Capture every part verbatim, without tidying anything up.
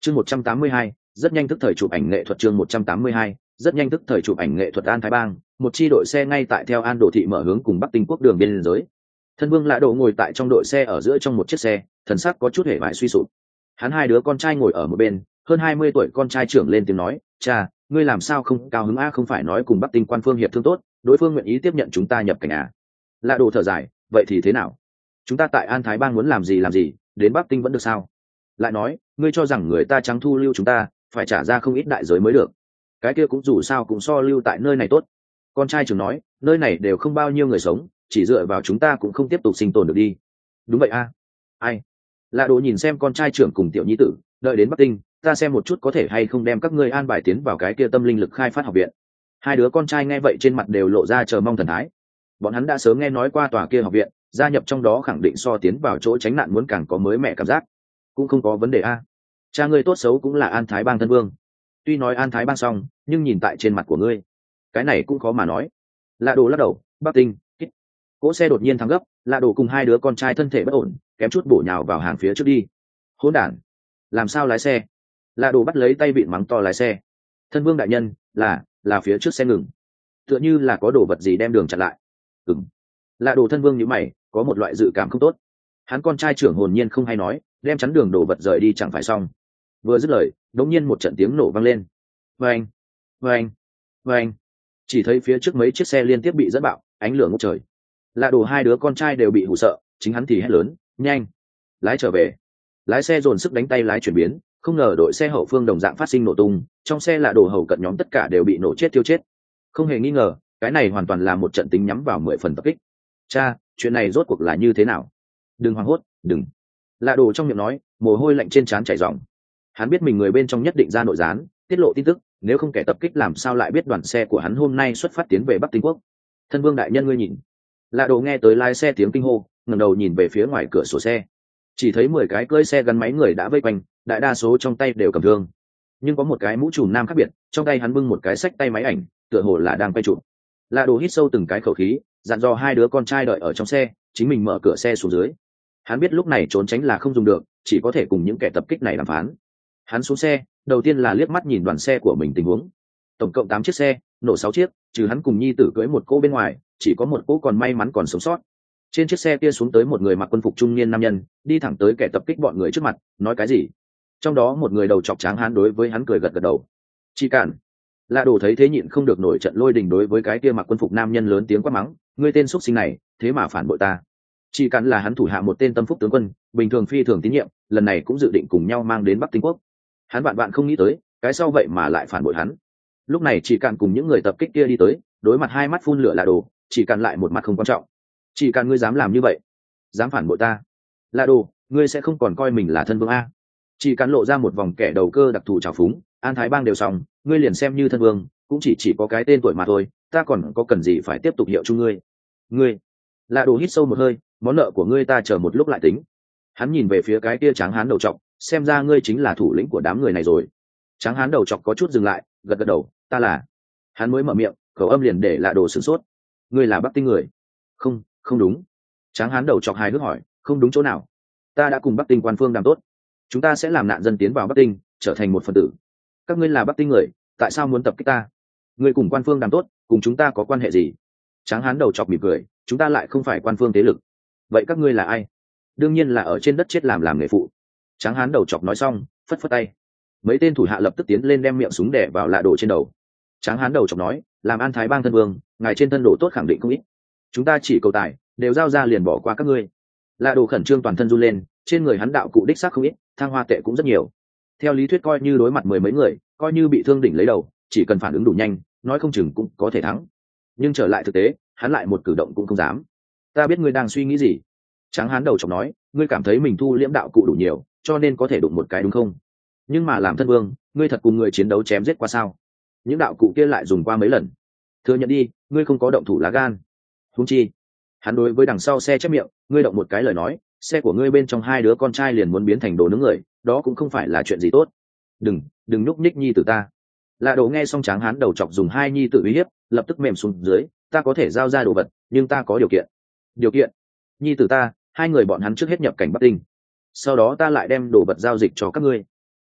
chương một trăm tám mươi hai, rất nhanh tức thời chụp ảnh nghệ thuật. Chương một trăm tám mươi hai, rất nhanh tức thời chụp ảnh nghệ thuật. An Thái Bang, một chi đội xe ngay tại theo An Đô thị mở hướng cùng Bắc Tinh quốc đường biên giới. Thân Vương Lã Đồ ngồi tại trong đội xe ở giữa trong một chiếc xe, thần sắc có chút hề vải suy sụp. Hắn hai đứa con trai ngồi ở một bên, hơn hai mươi tuổi con trai trưởng lên tiếng nói, cha, ngươi làm sao không cao hứng a? Không phải nói cùng Bắc Tinh quan phương hiệp thương tốt, đối phương nguyện ý tiếp nhận chúng ta nhập cảnh à? Lã Đồ thở dài, vậy thì thế nào? Chúng ta tại An Thái Bang muốn làm gì làm gì, đến Bắc Tinh vẫn được sao? Lại nói, ngươi cho rằng người ta trắng thu lưu chúng ta, phải trả ra không ít đại giới mới được. Cái kia cũng dù sao cũng so lưu tại nơi này tốt. Con trai trưởng nói, nơi này đều không bao nhiêu người sống, chỉ dựa vào chúng ta cũng không tiếp tục sinh tồn được đi. Đúng vậy a. Ai? Lã Đồ nhìn xem con trai trưởng cùng tiểu nhi tử, đợi đến Bắc Tinh, ta xem một chút có thể hay không đem các ngươi an bài tiến vào cái kia tâm linh lực khai phát học viện. Hai đứa con trai nghe vậy trên mặt đều lộ ra chờ mong thần thái. Bọn hắn đã sớm nghe nói qua tòa kia học viện, gia nhập trong đó khẳng định so tiến vào chỗ tránh nạn muốn càng có mới mẻ cảm giác. Cũng không có vấn đề a. Cha ngươi tốt xấu cũng là An Thái Bang thân vương. Tuy nói An Thái Bang xong, nhưng nhìn tại trên mặt của ngươi, cái này cũng khó mà nói. Lã Đồ lắc đầu, Bắc Tinh. Cỗ xe đột nhiên thắng gấp, Lã Đồ cùng hai đứa con trai thân thể bất ổn, kém chút bổ nhào vào hàng phía trước đi. Hỗn đản, làm sao lái xe? Lã Đồ bắt lấy tay vịn mắng to lái xe. Thân vương đại nhân, là là phía trước xe ngừng, tựa như là có đồ vật gì đem đường chặn lại. Ừm. Lã Đồ thân vương nhíu mày, có một loại dự cảm không tốt. Hắn con trai trưởng hồn nhiên không hay nói, đem chắn đường đồ vật rời đi chẳng phải xong. Vừa dứt lời, đột nhiên một trận tiếng nổ vang lên. Vang, vang, vang. Chỉ thấy phía trước mấy chiếc xe liên tiếp bị dẫn bạo, ánh lửa ngút trời. Lã Đồ hai đứa con trai đều bị hù sợ, chính hắn thì hét lớn, nhanh, lái trở về. Lái xe dồn sức đánh tay lái chuyển biến, không ngờ đội xe hậu phương đồng dạng phát sinh nổ tung, trong xe Lã Đồ hầu cận nhóm tất cả đều bị nổ chết tiêu chết. Không hề nghi ngờ, cái này hoàn toàn là một trận tính nhắm vào mười phần tập kích. Cha, chuyện này rốt cuộc là như thế nào? Đừng hoảng hốt, đừng. Lã Đồ trong miệng nói, mồ hôi lạnh trên trán chảy ròng. Hắn biết mình người bên trong nhất định ra nội gián, tiết lộ tin tức, nếu không kẻ tập kích làm sao lại biết đoàn xe của hắn hôm nay xuất phát tiến về Bắc Tinh quốc. Thân vương đại nhân ngươi nhìn. Lã Đồ nghe tới lái xe tiếng kinh hô, ngẩng đầu nhìn về phía ngoài cửa sổ xe, chỉ thấy mười cái cưỡi xe gắn máy người đã vây quanh, đại đa số trong tay đều cầm thương, nhưng có một cái mũ trùm nam khác biệt, trong tay hắn bưng một cái xách tay máy ảnh, tựa hồ là đang quay chụp. Lã Đồ hít sâu từng cái khẩu khí, dặn dò hai đứa con trai đợi ở trong xe, chính mình mở cửa xe xuống dưới. Hắn biết lúc này trốn tránh là không dùng được, chỉ có thể cùng những kẻ tập kích này đàm phán. Hắn xuống xe, đầu tiên là liếc mắt nhìn đoàn xe của mình tình huống. Tổng cộng tám chiếc xe, nổ sáu chiếc, trừ hắn cùng nhi tử cưỡi một cỗ bên ngoài, chỉ có một cỗ còn may mắn còn sống sót. Trên chiếc xe kia xuống tới một người mặc quân phục trung niên nam nhân, đi thẳng tới kẻ tập kích bọn người trước mặt, nói cái gì. Trong đó một người đầu chọc tráng hán đối với hắn cười gật gật đầu. Chi cản. Lã Đồ thấy thế nhịn không được nổi trận lôi đình, đối với cái kia mặc quân phục nam nhân lớn tiếng quát mắng, ngươi tên xuất sinh này, thế mà phản bội ta. Chi cản là hắn thủ hạ một tên tâm phúc tướng quân, bình thường phi thường tín nhiệm, lần này cũng dự định cùng nhau mang đến Bắc Tinh quốc. Hắn bạn bạn không nghĩ tới, cái sau vậy mà lại phản bội hắn. Lúc này Chỉ Càn cùng những người tập kích kia đi tới, đối mặt hai mắt phun lửa Lã Đồ, Chỉ Càn lại một mặt không quan trọng. Chỉ Càn, ngươi dám làm như vậy, dám phản bội ta? Lã Đồ, ngươi sẽ không còn coi mình là thân vương a? Chỉ Càn lộ ra một vòng kẻ đầu cơ đặc thù trào phúng, An Thái Bang đều xong, ngươi liền xem như thân vương, cũng chỉ chỉ có cái tên tuổi mà thôi, ta còn có cần gì phải tiếp tục hiệu chung ngươi? Ngươi. Lã Đồ hít sâu một hơi, món nợ của ngươi ta chờ một lúc lại tính. Hắn nhìn về phía cái kia tráng hán đầu trọc, xem ra ngươi chính là thủ lĩnh của đám người này rồi. Tráng hán đầu chọc có chút dừng lại, gật gật đầu, ta là. Hắn mới mở miệng, khẩu âm liền để Lã Đồ sửng sốt. Ngươi là Bắc Tinh người? Không, không đúng. Tráng hán đầu chọc hài hước hỏi, không đúng chỗ nào? Ta đã cùng Bắc Tinh quan phương đàm tốt, chúng ta sẽ làm nạn dân tiến vào Bắc Tinh, trở thành một phần tử. Các ngươi là Bắc Tinh người, tại sao muốn tập kích ta? Ngươi cùng quan phương đàm tốt, cùng chúng ta có quan hệ gì? Tráng hán đầu chọc mỉm cười, chúng ta lại không phải quan phương thế lực. Vậy các ngươi là ai? Đương nhiên là ở trên đất chết làm làm nghề phụ. Tráng hán đầu chọc nói xong, phất phất tay. Mấy tên thủ hạ lập tức tiến lên đem miệng súng đẻ vào Lã Đồ trên đầu. Tráng hán đầu chọc nói, làm An Thái Bang thân vương, ngài trên thân đồ tốt khẳng định không ít, chúng ta chỉ cầu tài, đều giao ra liền bỏ qua các ngươi. Lã Đồ khẩn trương toàn thân run lên, trên người hắn đạo cụ đích xác không ít, thang hoa tệ cũng rất nhiều. Theo lý thuyết coi như đối mặt mười mấy người, coi như bị thương đỉnh lấy đầu, chỉ cần phản ứng đủ nhanh, nói không chừng cũng có thể thắng. Nhưng trở lại thực tế, hắn lại một cử động cũng không dám. Ta biết ngươi đang suy nghĩ gì. Tráng hán đầu chọc nói, ngươi cảm thấy mình thu liễm đạo cụ đủ nhiều, cho nên có thể đụng một cái đúng không? Nhưng mà làm thân vương, ngươi thật cùng người chiến đấu chém giết qua sao? Những đạo cụ kia lại dùng qua mấy lần. Thừa nhận đi, ngươi không có động thủ lá gan. Huống chi, hắn đối với đằng sau xe chép miệng, ngươi động một cái lời nói, xe của ngươi bên trong hai đứa con trai liền muốn biến thành đồ nướng người, đó cũng không phải là chuyện gì tốt. Đừng, đừng nhúc nhích nhi tử ta. Lã Đồ nghe xong tráng hán đầu chọc dùng hai nhi tử uy hiếp, lập tức mềm xuống dưới, ta có thể giao ra đồ vật, nhưng ta có điều kiện. Điều kiện? Nhi tử ta, hai người bọn hắn trước hết nhập cảnh Bắc Tinh, sau đó ta lại đem đồ vật giao dịch cho các ngươi.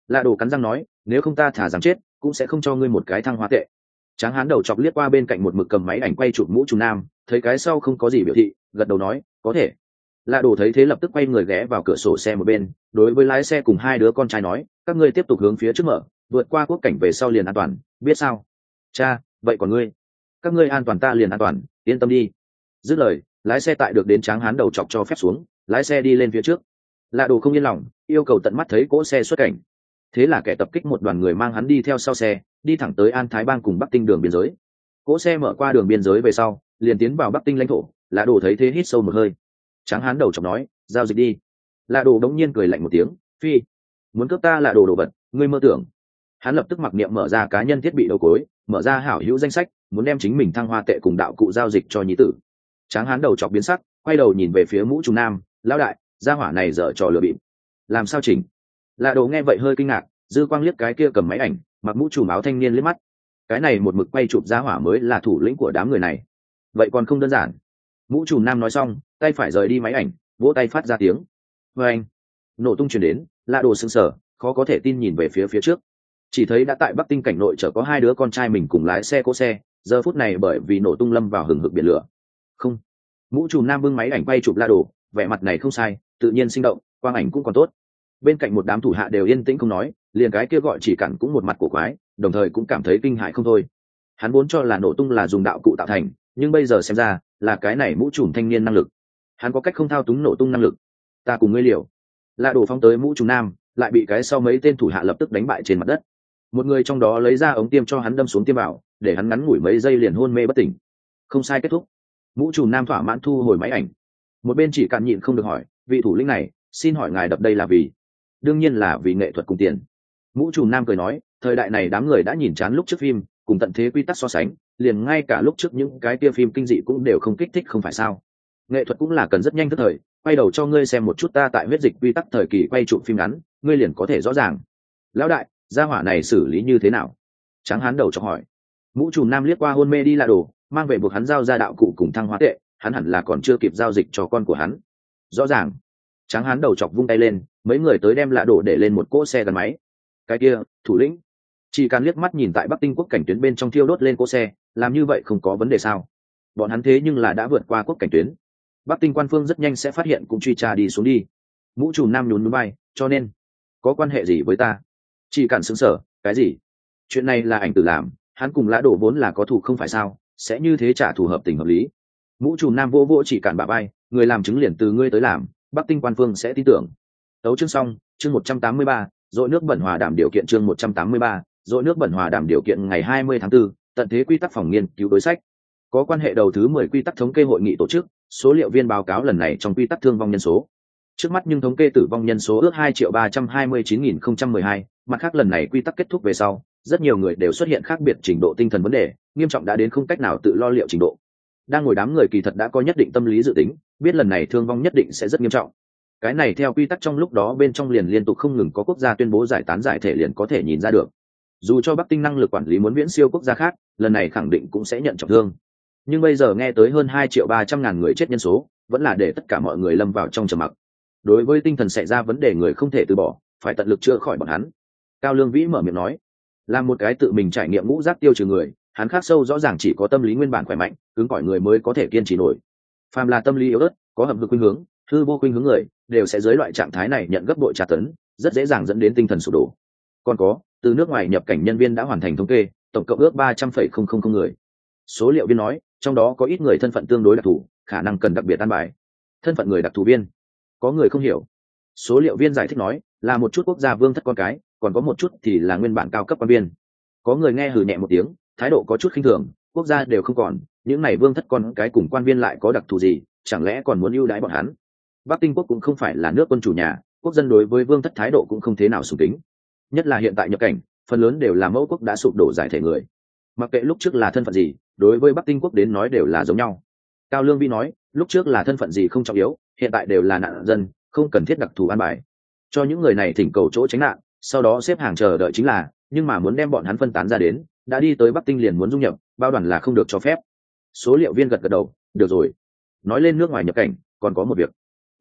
Lạ Đồ cắn răng nói, nếu không ta thả rằng chết cũng sẽ không cho ngươi một cái thăng hoa tệ. Tráng hán đầu chọc liếc qua bên cạnh một mực cầm máy ảnh quay chụp mũ trùm nam, thấy cái sau không có gì biểu thị, gật đầu nói có thể. Lạ Đồ thấy thế lập tức quay người ghé vào cửa sổ xe một bên, đối với lái xe cùng hai đứa con trai nói, các ngươi tiếp tục hướng phía trước mở, vượt qua quốc cảnh về sau liền an toàn, biết sao? Cha, vậy còn ngươi? Các ngươi an toàn ta liền an toàn, yên tâm đi. Dứt lời, lái xe tại được đến tráng hán đầu chọc cho phép xuống, lái xe đi lên phía trước. Lạ Đồ không yên lòng, yêu cầu tận mắt thấy cỗ xe xuất cảnh. Thế là kẻ tập kích một đoàn người mang hắn đi theo sau xe, đi thẳng tới An Thái Bang cùng Bắc Tinh đường biên giới. Cỗ xe mở qua đường biên giới về sau, liền tiến vào Bắc Tinh lãnh thổ. Lạ Đồ thấy thế hít sâu một hơi. Tráng hán đầu chọc nói, giao dịch đi. Lạ Đồ đống nhiên cười lạnh một tiếng, phi, muốn cướp ta là đồ đồ vật, ngươi mơ tưởng. Hắn lập tức mặc niệm mở ra cá nhân thiết bị đầu cối, mở ra hảo hữu danh sách, muốn đem chính mình thăng hoa tệ cùng đạo cụ giao dịch cho nhí tử. Tráng hán đầu chọc biến sắc, quay đầu nhìn về phía mũ trùm nam, lão đại, gia hỏa này dở trò lừa bịp, làm sao chỉnh? Lạ Đồ nghe vậy hơi kinh ngạc, dư quang liếc cái kia cầm máy ảnh, mặc mũ trùm áo thanh niên liếc mắt. Cái này một mực quay chụp gia hỏa mới là thủ lĩnh của đám người này. Vậy còn không đơn giản. Mũ trùm nam nói xong, tay phải rời đi máy ảnh, vỗ tay phát ra tiếng. Và anh, nổ tung truyền đến, Lạ Đồ sững sờ, khó có thể tin nhìn về phía phía trước. Chỉ thấy đã tại Bắc Tinh cảnh nội chở có hai đứa con trai mình cùng lái xe cỗ xe, giờ phút này bởi vì nổ tung lâm vào hừng hực biển lửa. Không. Mũ trùm nam bưng máy ảnh quay chụp Lạ Đồ, vẻ mặt này không sai, tự nhiên sinh động, quang ảnh cũng còn tốt. Bên cạnh một đám thủ hạ đều yên tĩnh không nói, liền cái kia gọi chỉ cản cũng một mặt cổ quái, đồng thời cũng cảm thấy kinh hại không thôi. Hắn vốn cho là nổ tung là dùng đạo cụ tạo thành, nhưng bây giờ xem ra là cái này mũ trùm thanh niên năng lực. Hắn có cách không thao túng nổ tung năng lực. Ta cùng ngươi liều. Lạ Đồ phóng tới mũ trùm nam, lại bị cái sau mấy tên thủ hạ lập tức đánh bại trên mặt đất. Một người trong đó lấy ra ống tiêm cho hắn đâm xuống tiêm vào, để hắn ngắn ngủi mấy giây liền hôn mê bất tỉnh. Không sai, kết thúc. Mũ trùm nam thỏa mãn thu hồi máy ảnh. Một bên chỉ cản nhịn không được hỏi, vị thủ lĩnh này, xin hỏi ngài đập đây là vì? Đương nhiên là vì nghệ thuật cùng tiền. Mũ trùm nam cười nói, thời đại này đám người đã nhìn chán lúc trước phim cùng tận thế quy tắc so sánh, liền ngay cả lúc trước những cái kia phim kinh dị cũng đều không kích thích, không phải sao? Nghệ thuật cũng là cần rất nhanh tức thời, quay đầu cho ngươi xem một chút ta tại huyết dịch quy tắc thời kỳ quay chụp phim ngắn, ngươi liền có thể rõ ràng. Lão đại, gia hỏa này xử lý như thế nào? Tráng hán đầu cho hỏi. Mũ trùm nam liếc qua hôn mê đi Lạ Đồ, mang về buộc hắn giao ra đạo cụ cùng thăng hóa tệ, hắn hẳn là còn chưa kịp giao dịch cho con của hắn. Rõ ràng. Tráng hán đầu chọc vung tay lên, mấy người tới đem Lạ Đồ để lên một cỗ xe gắn máy. Cái kia, thủ lĩnh. Chỉ cần liếc mắt nhìn tại Bắc Tinh quốc cảnh tuyến bên trong thiêu đốt lên cỗ xe, làm như vậy không có vấn đề sao? Bọn hắn thế nhưng là đã vượt qua quốc cảnh tuyến. Bắc Tinh quan phương rất nhanh sẽ phát hiện cũng truy tra đi xuống đi. Mũ trùm nam nhún núi bay, cho nên có quan hệ gì với ta? Chỉ cần sững sờ, cái gì? Chuyện này là ảnh tử làm, hắn cùng Lã Đổ vốn là có thù không phải sao, sẽ như thế trả thù hợp tình hợp lý. Mũ trùm nam vô vô chỉ cản bà bay, người làm chứng liền từ ngươi tới làm, Bắc Tinh quan phương sẽ tin tưởng. Tấu chương xong, chương một trăm tám mươi ba, dội nước bẩn hòa đảm điều kiện chương một trăm tám mươi ba, dội nước bẩn hòa đảm điều kiện ngày hai mươi tháng tư, tận thế quy tắc phòng nghiên cứu đối sách. Có quan hệ đầu thứ mười quy tắc thống kê hội nghị tổ chức, số liệu viên báo cáo lần này trong quy tắc thương vong nhân số. Trước mắt nhưng thống kê tử vong nhân số ước hai triệu ba trăm hai mươi chín nghìn không trăm mười hai, mặt khác lần này quy tắc kết thúc về sau, rất nhiều người đều xuất hiện khác biệt trình độ tinh thần vấn đề, nghiêm trọng đã đến không cách nào tự lo liệu trình độ. Đang ngồi đám người kỳ thật đã có nhất định tâm lý dự tính, biết lần này thương vong nhất định sẽ rất nghiêm trọng. Cái này theo quy tắc trong lúc đó bên trong liền liên tục không ngừng có quốc gia tuyên bố giải tán giải thể liền có thể nhìn ra được. Dù cho Bắc Tinh năng lực quản lý muốn viễn siêu quốc gia khác, lần này khẳng định cũng sẽ nhận trọng thương. Nhưng bây giờ nghe tới hơn hai triệu ba trăm ngàn người chết nhân số, vẫn là để tất cả mọi người lâm vào trong trầm mặc. Đối với tinh thần xảy ra vấn đề người không thể từ bỏ, phải tận lực chữa khỏi bọn hắn. Cao Lương Vĩ mở miệng nói, là một cái tự mình trải nghiệm ngũ giác tiêu trừ người, hắn khác sâu rõ ràng chỉ có tâm lý nguyên bản khỏe mạnh, cứng cỏi người mới có thể kiên trì nổi. Phàm là tâm lý yếu ớt, có hầm vực khuynh hướng, hư vô khuynh hướng người, đều sẽ dưới loại trạng thái này nhận gấp bội tra tấn, rất dễ dàng dẫn đến tinh thần sụp đổ. Còn có, từ nước ngoài nhập cảnh nhân viên đã hoàn thành thống kê, tổng cộng ước ba trăm phẩy không không không người. Số liệu viên nói, trong đó có ít người thân phận tương đối đặc thù, khả năng cần đặc biệt an bài. Thân phận người đặc thù viên, có người không hiểu. Số liệu viên giải thích nói, là một chút quốc gia vương thất con cái, còn có một chút thì là nguyên bản cao cấp quan viên. Có người nghe hừ nhẹ một tiếng, thái độ có chút khinh thường, quốc gia đều không còn, những này vương thất con cái cùng quan viên lại có đặc thù gì, chẳng lẽ còn muốn ưu đãi bọn hắn? Bắc Tinh quốc cũng không phải là nước quân chủ nhà, quốc dân đối với vương thất thái độ cũng không thế nào sùng kính. Nhất là hiện tại nhập cảnh, phần lớn đều là mẫu quốc đã sụp đổ giải thể người. Mặc kệ lúc trước là thân phận gì, đối với Bắc Tinh quốc đến nói đều là giống nhau. Cao Lương Vi nói, lúc trước là thân phận gì không trọng yếu, hiện tại đều là nạn dân, không cần thiết đặc thù an bài. Cho những người này thỉnh cầu chỗ tránh nạn, sau đó xếp hàng chờ đợi chính là, nhưng mà muốn đem bọn hắn phân tán ra đến, đã đi tới Bắc Tinh liền muốn dung nhập, bao đoàn là không được cho phép. Số liệu viên gật gật đầu, được rồi. Nói lên nước ngoài nhập cảnh, còn có một việc.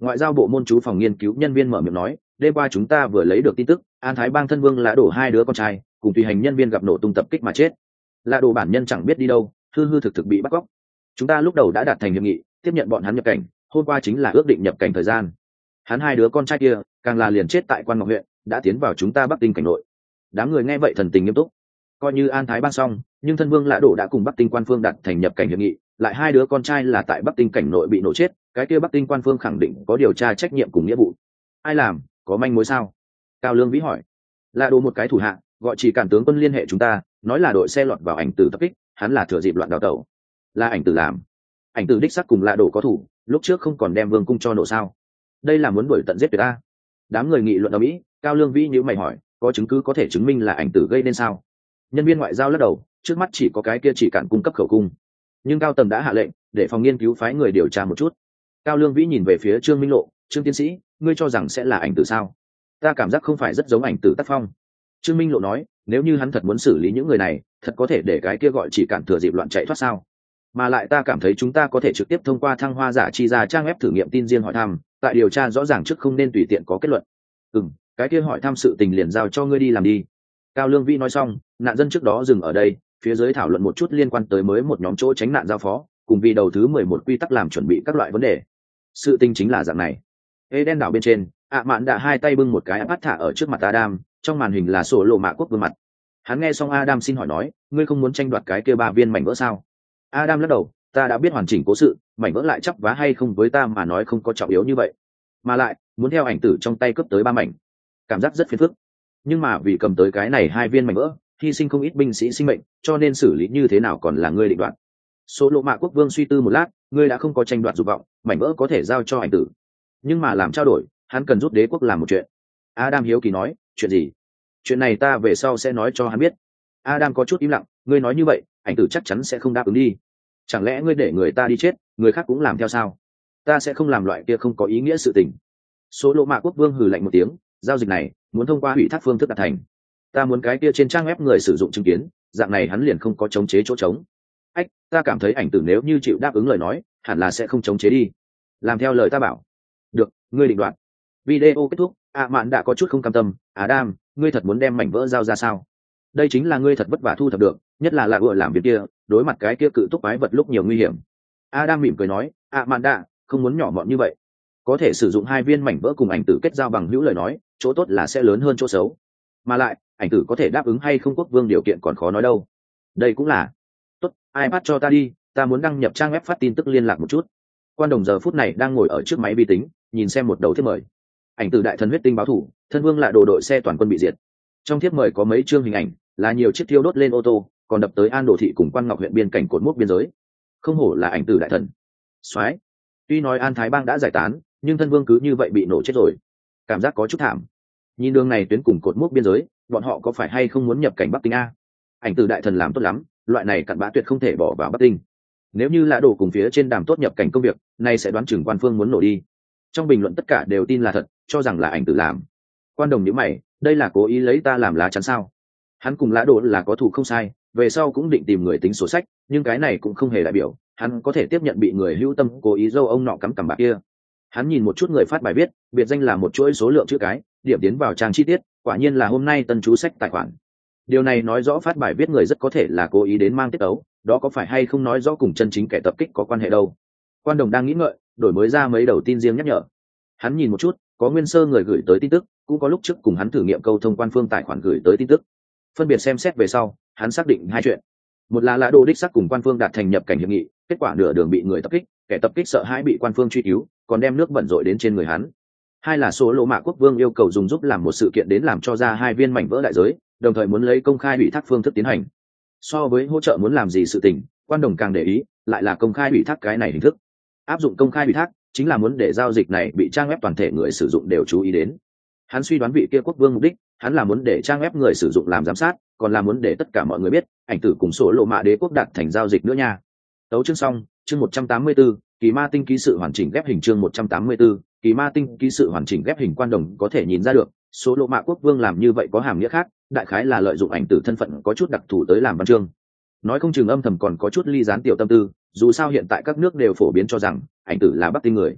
Ngoại giao bộ môn chú phòng nghiên cứu nhân viên mở miệng nói, đêm qua chúng ta vừa lấy được tin tức, An Thái Bang thân vương Lã Đổ hai đứa con trai cùng tùy hành nhân viên gặp nổ tung tập kích mà chết. Lã Đổ bản nhân chẳng biết đi đâu, hư hư thực thực bị bắt cóc. Chúng ta lúc đầu đã đạt thành hiệp nghị, tiếp nhận bọn hắn nhập cảnh, hôm qua chính là ước định nhập cảnh thời gian. Hắn hai đứa con trai kia càng là liền chết tại Quan Ngọc huyện, đã tiến vào chúng ta Bắc Tinh cảnh nội. Đám người nghe vậy thần tình nghiêm túc. Coi như An Thái Bang xong, nhưng thân vương Lã Đổ đã cùng Bắc Tinh quan phương đạt thành nhập cảnh hiệp nghị, lại hai đứa con trai là tại Bắc Tinh cảnh nội bị nổ chết, cái kia Bắc Tinh quan phương khẳng định có điều tra trách nhiệm cùng nghĩa vụ. Ai làm, có manh mối sao? Cao Lương Vĩ hỏi. Lã Đổ một cái thủ hạ gọi chỉ cản tướng quân liên hệ chúng ta, nói là đội xe lọt vào ảnh tử tập kích, hắn là thừa dịp loạn đào tẩu. Là ảnh tử làm? Ảnh tử đích xác cùng Lã Đổ có thủ, lúc trước không còn đem vương cung cho nổ sao? Đây là muốn đuổi tận giết tuyệt a. Đám người nghị luận ở mỹ. Cao Lương Vĩ nhíu mày hỏi, có chứng cứ có thể chứng minh là ảnh tử gây nên sao? Nhân viên ngoại giao lắc đầu, trước mắt chỉ có cái kia chỉ cản cung cấp khẩu cung, nhưng cao tầng đã hạ lệnh để phòng nghiên cứu phái người điều tra một chút. Cao Lương Vĩ nhìn về phía Trương Minh Lộ, Trương tiến sĩ, ngươi cho rằng sẽ là ảnh tử sao? Ta cảm giác không phải rất giống ảnh tử tác phong. Trương Minh Lộ nói, nếu như hắn thật muốn xử lý những người này, thật có thể để cái kia gọi chỉ cản thừa dịp loạn chạy thoát sao? Mà lại ta cảm thấy chúng ta có thể trực tiếp thông qua Thăng Hoa Giả chi ra trang web thử nghiệm tin riêng hỏi thăm, tại điều tra rõ ràng trước không nên tùy tiện có kết luận. Ừm, cái kia hỏi thăm sự tình liền giao cho ngươi đi làm đi. Cao Lương Vĩ nói xong, nạn dân trước đó dừng ở đây, phía dưới thảo luận một chút liên quan tới mới một nhóm chỗ tránh nạn giao phó, cùng vì đầu thứ mười một quy tắc làm chuẩn bị các loại vấn đề. Sự tình chính là dạng này. Ê đen đảo bên trên, ạ mạn đã hai tay bưng một cái áp thả ở trước mặt Adam, trong màn hình là sổ lộ mạ quốc vương mặt. Hắn nghe xong Adam xin hỏi nói, ngươi không muốn tranh đoạt cái kia ba viên mảnh vỡ sao? Adam lắc đầu, ta đã biết hoàn chỉnh cố sự, mảnh vỡ lại chắp vá hay không với ta mà nói không có trọng yếu như vậy. Mà lại, muốn theo ảnh tử trong tay cướp tới ba mảnh, cảm giác rất phiền phức. Nhưng mà vì cầm tới cái này hai viên mảnh vỡ, hy sinh không ít binh sĩ sinh mệnh, cho nên xử lý như thế nào còn là ngươi định đoạt. Số lộ mạ quốc vương suy tư một lát, ngươi đã không có tranh đoạt dục vọng, mảnh vỡ có thể giao cho ảnh tử. Nhưng mà làm trao đổi, hắn cần giúp đế quốc làm một chuyện. Adam hiếu kỳ nói, chuyện gì? Chuyện này ta về sau sẽ nói cho hắn biết. Adam có chút im lặng, ngươi nói như vậy, ảnh tử chắc chắn sẽ không đáp ứng đi. Chẳng lẽ ngươi để người ta đi chết, người khác cũng làm theo sao? Ta sẽ không làm loại kia không có ý nghĩa sự tình. Số lộ mạ quốc vương hừ lạnh một tiếng, giao dịch này muốn thông qua ủy thác phương thức đạt thành. Ta muốn cái kia trên trang web người sử dụng chứng kiến, dạng này hắn liền không có chống chế chỗ trống. Ách, ta cảm thấy ảnh tử nếu như chịu đáp ứng lời nói, hẳn là sẽ không chống chế đi. Làm theo lời ta bảo. Được, ngươi định đoạt. Video kết thúc, ạ mạn đã có chút không cam tâm. Adam, ngươi thật muốn đem mảnh vỡ giao ra sao? Đây chính là ngươi thật vất vả thu thập được, nhất là lạc ựa làm việc kia, đối mặt cái kia cự túc quái vật lúc nhiều nguy hiểm. Adam mỉm cười nói, ạ mạn đã, không muốn nhỏ mọn như vậy. Có thể sử dụng hai viên mảnh vỡ cùng ảnh tử kết giao bằng hữu lời nói, chỗ tốt là sẽ lớn hơn chỗ xấu. Mà lại, ảnh tử có thể đáp ứng hay không quốc vương điều kiện còn khó nói đâu. Đây cũng là. Tốt, iPad cho ta đi, ta muốn đăng nhập trang web phát tin tức liên lạc một chút. Quan Đồng giờ phút này đang ngồi ở trước máy vi tính, nhìn xem một đầu thiếp mời. Ảnh tử đại thần huyết tinh báo thủ, thân vương là đồ đội xe toàn quân bị diệt. Trong thiếp mời có mấy chương hình ảnh, là nhiều chiếc thiêu đốt lên ô tô, còn đập tới An Đô thị cùng Quan Ngọc huyện biên cảnh cột mốc biên giới. Không hổ là ảnh tử đại thần. Soái. Tuy nói An Thái Bang đã giải tán, nhưng thân vương cứ như vậy bị nổ chết rồi, cảm giác có chút thảm. Nhìn đường này tuyến cùng cột mốc biên giới, bọn họ có phải hay không muốn nhập cảnh Bắc Tinh a? Ảnh tử đại thần làm tốt lắm, loại này cặn bã tuyệt không thể bỏ vào Bắc Tinh. Nếu như là đổ cùng phía trên đàm tốt nhập cảnh công việc, nay sẽ đoán chừng quan phương muốn nổ đi. Trong bình luận tất cả đều tin là thật, cho rằng là ảnh tử làm. Quan Đồng nhíu mày, đây là cố ý lấy ta làm lá chắn sao? Hắn cùng Lã Đổ là có thù không sai, về sau cũng định tìm người tính sổ sách, nhưng cái này cũng không hề đại biểu hắn có thể tiếp nhận bị người hữu tâm cố ý dâu ông nọ cắm cằm bạc kia. Hắn nhìn một chút người phát bài viết, biệt danh là một chuỗi số lượng chữ cái, điểm tiến vào trang chi tiết, quả nhiên là hôm nay tân chú sách tài khoản. Điều này nói rõ phát bài viết người rất có thể là cố ý đến mang tiết tấu, đó có phải hay không nói rõ cùng chân chính kẻ tập kích có quan hệ đâu. Quan Đồng đang nghĩ ngợi, đổi mới ra mấy đầu tin riêng nhắc nhở. Hắn nhìn một chút, có nguyên sơ người gửi tới tin tức, cũng có lúc trước cùng hắn thử nghiệm câu thông quan phương tài khoản gửi tới tin tức. Phân biệt xem xét về sau, hắn xác định hai chuyện. Một là Lã Đô đích xác cùng quan phương đạt thành nhập cảnh hiệp nghị, kết quả nửa đường bị người tập kích, kẻ tập kích sợ hãi bị quan phương truy cứu, còn đem nước bẩn rội đến trên người hắn. Hai là số lỗ mạ quốc vương yêu cầu dùng giúp làm một sự kiện đến làm cho ra hai viên mảnh vỡ đại giới, đồng thời muốn lấy công khai ủy thác phương thức tiến hành. So với hỗ trợ muốn làm gì sự tình, Quan Đồng càng để ý lại là công khai ủy thác cái này hình thức. Áp dụng công khai ủy thác chính là muốn để giao dịch này bị trang web toàn thể người sử dụng đều chú ý đến. Hắn suy đoán vị kia quốc vương mục đích, hắn là muốn để trang web người sử dụng làm giám sát, còn là muốn để tất cả mọi người biết ảnh tử cùng số lộ mạ đế quốc đạt thành giao dịch nữa nha. Tấu chương xong, chương một trăm tám mươi tư, kỳ ma tinh ký sự hoàn chỉnh ghép hình. Chương một trăm tám mươi tư, kỳ ma tinh ký sự hoàn chỉnh ghép hình. Quan Đồng có thể nhìn ra được, số lộ mạ quốc vương làm như vậy có hàm nghĩa khác, đại khái là lợi dụng ảnh tử thân phận có chút đặc thù tới làm văn chương. Nói không chừng âm thầm còn có chút ly gián tiểu tâm tư, dù sao hiện tại các nước đều phổ biến cho rằng ảnh tử là Bắc Tinh người.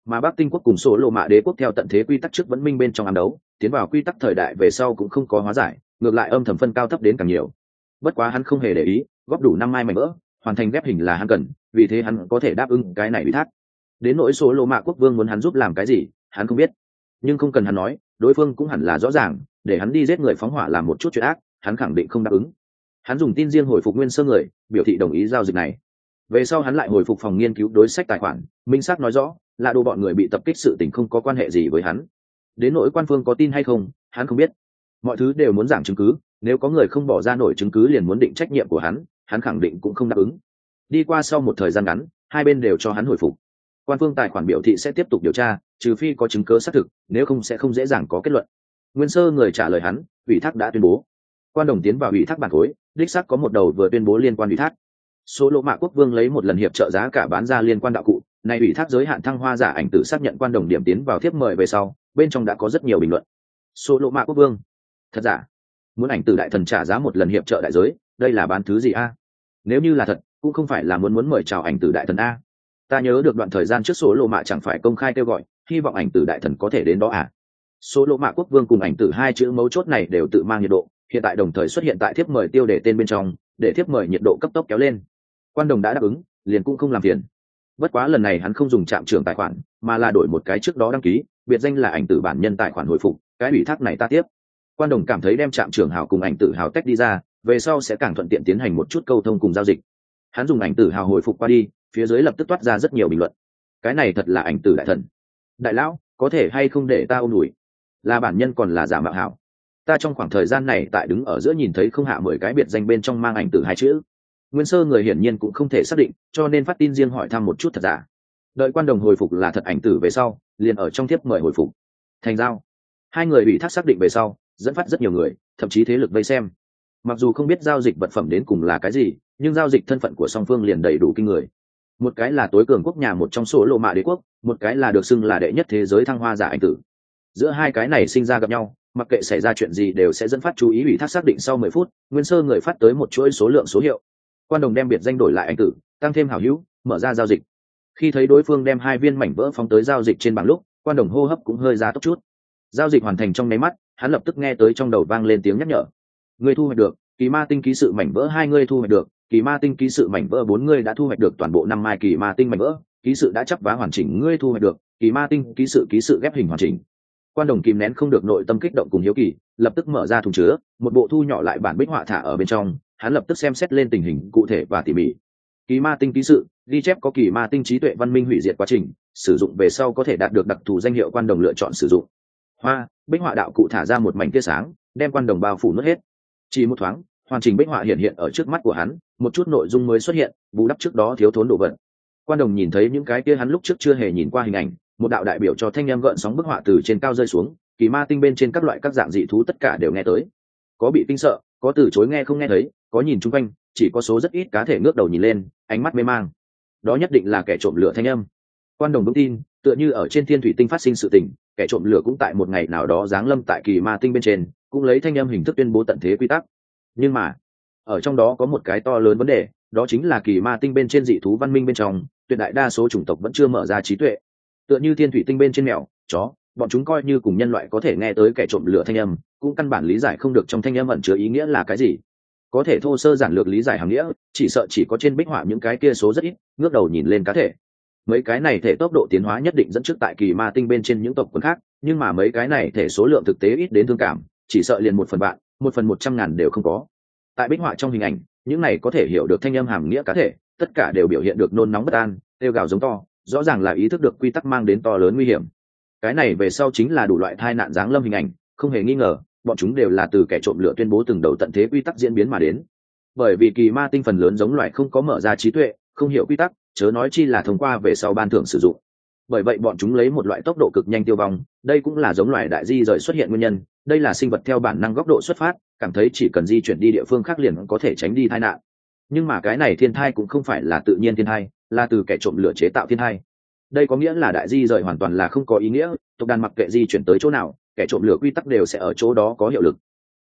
mà Bắc Tinh quốc cùng số lộ mạ đế quốc theo tận thế quy tắc trước vẫn minh bên trong ám đấu, tiến vào quy tắc thời đại về sau cũng không có hóa giải, ngược lại âm thầm phân cao thấp đến càng nhiều. Bất quá hắn không hề để ý, góp đủ năm mai mảnh vỡ, hoàn thành ghép hình là hắn cần, vì thế hắn có thể đáp ứng cái này ủy thác. Đến nỗi số lộ mạ quốc vương muốn hắn giúp làm cái gì, hắn không biết, nhưng không cần hắn nói, đối phương cũng hẳn là rõ ràng, để hắn đi giết người phóng hỏa làm một chút chuyện ác, hắn khẳng định không đáp ứng. Hắn dùng tin riêng hồi phục nguyên sơ người, biểu thị đồng ý giao dịch này. Về sau hắn lại hồi phục phòng nghiên cứu đối sách tài khoản, minh xác nói rõ là đồ bọn người bị tập kích sự tình không có quan hệ gì với hắn. Đến nỗi quan phương có tin hay không, hắn không biết. Mọi thứ đều muốn giảng chứng cứ, nếu có người không bỏ ra nổi chứng cứ liền muốn định trách nhiệm của hắn, hắn khẳng định cũng không đáp ứng. Đi qua sau một thời gian ngắn, hai bên đều cho hắn hồi phục. Quan phương tài khoản biểu thị sẽ tiếp tục điều tra, trừ phi có chứng cứ xác thực, nếu không sẽ không dễ dàng có kết luận. Nguyên sơ người trả lời hắn, ủy thác đã tuyên bố. Quan đồng tiến vào ủy thác bản khối, đích xác có một đầu vừa tuyên bố liên quan ủy thác. Số lộ mạ quốc vương lấy một lần hiệp trợ giá cả bán ra liên quan đạo cụ, này ủy thác giới hạn thăng hoa giả ảnh tử xác nhận quan đồng điểm tiến vào thiếp mời về sau, bên trong đã có rất nhiều bình luận. Số lộ mạ quốc vương, thật giả? Muốn ảnh tử đại thần trả giá một lần hiệp trợ đại giới, đây là bán thứ gì a? Nếu như là thật, cũng không phải là muốn muốn mời chào ảnh tử đại thần a. Ta nhớ được đoạn thời gian trước số lộ mạ chẳng phải công khai kêu gọi, hy vọng ảnh tử đại thần có thể đến đó à? Số lộ mạ quốc vương cùng ảnh tử hai chữ mấu chốt này đều tự mang nhiệt độ, hiện tại đồng thời xuất hiện tại thiếp mời tiêu đề tên bên trong, để thiếp mời nhiệt độ cấp tốc kéo lên. Quan đồng đã đáp ứng, liền cũng không làm phiền. Bất quá lần này hắn không dùng trạm trưởng tài khoản, mà là đổi một cái trước đó đăng ký, biệt danh là ảnh tử bản nhân tài khoản hồi phục, cái ủy thác này ta tiếp. Quan đồng cảm thấy đem trạm trưởng hào cùng ảnh tử hào tách đi ra, về sau sẽ càng thuận tiện tiến hành một chút câu thông cùng giao dịch. Hắn dùng ảnh tử hào hồi phục qua đi, phía dưới lập tức toát ra rất nhiều bình luận. Cái này thật là ảnh tử đại thần. Đại lão, có thể hay không để ta ôm đùi? Là bản nhân còn là giả mạo hảo? Ta trong khoảng thời gian này tại đứng ở giữa nhìn thấy không hạ mười cái biệt danh bên trong mang ảnh tử hai chữ. Nguyên sơ người hiển nhiên cũng không thể xác định, cho nên phát tin riêng hỏi thăm một chút thật giả. Đợi quan đồng hồi phục là thật ảnh tử về sau, liền ở trong thiếp mời hồi phục. Thành giao. Hai người ủy thác xác định về sau, dẫn phát rất nhiều người, thậm chí thế lực vây xem. Mặc dù không biết giao dịch vật phẩm đến cùng là cái gì, nhưng giao dịch thân phận của song phương liền đầy đủ kinh người. Một cái là tối cường quốc nhà một trong số lộ mạ đế quốc, một cái là được xưng là đệ nhất thế giới thăng hoa giả ảnh tử. Giữa hai cái này sinh ra gặp nhau, mặc kệ xảy ra chuyện gì đều sẽ dẫn phát chú ý. Ủy thác xác định sau mười phút, nguyên sơ người phát tới một chuỗi số lượng số hiệu. Quan đồng đem biệt danh đổi lại ảnh tử, tăng thêm hảo hữu, mở ra giao dịch. Khi thấy đối phương đem hai viên mảnh vỡ phóng tới giao dịch trên bảng lúc, quan đồng hô hấp cũng hơi ra tốc chút. Giao dịch hoàn thành trong nháy mắt, hắn lập tức nghe tới trong đầu vang lên tiếng nhắc nhở. Người thu hoạch được kỳ ma tinh ký sự mảnh vỡ hai, người thu hoạch được kỳ ma tinh ký sự mảnh vỡ bốn, người đã thu hoạch được toàn bộ năm mai kỳ ma tinh mảnh vỡ, ký sự đã chấp vá hoàn chỉnh, ngươi thu hoạch được kỳ ma tinh ký sự ký sự ghép hình hoàn chỉnh. Quan đồng kìm nén không được nội tâm kích động cùng hiếu kỳ, lập tức mở ra thùng chứa, một bộ thu nhỏ lại bản bích họa thả ở bên trong. Hắn lập tức xem xét lên tình hình cụ thể và tỉ mỉ. Kỳ ma tinh ký sự ghi chép có kỳ ma tinh trí tuệ văn minh hủy diệt quá trình, sử dụng về sau có thể đạt được đặc thù danh hiệu. Quan đồng lựa chọn sử dụng. Hoa bích họa đạo cụ thả ra một mảnh tia sáng, đem quan đồng bao phủ nuốt hết. Chỉ một thoáng, hoàn chỉnh bích họa hiện hiện ở trước mắt của hắn, một chút nội dung mới xuất hiện, bù đắp trước đó thiếu thốn đồ vật. Quan đồng nhìn thấy những cái kia hắn lúc trước chưa hề nhìn qua hình ảnh, một đạo đại biểu cho thanh âm gợn sóng bức họa từ trên cao rơi xuống, kỳ ma tinh bên trên các loại các dạng dị thú tất cả đều nghe tới. Có bị kinh sợ, có từ chối nghe không nghe thấy, có nhìn chung quanh, chỉ có số rất ít cá thể ngước đầu nhìn lên, ánh mắt mê mang. Đó nhất định là kẻ trộm lửa thanh âm. Quan đồng vững tin, tựa như ở trên thiên thủy tinh phát sinh sự tình, kẻ trộm lửa cũng tại một ngày nào đó giáng lâm tại kỳ ma tinh bên trên, cũng lấy thanh âm hình thức tuyên bố tận thế quy tắc. Nhưng mà, ở trong đó có một cái to lớn vấn đề, đó chính là kỳ ma tinh bên trên dị thú văn minh bên trong, tuyệt đại đa số chủng tộc vẫn chưa mở ra trí tuệ. Tựa như thiên thủy tinh bên trên mèo, chó, bọn chúng coi như cùng nhân loại có thể nghe tới kẻ trộm lửa thanh âm, cũng căn bản lý giải không được trong thanh âm ẩn chứa ý nghĩa là cái gì. Có thể thô sơ giản lược lý giải hàng nghĩa, chỉ sợ chỉ có trên bích họa những cái kia số rất ít, ngước đầu nhìn lên cá thể. Mấy cái này thể tốc độ tiến hóa nhất định dẫn trước tại kỳ ma tinh bên trên những tộc quần khác, nhưng mà mấy cái này thể số lượng thực tế ít đến thương cảm, chỉ sợ liền một phần bạn, một phần một trăm ngàn đều không có. Tại bích họa trong hình ảnh, những này có thể hiểu được thanh âm hàm nghĩa cá thể, tất cả đều biểu hiện được nôn nóng bất an, kêu gào giống to, rõ ràng là ý thức được quy tắc mang đến to lớn nguy hiểm. Cái này về sau chính là đủ loại tai nạn giáng lâm hình ảnh, không hề nghi ngờ, bọn chúng đều là từ kẻ trộm lửa tuyên bố từng đầu tận thế quy tắc diễn biến mà đến. Bởi vì kỳ ma tinh phần lớn giống loài không có mở ra trí tuệ, không hiểu quy tắc, chớ nói chi là thông qua về sau ban thưởng sử dụng. Bởi vậy bọn chúng lấy một loại tốc độ cực nhanh tiêu vong, đây cũng là giống loài đại di rời xuất hiện nguyên nhân. Đây là sinh vật theo bản năng góc độ xuất phát, cảm thấy chỉ cần di chuyển đi địa phương khác liền có thể tránh đi tai nạn. Nhưng mà cái này thiên thai cũng không phải là tự nhiên thiên thai, là từ kẻ trộm lửa chế tạo thiên thai. Đây có nghĩa là đại di rời hoàn toàn là không có ý nghĩa, tộc đàn mặc kệ di chuyển tới chỗ nào, kẻ trộm lửa quy tắc đều sẽ ở chỗ đó có hiệu lực.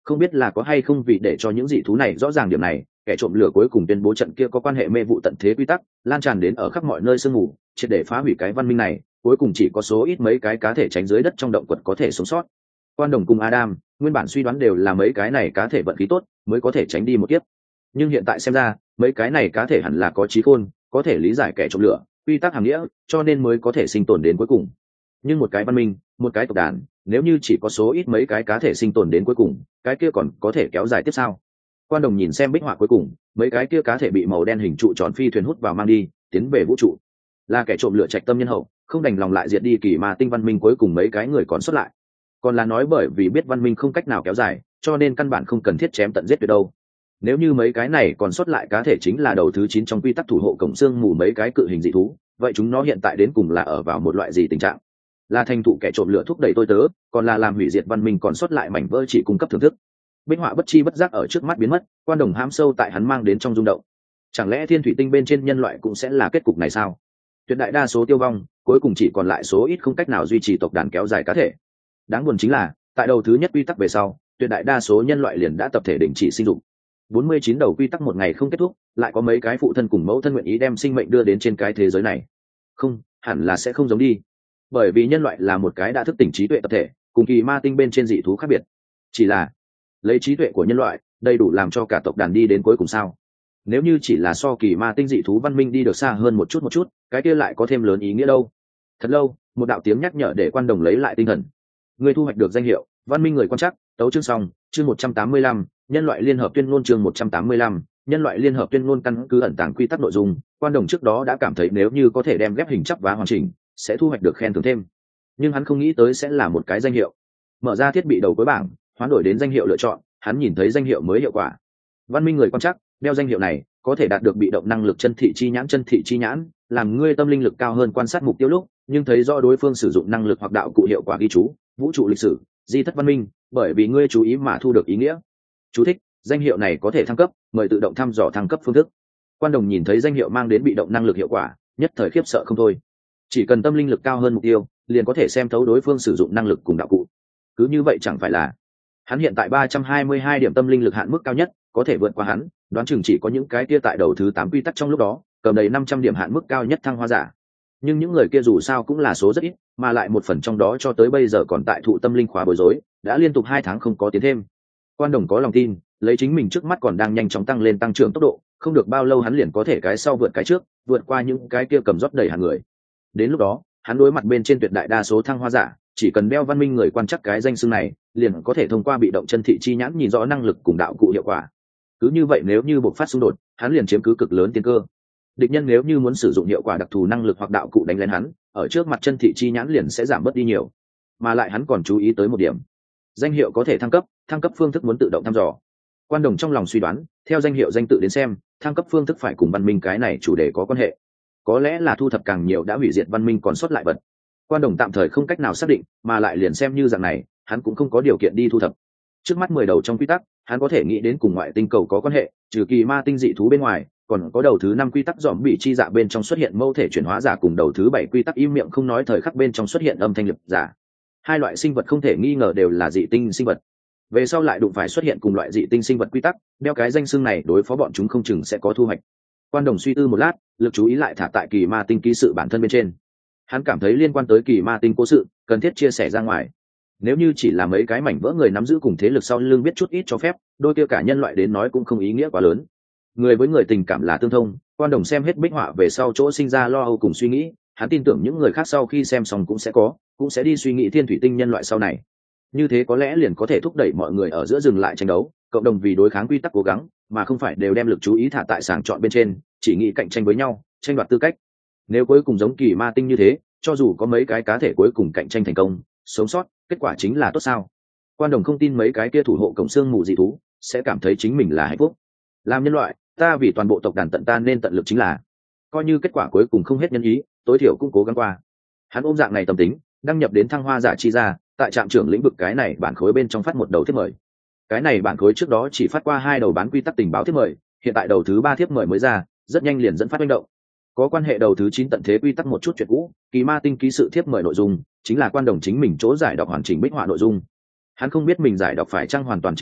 Không biết là có hay không vì để cho những dị thú này rõ ràng điểm này, kẻ trộm lửa cuối cùng tuyên bố trận kia có quan hệ mê vụ tận thế quy tắc lan tràn đến ở khắp mọi nơi sương mù, triệt để phá hủy cái văn minh này. Cuối cùng chỉ có số ít mấy cái cá thể tránh dưới đất trong động quật có thể sống sót. Quan Đồng cùng Adam nguyên bản suy đoán đều là mấy cái này cá thể vận khí tốt mới có thể tránh đi một kiếp, nhưng hiện tại xem ra mấy cái này cá thể hẳn là có trí khôn, có thể lý giải kẻ trộm lửa quy tắc hàng nghĩa, cho nên mới có thể sinh tồn đến cuối cùng. Nhưng một cái văn minh, một cái tộc đàn, nếu như chỉ có số ít mấy cái cá thể sinh tồn đến cuối cùng, cái kia còn có thể kéo dài tiếp sao? Quan Đồng nhìn xem bích họa cuối cùng, mấy cái kia cá thể bị màu đen hình trụ tròn phi thuyền hút vào mang đi, tiến về vũ trụ. Là kẻ trộm lửa trạch tâm nhân hậu, không đành lòng lại diệt đi kỳ ma tinh văn minh cuối cùng mấy cái người còn xuất lại. Còn là nói bởi vì biết văn minh không cách nào kéo dài, cho nên căn bản không cần thiết chém tận giết tuyệt đâu. Nếu như mấy cái này còn xuất lại cá thể chính là đầu thứ chín trong quy tắc thủ hộ cổng xương mù mấy cái cự hình dị thú, vậy chúng nó hiện tại đến cùng là ở vào một loại gì tình trạng? Là thành thụ kẻ trộm lửa thúc đẩy tôi tớ, còn là làm hủy diệt văn minh còn xuất lại mảnh vỡ chỉ cung cấp thưởng thức? Bích họa bất chi bất giác ở trước mắt biến mất, Quan Đồng hãm sâu tại hắn mang đến trong rung động. Chẳng lẽ thiên thủy tinh bên trên nhân loại cũng sẽ là kết cục này sao? Tuyệt đại đa số tiêu vong, cuối cùng chỉ còn lại số ít không cách nào duy trì tộc đàn kéo dài cá thể. Đáng buồn chính là, tại đầu thứ nhất quy tắc về sau, tuyệt đại đa số nhân loại liền đã tập thể đình chỉ sinh dục. bốn mươi chín đầu quy tắc một ngày không kết thúc, lại có mấy cái phụ thân cùng mẫu thân nguyện ý đem sinh mệnh đưa đến trên cái thế giới này. Không, hẳn là sẽ không giống đi. Bởi vì nhân loại là một cái đã thức tỉnh trí tuệ tập thể, cùng kỳ ma tinh bên trên dị thú khác biệt. Chỉ là lấy trí tuệ của nhân loại, đầy đủ làm cho cả tộc đàn đi đến cuối cùng sao? Nếu như chỉ là so kỳ ma tinh dị thú văn minh đi được xa hơn một chút một chút, cái kia lại có thêm lớn ý nghĩa đâu. Thật lâu, một đạo tiếng nhắc nhở để Quan Đồng lấy lại tinh thần. Người thu hoạch được danh hiệu văn minh người quan trắc, tấu chương xong, chương một trăm tám mươi lăm, nhân loại liên hợp tuyên ngôn chương một trăm tám mươi lăm, nhân loại liên hợp tuyên ngôn căn cứ ẩn tàng quy tắc nội dung, Quan Đồng trước đó đã cảm thấy nếu như có thể đem ghép hình chắp vá hoàn chỉnh, sẽ thu hoạch được khen thưởng thêm. Nhưng hắn không nghĩ tới sẽ là một cái danh hiệu. Mở ra thiết bị đầu cuối bảng, hoán đổi đến danh hiệu lựa chọn, hắn nhìn thấy danh hiệu mới hiệu quả. Văn minh người quan trắc, đeo danh hiệu này, có thể đạt được bị động năng lực chân thị chi nhãn chân thị chi nhãn, làm ngươi tâm linh lực cao hơn quan sát mục tiêu lúc, nhưng thấy rõ đối phương sử dụng năng lực hoặc đạo cụ hiệu quả ghi chú, vũ trụ lịch sử, di thất văn minh, bởi vì ngươi chú ý mà thu được ý nghĩa. Chú thích: danh hiệu này có thể thăng cấp, mời tự động thăm dò thăng cấp phương thức. Quan Đồng nhìn thấy danh hiệu mang đến bị động năng lực hiệu quả, nhất thời khiếp sợ không thôi. Chỉ cần tâm linh lực cao hơn mục tiêu, liền có thể xem thấu đối phương sử dụng năng lực cùng đạo cụ. Cứ như vậy chẳng phải là hắn hiện tại ba trăm hai mươi hai điểm tâm linh lực hạn mức cao nhất, có thể vượt qua hắn, đoán chừng chỉ có những cái kia tại đầu thứ tám quy tắc trong lúc đó, cầm đầy năm trăm điểm hạn mức cao nhất thăng hoa giả. Nhưng những người kia dù sao cũng là số rất ít, mà lại một phần trong đó cho tới bây giờ còn tại thụ tâm linh khóa bối rối, đã liên tục hai tháng không có tiến thêm. Quan Đồng có lòng tin, lấy chính mình trước mắt còn đang nhanh chóng tăng lên tăng trưởng tốc độ, không được bao lâu hắn liền có thể cái sau vượt cái trước, vượt qua những cái kia cầm rót đầy hàng người. Đến lúc đó, hắn đối mặt bên trên tuyệt đại đa số thăng hoa giả, chỉ cần đeo văn minh người quan chắc cái danh xưng này, liền có thể thông qua bị động chân thị chi nhãn nhìn rõ năng lực cùng đạo cụ hiệu quả. Cứ như vậy nếu như bộc phát xung đột, hắn liền chiếm cứ cực lớn tiên cơ. Địch nhân nếu như muốn sử dụng hiệu quả đặc thù năng lực hoặc đạo cụ đánh lên hắn, ở trước mặt chân thị chi nhãn liền sẽ giảm bớt đi nhiều. Mà lại hắn còn chú ý tới một điểm, danh hiệu có thể thăng cấp, thăng cấp phương thức muốn tự động thăm dò. Quan Đồng trong lòng suy đoán, theo danh hiệu danh tự đến xem, thăng cấp phương thức phải cùng văn minh cái này chủ đề có quan hệ. Có lẽ là thu thập càng nhiều đã hủy diệt văn minh còn sót lại vật. Quan Đồng tạm thời không cách nào xác định, mà lại liền xem như dạng này, hắn cũng không có điều kiện đi thu thập. Trước mắt mười đầu trong quy tắc, hắn có thể nghĩ đến cùng ngoại tinh cầu có quan hệ, trừ kỳ ma tinh dị thú bên ngoài, còn có đầu thứ năm quy tắc dòm bị chi dạ bên trong xuất hiện mâu thể chuyển hóa giả cùng đầu thứ bảy quy tắc im miệng không nói thời khắc bên trong xuất hiện âm thanh lực giả. Hai loại sinh vật không thể nghi ngờ đều là dị tinh sinh vật. Về sau lại đụng phải xuất hiện cùng loại dị tinh sinh vật quy tắc, đeo cái danh xưng này đối phó bọn chúng không chừng sẽ có thu hoạch. Quan Đồng suy tư một lát, lực chú ý lại thả tại kỳ ma tinh ký sự bản thân bên trên. Hắn cảm thấy liên quan tới kỳ ma tinh cố sự, cần thiết chia sẻ ra ngoài. Nếu như chỉ là mấy cái mảnh vỡ người nắm giữ cùng thế lực sau lưng biết chút ít cho phép, đôi kia cả nhân loại đến nói cũng không ý nghĩa quá lớn. Người với người tình cảm là tương thông, Quan Đồng xem hết bích họa về sau chỗ sinh ra lo âu cùng suy nghĩ, hắn tin tưởng những người khác sau khi xem xong cũng sẽ có, cũng sẽ đi suy nghĩ thiên thủy tinh nhân loại sau này. Như thế có lẽ liền có thể thúc đẩy mọi người ở giữa dừng lại tranh đấu, cộng đồng vì đối kháng quy tắc cố gắng, mà không phải đều đem lực chú ý thả tại sàng chọn bên trên, chỉ nghĩ cạnh tranh với nhau, tranh đoạt tư cách. Nếu cuối cùng giống kỳ ma tinh như thế, cho dù có mấy cái cá thể cuối cùng cạnh tranh thành công, sống sót, kết quả chính là tốt sao? Quan Đồng không tin mấy cái kia thủ hộ cổng xương mù dị thú sẽ cảm thấy chính mình là hạnh phúc. Làm nhân loại, ta vì toàn bộ tộc đàn tận ta nên tận lực chính là, coi như kết quả cuối cùng không hết nhân ý, tối thiểu cũng cố gắng qua. Hắn ôm dạng này tâm tính, đăng nhập đến thăng hoa giả chi ra, tại trạm trưởng lĩnh vực cái này bản khối bên trong phát một đầu thiếp mời. Cái này bản khối trước đó chỉ phát qua hai đầu bán quy tắc tình báo thiếp mời, hiện tại đầu thứ ba thiếp mời mới ra, rất nhanh liền dẫn phát manh động. Có quan hệ đầu thứ chín tận thế quy tắc một chút chuyện cũ, kỳ ma tinh ký sự thiếp mời nội dung chính là Quan Đồng chính mình chỗ giải đọc hoàn chỉnh bích họa nội dung. Hắn không biết mình giải đọc phải chăng hoàn toàn chính xác,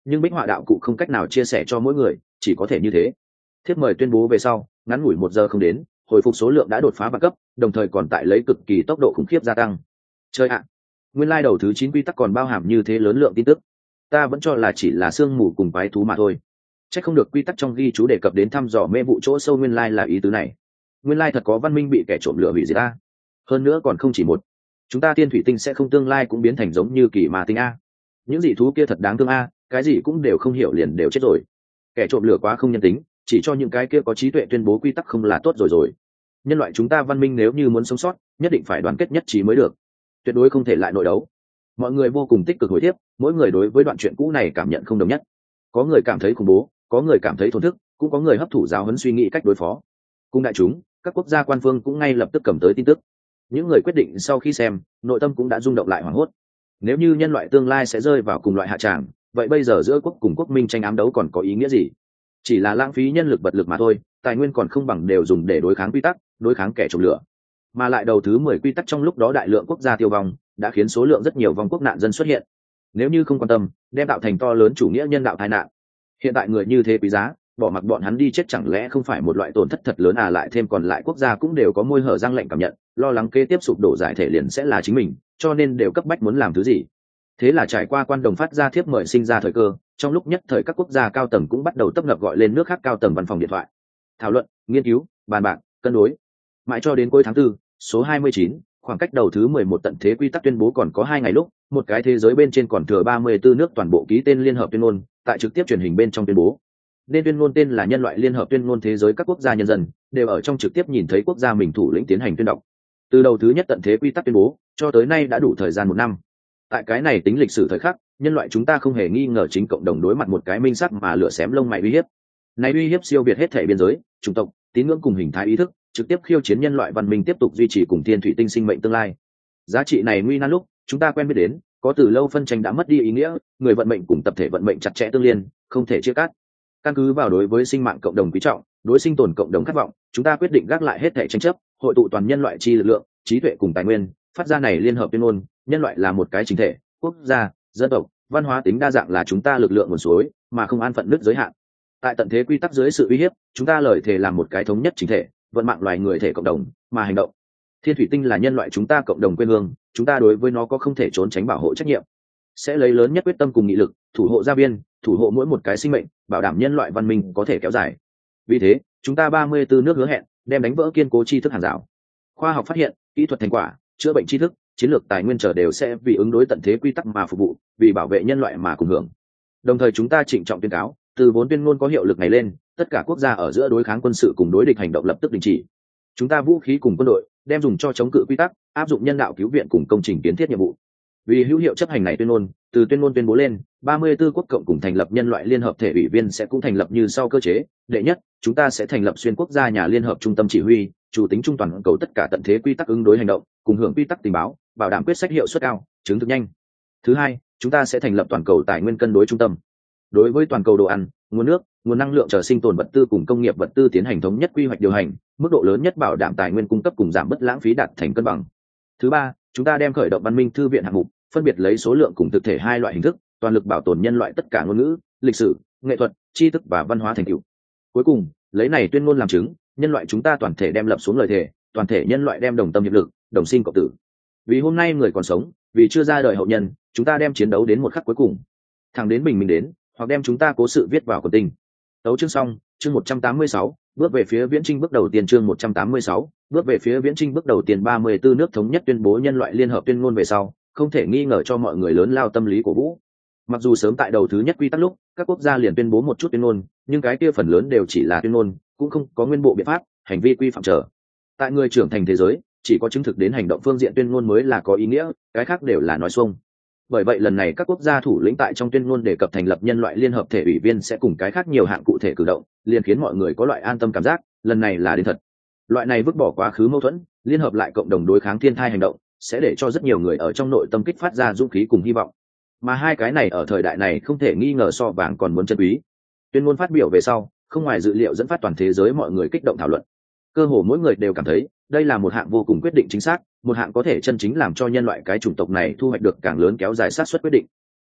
nhưng bích họa đạo cụ không cách nào chia sẻ cho mỗi người, chỉ có thể như thế. Thiếp mời tuyên bố về sau, ngắn ngủi một giờ không đến, hồi phục số lượng đã đột phá ba cấp, đồng thời còn tại lấy cực kỳ tốc độ khủng khiếp gia tăng. Chơi ạ, nguyên lai đầu thứ chín quy tắc còn bao hàm như thế lớn lượng tin tức, ta vẫn cho là chỉ là sương mù cùng quái thú mà thôi. Chắc không được quy tắc trong ghi chú đề cập đến thăm dò mê vụ chỗ sâu, nguyên lai là ý tứ này. Nguyên lai thật có văn minh bị kẻ trộm lửa hủy diệt a. Hơn nữa còn không chỉ một. Chúng ta tiên thủy tinh sẽ không tương lai cũng biến thành giống như kỳ ma tinh a. Những dị thú kia thật đáng thương a, cái gì cũng đều không hiểu liền đều chết rồi. Kẻ trộm lửa quá không nhân tính, chỉ cho những cái kia có trí tuệ tuyên bố quy tắc không là tốt rồi rồi. Nhân loại chúng ta văn minh nếu như muốn sống sót, nhất định phải đoàn kết nhất trí mới được, tuyệt đối không thể lại nội đấu. Mọi người vô cùng tích cực hồi tiếp, mỗi người đối với đoạn chuyện cũ này cảm nhận không đồng nhất. Có người cảm thấy khủng bố, có người cảm thấy thổn thức, cũng có người hấp thụ giáo huấn suy nghĩ cách đối phó. Cùng đại chúng, các quốc gia quan phương cũng ngay lập tức cầm tới tin tức. Những người quyết định sau khi xem, nội tâm cũng đã rung động lại hoảng hốt. Nếu như nhân loại tương lai sẽ rơi vào cùng loại hạ tràng, vậy bây giờ giữa quốc cùng quốc minh tranh ám đấu còn có ý nghĩa gì? Chỉ là lãng phí nhân lực vật lực mà thôi, tài nguyên còn không bằng đều dùng để đối kháng quy tắc, đối kháng kẻ trộm lửa. Mà lại đầu thứ mười quy tắc trong lúc đó đại lượng quốc gia tiêu vong, đã khiến số lượng rất nhiều vong quốc nạn dân xuất hiện. Nếu như không quan tâm, đem tạo thành to lớn chủ nghĩa nhân đạo tai nạn. Hiện tại người như thế quý giá, bỏ mặc bọn hắn đi chết chẳng lẽ không phải một loại tổn thất thật lớn à? Lại thêm còn lại quốc gia cũng đều có môi hở răng lệnh cảm nhận, lo lắng kế tiếp sụp đổ giải thể liền sẽ là chính mình, cho nên đều cấp bách muốn làm thứ gì. Thế là trải qua quan đồng phát ra thiếp mời sinh ra thời cơ, trong lúc nhất thời các quốc gia cao tầng cũng bắt đầu tấp nập gọi lên nước khác cao tầng văn phòng điện thoại, thảo luận, nghiên cứu, bàn bạc, cân đối. Mãi cho đến cuối tháng tư, số hai mươi chín, khoảng cách đầu thứ mười một tận thế quy tắc tuyên bố còn có hai ngày lúc, một cái thế giới bên trên còn thừa ba mươi tư nước toàn bộ ký tên liên hợp tuyên ngôn, tại trực tiếp truyền hình bên trong tuyên bố. Nên tuyên ngôn tên là Nhân loại Liên hợp tuyên ngôn thế giới các quốc gia nhân dân đều ở trong trực tiếp nhìn thấy quốc gia mình thủ lĩnh tiến hành tuyên đọc. Từ đầu thứ nhất tận thế quy tắc tuyên bố cho tới nay đã đủ thời gian một năm. Tại cái này tính lịch sử thời khắc, nhân loại chúng ta không hề nghi ngờ chính cộng đồng đối mặt một cái minh sắc mà lửa xém lông mày uy hiếp. Này uy hiếp siêu việt hết thể biên giới, chủng tộc, tín ngưỡng cùng hình thái ý thức, trực tiếp khiêu chiến nhân loại văn minh tiếp tục duy trì cùng thiên thủy tinh sinh mệnh tương lai. Giá trị này nguy nan lúc, chúng ta quen biết đến, có từ lâu phân tranh đã mất đi ý nghĩa, người vận mệnh cùng tập thể vận mệnh chặt chẽ tương liên, không thể chia cắt. Căn cứ vào đối với sinh mạng cộng đồng quý trọng, đối sinh tồn cộng đồng khát vọng, chúng ta quyết định gác lại hết thể tranh chấp, hội tụ toàn nhân loại chi lực lượng, trí tuệ cùng tài nguyên, phát ra này liên hợp tuyên ngôn, nhân loại là một cái chính thể, quốc gia, dân tộc, văn hóa tính đa dạng là chúng ta lực lượng nguồn suối, mà không an phận nứt giới hạn. Tại tận thế quy tắc dưới sự uy hiếp, chúng ta lời thề làm một cái thống nhất chính thể, vận mạng loài người thể cộng đồng, mà hành động. Thiên thủy tinh là nhân loại chúng ta cộng đồng quê hương, chúng ta đối với nó có không thể trốn tránh bảo hộ trách nhiệm. Sẽ lấy lớn nhất quyết tâm cùng nghị lực, thủ hộ gia viên, thủ hộ mỗi một cái sinh mệnh, bảo đảm nhân loại văn minh có thể kéo dài. Vì thế, chúng ta ba mươi tư nước hứa hẹn, đem đánh vỡ kiên cố tri thức hàng rào. Khoa học phát hiện, kỹ thuật thành quả, chữa bệnh tri thức, chiến lược tài nguyên trở đều sẽ vì ứng đối tận thế quy tắc mà phục vụ, vì bảo vệ nhân loại mà cùng hưởng. Đồng thời chúng ta trịnh trọng tuyên cáo, từ vốn tuyên ngôn có hiệu lực này lên, tất cả quốc gia ở giữa đối kháng quân sự cùng đối địch hành động lập tức đình chỉ. Chúng ta vũ khí cùng quân đội đem dùng cho chống cự quy tắc, áp dụng nhân đạo cứu viện cùng công trình kiến thiết nhiệm vụ. Vì hữu hiệu chấp hành này tuyên ngôn, từ tuyên ngôn tuyên bố lên, ba mươi tư quốc cộng cùng thành lập nhân loại liên hợp thể ủy viên sẽ cũng thành lập như sau cơ chế. Đệ nhất, chúng ta sẽ thành lập xuyên quốc gia nhà liên hợp trung tâm chỉ huy, chủ tính trung toàn cầu tất cả tận thế quy tắc ứng đối hành động, cùng hưởng quy tắc tình báo, bảo đảm quyết sách hiệu suất cao, chứng thực nhanh. Thứ hai, chúng ta sẽ thành lập toàn cầu tài nguyên cân đối trung tâm. Đối với toàn cầu đồ ăn, nguồn nước, nguồn năng lượng chờ sinh tồn vật tư cùng công nghiệp vật tư tiến hành thống nhất quy hoạch điều hành, mức độ lớn nhất bảo đảm tài nguyên cung cấp cùng giảm bớt lãng phí đạt thành cân bằng. Thứ ba, chúng ta đem khởi động văn minh thư viện hạng mục, phân biệt lấy số lượng cùng thực thể hai loại hình thức, toàn lực bảo tồn nhân loại tất cả ngôn ngữ, lịch sử, nghệ thuật, tri thức và văn hóa thành tựu. Cuối cùng, lấy này tuyên ngôn làm chứng, nhân loại chúng ta toàn thể đem lập xuống lời thề, toàn thể nhân loại đem đồng tâm hiệp lực, đồng sinh cộng tử. Vì hôm nay người còn sống, vì chưa ra đời hậu nhân, chúng ta đem chiến đấu đến một khắc cuối cùng, thẳng đến bình minh đến, hoặc đem chúng ta cố sự viết vào quần tinh. Tấu chương xong, chương một trăm tám mươi sáu, bước về phía viễn chinh bước đầu tiên chương một trăm tám mươi sáu, bước về phía viễn chinh bước đầu tiên ba mươi tư nước thống nhất tuyên bố nhân loại liên hợp tuyên ngôn về sau, không thể nghi ngờ cho mọi người lớn lao tâm lý cổ vũ. Mặc dù sớm tại đầu thứ nhất quy tắc lúc, các quốc gia liền tuyên bố một chút tuyên ngôn, nhưng cái kia phần lớn đều chỉ là tuyên ngôn, cũng không có nguyên bộ biện pháp, hành vi quy phạm trở. Tại người trưởng thành thế giới, chỉ có chứng thực đến hành động phương diện tuyên ngôn mới là có ý nghĩa, cái khác đều là nói xuông. Bởi vậy lần này các quốc gia thủ lĩnh tại trong tuyên ngôn đề cập thành lập nhân loại liên hợp thể ủy viên sẽ cùng cái khác nhiều hạng cụ thể cử động, liền khiến mọi người có loại an tâm cảm giác, lần này là đến thật. Loại này vứt bỏ quá khứ mâu thuẫn, liên hợp lại cộng đồng đối kháng thiên thai hành động, sẽ để cho rất nhiều người ở trong nội tâm kích phát ra dũng khí cùng hy vọng. Mà hai cái này ở thời đại này không thể nghi ngờ so vàng còn muốn chân quý. Tuyên ngôn phát biểu về sau, không ngoài dự liệu dẫn phát toàn thế giới mọi người kích động thảo luận. Cơ hồ mỗi người đều cảm thấy, đây là một hạng vô cùng quyết định chính xác, một hạng có thể chân chính làm cho nhân loại cái chủng tộc này thu hoạch được càng lớn kéo dài sát suất quyết định.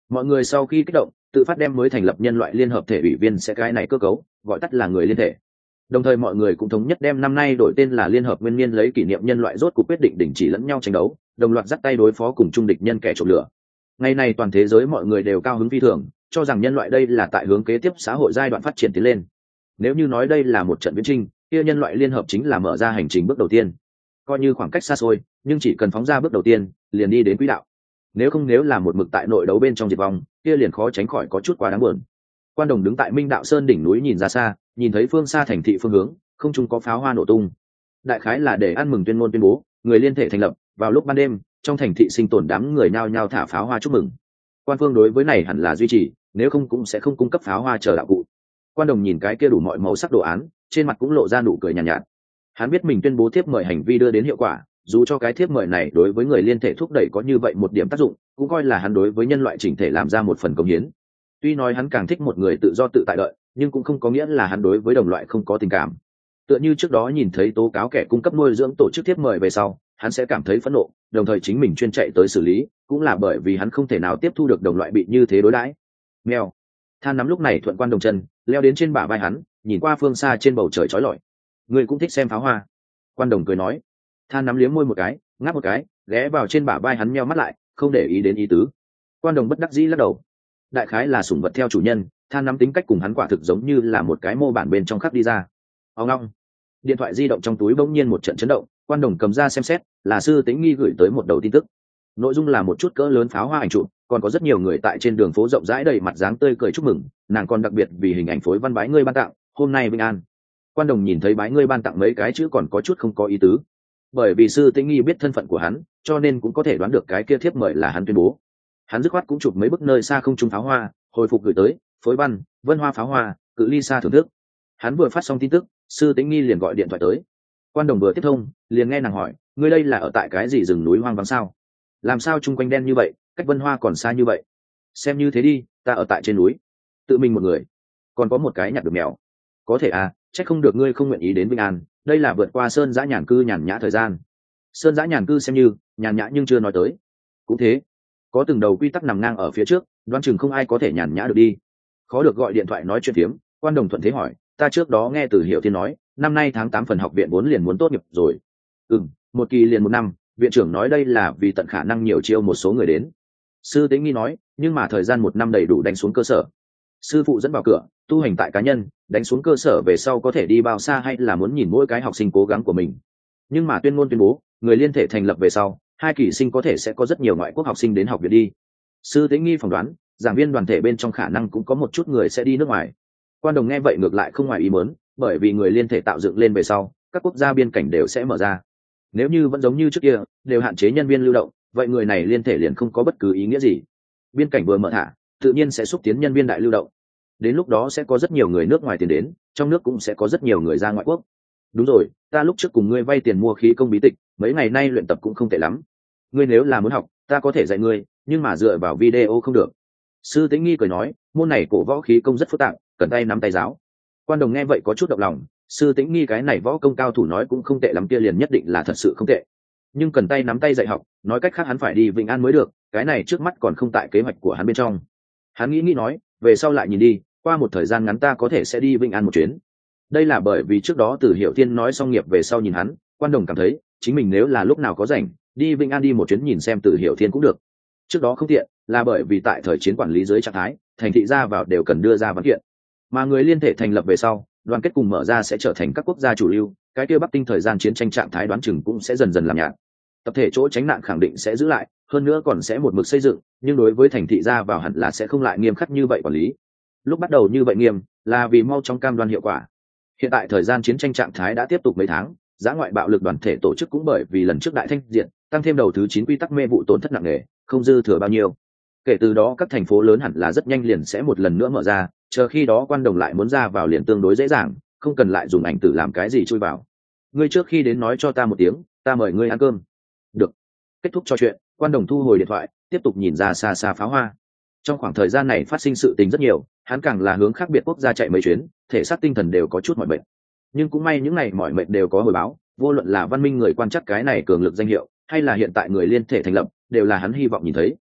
Mọi người sau khi kích động tự phát đem mới thành lập nhân loại liên hợp thể ủy viên sẽ cái này cơ cấu gọi tắt là người liên thể. Đồng thời mọi người cũng thống nhất đem năm nay đổi tên là liên hợp nguyên niên, lấy kỷ niệm nhân loại rốt cuộc quyết định đình chỉ lẫn nhau tranh đấu, đồng loạt dắt tay đối phó cùng chung địch nhân kẻ trộm lửa. Ngày này toàn thế giới mọi người đều cao hứng phi thường, cho rằng nhân loại đây là tại hướng kế tiếp xã hội giai đoạn phát triển tiến lên. Nếu như nói đây là một trận viễn chinh, kia nhân loại liên hợp chính là mở ra hành trình bước đầu tiên. Coi như khoảng cách xa xôi, nhưng chỉ cần phóng ra bước đầu tiên, liền đi đến quỹ đạo. Nếu không nếu là một mực tại nội đấu bên trong diệt vong, kia liền khó tránh khỏi có chút quá đáng buồn. Quan Đồng đứng tại Minh Đạo Sơn đỉnh núi nhìn ra xa, nhìn thấy phương xa thành thị phương hướng, không trung có pháo hoa nổ tung. Đại khái là để ăn mừng tuyên ngôn tuyên bố, người liên thể thành lập. Vào lúc ban đêm, trong thành thị sinh tồn đám người nhao nhao thả pháo hoa chúc mừng. Quan phương đối với này hẳn là duy trì, nếu không cũng sẽ không cung cấp pháo hoa chờ đạo cụ. Quan Đồng nhìn cái kia đủ mọi màu sắc đồ án, trên mặt cũng lộ ra nụ cười nhàn nhạt, nhạt. Hắn biết mình tuyên bố thiếp mời hành vi đưa đến hiệu quả, dù cho cái thiếp mời này đối với người liên thể thúc đẩy có như vậy một điểm tác dụng, cũng coi là hắn đối với nhân loại chỉnh thể làm ra một phần công hiến. Tuy nói hắn càng thích một người tự do tự tại đợi, nhưng cũng không có nghĩa là hắn đối với đồng loại không có tình cảm. Tựa như trước đó nhìn thấy tố cáo kẻ cung cấp nuôi dưỡng tổ chức thiếp mời về sau, hắn sẽ cảm thấy phẫn nộ, đồng thời chính mình chuyên chạy tới xử lý, cũng là bởi vì hắn không thể nào tiếp thu được đồng loại bị như thế đối đãi. Mèo. Than nắm lúc này thuận Quan Đồng chân, leo đến trên bả vai hắn, nhìn qua phương xa trên bầu trời chói lọi. Người cũng thích xem pháo hoa. Quan Đồng cười nói. Than nắm liếm môi một cái, ngáp một cái, ghé vào trên bả vai hắn meo mắt lại, không để ý đến ý tứ. Quan Đồng bất đắc dĩ lắc đầu. Đại khái là sủng vật theo chủ nhân, Than nắm tính cách cùng hắn quả thực giống như là một cái mô bản bên trong khắc đi ra. Ông long. Điện thoại di động trong túi bỗng nhiên một trận chấn động, Quan Đồng cầm ra xem xét, là Sư Tĩnh Nghi gửi tới một đầu tin tức. Nội dung là một chút cỡ lớn pháo hoa ảnh chụp, còn có rất nhiều người tại trên đường phố rộng rãi đầy mặt dáng tươi cười chúc mừng, nàng còn đặc biệt vì hình ảnh phối văn bái ngươi ban tặng, hôm nay vinh an. Quan Đồng nhìn thấy bái ngươi ban tặng mấy cái chữ còn có chút không có ý tứ. Bởi vì Sư Tĩnh Nghi biết thân phận của hắn, cho nên cũng có thể đoán được cái kia thiếp mời là hắn tuyên bố. Hắn dứt khoát cũng chụp mấy bức nơi xa không trung pháo hoa, hồi phục gửi tới, phối văn, vân hoa pháo hoa, cự ly xa thưởng thức. Hắn vừa phát xong tin tức, Sư Tĩnh Nghi liền gọi điện thoại tới. Quan Đồng vừa tiếp thông, liền nghe nàng hỏi, ngươi đây là ở tại cái gì rừng núi hoang vắng sao? Làm sao chung quanh đen như vậy, cách vân hoa còn xa như vậy? Xem như thế đi, ta ở tại trên núi, tự mình một người, còn có một cái nhặt được mèo. Có thể à, chắc không được ngươi không nguyện ý đến Vinh An, đây là vượt qua sơn dã nhàn cư nhàn nhã thời gian. Sơn dã nhàn cư xem như nhàn nhã nhưng chưa nói tới. Cũng thế, có từng đầu quy tắc nằm ngang ở phía trước, đoán chừng không ai có thể nhàn nhã được đi. Khó được gọi điện thoại nói chuyện phiếm, Quan Đồng thuận thế hỏi, ta trước đó nghe từ Hiểu Thiên nói, năm nay tháng tám phần học viện vốn liền muốn tốt nghiệp rồi. Ừm, một kỳ liền một năm, viện trưởng nói đây là vì tận khả năng nhiều chiêu một số người đến. Sư Tĩnh Nghi nói, nhưng mà thời gian một năm đầy đủ đánh xuống cơ sở. Sư phụ dẫn vào cửa, tu hành tại cá nhân, đánh xuống cơ sở về sau có thể đi bao xa hay là muốn nhìn mỗi cái học sinh cố gắng của mình. Nhưng mà tuyên ngôn tuyên bố, người liên thể thành lập về sau, hai kỳ sinh có thể sẽ có rất nhiều ngoại quốc học sinh đến học viện đi. Sư Tĩnh Nghi phỏng đoán, giảng viên đoàn thể bên trong khả năng cũng có một chút người sẽ đi nước ngoài. Quan Đồng nghe vậy ngược lại không ngoài ý muốn, bởi vì người liên thể tạo dựng lên về sau, các quốc gia biên cảnh đều sẽ mở ra. Nếu như vẫn giống như trước kia, đều hạn chế nhân viên lưu động, vậy người này liên thể liền không có bất cứ ý nghĩa gì. Biên cảnh vừa mở thả, tự nhiên sẽ xúc tiến nhân viên đại lưu động. Đến lúc đó sẽ có rất nhiều người nước ngoài tiền đến, trong nước cũng sẽ có rất nhiều người ra ngoại quốc. Đúng rồi, ta lúc trước cùng ngươi vay tiền mua khí công bí tịch, mấy ngày nay luyện tập cũng không tệ lắm. Ngươi nếu là muốn học, ta có thể dạy ngươi, nhưng mà dựa vào video không được. Sư Tĩnh Nghi cười nói, môn này cổ võ khí công rất phức tạp, cần tay nắm tay giáo. Quan Đồng nghe vậy có chút động lòng, Sư Tĩnh Nghi cái này võ công cao thủ nói cũng không tệ lắm, kia liền nhất định là thật sự không tệ. Nhưng cần tay nắm tay dạy học, nói cách khác hắn phải đi Vĩnh An mới được, cái này trước mắt còn không tại kế hoạch của hắn bên trong. Hắn nghĩ nghĩ nói, về sau lại nhìn đi, qua một thời gian ngắn ta có thể sẽ đi Vĩnh An một chuyến. Đây là bởi vì trước đó Từ Hiểu Thiên nói xong nghiệp về sau nhìn hắn, Quan Đồng cảm thấy chính mình nếu là lúc nào có rảnh, đi Vĩnh An đi một chuyến nhìn xem Từ Hiểu Thiên cũng được. Trước đó không tiện, là bởi vì tại thời chiến quản lý dưới trạng thái, thành thị ra vào đều cần đưa ra văn kiện, mà người liên thể thành lập về sau, đoàn kết cùng mở ra sẽ trở thành các quốc gia chủ lưu, cái kia Bắc Tinh thời gian chiến tranh trạng thái đoán chừng cũng sẽ dần dần làm nhạt. Tập thể chỗ tránh nạn khẳng định sẽ giữ lại, hơn nữa còn sẽ một mực xây dựng, nhưng đối với thành thị ra vào hẳn là sẽ không lại nghiêm khắc như vậy quản lý. Lúc bắt đầu như vậy nghiêm, là vì mau chóng cam đoan hiệu quả. Hiện tại thời gian chiến tranh trạng thái đã tiếp tục mấy tháng, giã ngoại bạo lực đoàn thể tổ chức cũng bởi vì lần trước đại thanh diện, tăng thêm đầu thứ chín quy tắc mê vụ tổn thất nặng nề, không dư thừa bao nhiêu. Kể từ đó các thành phố lớn hẳn là rất nhanh liền sẽ một lần nữa mở ra, chờ khi đó Quan Đồng lại muốn ra vào liền tương đối dễ dàng, không cần lại dùng ảnh tử làm cái gì chui vào. Ngươi trước khi đến nói cho ta một tiếng, ta mời ngươi ăn cơm. Được. Kết thúc trò chuyện, Quan Đồng thu hồi điện thoại, tiếp tục nhìn ra xa xa pháo hoa. Trong khoảng thời gian này phát sinh sự tình rất nhiều, hắn càng là hướng khác biệt quốc gia chạy mấy chuyến, thể xác tinh thần đều có chút mỏi mệt. Nhưng cũng may những ngày mỏi mệt đều có hồi báo, vô luận là văn minh người quan chắc cái này cường lực danh hiệu, hay là hiện tại người liên thể thành lập, đều là hắn hy vọng nhìn thấy.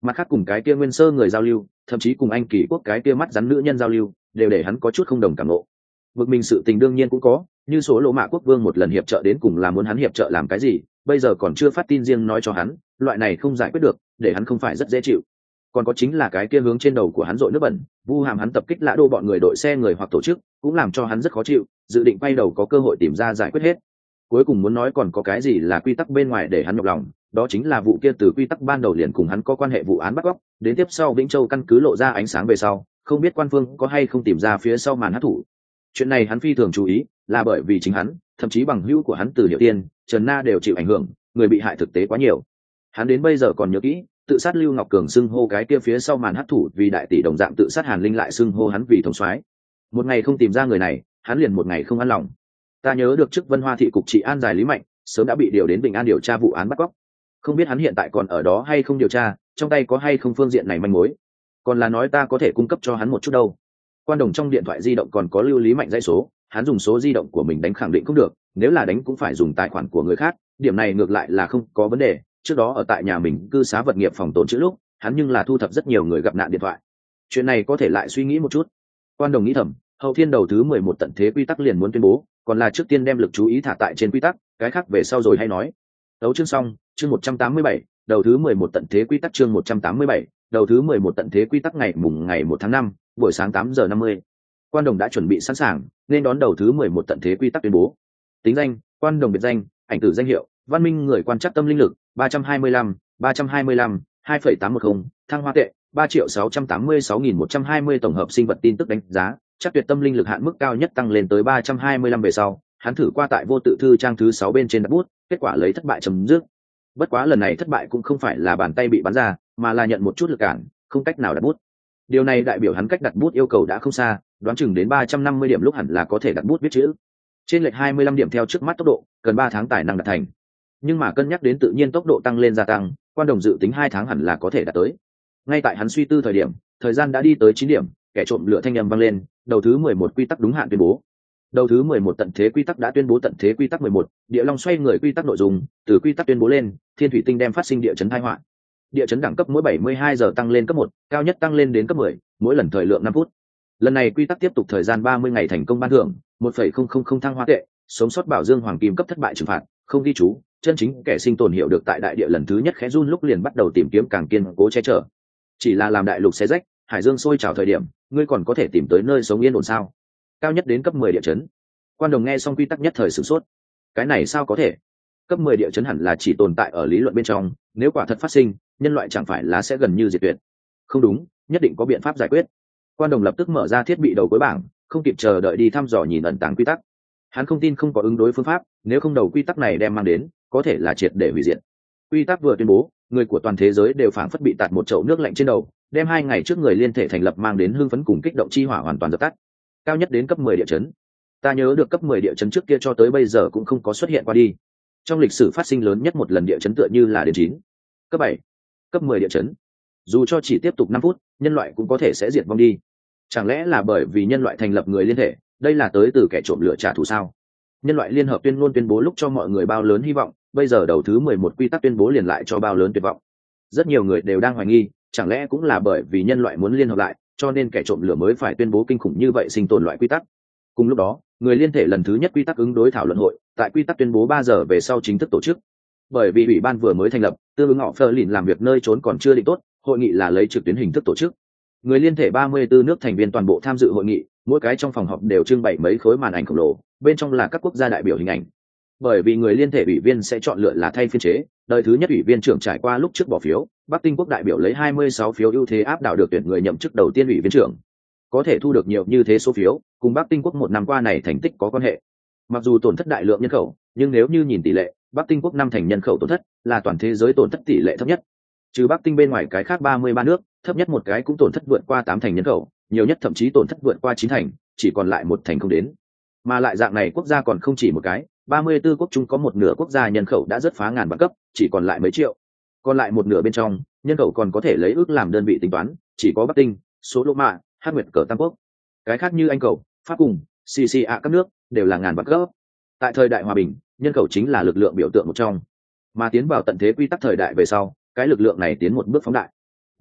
Mặt khác cùng cái kia nguyên sơ người giao lưu, thậm chí cùng anh kỳ quốc cái kia mắt rắn nữ nhân giao lưu, đều để hắn có chút không đồng cảm ngộ. Vực mình sự tình đương nhiên cũng có, như số lỗ mạ quốc vương một lần hiệp trợ đến cùng là muốn hắn hiệp trợ làm cái gì, bây giờ còn chưa phát tin riêng nói cho hắn, loại này không giải quyết được, để hắn không phải rất dễ chịu. Còn có chính là cái kia hướng trên đầu của hắn dội nước bẩn, vu hàm hắn tập kích lã đô bọn người đội xe người hoặc tổ chức, cũng làm cho hắn rất khó chịu, dự định quay đầu có cơ hội tìm ra giải quyết hết. Cuối cùng muốn nói còn có cái gì là quy tắc bên ngoài để hắn nhọc lòng, đó chính là vụ kia từ quy tắc ban đầu liền cùng hắn có quan hệ vụ án bắt cóc, đến tiếp sau Vĩnh Châu căn cứ lộ ra ánh sáng về sau, không biết quan phương có hay không tìm ra phía sau màn hắc thủ. Chuyện này hắn phi thường chú ý, là bởi vì chính hắn, thậm chí bằng hữu của hắn Từ Hiệu Tiên, Trần Na đều chịu ảnh hưởng, người bị hại thực tế quá nhiều. Hắn đến bây giờ còn nhớ kỹ, tự sát Lưu Ngọc Cường xưng hô cái kia phía sau màn hắc thủ vì đại tỷ đồng dạng tự sát Hàn Linh lại xưng hô hắn vì thống soái. Một ngày không tìm ra người này, hắn liền một ngày không an lòng. Ta nhớ được trước Vân Hoa thị cục trị an dài Lý Mạnh, sớm đã bị điều đến Bình An điều tra vụ án bắt cóc. Không biết hắn hiện tại còn ở đó hay không điều tra, trong tay có hay không phương diện này manh mối. Còn là nói ta có thể cung cấp cho hắn một chút đâu. Quan Đồng trong điện thoại di động còn có lưu Lý Mạnh dãy số, hắn dùng số di động của mình đánh khẳng định không được, nếu là đánh cũng phải dùng tài khoản của người khác, điểm này ngược lại là không có vấn đề. Trước đó ở tại nhà mình cư xá vật nghiệp phòng tồn trữ lúc, hắn nhưng là thu thập rất nhiều người gặp nạn điện thoại. Chuyện này có thể lại suy nghĩ một chút. Quan Đồng nghĩ thầm, hậu thiên đầu thứ mười một tận thế quy tắc liền muốn tuyên bố, còn là trước tiên đem lực chú ý thả tại trên quy tắc, cái khác về sau rồi hay nói. Đấu chương xong, chương một trăm tám mươi bảy, đầu thứ mười một tận thế quy tắc chương một trăm tám mươi bảy, đầu thứ mười một tận thế quy tắc ngày mùng ngày một tháng năm, buổi sáng tám giờ năm mươi. Quan Đồng đã chuẩn bị sẵn sàng, nên đón đầu thứ mười một tận thế quy tắc tuyên bố. Tính danh: Quan Đồng biệt danh, ảnh tử danh hiệu: Văn Minh người quan trắc tâm linh lực, ba trăm hai mươi lăm, ba trăm hai mươi lăm, hai phẩy tám một không, thăng hoa tệ, ba triệu sáu trăm tám mươi sáu nghìn một trăm hai mươi tổng hợp sinh vật tin tức đánh giá, chắc tuyệt tâm linh lực hạn mức cao nhất tăng lên tới ba trăm hai mươi lăm về sau, hắn thử qua tại vô tự thư trang thứ sáu bên trên đặt bút, kết quả lấy thất bại chấm dứt. Bất quá lần này thất bại cũng không phải là bàn tay bị bắn ra, mà là nhận một chút lực cản, không cách nào đặt bút. Điều này đại biểu hắn cách đặt bút yêu cầu đã không xa, đoán chừng đến ba trăm năm mươi điểm lúc hẳn là có thể đặt bút viết chữ. Trên lệch hai mươi lăm điểm theo trước mắt tốc độ, cần ba tháng tài năng đạt thành. Nhưng mà cân nhắc đến tự nhiên tốc độ tăng lên gia tăng, Quan Đồng dự tính hai tháng hẳn là có thể đạt tới. Ngay tại hắn suy tư thời điểm, thời gian đã đi tới chín điểm, kẻ trộm lửa thanh âm vang lên, đầu thứ mười một quy tắc đúng hạn tuyên bố. Đầu thứ mười một tận thế quy tắc đã tuyên bố tận thế quy tắc mười một, địa long xoay người quy tắc nội dung, từ quy tắc tuyên bố lên, thiên thủy tinh đem phát sinh địa chấn tai họa. Địa chấn đẳng cấp mỗi bảy mươi hai giờ tăng lên cấp một, cao nhất tăng lên đến cấp mười, mỗi lần thời lượng năm phút. Lần này quy tắc tiếp tục thời gian ba mươi ngày thành công ban thưởng, một phẩy không không không thăng hoa tệ, sống sót bảo dương hoàng kim cấp thất bại trừng phạt, không ghi chú, chân chính kẻ sinh tồn hiểu được tại đại địa lần thứ nhất khẽ run lúc liền bắt đầu tìm kiếm càng kiên cố che chở. Chỉ là làm đại lục xé rách, hải dương sôi trào thời điểm, ngươi còn có thể tìm tới nơi sống yên ổn sao? Cao nhất đến cấp mười địa chấn. Quan Đồng nghe xong quy tắc nhất thời sửng sốt. Cái này sao có thể? Cấp mười địa chấn hẳn là chỉ tồn tại ở lý luận bên trong, nếu quả thật phát sinh, nhân loại chẳng phải là sẽ gần như diệt tuyệt. Không đúng, nhất định có biện pháp giải quyết. Quan Đồng lập tức mở ra thiết bị đầu cuối bảng, không kịp chờ đợi đi thăm dò nhìn ẩn tàng quy tắc. Hắn không tin không có ứng đối phương pháp, nếu không đầu quy tắc này đem mang đến, có thể là triệt để hủy diệt. Quy tắc vừa tuyên bố, người của toàn thế giới đều phảng phất bị tạt một chậu nước lạnh trên đầu, đem hai ngày trước người liên thể thành lập mang đến hưng phấn cùng kích động chi hỏa hoàn toàn dập tắt. Cao nhất đến cấp mười địa chấn. Ta nhớ được cấp mười địa chấn trước kia cho tới bây giờ cũng không có xuất hiện qua đi. Trong lịch sử phát sinh lớn nhất một lần địa chấn tựa như là đến chín. Cấp bảy, cấp mười địa chấn. Dù cho chỉ tiếp tục năm phút, nhân loại cũng có thể sẽ diệt vong đi. Chẳng lẽ là bởi vì nhân loại thành lập người liên thể, đây là tới từ kẻ trộm lửa trả thù sao? Nhân loại liên hợp tuyên ngôn tuyên bố lúc cho mọi người bao lớn hy vọng, bây giờ đầu thứ mười một quy tắc tuyên bố liền lại cho bao lớn tuyệt vọng. Rất nhiều người đều đang hoài nghi, chẳng lẽ cũng là bởi vì nhân loại muốn liên hợp lại, cho nên kẻ trộm lửa mới phải tuyên bố kinh khủng như vậy sinh tồn loại quy tắc. Cùng lúc đó, người liên thể lần thứ nhất quy tắc ứng đối thảo luận hội, tại quy tắc tuyên bố ba giờ về sau chính thức tổ chức. Bởi vì ủy ban vừa mới thành lập, tương ứng họ phơ lìn làm việc nơi trốn còn chưa định tốt, hội nghị là lấy trực tuyến hình thức tổ chức. Người liên thể ba mươi tư nước thành viên toàn bộ tham dự hội nghị, mỗi cái trong phòng họp đều trưng bày mấy khối màn ảnh khổng lồ, bên trong là các quốc gia đại biểu hình ảnh. Bởi vì người liên thể ủy viên sẽ chọn lựa là thay phiên chế, đời thứ nhất ủy viên trưởng trải qua lúc trước bỏ phiếu, Bắc Tinh quốc đại biểu lấy hai mươi sáu phiếu ưu thế áp đảo được tuyển người nhậm chức đầu tiên ủy viên trưởng. Có thể thu được nhiều như thế số phiếu, cùng Bắc Tinh quốc một năm qua này thành tích có quan hệ. Mặc dù tổn thất đại lượng nhân khẩu, nhưng nếu như nhìn tỷ lệ, Bắc Tinh quốc năm thành nhân khẩu tổn thất là toàn thế giới tổn thất tỷ lệ thấp nhất. Trừ Bắc Tinh bên ngoài cái khác ba mươi ba nước, thấp nhất một cái cũng tổn thất vượt qua tám thành nhân khẩu, nhiều nhất thậm chí tổn thất vượt qua chín thành, chỉ còn lại một thành không đến. Mà lại dạng này quốc gia còn không chỉ một cái, ba mươi tư quốc chung có một nửa quốc gia nhân khẩu đã rất phá ngàn vạn cấp, chỉ còn lại mấy triệu. Còn lại một nửa bên trong, nhân khẩu còn có thể lấy ước làm đơn vị tính toán, chỉ có Bắc Tinh, số lô mạ, Hắc Nguyệt cờ Tam Quốc. Cái khác như Anh cầu, Pháp cùng xê xê a các nước đều là ngàn vạn cấp. Tại thời đại hòa bình, nhân khẩu chính là lực lượng biểu tượng một trong. Mà tiến vào tận thế quy tắc thời đại về sau, cái lực lượng này tiến một bước phóng đại.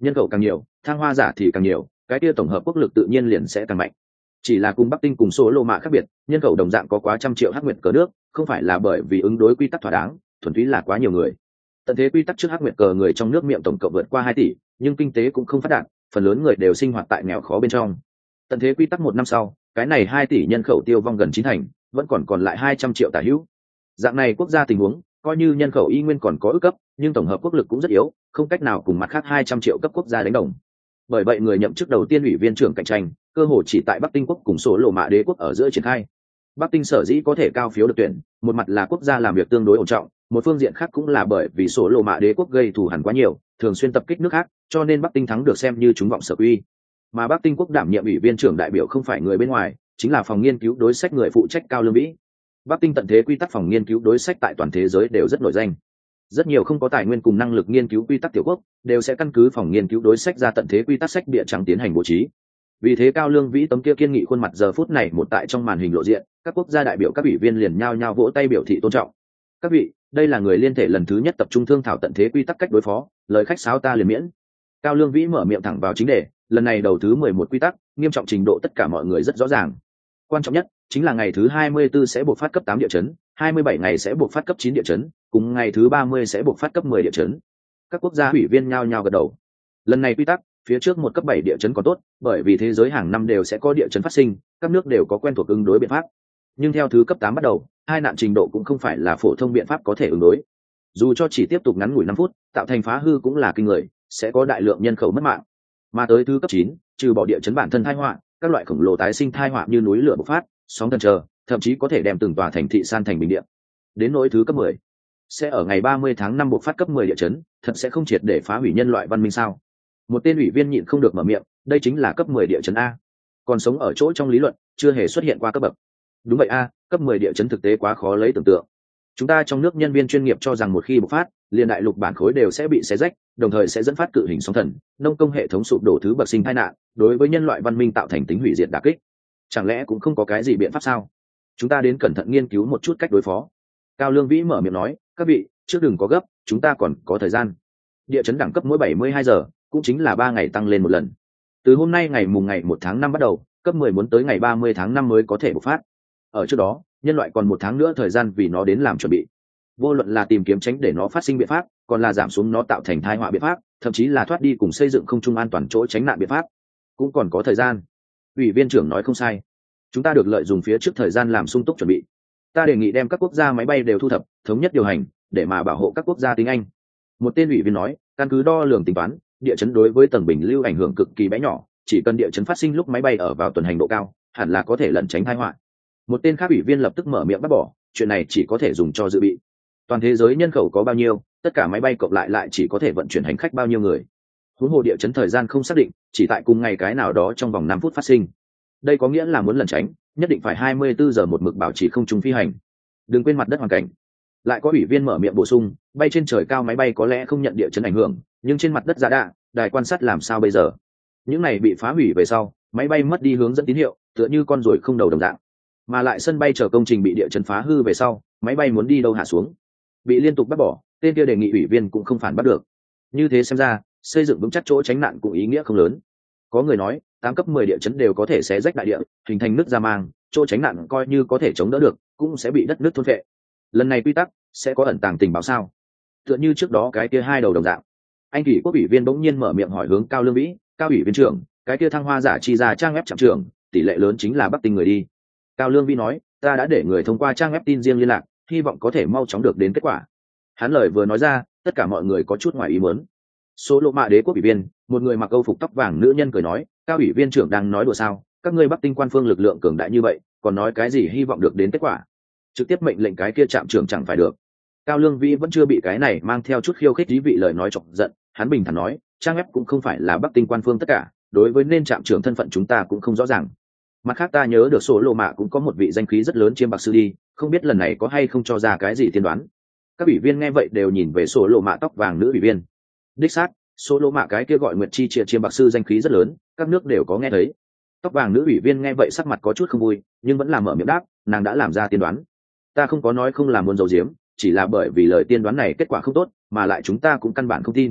nhân khẩu càng nhiều thăng hoa giả thì càng nhiều, cái kia tổng hợp quốc lực tự nhiên liền sẽ càng mạnh. Chỉ là cùng Bắc Tinh cùng số lô mạ khác biệt, nhân khẩu đồng dạng có quá trăm triệu hắc nguyệt cờ nước, không phải là bởi vì ứng đối quy tắc thỏa đáng, thuần túy là quá nhiều người. Tận thế quy tắc trước hắc nguyệt cờ người trong nước miệng tổng cộng vượt qua hai tỷ, nhưng kinh tế cũng không phát đạt, phần lớn người đều sinh hoạt tại nghèo khó bên trong. Tận thế quy tắc một năm sau, cái này hai tỷ nhân khẩu tiêu vong gần chín thành, vẫn còn còn lại hai trăm triệu tả hữu. Dạng này quốc gia tình huống, coi như nhân khẩu y nguyên còn có ước cấp, nhưng tổng hợp quốc lực cũng rất yếu, không cách nào cùng mặt khác hai trăm triệu cấp quốc gia đánh đồng. Bởi vậy người nhậm chức đầu tiên ủy viên trưởng cạnh tranh, cơ hội chỉ tại Bắc Tinh quốc cùng số lộ mạ đế quốc ở giữa triển khai. Bắc Tinh sở dĩ có thể cao phiếu được tuyển, một mặt là quốc gia làm việc tương đối ổn trọng, một phương diện khác cũng là bởi vì số lộ mạ đế quốc gây thù hằn quá nhiều, thường xuyên tập kích nước khác, cho nên Bắc Tinh thắng được xem như chúng vọng sở quy. Mà Bắc Tinh quốc đảm nhiệm ủy viên trưởng đại biểu không phải người bên ngoài, chính là phòng nghiên cứu đối sách người phụ trách Cao Lương Vĩ. Bắc Tinh tận thế quy tắc phòng nghiên cứu đối sách tại toàn thế giới đều rất nổi danh. Rất nhiều không có tài nguyên cùng năng lực nghiên cứu quy tắc tiểu quốc đều sẽ căn cứ phòng nghiên cứu đối sách ra tận thế quy tắc sách địa trắng tiến hành bố trí. Vì thế Cao Lương Vĩ tấm kia kiên nghị khuôn mặt giờ phút này một tại trong màn hình lộ diện, các quốc gia đại biểu các ủy viên liền nhao nhao vỗ tay biểu thị tôn trọng. Các vị, đây là người liên thể lần thứ nhất tập trung thương thảo tận thế quy tắc cách đối phó, lời khách sáo ta liền miễn. Cao Lương Vĩ mở miệng thẳng vào chính đề, lần này đầu thứ mười một quy tắc, nghiêm trọng trình độ tất cả mọi người rất rõ ràng. Quan trọng nhất chính là ngày thứ hai mươi tư sẽ buộc phát cấp tám địa chấn, hai mươi bảy ngày sẽ buộc phát cấp chín địa chấn, cùng ngày thứ ba mươi sẽ buộc phát cấp mười địa chấn. Các quốc gia ủy viên nhao nhao gật đầu. Lần này quy tắc, phía trước một cấp bảy địa chấn còn tốt, bởi vì thế giới hàng năm đều sẽ có địa chấn phát sinh, các nước đều có quen thuộc ứng đối biện pháp. Nhưng theo thứ cấp tám bắt đầu, hai nạn trình độ cũng không phải là phổ thông biện pháp có thể ứng đối. Dù cho chỉ tiếp tục ngắn ngủi năm phút, tạo thành phá hư cũng là kinh người, sẽ có đại lượng nhân khẩu mất mạng. Mà tới thứ cấp chín, trừ bỏ địa chấn bản thân tai họa, các loại khổng lồ tái sinh tai họa như núi lửa bộc phát, sóng thần chờ, thậm chí có thể đem từng tòa thành thị san thành bình địa. Đến nỗi thứ cấp mười, sẽ ở ngày ba mươi tháng năm bộc phát cấp mười địa chấn, thật sẽ không triệt để phá hủy nhân loại văn minh sao? Một tên ủy viên nhịn không được mở miệng, đây chính là cấp mười địa chấn a. Còn sống ở chỗ trong lý luận, chưa hề xuất hiện qua cấp bậc. Đúng vậy a, cấp mười địa chấn thực tế quá khó lấy tưởng tượng. Chúng ta trong nước nhân viên chuyên nghiệp cho rằng một khi bộc phát, liền đại lục bản khối đều sẽ bị xé rách, đồng thời sẽ dẫn phát cự hình sóng thần, nông công hệ thống sụp đổ thứ bậc sinh tai nạn, đối với nhân loại văn minh tạo thành tính hủy diệt đả kích. Chẳng lẽ cũng không có cái gì biện pháp sao? Chúng ta đến cẩn thận nghiên cứu một chút cách đối phó. Cao Lương Vĩ mở miệng nói, các vị, trước đừng có gấp, chúng ta còn có thời gian. Địa chấn đẳng cấp mỗi bảy mươi hai giờ, cũng chính là ba ngày tăng lên một lần. Từ hôm nay ngày mùng ngày một tháng năm bắt đầu, cấp mười muốn tới ngày ba mươi tháng năm mới có thể bộc phát. Ở trước đó, nhân loại còn một tháng nữa thời gian vì nó đến làm chuẩn bị. Vô luận là tìm kiếm tránh để nó phát sinh biện pháp, còn là giảm xuống nó tạo thành tai họa biện pháp, thậm chí là thoát đi cùng xây dựng không trung an toàn chỗ tránh nạn biện pháp, cũng còn có thời gian. Ủy viên trưởng nói không sai, chúng ta được lợi dụng phía trước thời gian làm sung túc chuẩn bị. Ta đề nghị đem các quốc gia máy bay đều thu thập, thống nhất điều hành, để mà bảo hộ các quốc gia tiếng Anh. Một tên ủy viên nói, căn cứ đo lường tính toán, địa chấn đối với tầng bình lưu ảnh hưởng cực kỳ bé nhỏ, chỉ cần địa chấn phát sinh lúc máy bay ở vào tuần hành độ cao, hẳn là có thể lẩn tránh tai họa. Một tên khác ủy viên lập tức mở miệng bác bỏ, chuyện này chỉ có thể dùng cho dự bị. Toàn thế giới nhân khẩu có bao nhiêu, tất cả máy bay cộng lại lại chỉ có thể vận chuyển hành khách bao nhiêu người. Huống hồ địa chấn thời gian không xác định, chỉ tại cùng ngày cái nào đó trong vòng năm phút phát sinh. Đây có nghĩa là muốn lẩn tránh, nhất định phải hai mươi bốn giờ một mực bảo trì không trung phi hành. Đừng quên mặt đất hoàn cảnh. Lại có ủy viên mở miệng bổ sung, bay trên trời cao máy bay có lẽ không nhận địa chấn ảnh hưởng, nhưng trên mặt đất giả đạ, đài quan sát làm sao bây giờ? Những này bị phá hủy về sau, máy bay mất đi hướng dẫn tín hiệu, tựa như con ruồi không đầu đồng dạng. Mà lại sân bay chờ công trình bị địa chấn phá hư về sau, máy bay muốn đi đâu hạ xuống, bị liên tục bác bỏ, tên kia đề nghị ủy viên cũng không phản bắt được. Như thế xem ra, xây dựng vững chắc chỗ tránh nạn cũng ý nghĩa không lớn. Có người nói, tám cấp mười địa chấn đều có thể xé rách đại địa, hình thành nước ra mang, chỗ tránh nạn coi như có thể chống đỡ được, cũng sẽ bị đất nước thôn phệ. Lần này quy tắc sẽ có ẩn tàng tình báo sao? Tựa như trước đó cái kia hai đầu đồng dạng. Anh Kỷ Quốc ủy viên bỗng nhiên mở miệng hỏi hướng Cao Lương Vĩ, Cao ủy viên trưởng, cái kia thăng hoa giả chi ra trang web trạm trưởng, tỷ lệ lớn chính là Bắc Tinh người đi. Cao Lương Vĩ nói, ta đã để người thông qua trang web tin riêng liên lạc, hy vọng có thể mau chóng được đến kết quả. Hắn lời vừa nói ra, tất cả mọi người có chút ngoài ý muốn. Số lộ mạ đế quốc ủy viên, một người mặc âu phục tóc vàng nữ nhân cười nói, Cao ủy viên trưởng đang nói đùa sao? Các ngươi Bắc Tinh quan phương lực lượng cường đại như vậy, còn nói cái gì hy vọng được đến kết quả? Trực tiếp mệnh lệnh cái kia trạm trưởng chẳng phải được. Cao Lương Vĩ vẫn chưa bị cái này mang theo chút khiêu khích ý vị lời nói chọc giận, hắn bình thản nói, trang web cũng không phải là Bắc Tinh quan phương tất cả, đối với nên trạm trưởng thân phận chúng ta cũng không rõ ràng. Mặt khác ta nhớ được số lộ mạ cũng có một vị danh khí rất lớn chiêm bạc sư đi, không biết lần này có hay không cho ra cái gì tiên đoán. Các ủy viên nghe vậy đều nhìn về số lộ mạ tóc vàng nữ ủy viên. Đích xác, số lộ mạ cái kia gọi Nguyệt Chi Triệt chiêm bạc sư danh khí rất lớn, các nước đều có nghe thấy. Tóc vàng nữ ủy viên nghe vậy sắc mặt có chút không vui, nhưng vẫn làm mở miệng đáp, nàng đã làm ra tiên đoán. Ta không có nói không làm muốn giấu giếm, chỉ là bởi vì lời tiên đoán này kết quả không tốt, mà lại chúng ta cũng căn bản không tin.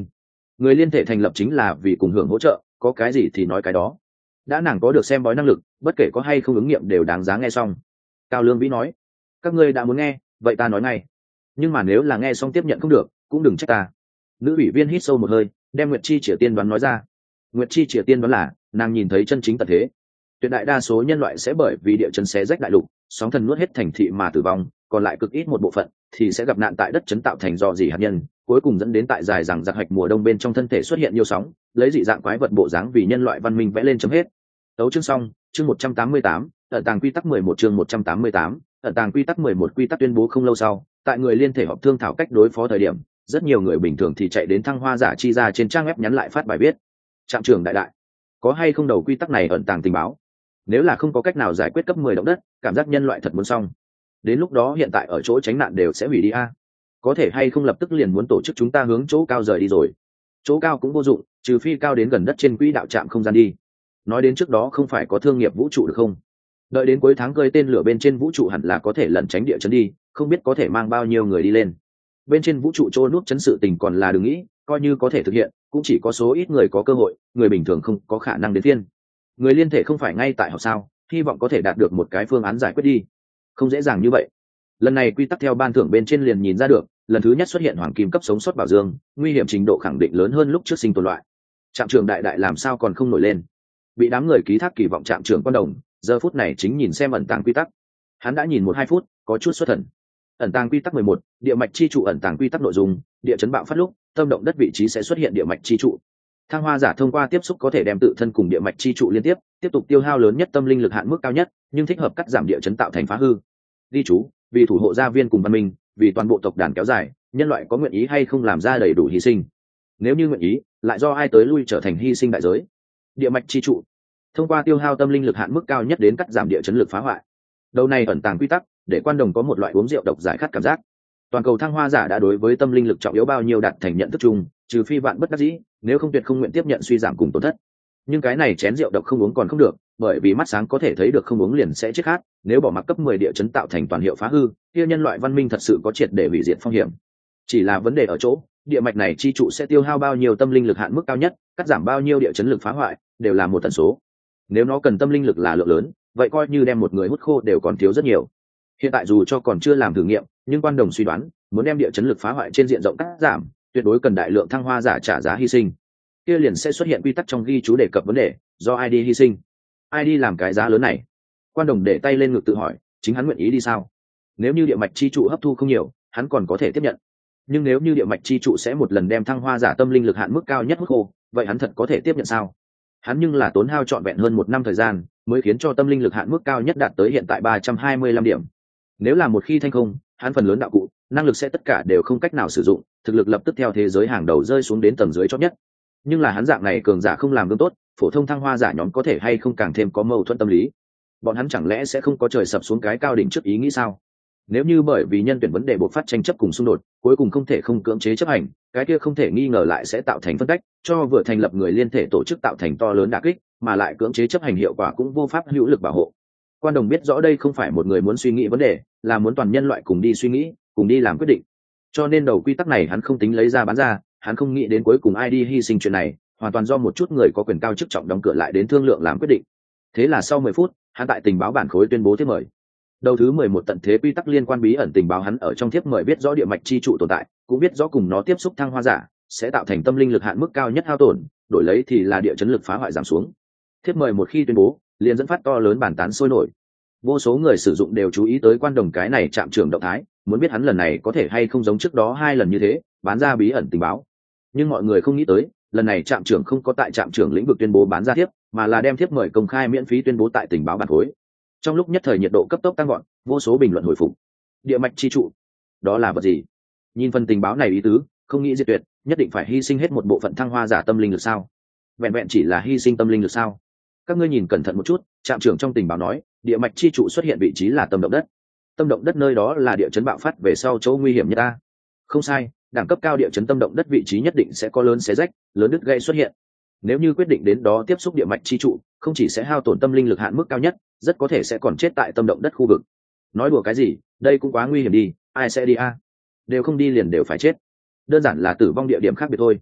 Người liên thể thành lập chính là vì cùng hưởng hỗ trợ, có cái gì thì nói cái đó. Đã nàng có được xem bói năng lực, bất kể có hay không ứng nghiệm đều đáng giá nghe xong. Cao Lương Vĩ nói, các ngươi đã muốn nghe, vậy ta nói ngay. Nhưng mà nếu là nghe xong tiếp nhận không được, cũng đừng trách ta. Nữ ủy viên hít sâu một hơi, đem Nguyệt Chi Chỉa Tiên đoán nói ra. Nguyệt Chi Chỉa Tiên đoán là, nàng nhìn thấy chân chính tận thế. Tuyệt đại đa số nhân loại sẽ bởi vì địa chấn xé rách đại lục, sóng thần nuốt hết thành thị mà tử vong, còn lại cực ít một bộ phận thì sẽ gặp nạn tại đất chấn tạo thành do dị hạt nhân, cuối cùng dẫn đến tại dài rằng giặc hạch mùa đông bên trong thân thể xuất hiện nhiều sóng, lấy dị dạng quái vật bộ dáng vì nhân loại văn minh vẽ lên chấm hết. Tấu chương xong, chương một trăm tám mươi tám, ẩn tàng quy tắc mười một chương một trăm tám mươi tám, ẩn tàng quy tắc mười một quy tắc tuyên bố không lâu sau, tại người liên thể họp thương thảo cách đối phó thời điểm, rất nhiều người bình thường thì chạy đến Thăng Hoa Giả chi ra trên trang web nhắn lại phát bài viết. Trạm trưởng đại đại, có hay không đầu quy tắc này ẩn tàng tình báo? Nếu là không có cách nào giải quyết cấp mười động đất, cảm giác nhân loại thật muốn xong. Đến lúc đó hiện tại ở chỗ tránh nạn đều sẽ hủy đi a. Có thể hay không lập tức liền muốn tổ chức chúng ta hướng chỗ cao rời đi rồi. Chỗ cao cũng vô dụng, trừ phi cao đến gần đất trên quỹ đạo trạm không gian đi. Nói đến trước đó không phải có thương nghiệp vũ trụ được không? Đợi đến cuối tháng cơi tên lửa bên trên vũ trụ hẳn là có thể lẩn tránh địa chấn đi, không biết có thể mang bao nhiêu người đi lên. Bên trên vũ trụ trô núp chấn sự tình còn là đừng nghĩ, coi như có thể thực hiện, cũng chỉ có số ít người có cơ hội, người bình thường không có khả năng đến phiên. Người liên thể không phải ngay tại học sao, hy vọng có thể đạt được một cái phương án giải quyết đi. Không dễ dàng như vậy. Lần này quy tắc theo ban thưởng bên trên liền nhìn ra được, lần thứ nhất xuất hiện hoàng kim cấp sống sót bảo dương, nguy hiểm trình độ khẳng định lớn hơn lúc trước sinh tồn loại. Trạm trưởng đại đại làm sao còn không nổi lên? Bị đám người ký thác kỳ vọng trạm trưởng Quan Đồng, giờ phút này chính nhìn xem ẩn tàng quy tắc. Hắn đã nhìn một hai phút, có chút xuất thần. Ẩn tàng quy tắc mười một, địa mạch chi trụ ẩn tàng quy tắc nội dung, địa chấn bạo phát lúc, tâm động đất vị trí sẽ xuất hiện địa mạch chi trụ. Thăng Hoa Giả thông qua tiếp xúc có thể đem tự thân cùng địa mạch chi trụ liên tiếp, tiếp tục tiêu hao lớn nhất tâm linh lực hạn mức cao nhất, nhưng thích hợp cắt giảm địa chấn tạo thành phá hư. Ghi chú, vì thủ hộ gia viên cùng văn minh, vì toàn bộ tộc đàn kéo dài, nhân loại có nguyện ý hay không làm ra đầy đủ hy sinh? Nếu như nguyện ý, lại do ai tới lui trở thành hy sinh đại giới? Địa mạch chi trụ, thông qua tiêu hao tâm linh lực hạn mức cao nhất đến cắt giảm địa chấn lực phá hoại. Đầu này ẩn tàng quy tắc, để Quan Đồng có một loại uống rượu độc giải khát cảm giác. Toàn cầu Thăng Hoa Giả đã đối với tâm linh lực trọng yếu bao nhiêu đạt thành nhận thức chung, trừ phi vạn bất đắc dĩ, nếu không tuyệt không nguyện tiếp nhận suy giảm cùng tổn thất. Nhưng cái này chén rượu độc không uống còn không được, bởi vì mắt sáng có thể thấy được không uống liền sẽ chết khát, nếu bỏ mặc cấp mười địa chấn tạo thành toàn hiệu phá hư, kia nhân loại văn minh thật sự có triệt để hủy diệt phong hiểm. Chỉ là vấn đề ở chỗ, địa mạch này chi trụ sẽ tiêu hao bao nhiêu tâm linh lực hạn mức cao nhất, cắt giảm bao nhiêu địa chấn lực phá hoại, đều là một tần số. Nếu nó cần tâm linh lực là lượng lớn, vậy coi như đem một người hút khô đều còn thiếu rất nhiều. Hiện tại dù cho còn chưa làm thử nghiệm, nhưng Quan Đồng suy đoán, muốn đem địa chấn lực phá hoại trên diện rộng cắt giảm, tuyệt đối cần đại lượng Thăng Hoa Giả trả giá hy sinh. Kia liền sẽ xuất hiện quy tắc trong ghi chú đề cập vấn đề, do ai đi hy sinh, ai đi làm cái giá lớn này. Quan Đồng để tay lên ngực tự hỏi, chính hắn nguyện ý đi sao? Nếu như địa mạch chi trụ hấp thu không nhiều, hắn còn có thể tiếp nhận. Nhưng nếu như địa mạch chi trụ sẽ một lần đem Thăng Hoa Giả tâm linh lực hạn mức cao nhất hút khô, vậy hắn thật có thể tiếp nhận sao? Hắn nhưng là tốn hao trọn vẹn hơn một năm thời gian, mới khiến cho tâm linh lực hạn mức cao nhất đạt tới hiện tại ba trăm hai mươi lăm điểm. Nếu là một khi thành công, hắn phần lớn đạo cụ, năng lực sẽ tất cả đều không cách nào sử dụng, thực lực lập tức theo thế giới hàng đầu rơi xuống đến tầng dưới chót nhất. Nhưng là hắn dạng này cường giả không làm gương tốt, phổ thông Thăng Hoa Giả nhóm có thể hay không càng thêm có mâu thuẫn tâm lý. Bọn hắn chẳng lẽ sẽ không có trời sập xuống cái cao đỉnh trước ý nghĩ sao? Nếu như bởi vì nhân tuyển vấn đề bộc phát tranh chấp cùng xung đột, cuối cùng không thể không cưỡng chế chấp hành, cái kia không thể nghi ngờ lại sẽ tạo thành phân cách, cho vừa thành lập người liên thể tổ chức tạo thành to lớn đả kích, mà lại cưỡng chế chấp hành hiệu quả cũng vô pháp hữu lực bảo hộ. Quan Đồng biết rõ đây không phải một người muốn suy nghĩ vấn đề, là muốn toàn nhân loại cùng đi suy nghĩ, cùng đi làm quyết định. Cho nên đầu quy tắc này hắn không tính lấy ra bán ra, hắn không nghĩ đến cuối cùng ai đi hy sinh chuyện này, hoàn toàn do một chút người có quyền cao chức trọng đóng cửa lại đến thương lượng làm quyết định. Thế là sau mười phút, hắn tại tình báo bản khối tuyên bố thiếp mời. Đầu thứ mười một tận thế quy tắc liên quan bí ẩn tình báo hắn ở trong thiếp mời biết rõ địa mạch chi trụ tồn tại, cũng biết rõ cùng nó tiếp xúc Thăng Hoa Giả sẽ tạo thành tâm linh lực hạn mức cao nhất hao tổn, đổi lấy thì là địa chấn lực phá hoại giảm xuống. Thiếp mời một khi tuyên bố, liền dẫn phát to lớn bàn tán sôi nổi. Vô số người sử dụng đều chú ý tới Quan Đồng cái này trạm trưởng động thái, muốn biết hắn lần này có thể hay không giống trước đó hai lần như thế, bán ra bí ẩn tình báo. Nhưng mọi người không nghĩ tới, lần này trạm trưởng không có tại trạm trưởng lĩnh vực tuyên bố bán ra thiếp, mà là đem thiếp mời công khai miễn phí tuyên bố tại tình báo bản khối. Trong lúc nhất thời nhiệt độ cấp tốc tăng gọn, vô số bình luận hồi phục. Địa mạch chi trụ, đó là vật gì? Nhìn phần tình báo này ý tứ, không nghĩ diệt tuyệt, nhất định phải hy sinh hết một bộ phận Thăng Hoa Giả tâm linh lực sao? Vẹn vẹn chỉ là hy sinh tâm linh lực sao? Các ngươi nhìn cẩn thận một chút, trạm trưởng trong tình báo nói, địa mạch chi trụ xuất hiện vị trí là tâm động đất. Tâm động đất nơi đó là địa chấn bạo phát về sau chỗ nguy hiểm nhất ta. Không sai, đẳng cấp cao địa chấn tâm động đất vị trí nhất định sẽ có lớn xé rách, lớn đứt gãy xuất hiện. Nếu như quyết định đến đó tiếp xúc địa mạch chi trụ, không chỉ sẽ hao tổn tâm linh lực hạn mức cao nhất, rất có thể sẽ còn chết tại tâm động đất khu vực. Nói đùa cái gì, đây cũng quá nguy hiểm đi, ai sẽ đi a? Đều không đi liền đều phải chết. Đơn giản là tử vong địa điểm khác biệt thôi.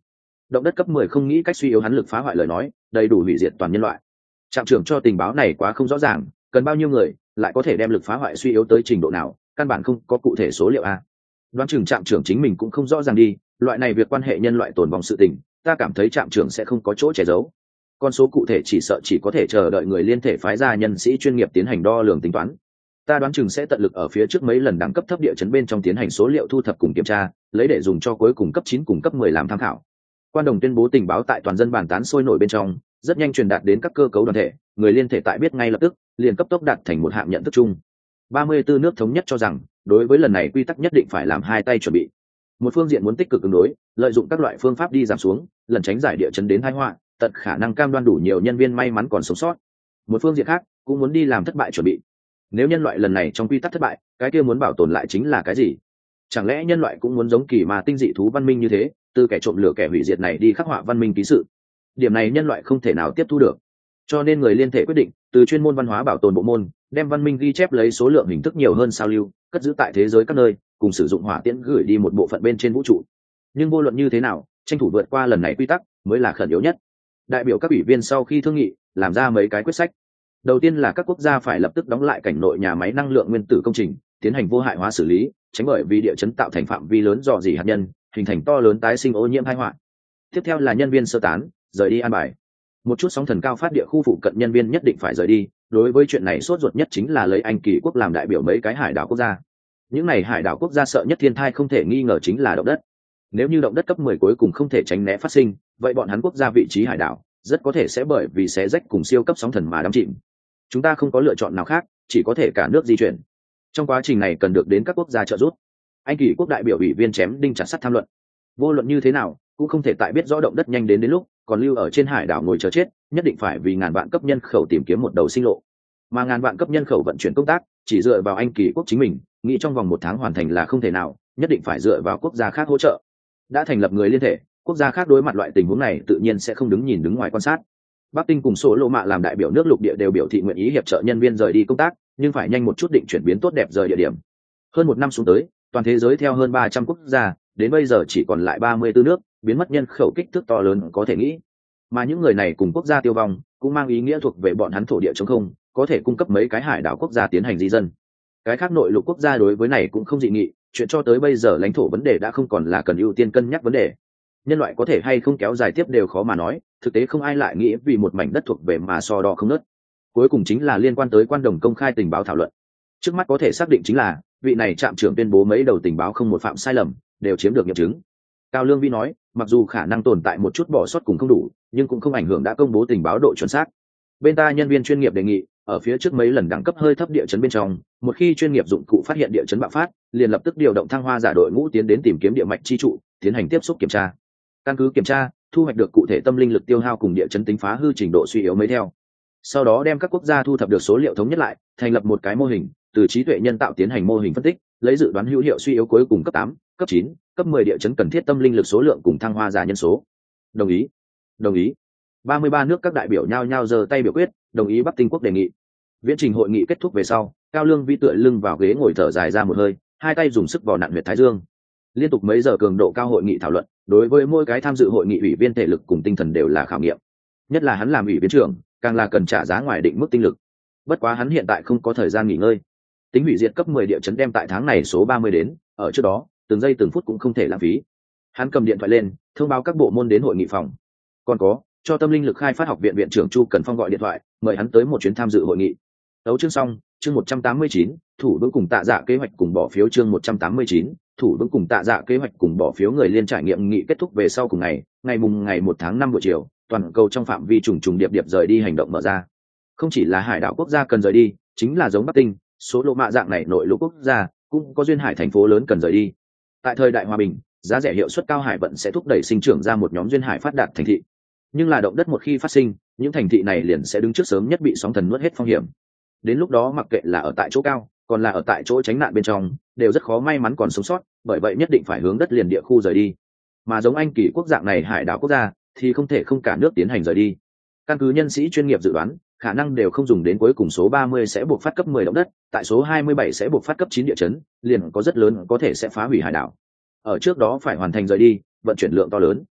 động đất cấp mười không nghĩ cách suy yếu hắn lực phá hoại lời nói đầy đủ hủy diệt toàn nhân loại. Trạm trưởng cho tình báo này quá không rõ ràng, cần bao nhiêu người lại có thể đem lực phá hoại suy yếu tới trình độ nào, căn bản không có cụ thể số liệu a. Đoán chừng trạm trưởng chính mình cũng không rõ ràng đi, loại này việc quan hệ nhân loại tồn vong sự tình, ta cảm thấy trạm trưởng sẽ không có chỗ che giấu. Con số cụ thể chỉ sợ chỉ có thể chờ đợi người liên thể phái ra nhân sĩ chuyên nghiệp tiến hành đo lường tính toán. Ta đoán chừng sẽ tận lực ở phía trước mấy lần đẳng cấp thấp địa chấn bên trong tiến hành số liệu thu thập cùng kiểm tra, lấy để dùng cho cuối cùng cấp chín cùng cấp mười làm tham khảo. Quan Đồng tuyên bố tình báo tại toàn dân bàn tán sôi nổi bên trong, rất nhanh truyền đạt đến các cơ cấu đoàn thể, người liên thể tại biết ngay lập tức, liền cấp tốc đạt thành một hạng nhận thức chung. ba mươi tư nước thống nhất cho rằng, đối với lần này quy tắc nhất định phải làm hai tay chuẩn bị. Một phương diện muốn tích cực ứng đối, lợi dụng các loại phương pháp đi giảm xuống, lần tránh giải địa chấn đến tai họa, tận khả năng cam đoan đủ nhiều nhân viên may mắn còn sống sót. Một phương diện khác, cũng muốn đi làm thất bại chuẩn bị. Nếu nhân loại lần này trong quy tắc thất bại, cái kia muốn bảo tồn lại chính là cái gì? Chẳng lẽ nhân loại cũng muốn giống kỳ mà tinh dị thú văn minh như thế, từ kẻ trộm lửa kẻ hủy diệt này đi khắc họa văn minh ký sự? Điểm này nhân loại không thể nào tiếp thu được. Cho nên người liên thể quyết định, từ chuyên môn văn hóa bảo tồn bộ môn, đem văn minh ghi chép lấy số lượng hình thức nhiều hơn sao lưu, cất giữ tại thế giới các nơi, cùng sử dụng hỏa tiễn gửi đi một bộ phận bên trên vũ trụ. Nhưng vô luận như thế nào, tranh thủ vượt qua lần này quy tắc mới là khẩn yếu nhất. Đại biểu các ủy viên sau khi thương nghị, làm ra mấy cái quyết sách. Đầu tiên là các quốc gia phải lập tức đóng lại cảnh nội nhà máy năng lượng nguyên tử công trình, tiến hành vô hại hóa xử lý, tránh bởi vì địa chấn tạo thành phạm vi lớn rò rỉ hạt nhân, hình thành to lớn tái sinh ô nhiễm tai họa. Tiếp theo là nhân viên sơ tán, rời đi an bài. Một chút sóng thần cao phát địa khu phụ cận nhân viên nhất định phải rời đi. Đối với chuyện này sốt ruột nhất chính là lấy Anh Kỳ quốc làm đại biểu mấy cái hải đảo quốc gia. Những này hải đảo quốc gia sợ nhất thiên tai không thể nghi ngờ chính là động đất. Nếu như động đất cấp mười cuối cùng không thể tránh né phát sinh, vậy bọn hắn quốc gia vị trí hải đảo rất có thể sẽ bởi vì xé rách cùng siêu cấp sóng thần mà đắm chìm. Chúng ta không có lựa chọn nào khác, chỉ có thể cả nước di chuyển. Trong quá trình này cần được đến các quốc gia trợ giúp. Anh Kỳ quốc đại biểu ủy viên chém đinh chặt sắt tham luận. Vô luận như thế nào, cũng không thể tại biết rõ động đất nhanh đến đến lúc còn lưu ở trên hải đảo ngồi chờ chết, nhất định phải vì ngàn vạn cấp nhân khẩu tìm kiếm một đầu sinh lộ. Mà ngàn vạn cấp nhân khẩu vận chuyển công tác chỉ dựa vào Anh Kỳ quốc chính mình, nghĩ trong vòng một tháng hoàn thành là không thể nào, nhất định phải dựa vào quốc gia khác hỗ trợ. Đã thành lập người liên thể, quốc gia khác đối mặt loại tình huống này tự nhiên sẽ không đứng nhìn đứng ngoài quan sát. Bắc Tinh cùng số lô mạ làm đại biểu nước lục địa đều biểu thị nguyện ý hiệp trợ nhân viên rời đi công tác, nhưng phải nhanh một chút định chuyển biến tốt đẹp rời địa điểm. Hơn một năm xuống tới, toàn thế giới theo hơn ba trăm quốc gia, đến bây giờ chỉ còn lại ba mươi tư nước, biến mất nhân khẩu kích thước to lớn có thể nghĩ. Mà những người này cùng quốc gia tiêu vong, cũng mang ý nghĩa thuộc về bọn hắn thổ địa trống không, có thể cung cấp mấy cái hải đảo quốc gia tiến hành di dân. Cái khác nội lục quốc gia đối với này cũng không dị nghị, chuyện cho tới bây giờ lãnh thổ vấn đề đã không còn là cần ưu tiên cân nhắc vấn đề. Nhân loại có thể hay không kéo dài tiếp đều khó mà nói, thực tế không ai lại nghĩ vì một mảnh đất thuộc về mà so đo không nớt. Cuối cùng chính là liên quan tới Quan Đồng công khai tình báo thảo luận. Trước mắt có thể xác định chính là vị này trạm trưởng tuyên bố mấy đầu tình báo không một phạm sai lầm, đều chiếm được nghiệm chứng. Cao Lương Vi nói, mặc dù khả năng tồn tại một chút bỏ sót cùng không đủ, nhưng cũng không ảnh hưởng đã công bố tình báo độ chuẩn xác. Bên ta nhân viên chuyên nghiệp đề nghị, ở phía trước mấy lần đẳng cấp hơi thấp địa chấn bên trong, một khi chuyên nghiệp dụng cụ phát hiện địa chấn bạo phát, liền lập tức điều động thăng hoa giả đội ngũ tiến đến tìm kiếm địa mạch chi trụ, tiến hành tiếp xúc kiểm tra. Căn cứ kiểm tra, thu hoạch được cụ thể tâm linh lực tiêu hao cùng địa chấn tính phá hư trình độ suy yếu mới theo. Sau đó đem các quốc gia thu thập được số liệu thống nhất lại, thành lập một cái mô hình, từ trí tuệ nhân tạo tiến hành mô hình phân tích, lấy dự đoán hữu hiệu suy yếu cuối cùng cấp tám, cấp chín, cấp mười địa chấn cần thiết tâm linh lực số lượng cùng thăng hoa giả nhân số. Đồng ý. Đồng ý. ba mươi ba nước các đại biểu nhao nhao giơ tay biểu quyết, đồng ý Bắc Tinh quốc đề nghị. Viễn trình hội nghị kết thúc về sau, Cao Lương Vi tựa lưng vào ghế ngồi thở dài ra một hơi, hai tay dùng sức vò nặn huyệt thái dương. Liên tục mấy giờ cường độ cao hội nghị thảo luận, đối với mỗi cái tham dự hội nghị ủy viên thể lực cùng tinh thần đều là khảo nghiệm. Nhất là hắn làm ủy viên trưởng, càng là cần trả giá ngoài định mức tinh lực. Bất quá hắn hiện tại không có thời gian nghỉ ngơi. Tính hủy diệt cấp mười địa chấn đem tại tháng này số ba mươi đến, ở trước đó, từng giây từng phút cũng không thể lãng phí. Hắn cầm điện thoại lên, thông báo các bộ môn đến hội nghị phòng. Còn có, cho tâm linh lực khai phát học viện viện trưởng Chu Cần Phong gọi điện thoại, mời hắn tới một chuyến tham dự hội nghị. Tấu chương xong, chương một trăm tám mươi chín, thủ vững cùng tạ dạ kế hoạch cùng bỏ phiếu chương một trăm tám mươi chín, thủ vững cùng tạ dạ kế hoạch cùng bỏ phiếu người liên trải nghiệm nghị kết thúc về sau cùng ngày, ngày mùng ngày một tháng năm buổi chiều, toàn cầu trong phạm vi trùng trùng điệp điệp rời đi hành động mở ra. Không chỉ là hải đảo quốc gia cần rời đi, chính là giống Bắc Tinh, số lộ mạ dạng này nội lục quốc gia, cũng có duyên hải thành phố lớn cần rời đi. Tại thời đại hòa bình, giá rẻ hiệu suất cao hải vận sẽ thúc đẩy sinh trưởng ra một nhóm duyên hải phát đạt thành thị. Nhưng là động đất một khi phát sinh, những thành thị này liền sẽ đứng trước sớm nhất bị sóng thần nuốt hết phong hiểm. Đến lúc đó mặc kệ là ở tại chỗ cao, còn là ở tại chỗ tránh nạn bên trong, đều rất khó may mắn còn sống sót, bởi vậy nhất định phải hướng đất liền địa khu rời đi. Mà giống Anh Kỳ quốc dạng này hải đảo quốc gia, thì không thể không cả nước tiến hành rời đi. Căn cứ nhân sĩ chuyên nghiệp dự đoán, khả năng đều không dùng đến cuối cùng số ba mươi sẽ buộc phát cấp mười động đất, tại số hai mươi bảy sẽ buộc phát cấp chín địa chấn, liền có rất lớn có thể sẽ phá hủy hải đảo. Ở trước đó phải hoàn thành rời đi, vận chuyển lượng to lớn.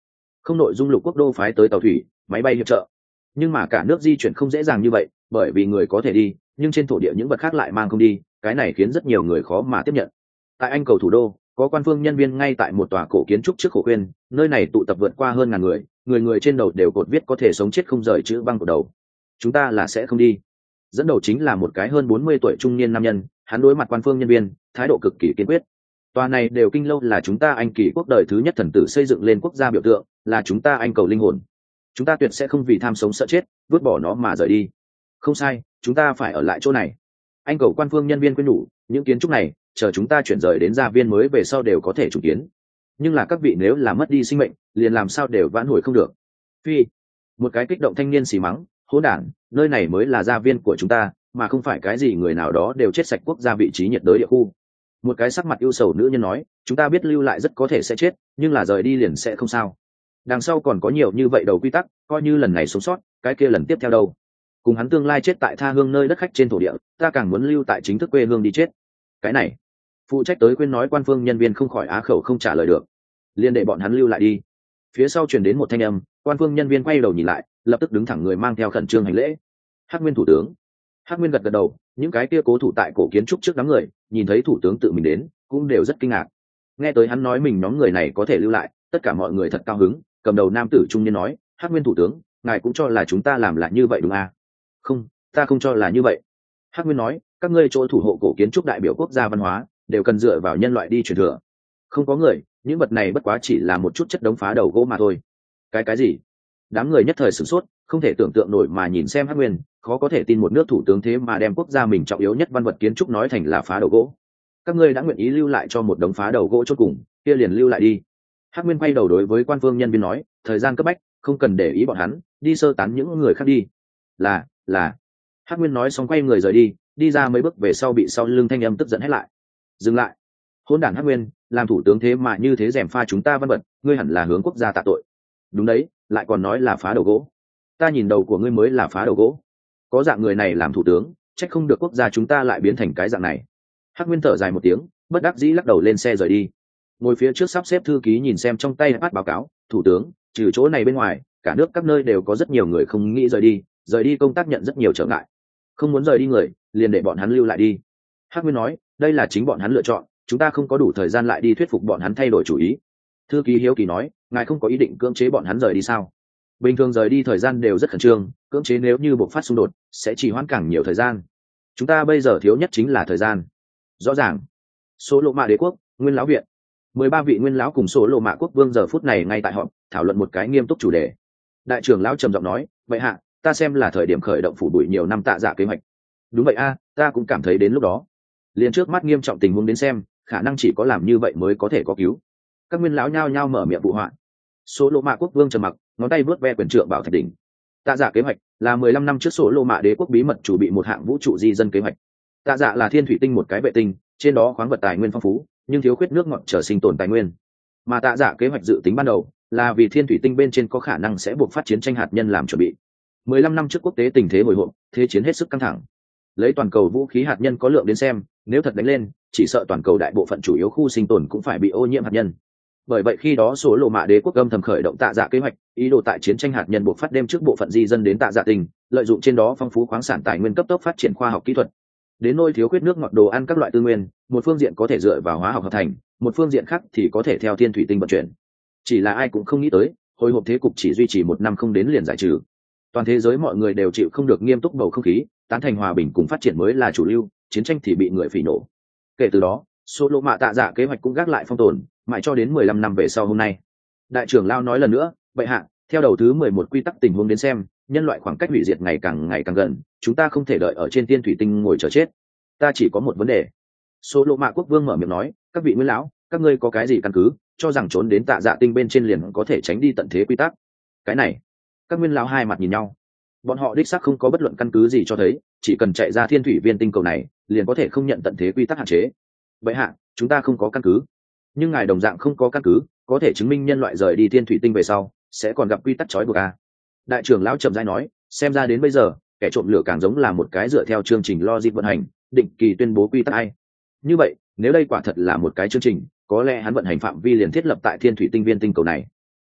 không nội dung lục quốc đô phái tới tàu thủy máy bay hiệp trợ, nhưng mà cả nước di chuyển không dễ dàng như vậy, bởi vì người có thể đi nhưng trên thổ địa những vật khác lại mang không đi, cái này khiến rất nhiều người khó mà tiếp nhận. Tại Anh cầu thủ đô có quan phương nhân viên ngay tại một tòa cổ kiến trúc trước khổ khuyên, nơi này tụ tập vượt qua hơn ngàn người, người người trên đầu đều cột viết có thể sống chết không rời chữ băng của đầu. Chúng ta là sẽ không đi. Dẫn đầu chính là một cái hơn bốn mươi tuổi trung niên nam nhân, hắn đối mặt quan phương nhân viên thái độ cực kỳ kiên quyết. Tòa này đều kinh lâu là chúng ta Anh kỳ quốc đời thứ nhất thần tử xây dựng lên quốc gia biểu tượng, là chúng ta Anh cầu linh hồn, chúng ta tuyệt sẽ không vì tham sống sợ chết vứt bỏ nó mà rời đi. Không sai, chúng ta phải ở lại chỗ này. Anh cầu quan phương nhân viên khuyên nhủ, những kiến trúc này chờ chúng ta chuyển rời đến gia viên mới về sau đều có thể trùng kiến, nhưng là các vị nếu là mất đi sinh mệnh liền làm sao đều vãn hồi không được. Phi, một cái kích động thanh niên xì mắng, hỗn đản, nơi này mới là gia viên của chúng ta mà không phải cái gì người nào đó đều chết sạch quốc gia vị trí nhiệt đới địa khu. Một cái sắc mặt ưu sầu nữ nhân nói, chúng ta biết lưu lại rất có thể sẽ chết, nhưng là rời đi liền sẽ không sao. Đằng sau còn có nhiều như vậy đầu quy tắc, coi như lần này sống sót, cái kia lần tiếp theo đâu? Cùng hắn tương lai chết tại tha hương nơi đất khách trên thổ địa, ta càng muốn lưu tại chính thức quê hương đi chết. Cái này, phụ trách tới khuyên nói quan phương nhân viên không khỏi á khẩu không trả lời được, liền để bọn hắn lưu lại đi. Phía sau truyền đến một thanh âm, quan phương nhân viên quay đầu nhìn lại, lập tức đứng thẳng người mang theo khẩn trương hành lễ. Hắc Nguyên thủ tướng. Hắc Nguyên gật gật đầu, những cái kia cố thủ tại cổ kiến trúc trước đám người, nhìn thấy thủ tướng tự mình đến, cũng đều rất kinh ngạc. Nghe tới hắn nói mình nhóm người này có thể lưu lại, tất cả mọi người thật cao hứng. Cầm đầu nam tử trung niên nói, Hắc Nguyên thủ tướng, ngài cũng cho là chúng ta làm là như vậy đúng à? Không, ta không cho là như vậy. Hắc Nguyên nói, các ngươi chỗ thủ hộ cổ kiến trúc đại biểu quốc gia văn hóa đều cần dựa vào nhân loại đi truyền thừa. Không có người, những vật này bất quá chỉ là một chút chất đống phá đầu gỗ mà thôi. Cái cái gì? Đám người nhất thời sửng sốt, không thể tưởng tượng nổi mà nhìn xem Hắc Nguyên, khó có thể tin một nước thủ tướng thế mà đem quốc gia mình trọng yếu nhất văn vật kiến trúc nói thành là phá đầu gỗ. Các ngươi đã nguyện ý lưu lại cho một đống phá đầu gỗ chốt cùng, kia liền lưu lại đi. Hắc Nguyên quay đầu đối với quan phương nhân viên nói, thời gian cấp bách, không cần để ý bọn hắn, đi sơ tán những người khác đi. Là, là. Hắc Nguyên nói xong quay người rời đi, đi ra mấy bước về sau bị sau lưng thanh âm tức giận hét lại. Dừng lại. Hỗn đản Hắc Nguyên, làm thủ tướng thế mà như thế rèm pha chúng ta văn vật, ngươi hẳn là hướng quốc gia tạ tội. Đúng đấy, lại còn nói là phá đầu gỗ. Ta nhìn đầu của ngươi mới là phá đầu gỗ. Có dạng người này làm thủ tướng, trách không được quốc gia chúng ta lại biến thành cái dạng này. Hắc Nguyên thở dài một tiếng, bất đắc dĩ lắc đầu lên xe rời đi. Ngồi phía trước sắp xếp thư ký nhìn xem trong tay bắt báo cáo, thủ tướng, trừ chỗ này bên ngoài, cả nước các nơi đều có rất nhiều người không nghĩ rời đi, rời đi công tác nhận rất nhiều trở ngại. Không muốn rời đi người, liền để bọn hắn lưu lại đi. Hắc Nguyên nói, đây là chính bọn hắn lựa chọn, chúng ta không có đủ thời gian lại đi thuyết phục bọn hắn thay đổi chủ ý. Thư ký hiếu kỳ nói, ngài không có ý định cưỡng chế bọn hắn rời đi sao? Bình thường rời đi thời gian đều rất khẩn trương, cưỡng chế nếu như bộc phát xung đột sẽ chỉ hoãn càng nhiều thời gian. Chúng ta bây giờ thiếu nhất chính là thời gian. Rõ ràng. Số lộ mạ đế quốc, Nguyên lão viện. Mười ba vị nguyên lão cùng số lộ mạ quốc vương giờ phút này ngay tại họp, thảo luận một cái nghiêm túc chủ đề. Đại trưởng lão trầm giọng nói, vậy hạ, ta xem là thời điểm khởi động phủ đuổi nhiều năm tạ dạ kế hoạch. Đúng vậy a, ta cũng cảm thấy đến lúc đó. Liền trước mắt nghiêm trọng tình huống đến xem, khả năng chỉ có làm như vậy mới có thể có cứu. Các nguyên lão nhao nhao mở miệng phụ họa. Số lộ mạ quốc vương trầm mặc, ngón tay vớt ve quyền trượng bảo thạch đỉnh. Tạ dạ kế hoạch là mười lăm năm trước số lộ mạ đế quốc bí mật chủ bị một hạng vũ trụ di dân kế hoạch. Tạ dạ là thiên thủy tinh một cái vệ tinh, trên đó khoáng vật tài nguyên phong phú, nhưng thiếu khuyết nước ngọt trở sinh tồn tài nguyên. Mà tạ dạ kế hoạch dự tính ban đầu là vì thiên thủy tinh bên trên có khả năng sẽ buộc phát chiến tranh hạt nhân làm chuẩn bị. mười lăm năm trước quốc tế tình thế hồi hộp, thế chiến hết sức căng thẳng. Lấy toàn cầu vũ khí hạt nhân có lượng đến xem, nếu thật đánh lên, chỉ sợ toàn cầu đại bộ phận chủ yếu khu sinh tồn cũng phải bị ô nhiễm hạt nhân. Bởi vậy khi đó số lộ mạ đế quốc âm thầm khởi động tạ dạ kế hoạch, ý đồ tại chiến tranh hạt nhân buộc phát đêm trước bộ phận di dân đến tạ dạ tinh, lợi dụng trên đó phong phú khoáng sản tài nguyên cấp tốc phát triển khoa học kỹ thuật. Đến nôi thiếu khuyết nước ngọt đồ ăn các loại tư nguyên, một phương diện có thể dựa vào hóa học hợp thành, một phương diện khác thì có thể theo thiên thủy tinh vận chuyển. Chỉ là ai cũng không nghĩ tới, hồi hộp thế cục chỉ duy trì một năm không đến liền giải trừ. Toàn thế giới mọi người đều chịu không được nghiêm túc bầu không khí, tán thành hòa bình cùng phát triển mới là chủ lưu, chiến tranh thì bị người phỉ nổ. Kể từ đó, số lộ mạ tạ dạ kế hoạch cũng gác lại phong tồn, mãi cho đến mười lăm năm về sau hôm nay. Đại trưởng lao nói lần nữa, vậy hạ, theo đầu thứ mười một quy tắc tình huống đến xem, nhân loại khoảng cách hủy diệt ngày càng ngày càng gần, chúng ta không thể đợi ở trên thiên thủy tinh ngồi chờ chết. Ta chỉ có một vấn đề. Số lộ mạ quốc vương mở miệng nói, các vị nguyên lão, các ngươi có cái gì căn cứ cho rằng trốn đến tạ dạ tinh bên trên liền có thể tránh đi tận thế quy tắc? Cái này, các nguyên lão hai mặt nhìn nhau. Bọn họ đích xác không có bất luận căn cứ gì cho thấy, chỉ cần chạy ra thiên thủy viên tinh cầu này, liền có thể không nhận tận thế quy tắc hạn chế. Vậy hạ, chúng ta không có căn cứ, nhưng ngài đồng dạng không có căn cứ có thể chứng minh nhân loại rời đi thiên thủy tinh về sau sẽ còn gặp quy tắc trói buộc a. Đại trưởng lão chậm rãi nói, xem ra đến bây giờ kẻ trộm lửa càng giống là một cái dựa theo chương trình logic vận hành, định kỳ tuyên bố quy tắc ai. Như vậy, nếu đây quả thật là một cái chương trình, có lẽ hắn vận hành phạm vi liền thiết lập tại thiên thủy tinh viên tinh cầu này.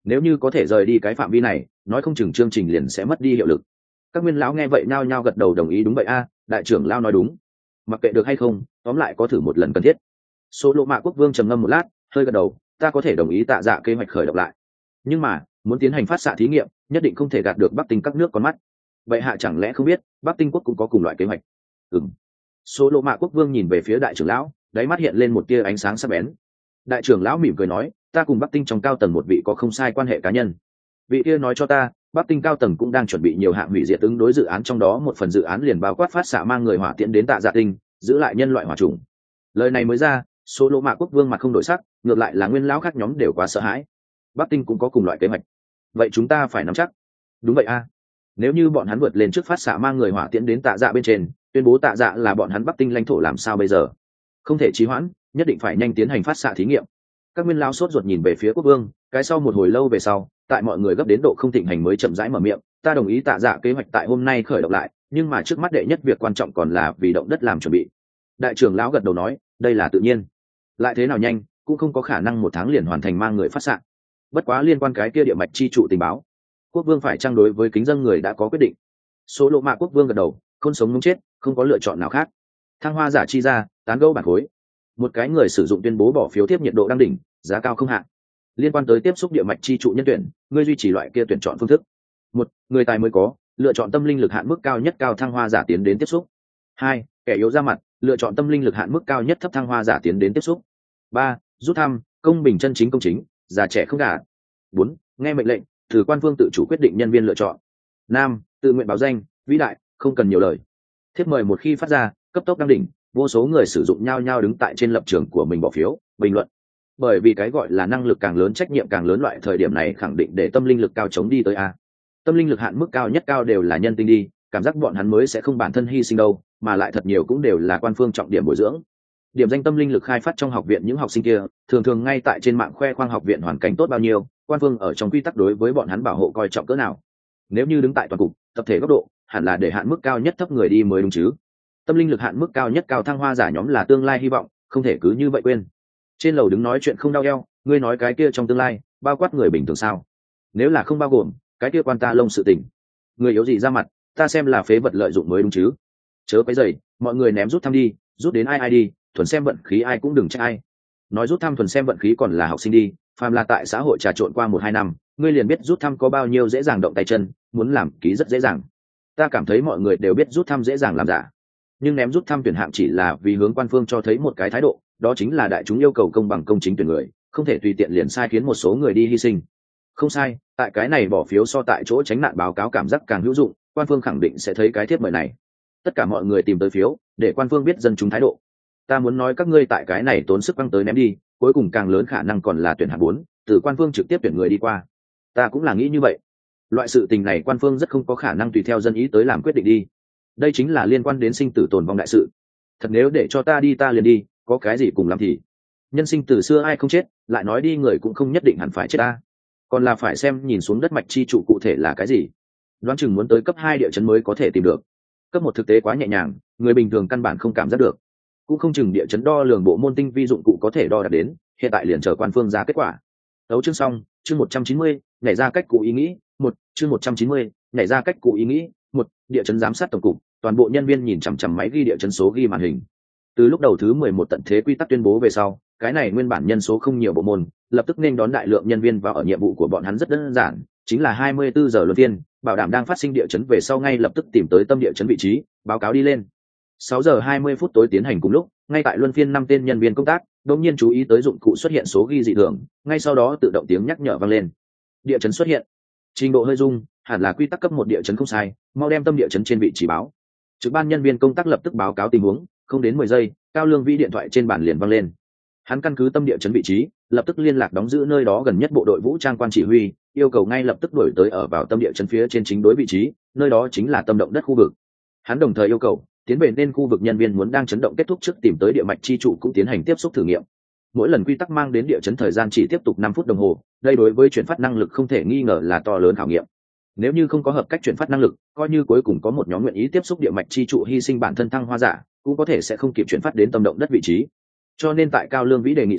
nếu như có thể rời đi cái phạm vi này, nói không chừng chương trình liền sẽ mất đi hiệu lực. Các nguyên lão nghe vậy nhao nhao gật đầu đồng ý. Đúng vậy a, đại trưởng lão nói đúng, mặc kệ được hay không, tóm lại có thử một lần cần thiết. Số lộ mạ quốc vương trầm ngâm một lát, hơi gật đầu, ta có thể đồng ý Tạ Dạ kế hoạch khởi động lại, nhưng mà muốn tiến hành phát xạ thí nghiệm nhất định không thể gạt được Bắc Tinh các nước con mắt. Vậy hạ chẳng lẽ không biết Bắc Tinh quốc cũng có cùng loại kế hoạch? Ừm. Số lộ mạ quốc vương nhìn về phía đại trưởng lão, đáy mắt hiện lên một tia ánh sáng sắc bén. Đại trưởng lão mỉm cười nói, ta cùng Bắc Tinh trong cao tầng một vị có không sai quan hệ cá nhân. Vị kia nói cho ta, Bắc Tinh cao tầng cũng đang chuẩn bị nhiều hạng hủy diệt ứng đối dự án, trong đó một phần dự án liền bao quát phát xạ mang người hỏa tiễn đến Tạ Dạ tinh, giữ lại nhân loại hỏa trùng. Lời này mới ra, số lộ mạ quốc vương mặt không đổi sắc, ngược lại là nguyên lão khác nhóm đều quá sợ hãi. Bắc Tinh cũng có cùng loại kế hoạch, vậy chúng ta phải nắm chắc. Đúng vậy a, nếu như bọn hắn vượt lên trước phát xạ mang người hỏa tiễn đến Tạ Dạ bên trên, tuyên bố Tạ Dạ là bọn hắn Bắc Tinh lãnh thổ, làm sao bây giờ? Không thể trì hoãn, nhất định phải nhanh tiến hành phát xạ thí nghiệm. Các nguyên lão sốt ruột nhìn về phía quốc vương, cái sau một hồi lâu về sau, tại mọi người gấp đến độ không thịnh hành mới chậm rãi mở miệng, ta đồng ý Tạ Dạ kế hoạch tại hôm nay khởi động lại, nhưng mà trước mắt đệ nhất việc quan trọng còn là vì động đất làm chuẩn bị. Đại trưởng lão gật đầu nói, đây là tự nhiên, lại thế nào nhanh cũng không có khả năng một tháng liền hoàn thành mang người phát xạ. Bất quá liên quan cái kia địa mạch chi trụ tình báo, quốc vương phải trang đối với kính dân người đã có quyết định. Số lộ mạ quốc vương gật đầu, không sống muốn chết, không có lựa chọn nào khác. Thăng hoa giả chi ra, tán gẫu bản khối. Một cái người sử dụng tuyên bố bỏ phiếu tiếp nhiệt độ đang đỉnh, giá cao không hạn. Liên quan tới tiếp xúc địa mạch chi trụ nhân tuyển, ngươi duy trì loại kia tuyển chọn phương thức. Một, người tài mới có, lựa chọn tâm linh lực hạn mức cao nhất cao thăng hoa giả tiến đến tiếp xúc. Hai, kẻ yếu ra mặt, lựa chọn tâm linh lực hạn mức cao nhất thấp thăng hoa giả tiến đến tiếp xúc. Ba, rút thăm, công bình chân chính công chính, già trẻ không gạt. Bốn, nghe mệnh lệnh, từ quan phương tự chủ quyết định nhân viên lựa chọn. Năm, tự nguyện báo danh, vĩ đại, không cần nhiều lời. Thiếp mời một khi phát ra, cấp tốc đăng đỉnh, vô số người sử dụng nhau nhau đứng tại trên lập trường của mình bỏ phiếu, bình luận. Bởi vì cái gọi là năng lực càng lớn trách nhiệm càng lớn, loại thời điểm này khẳng định để tâm linh lực cao chống đi tới a. Tâm linh lực hạn mức cao nhất cao đều là nhân tinh đi, cảm giác bọn hắn mới sẽ không bản thân hy sinh đâu, mà lại thật nhiều cũng đều là quan phương trọng điểm bồi dưỡng. Điểm danh tâm linh lực khai phát trong học viện những học sinh kia, thường thường ngay tại trên mạng khoe khoang học viện hoàn cảnh tốt bao nhiêu, quan phương ở trong quy tắc đối với bọn hắn bảo hộ coi trọng cỡ nào. Nếu như đứng tại toàn cục, tập thể góc độ, hẳn là để hạn mức cao nhất thấp người đi mới đúng chứ. Tâm linh lực hạn mức cao nhất cao thăng hoa giả nhóm là tương lai hy vọng, không thể cứ như vậy quên. Trên lầu đứng nói chuyện không đau eo, ngươi nói cái kia trong tương lai bao quát người bình thường sao? Nếu là không bao gồm, cái kia quan ta lông sự tình. Người yếu gì ra mặt, ta xem là phế vật lợi dụng mới đúng chứ. Chớ cái giày, mọi người ném rút thăm đi, rút đến ai ai đi, thuần xem vận khí ai cũng đừng trách ai. Nói rút thăm thuần xem vận khí còn là học sinh đi, phàm là tại xã hội trà trộn qua một hai năm, ngươi liền biết rút thăm có bao nhiêu dễ dàng động tay chân, muốn làm ký rất dễ dàng. Ta cảm thấy mọi người đều biết rút thăm dễ dàng làm giả, nhưng ném rút thăm tuyển hạng chỉ là vì hướng quan phương cho thấy một cái thái độ, đó chính là đại chúng yêu cầu công bằng công chính tuyển người, không thể tùy tiện liền sai khiến một số người đi hy sinh. Không sai, tại cái này bỏ phiếu so tại chỗ tránh nạn báo cáo cảm giác càng hữu dụng, quan phương khẳng định sẽ thấy cái thiếp mời này. Tất cả mọi người tìm tới phiếu, để quan phương biết dân chúng thái độ. Ta muốn nói các ngươi tại cái này tốn sức băng tới ném đi, cuối cùng càng lớn khả năng còn là tuyển hạng bốn, từ quan phương trực tiếp tuyển người đi qua. Ta cũng là nghĩ như vậy. Loại sự tình này quan phương rất không có khả năng tùy theo dân ý tới làm quyết định đi. Đây chính là liên quan đến sinh tử tồn vong đại sự. Thật nếu để cho ta đi ta liền đi, có cái gì cùng lắm thì. Nhân sinh từ xưa ai không chết, lại nói đi người cũng không nhất định hẳn phải chết ta. Còn là phải xem nhìn xuống đất mạch chi trụ cụ thể là cái gì. Đoán chừng muốn tới cấp hai địa chấn mới có thể tìm được. Cấp một thực tế quá nhẹ nhàng, người bình thường căn bản không cảm giác được. Cũng không chừng địa chấn đo lường bộ môn tinh vi dụng cụ có thể đo đạt đến, hiện tại liền chờ quan phương ra kết quả. Tấu chương xong, chương một trăm chín mươi, nhảy ra cách cụ ý nghĩ, một, chương một trăm chín mươi, nhảy ra cách cụ ý nghĩ, một, địa chấn giám sát tổng cục, toàn bộ nhân viên nhìn chằm chằm máy ghi địa chấn số ghi màn hình. Từ lúc đầu thứ mười một tận thế quy tắc tuyên bố về sau, cái này nguyên bản nhân số không nhiều bộ môn, lập tức nên đón đại lượng nhân viên vào, ở nhiệm vụ của bọn hắn rất đơn giản, chính là hai mươi bốn giờ luân phiên, bảo đảm đang phát sinh địa chấn về sau ngay lập tức tìm tới tâm địa chấn vị trí, báo cáo đi lên. sáu giờ hai mươi phút tối tiến hành cùng lúc, ngay tại luân phiên năm tên nhân viên công tác, đột nhiên chú ý tới dụng cụ xuất hiện số ghi dị thường, ngay sau đó tự động tiếng nhắc nhở vang lên. Địa chấn xuất hiện. Trình độ hơi rung, hẳn là quy tắc cấp một địa chấn không sai, mau đem tâm địa chấn trên vị trí báo. Trực ban nhân viên công tác lập tức báo cáo tình huống, không đến mười giây, Cao Lương Vĩ điện thoại trên bàn liền vang lên. Hắn căn cứ tâm địa chấn vị trí, lập tức liên lạc đóng giữ nơi đó gần nhất bộ đội vũ trang quan chỉ huy, yêu cầu ngay lập tức đuổi tới ở vào tâm địa chấn phía trên chính đối vị trí, nơi đó chính là tâm động đất khu vực. Hắn đồng thời yêu cầu tiến về nên khu vực nhân viên muốn đang chấn động kết thúc trước tìm tới địa mạch chi trụ cũng tiến hành tiếp xúc thử nghiệm. Mỗi lần quy tắc mang đến địa chấn thời gian chỉ tiếp tục năm phút đồng hồ, đây đối với chuyển phát năng lực không thể nghi ngờ là to lớn khảo nghiệm. Nếu như không có hợp cách chuyển phát năng lực, coi như cuối cùng có một nhóm nguyện ý tiếp xúc địa mạch chi trụ hy sinh bản thân thăng hoa giả, cũng có thể sẽ không kịp chuyển phát đến tâm động đất vị trí. Cho nên tại Cao Lương Vĩ đề nghị xuống,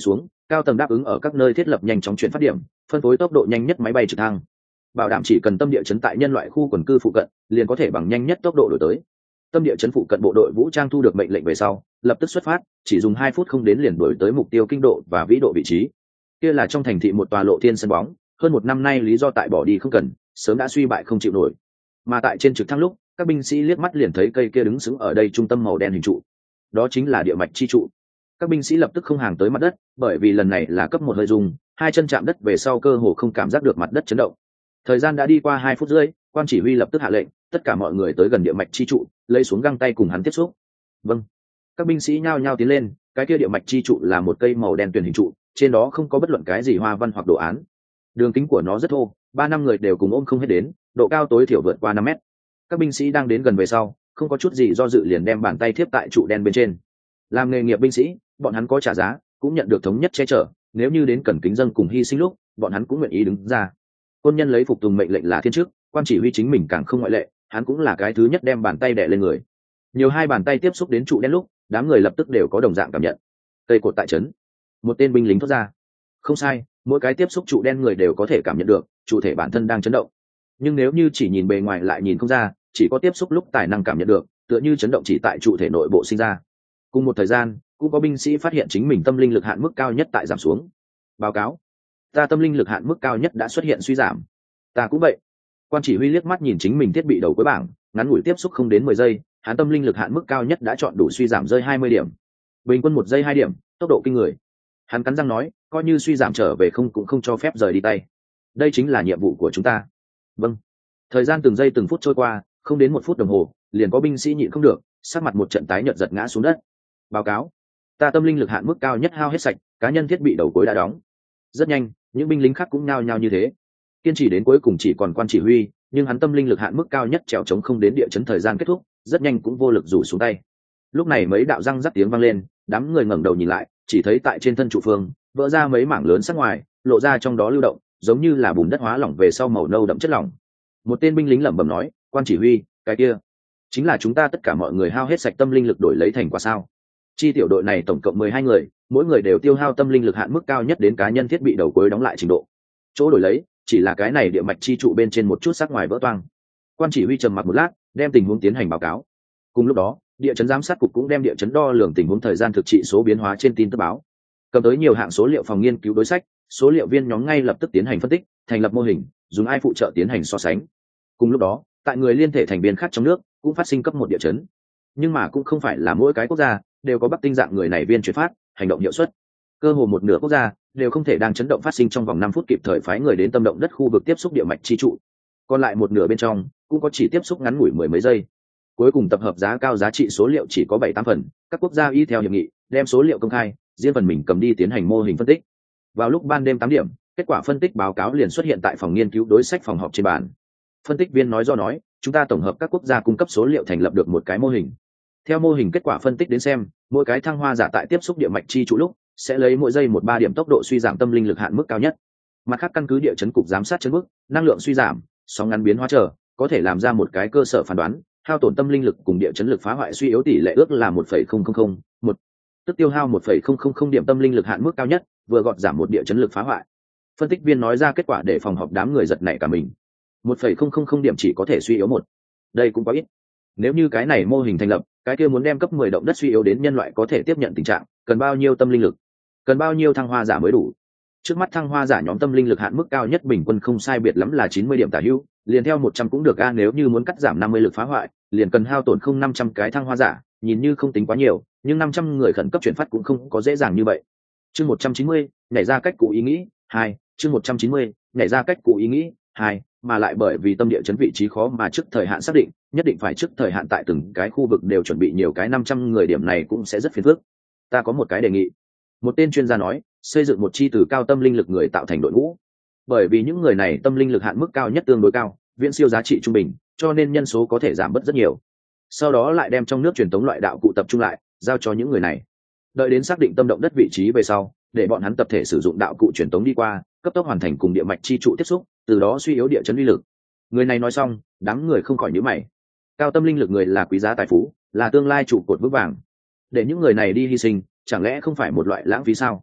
cao tầng đáp ứng ở các nơi thiết lập nhanh chóng chuyển phát điểm, phân phối tốc độ nhanh nhất máy bay trực thăng, bảo đảm chỉ cần tâm địa chấn tại nhân loại khu quần cư phụ cận liền có thể bằng nhanh nhất tốc độ đổi tới. Tâm địa chấn phụ cận bộ đội vũ trang thu được mệnh lệnh về sau lập tức xuất phát, chỉ dùng hai phút không đến liền đổi tới mục tiêu kinh độ và vĩ độ vị trí. Kia là trong thành thị một tòa lộ thiên sân bóng, hơn một năm nay lý do tại bỏ đi không cần sớm đã suy bại không chịu nổi. Mà tại trên trực thăng lúc các binh sĩ liếc mắt liền thấy cây kia đứng sững ở đây trung tâm màu đen hình trụ, đó chính là địa mạch chi trụ. Các binh sĩ lập tức không hàng tới mặt đất, bởi vì lần này là cấp một hơi dùng, hai chân chạm đất về sau cơ hồ không cảm giác được mặt đất chấn động. Thời gian đã đi qua hai phút rưỡi, quan chỉ huy lập tức hạ lệnh tất cả mọi người tới gần địa mạch chi trụ, lấy xuống găng tay cùng hắn tiếp xúc. Vâng. Các binh sĩ nhao nhao tiến lên, cái kia địa mạch chi trụ là một cây màu đen tuyền hình trụ, trên đó không có bất luận cái gì hoa văn hoặc đồ án. Đường kính của nó rất thô, ba năm người đều cùng ôm không hết đến, độ cao tối thiểu vượt qua năm mét. Các binh sĩ đang đến gần về sau không có chút gì do dự liền đem bàn tay tiếp tại trụ đen bên trên. Làm nghề nghiệp binh sĩ, bọn hắn có trả giá cũng nhận được thống nhất che chở, nếu như đến cần kính dâng cùng hy sinh lúc bọn hắn cũng nguyện ý đứng ra. Quân nhân lấy phục tùng mệnh lệnh là thiên chức, quan chỉ huy chính mình càng không ngoại lệ, hắn cũng là cái thứ nhất đem bàn tay đè lên người. Nhiều hai bàn tay tiếp xúc đến trụ đen lúc đám người lập tức đều có đồng dạng cảm nhận. Cây cột tại trấn, một tên binh lính thốt ra. Không sai, mỗi cái tiếp xúc trụ đen người đều có thể cảm nhận được chủ thể bản thân đang chấn động. Nhưng nếu như chỉ nhìn bề ngoài lại nhìn không ra, chỉ có tiếp xúc lúc tài năng cảm nhận được, tựa như chấn động chỉ tại trụ thể nội bộ sinh ra. Cùng một thời gian cũng có binh sĩ phát hiện chính mình tâm linh lực hạn mức cao nhất tại giảm xuống. Báo cáo, ta tâm linh lực hạn mức cao nhất đã xuất hiện suy giảm. Ta cũng vậy. Quan chỉ huy liếc mắt nhìn chính mình thiết bị đầu cuối bảng, ngắn ngủi tiếp xúc không đến mười giây, hắn tâm linh lực hạn mức cao nhất đã chọn đủ suy giảm rơi hai mươi điểm, bình quân một giây hai điểm, tốc độ kinh người. Hắn cắn răng nói, coi như suy giảm trở về không cũng không cho phép rời đi tay. Đây chính là nhiệm vụ của chúng ta. Vâng. Thời gian từng giây từng phút trôi qua, không đến một phút đồng hồ liền có binh sĩ nhịn không được, sắc mặt một trận tái nhợt giật ngã xuống đất. Báo cáo, ta tâm linh lực hạn mức cao nhất hao hết sạch, cá nhân thiết bị đầu cuối đã đóng. Rất nhanh những binh lính khác cũng nhao nhao như thế, kiên trì đến cuối cùng chỉ còn quan chỉ huy, nhưng hắn tâm linh lực hạn mức cao nhất trèo trống không đến địa chấn thời gian kết thúc, rất nhanh cũng vô lực rủ xuống tay. Lúc này mấy đạo răng rắc tiếng vang lên, đám người ngẩng đầu nhìn lại, chỉ thấy tại trên thân trụ phương vỡ ra mấy mảng lớn sắc ngoài, lộ ra trong đó lưu động, giống như là bùn đất hóa lỏng về sau màu nâu đậm chất lỏng. Một tên binh lính lẩm bẩm nói, quan chỉ huy, cái kia chính là chúng ta tất cả mọi người hao hết sạch tâm linh lực đổi lấy thành quả sao? Chi tiểu đội này tổng cộng mười hai người, mỗi người đều tiêu hao tâm linh lực hạn mức cao nhất đến cá nhân thiết bị đầu cuối đóng lại trình độ. Chỗ đổi lấy chỉ là cái này địa mạch chi trụ bên trên một chút sắc ngoài vỡ toang. Quan chỉ huy trầm mặc một lát, đem tình huống tiến hành báo cáo. Cùng lúc đó, địa chấn giám sát cục cũng đem địa chấn đo lường tình huống thời gian thực trị số biến hóa trên tin tức báo. Cầm tới nhiều hạng số liệu phòng nghiên cứu đối sách, số liệu viên nhóm ngay lập tức tiến hành phân tích, thành lập mô hình, dùng ai phụ trợ tiến hành so sánh. Cùng lúc đó, tại người liên thể thành viên khác trong nước cũng phát sinh cấp một địa chấn. Nhưng mà cũng không phải là mỗi cái quốc gia đều có Bắc Tinh dạng người này viên chuyển phát, hành động hiệu suất. Cơ hồ một nửa quốc gia đều không thể đang chấn động phát sinh trong vòng năm phút kịp thời phái người đến tâm động đất khu vực tiếp xúc địa mạch chi trụ. Còn lại một nửa bên trong cũng có chỉ tiếp xúc ngắn ngủi mười mấy giây. Cuối cùng tập hợp giá cao giá trị số liệu chỉ có bảy tám phần, các quốc gia y theo hiệp nghị đem số liệu công khai, riêng phần mình cầm đi tiến hành mô hình phân tích. Vào lúc ban đêm tám điểm, kết quả phân tích báo cáo liền xuất hiện tại phòng nghiên cứu đối sách phòng họp trên bàn. Phân tích viên nói do nói, chúng ta tổng hợp các quốc gia cung cấp số liệu thành lập được một cái mô hình. Theo mô hình kết quả phân tích đến xem, mỗi cái thăng hoa giả tại tiếp xúc địa mạch chi trụ lúc sẽ lấy mỗi giây một ba điểm tốc độ suy giảm tâm linh lực hạn mức cao nhất. Mặt khác căn cứ địa chấn cục giám sát chấn mức, năng lượng suy giảm, sóng ngắn biến hóa trở, có thể làm ra một cái cơ sở phán đoán, hao tổn tâm linh lực cùng địa chấn lực phá hoại suy yếu tỷ lệ ước là một phẩy không không không một, tức tiêu hao một phẩy không không không điểm tâm linh lực hạn mức cao nhất, vừa gọt giảm một địa chấn lực phá hoại. Phân tích viên nói ra kết quả để phòng họp đám người giật nảy cả mình. một phẩy không không không điểm chỉ có thể suy yếu một. Đây cũng quá ít. Nếu như cái này mô hình thành lập, cái kia muốn đem cấp mười động đất suy yếu đến nhân loại có thể tiếp nhận tình trạng, cần bao nhiêu tâm linh lực, cần bao nhiêu thăng hoa giả mới đủ. Trước mắt thăng hoa giả nhóm tâm linh lực hạn mức cao nhất bình quân không sai biệt lắm là chín mươi điểm tả hữu, liền theo một trăm cũng được a, nếu như muốn cắt giảm năm mươi lực phá hoại, liền cần hao tổn không năm trăm cái thăng hoa giả, nhìn như không tính quá nhiều, nhưng năm trăm người khẩn cấp chuyển phát cũng không có dễ dàng như vậy. Chương một trăm chín mươi, nhảy ra cách cụ ý nghĩ, hai, chương một trăm chín mươi, nhảy ra cách cụ ý nghĩ, hai, mà lại bởi vì tâm địa chấn vị trí khó mà trước thời hạn xác định, nhất định phải trước thời hạn tại từng cái khu vực đều chuẩn bị nhiều cái năm trăm người, điểm này cũng sẽ rất phiền phức. Ta có một cái đề nghị. Một tên chuyên gia nói, xây dựng một chi từ cao tâm linh lực người tạo thành đội ngũ. Bởi vì những người này tâm linh lực hạn mức cao nhất tương đối cao, viễn siêu giá trị trung bình, cho nên nhân số có thể giảm bớt rất nhiều. Sau đó lại đem trong nước truyền thống loại đạo cụ tập trung lại, giao cho những người này. Đợi đến xác định tâm động đất vị trí về sau, để bọn hắn tập thể sử dụng đạo cụ truyền thống đi qua, cấp tốc hoàn thành cùng địa mạch chi trụ tiếp xúc, từ đó suy yếu địa chấn uy lực. Người này nói xong, đám người không khỏi nhíu mày. Cao tâm linh lực người là quý giá tài phú, là tương lai trụ cột vững vàng. Để những người này đi hy sinh, chẳng lẽ không phải một loại lãng phí sao?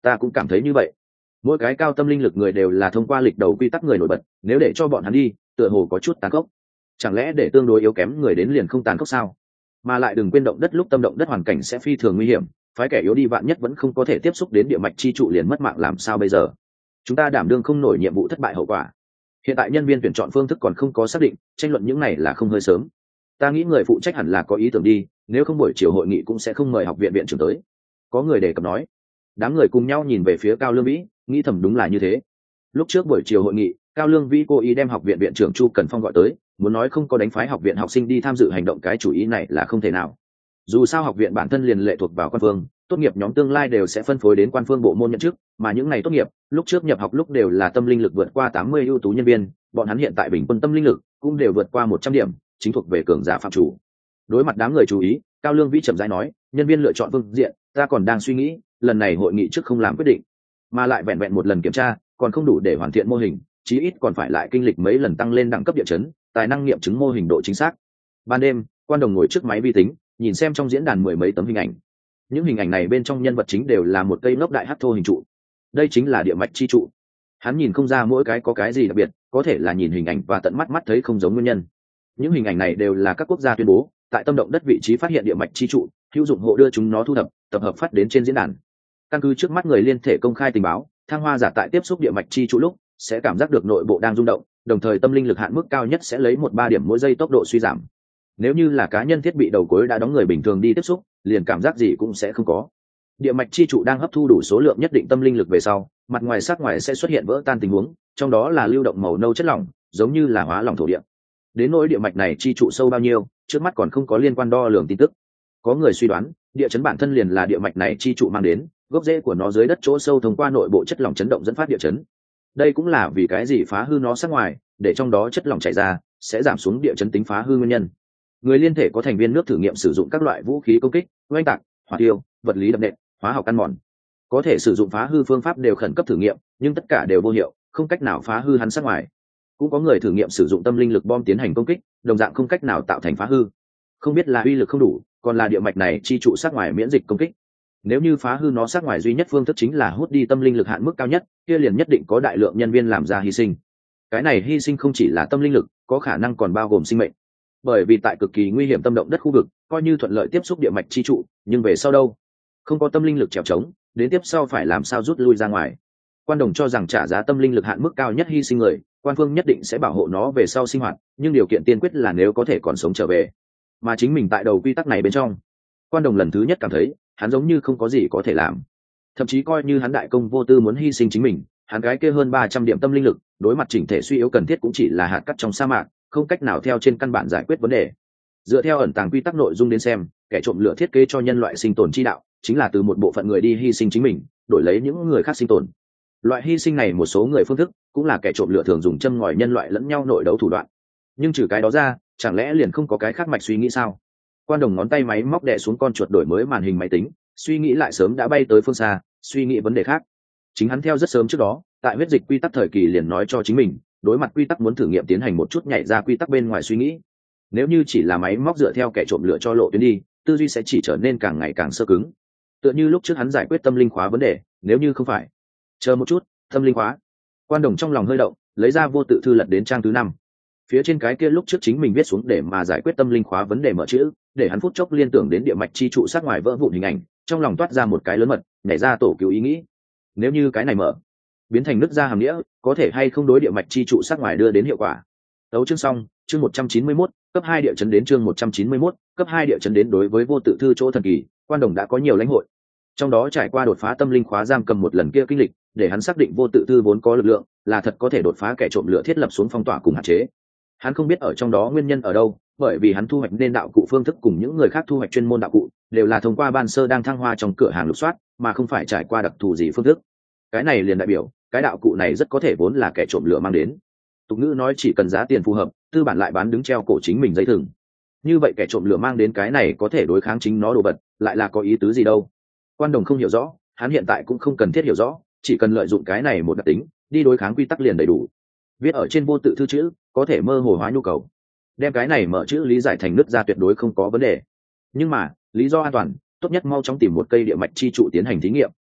Ta cũng cảm thấy như vậy. Mỗi cái cao tâm linh lực người đều là thông qua lịch đầu quy tắc người nổi bật, nếu để cho bọn hắn đi tựa hồ có chút tàn khốc. Chẳng lẽ để tương đối yếu kém người đến liền không tàn khốc sao? Mà lại đừng quên động đất lúc tâm động đất hoàn cảnh sẽ phi thường nguy hiểm, phái kẻ yếu đi vạn nhất vẫn không có thể tiếp xúc đến địa mạch chi trụ liền mất mạng làm sao bây giờ? Chúng ta đảm đương không nổi nhiệm vụ thất bại hậu quả. Hiện tại nhân viên tuyển chọn phương thức còn không có xác định, tranh luận những này là không hơi sớm. Ta nghĩ người phụ trách hẳn là có ý tưởng đi, nếu không buổi chiều hội nghị cũng sẽ không mời học viện viện trưởng tới. Có người đề cập nói. Đám người cùng nhau nhìn về phía Cao Lương Vĩ, nghĩ thầm đúng là như thế. Lúc trước buổi chiều hội nghị, Cao Lương Vĩ cố ý đem học viện viện trưởng Chu Cần Phong gọi tới, muốn nói không có đánh phái học viện học sinh đi tham dự hành động, cái chủ ý này là không thể nào. Dù sao học viện bản thân liền lệ thuộc vào quan phương, tốt nghiệp nhóm tương lai đều sẽ phân phối đến quan phương bộ môn nhận chức, mà những ngày tốt nghiệp, lúc trước nhập học lúc đều là tâm linh lực vượt qua tám mươi ưu tú nhân viên, bọn hắn hiện tại bình quân tâm linh lực cũng đều vượt qua một trăm điểm, chính thuộc về cường giả phạm chủ. Đối mặt đám người chú ý, Cao Lương Vĩ chậm rãi nói, nhân viên lựa chọn phương diện, ta còn đang suy nghĩ, lần này hội nghị trước không làm quyết định, mà lại vẹn vẹn một lần kiểm tra, còn không đủ để hoàn thiện mô hình, chí ít còn phải lại kinh lịch mấy lần tăng lên đẳng cấp địa chấn, tài năng nghiệm chứng mô hình độ chính xác. Ban đêm, Quan Đồng ngồi trước máy vi tính, nhìn xem trong diễn đàn mười mấy tấm hình ảnh. Những hình ảnh này bên trong nhân vật chính đều là một cây ngốc đại hắc thô hình trụ. Đây chính là địa mạch chi trụ. Hắn nhìn không ra mỗi cái có cái gì đặc biệt, có thể là nhìn hình ảnh và tận mắt mắt thấy không giống nguyên nhân. Những hình ảnh này đều là các quốc gia tuyên bố, tại tâm động đất vị trí phát hiện địa mạch chi trụ, hữu dụng hộ đưa chúng nó thu thập, tập hợp phát đến trên diễn đàn. Căn cứ trước mắt người liên thể công khai tình báo, thăng hoa giả tại tiếp xúc địa mạch chi trụ lúc sẽ cảm giác được nội bộ đang rung động, đồng thời tâm linh lực hạn mức cao nhất sẽ lấy một ba điểm mỗi giây tốc độ suy giảm. Nếu như là cá nhân thiết bị đầu cuối đã đóng người bình thường đi tiếp xúc, liền cảm giác gì cũng sẽ không có. Địa mạch chi trụ đang hấp thu đủ số lượng nhất định tâm linh lực về sau, mặt ngoài sắc ngoài sẽ xuất hiện vỡ tan tình huống, trong đó là lưu động màu nâu chất lỏng, giống như là hóa lỏng thổ địa. Đến nỗi địa mạch này chi trụ sâu bao nhiêu, trước mắt còn không có liên quan đo lường tin tức. Có người suy đoán, địa chấn bản thân liền là địa mạch này chi trụ mang đến, gốc rễ của nó dưới đất chỗ sâu thông qua nội bộ chất lỏng chấn động dẫn phát địa chấn. Đây cũng là vì cái gì phá hư nó sắc ngoài, để trong đó chất lỏng chảy ra, sẽ giảm xuống địa chấn tính phá hư nguyên nhân. Người liên thể có thành viên nước thử nghiệm sử dụng các loại vũ khí công kích, oanh tạc, hỏa tiêu, vật lý đập nện, hóa học ăn mòn. Có thể sử dụng phá hư phương pháp đều khẩn cấp thử nghiệm, nhưng tất cả đều vô hiệu, không cách nào phá hư hắn sắc ngoài. Cũng có người thử nghiệm sử dụng tâm linh lực bom tiến hành công kích, đồng dạng không cách nào tạo thành phá hư. Không biết là uy lực không đủ, còn là địa mạch này chi trụ sắc ngoài miễn dịch công kích. Nếu như phá hư nó sắc ngoài duy nhất phương thức chính là hút đi tâm linh lực hạn mức cao nhất, kia liền nhất định có đại lượng nhân viên làm ra hy sinh. Cái này hy sinh không chỉ là tâm linh lực, có khả năng còn bao gồm sinh mệnh. Bởi vì tại cực kỳ nguy hiểm tâm động đất khu vực, coi như thuận lợi tiếp xúc địa mạch chi trụ, nhưng về sau đâu? Không có tâm linh lực trèo trống, đến tiếp sau phải làm sao rút lui ra ngoài. Quan Đồng cho rằng trả giá tâm linh lực hạn mức cao nhất hy sinh người, quan phương nhất định sẽ bảo hộ nó về sau sinh hoạt, nhưng điều kiện tiên quyết là nếu có thể còn sống trở về. Mà chính mình tại đầu quy tắc này bên trong, Quan Đồng lần thứ nhất cảm thấy hắn giống như không có gì có thể làm. Thậm chí coi như hắn đại công vô tư muốn hy sinh chính mình, hắn cái kia hơn ba trăm điểm tâm linh lực, đối mặt chỉnh thể suy yếu cần thiết cũng chỉ là hạt cát trong sa mạc, không cách nào theo trên căn bản giải quyết vấn đề. Dựa theo ẩn tàng quy tắc nội dung đến xem, kẻ trộm lửa thiết kế cho nhân loại sinh tồn chi đạo, chính là từ một bộ phận người đi hy sinh chính mình, đổi lấy những người khác sinh tồn. Loại hy sinh này một số người phương thức, cũng là kẻ trộm lửa thường dùng châm ngòi nhân loại lẫn nhau nội đấu thủ đoạn. Nhưng trừ cái đó ra, chẳng lẽ liền không có cái khác mạch suy nghĩ sao? Quan Đồng ngón tay máy móc đè xuống con chuột đổi mới màn hình máy tính, suy nghĩ lại sớm đã bay tới phương xa, suy nghĩ vấn đề khác. Chính hắn theo rất sớm trước đó, tại huyết dịch quy tắc thời kỳ liền nói cho chính mình, đối mặt quy tắc muốn thử nghiệm tiến hành một chút nhảy ra quy tắc bên ngoài suy nghĩ. Nếu như chỉ là máy móc dựa theo kẻ trộm lửa cho lộ tuyến đi, tư duy sẽ chỉ trở nên càng ngày càng sơ cứng. Tựa như lúc trước hắn giải quyết tâm linh khóa vấn đề, nếu như không phải. Chờ một chút, tâm linh khóa. Quan Đồng trong lòng hơi động, lấy ra vô tự thư lật đến trang thứ năm. Phía trên cái kia lúc trước chính mình viết xuống để mà giải quyết tâm linh khóa vấn đề mở chữ, để hắn phút chốc liên tưởng đến địa mạch chi trụ sát ngoài vỡ vụn hình ảnh, trong lòng toát ra một cái lớn mật, nhảy ra tổ cứu ý nghĩ. Nếu như cái này mở, biến thành nứt ra hàm nghĩa, có thể hay không đối địa mạch chi trụ sát ngoài đưa đến hiệu quả. Tấu chương xong, chương một trăm chín mươi mốt, cấp hai địa chấn đến chương một trăm chín mươi mốt, cấp hai địa chấn đến đối với vô tự thư chỗ thần kỳ, Quan Đồng đã có nhiều lãnh hội. Trong đó trải qua đột phá tâm linh khóa giam cầm một lần kia kinh lịch, để hắn xác định vô tự thư vốn có lực lượng, là thật có thể đột phá kẻ trộm lửa thiết lập xuống phong tỏa cùng hạn chế. Hắn không biết ở trong đó nguyên nhân ở đâu, bởi vì hắn thu hoạch nên đạo cụ phương thức cùng những người khác thu hoạch chuyên môn đạo cụ, đều là thông qua ban sơ đang thăng hoa trong cửa hàng lục soát, mà không phải trải qua đặc thù gì phương thức. Cái này liền đại biểu, cái đạo cụ này rất có thể vốn là kẻ trộm lửa mang đến. Tục ngữ nói chỉ cần giá tiền phù hợp, tư bản lại bán đứng treo cổ chính mình dây thừng. Như vậy kẻ trộm lửa mang đến cái này có thể đối kháng chính nó đồ vật, lại là có ý tứ gì đâu? Quan Đồng không hiểu rõ, hắn hiện tại cũng không cần thiết hiểu rõ, chỉ cần lợi dụng cái này một đặc tính, đi đối kháng quy tắc liền đầy đủ. Viết ở trên vô tự thư chữ, có thể mơ hồ hóa nhu cầu. Đem cái này mở chữ lý giải thành nứt ra tuyệt đối không có vấn đề. Nhưng mà, lý do an toàn, tốt nhất mau chóng tìm một cây địa mạch chi trụ tiến hành thí nghiệm.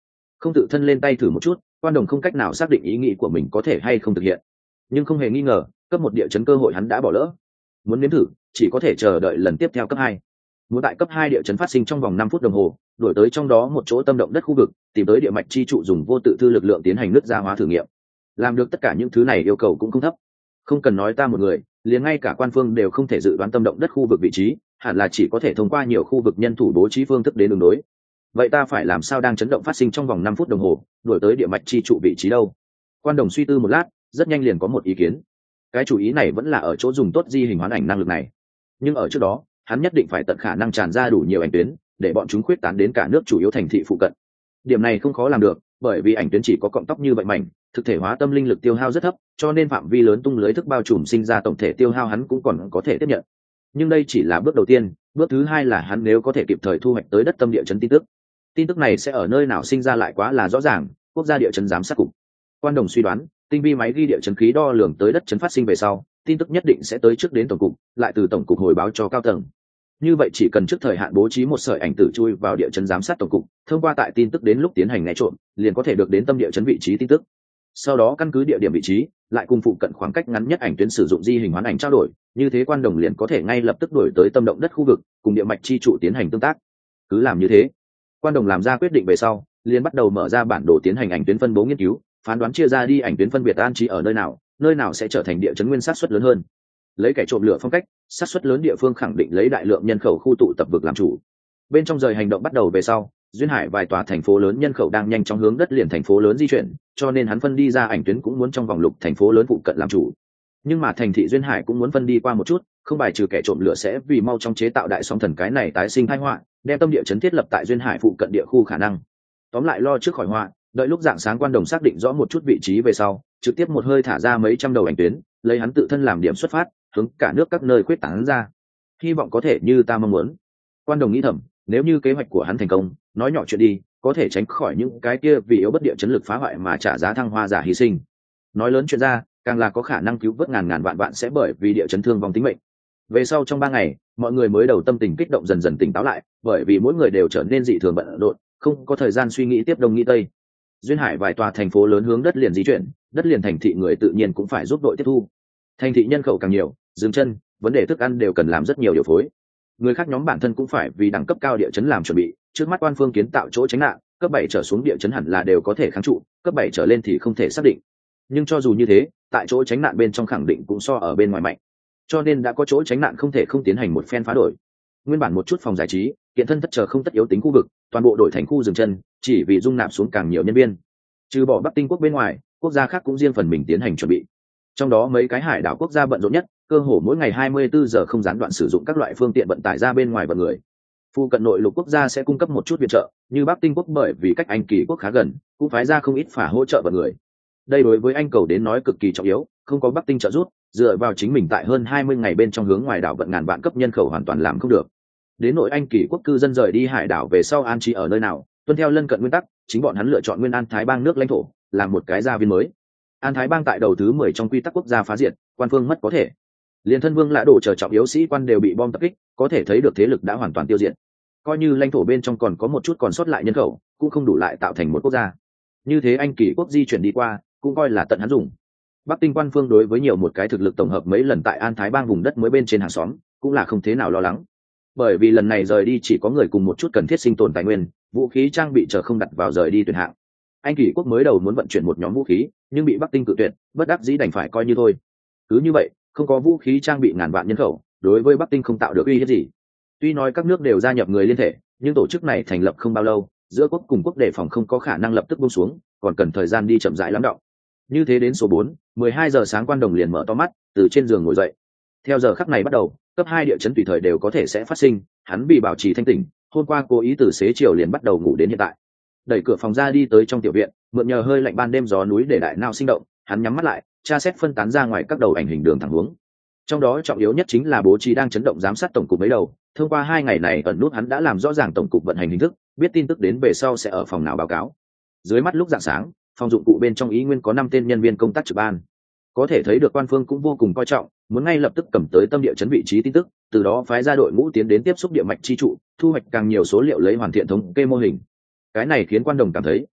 không tự thân lên tay thử một chút, quan đồng không cách nào xác định ý nghĩ của mình có thể hay không thực hiện. Nhưng không hề nghi ngờ, cấp một địa chấn cơ hội hắn đã bỏ lỡ. Muốn nếm thử, chỉ có thể chờ đợi lần tiếp theo cấp hai. Muốn tại cấp hai địa chấn phát sinh trong vòng năm phút đồng hồ, đổi tới trong đó một chỗ tâm động đất khu vực, tìm tới địa mạch chi trụ dùng vô tự thư lực lượng tiến hành nứt ra hóa thử nghiệm. Làm được tất cả những thứ này yêu cầu cũng không thấp. Không cần nói ta một người, liền ngay cả quan phương đều không thể dự đoán tâm động đất khu vực vị trí, hẳn là chỉ có thể thông qua nhiều khu vực nhân thủ bố trí phương thức đến đường đối. Vậy ta phải làm sao đang chấn động phát sinh trong vòng năm phút đồng hồ, đổi tới địa mạch chi trụ vị trí đâu? Quan đồng suy tư một lát, rất nhanh liền có một ý kiến. Cái chủ ý này vẫn là ở chỗ dùng tốt di hình hoán ảnh năng lực này. Nhưng ở trước đó, hắn nhất định phải tận khả năng tràn ra đủ nhiều ảnh tuyến, để bọn chúng khuyết tán đến cả nước chủ yếu thành thị phụ cận. Điểm này không khó làm được, bởi vì ảnh tuyến chỉ có cọng tóc như vậy mảnh, thực thể hóa tâm linh lực tiêu hao rất thấp, cho nên phạm vi lớn tung lưới thức bao trùm sinh ra tổng thể tiêu hao hắn cũng còn có thể tiếp nhận. Nhưng đây chỉ là bước đầu tiên, bước thứ hai là hắn nếu có thể kịp thời thu hoạch tới đất tâm địa chấn tin tức. Tin tức này sẽ ở nơi nào sinh ra lại quá là rõ ràng, quốc gia địa chấn giám sát cục. Quan đồng suy đoán, tinh vi máy ghi địa chấn khí đo lường tới đất chấn phát sinh về sau, tin tức nhất định sẽ tới trước đến tổng cục, lại từ tổng cục hồi báo cho cao tầng. Như vậy chỉ cần trước thời hạn bố trí một sợi ảnh tử chui vào địa chấn giám sát tổng cục, thông qua tại tin tức đến lúc tiến hành nghe trộm, liền có thể được đến tâm địa chấn vị trí tin tức. Sau đó căn cứ địa điểm vị trí, lại cùng phụ cận khoảng cách ngắn nhất ảnh tuyến sử dụng di hình hoán ảnh trao đổi, như thế quan đồng liền có thể ngay lập tức đổi tới tâm động đất khu vực, cùng địa mạch chi trụ tiến hành tương tác. Cứ làm như thế, quan đồng làm ra quyết định về sau, liền bắt đầu mở ra bản đồ tiến hành ảnh tuyến phân bố nghiên cứu, phán đoán chia ra đi ảnh tuyến phân biệt an trí ở nơi nào, nơi nào sẽ trở thành địa chấn nguyên sát suất lớn hơn. Lấy kẻ trộm lửa phong cách, sát suất lớn địa phương khẳng định lấy đại lượng nhân khẩu khu tụ tập vực làm chủ. Bên trong rời hành động bắt đầu về sau, duyên hải vài tòa thành phố lớn nhân khẩu đang nhanh chóng hướng đất liền thành phố lớn di chuyển, cho nên hắn phân đi ra ảnh tuyến cũng muốn trong vòng lục thành phố lớn phụ cận làm chủ. Nhưng mà thành thị duyên hải cũng muốn phân đi qua một chút, không bài trừ kẻ trộm lửa sẽ vì mau trong chế tạo đại sóng thần cái này tái sinh tai họa, đem tâm địa chấn thiết lập tại duyên hải phụ cận địa khu khả năng. Tóm lại lo trước khỏi họa, đợi lúc dạng sáng quan đồng xác định rõ một chút vị trí về sau, trực tiếp một hơi thả ra mấy trăm đầu ảnh tuyến, lấy hắn tự thân làm điểm xuất phát, hướng cả nước các nơi quyết tán ra. Hy vọng có thể như ta mong muốn. Quan đồng nghĩ thầm, nếu như kế hoạch của hắn thành công, nói nhỏ chuyện đi, có thể tránh khỏi những cái kia vì yếu bất địa chấn lực phá hoại mà trả giá thăng hoa giả hy sinh. Nói lớn chuyện ra, càng là có khả năng cứu vớt ngàn ngàn vạn vạn sẽ bởi vì địa chấn thương vong tính mệnh. Về sau trong ba ngày, mọi người mới đầu tâm tình kích động dần dần tỉnh táo lại, bởi vì mỗi người đều trở nên dị thường bận rộn, không có thời gian suy nghĩ tiếp đông nghĩ tây. Duyên hải vài tòa thành phố lớn hướng đất liền di chuyển, đất liền thành thị người tự nhiên cũng phải giúp đội tiếp thu. Thành thị nhân khẩu càng nhiều, dừng chân, vấn đề thức ăn đều cần làm rất nhiều điều phối. Người khác nhóm bản thân cũng phải vì đẳng cấp cao địa chấn làm chuẩn bị, trước mắt quan phương kiến tạo chỗ tránh nạn, cấp bảy trở xuống địa chấn hẳn là đều có thể kháng trụ, cấp bảy trở lên thì không thể xác định. Nhưng cho dù như thế, tại chỗ tránh nạn bên trong khẳng định cũng so ở bên ngoài mạnh. Cho nên đã có chỗ tránh nạn không thể không tiến hành một phen phá đổi. Nguyên bản một chút phòng giải trí, kiện thân thất chờ không tất yếu tính khu vực, toàn bộ đổi thành khu dừng chân, chỉ vì dung nạp xuống càng nhiều nhân viên. Trừ bỏ Bắc Tinh quốc bên ngoài, quốc gia khác cũng riêng phần mình tiến hành chuẩn bị. Trong đó mấy cái hải đảo quốc gia bận rộn nhất, cơ hồ mỗi ngày hai mươi bốn giờ không gián đoạn sử dụng các loại phương tiện vận tải ra bên ngoài vận người. Phu cận nội lục quốc gia sẽ cung cấp một chút viện trợ, như Bắc Tinh quốc bởi vì cách Anh Kỳ quốc khá gần, cũng phái ra không ít phả hỗ trợ vận người. Đây đối với Anh Cầu đến nói cực kỳ trọng yếu, không có Bắc Tinh trợ giúp, dựa vào chính mình tại hơn hai mươi ngày bên trong hướng ngoài đảo vận ngàn vạn cấp nhân khẩu hoàn toàn làm không được. Đến nội Anh Kỳ quốc cư dân rời đi hải đảo về sau an trí ở nơi nào, tuân theo lân cận nguyên tắc, chính bọn hắn lựa chọn Nguyên An Thái Bang nước lãnh thổ, làm một cái gia viên mới. An Thái Bang tại đầu thứ mười trong quy tắc quốc gia phá diệt, quan phương mất có thể. Liên thân vương Lã Đổ chờ trọng yếu sĩ quan đều bị bom tập kích, có thể thấy được thế lực đã hoàn toàn tiêu diệt. Coi như lãnh thổ bên trong còn có một chút còn sót lại nhân khẩu, cũng không đủ lại tạo thành một quốc gia. Như thế Anh Kỳ quốc di chuyển đi qua, cũng coi là tận hắn dùng. Bắc Tinh quan phương đối với nhiều một cái thực lực tổng hợp mấy lần tại An Thái Bang vùng đất mới bên trên hàng xóm, cũng là không thế nào lo lắng. Bởi vì lần này rời đi chỉ có người cùng một chút cần thiết sinh tồn tài nguyên, vũ khí trang bị chờ không đặt vào rời đi tuyển hạng. Anh Kỳ quốc mới đầu muốn vận chuyển một nhóm vũ khí, nhưng bị Bắc Tinh cự tuyệt, bất đắc dĩ đành phải coi như thôi. Cứ như vậy, không có vũ khí trang bị ngàn vạn nhân khẩu, đối với Bắc Tinh không tạo được uy hiếp gì. Tuy nói các nước đều gia nhập người liên thể, nhưng tổ chức này thành lập không bao lâu, giữa quốc cùng quốc đề phòng không có khả năng lập tức buông xuống, còn cần thời gian đi chậm rãi lắng đọng. Như thế đến số bốn, mười hai giờ sáng quan đồng liền mở to mắt, từ trên giường ngồi dậy. Theo giờ khắc này bắt đầu, cấp hai địa chấn tùy thời đều có thể sẽ phát sinh, hắn bị bảo trì thanh tỉnh, hôm qua cố ý từ xế chiều liền bắt đầu ngủ đến hiện tại. Đẩy cửa phòng ra đi tới trong tiểu viện, mượn nhờ hơi lạnh ban đêm gió núi để đại não sinh động, hắn nhắm mắt lại, tra xét phân tán ra ngoài các đầu ảnh hình đường thẳng hướng. Trong đó trọng yếu nhất chính là bố trí đang chấn động giám sát tổng cục mấy đầu, thông qua hai ngày này ẩn nút hắn đã làm rõ ràng tổng cục vận hành hình thức, biết tin tức đến về sau sẽ ở phòng nào báo cáo. Dưới mắt lúc rạng sáng, phòng dụng cụ bên trong ý nguyên có năm tên nhân viên công tác trực ban. Có thể thấy được quan phương cũng vô cùng coi trọng, muốn ngay lập tức cầm tới tâm địa chấn vị trí tin tức, từ đó phái ra đội ngũ tiến đến tiếp xúc địa mạch chi trụ, thu hoạch càng nhiều số liệu lấy hoàn thiện thống kê mô hình. Cái này khiến quan đồng cảm thấy,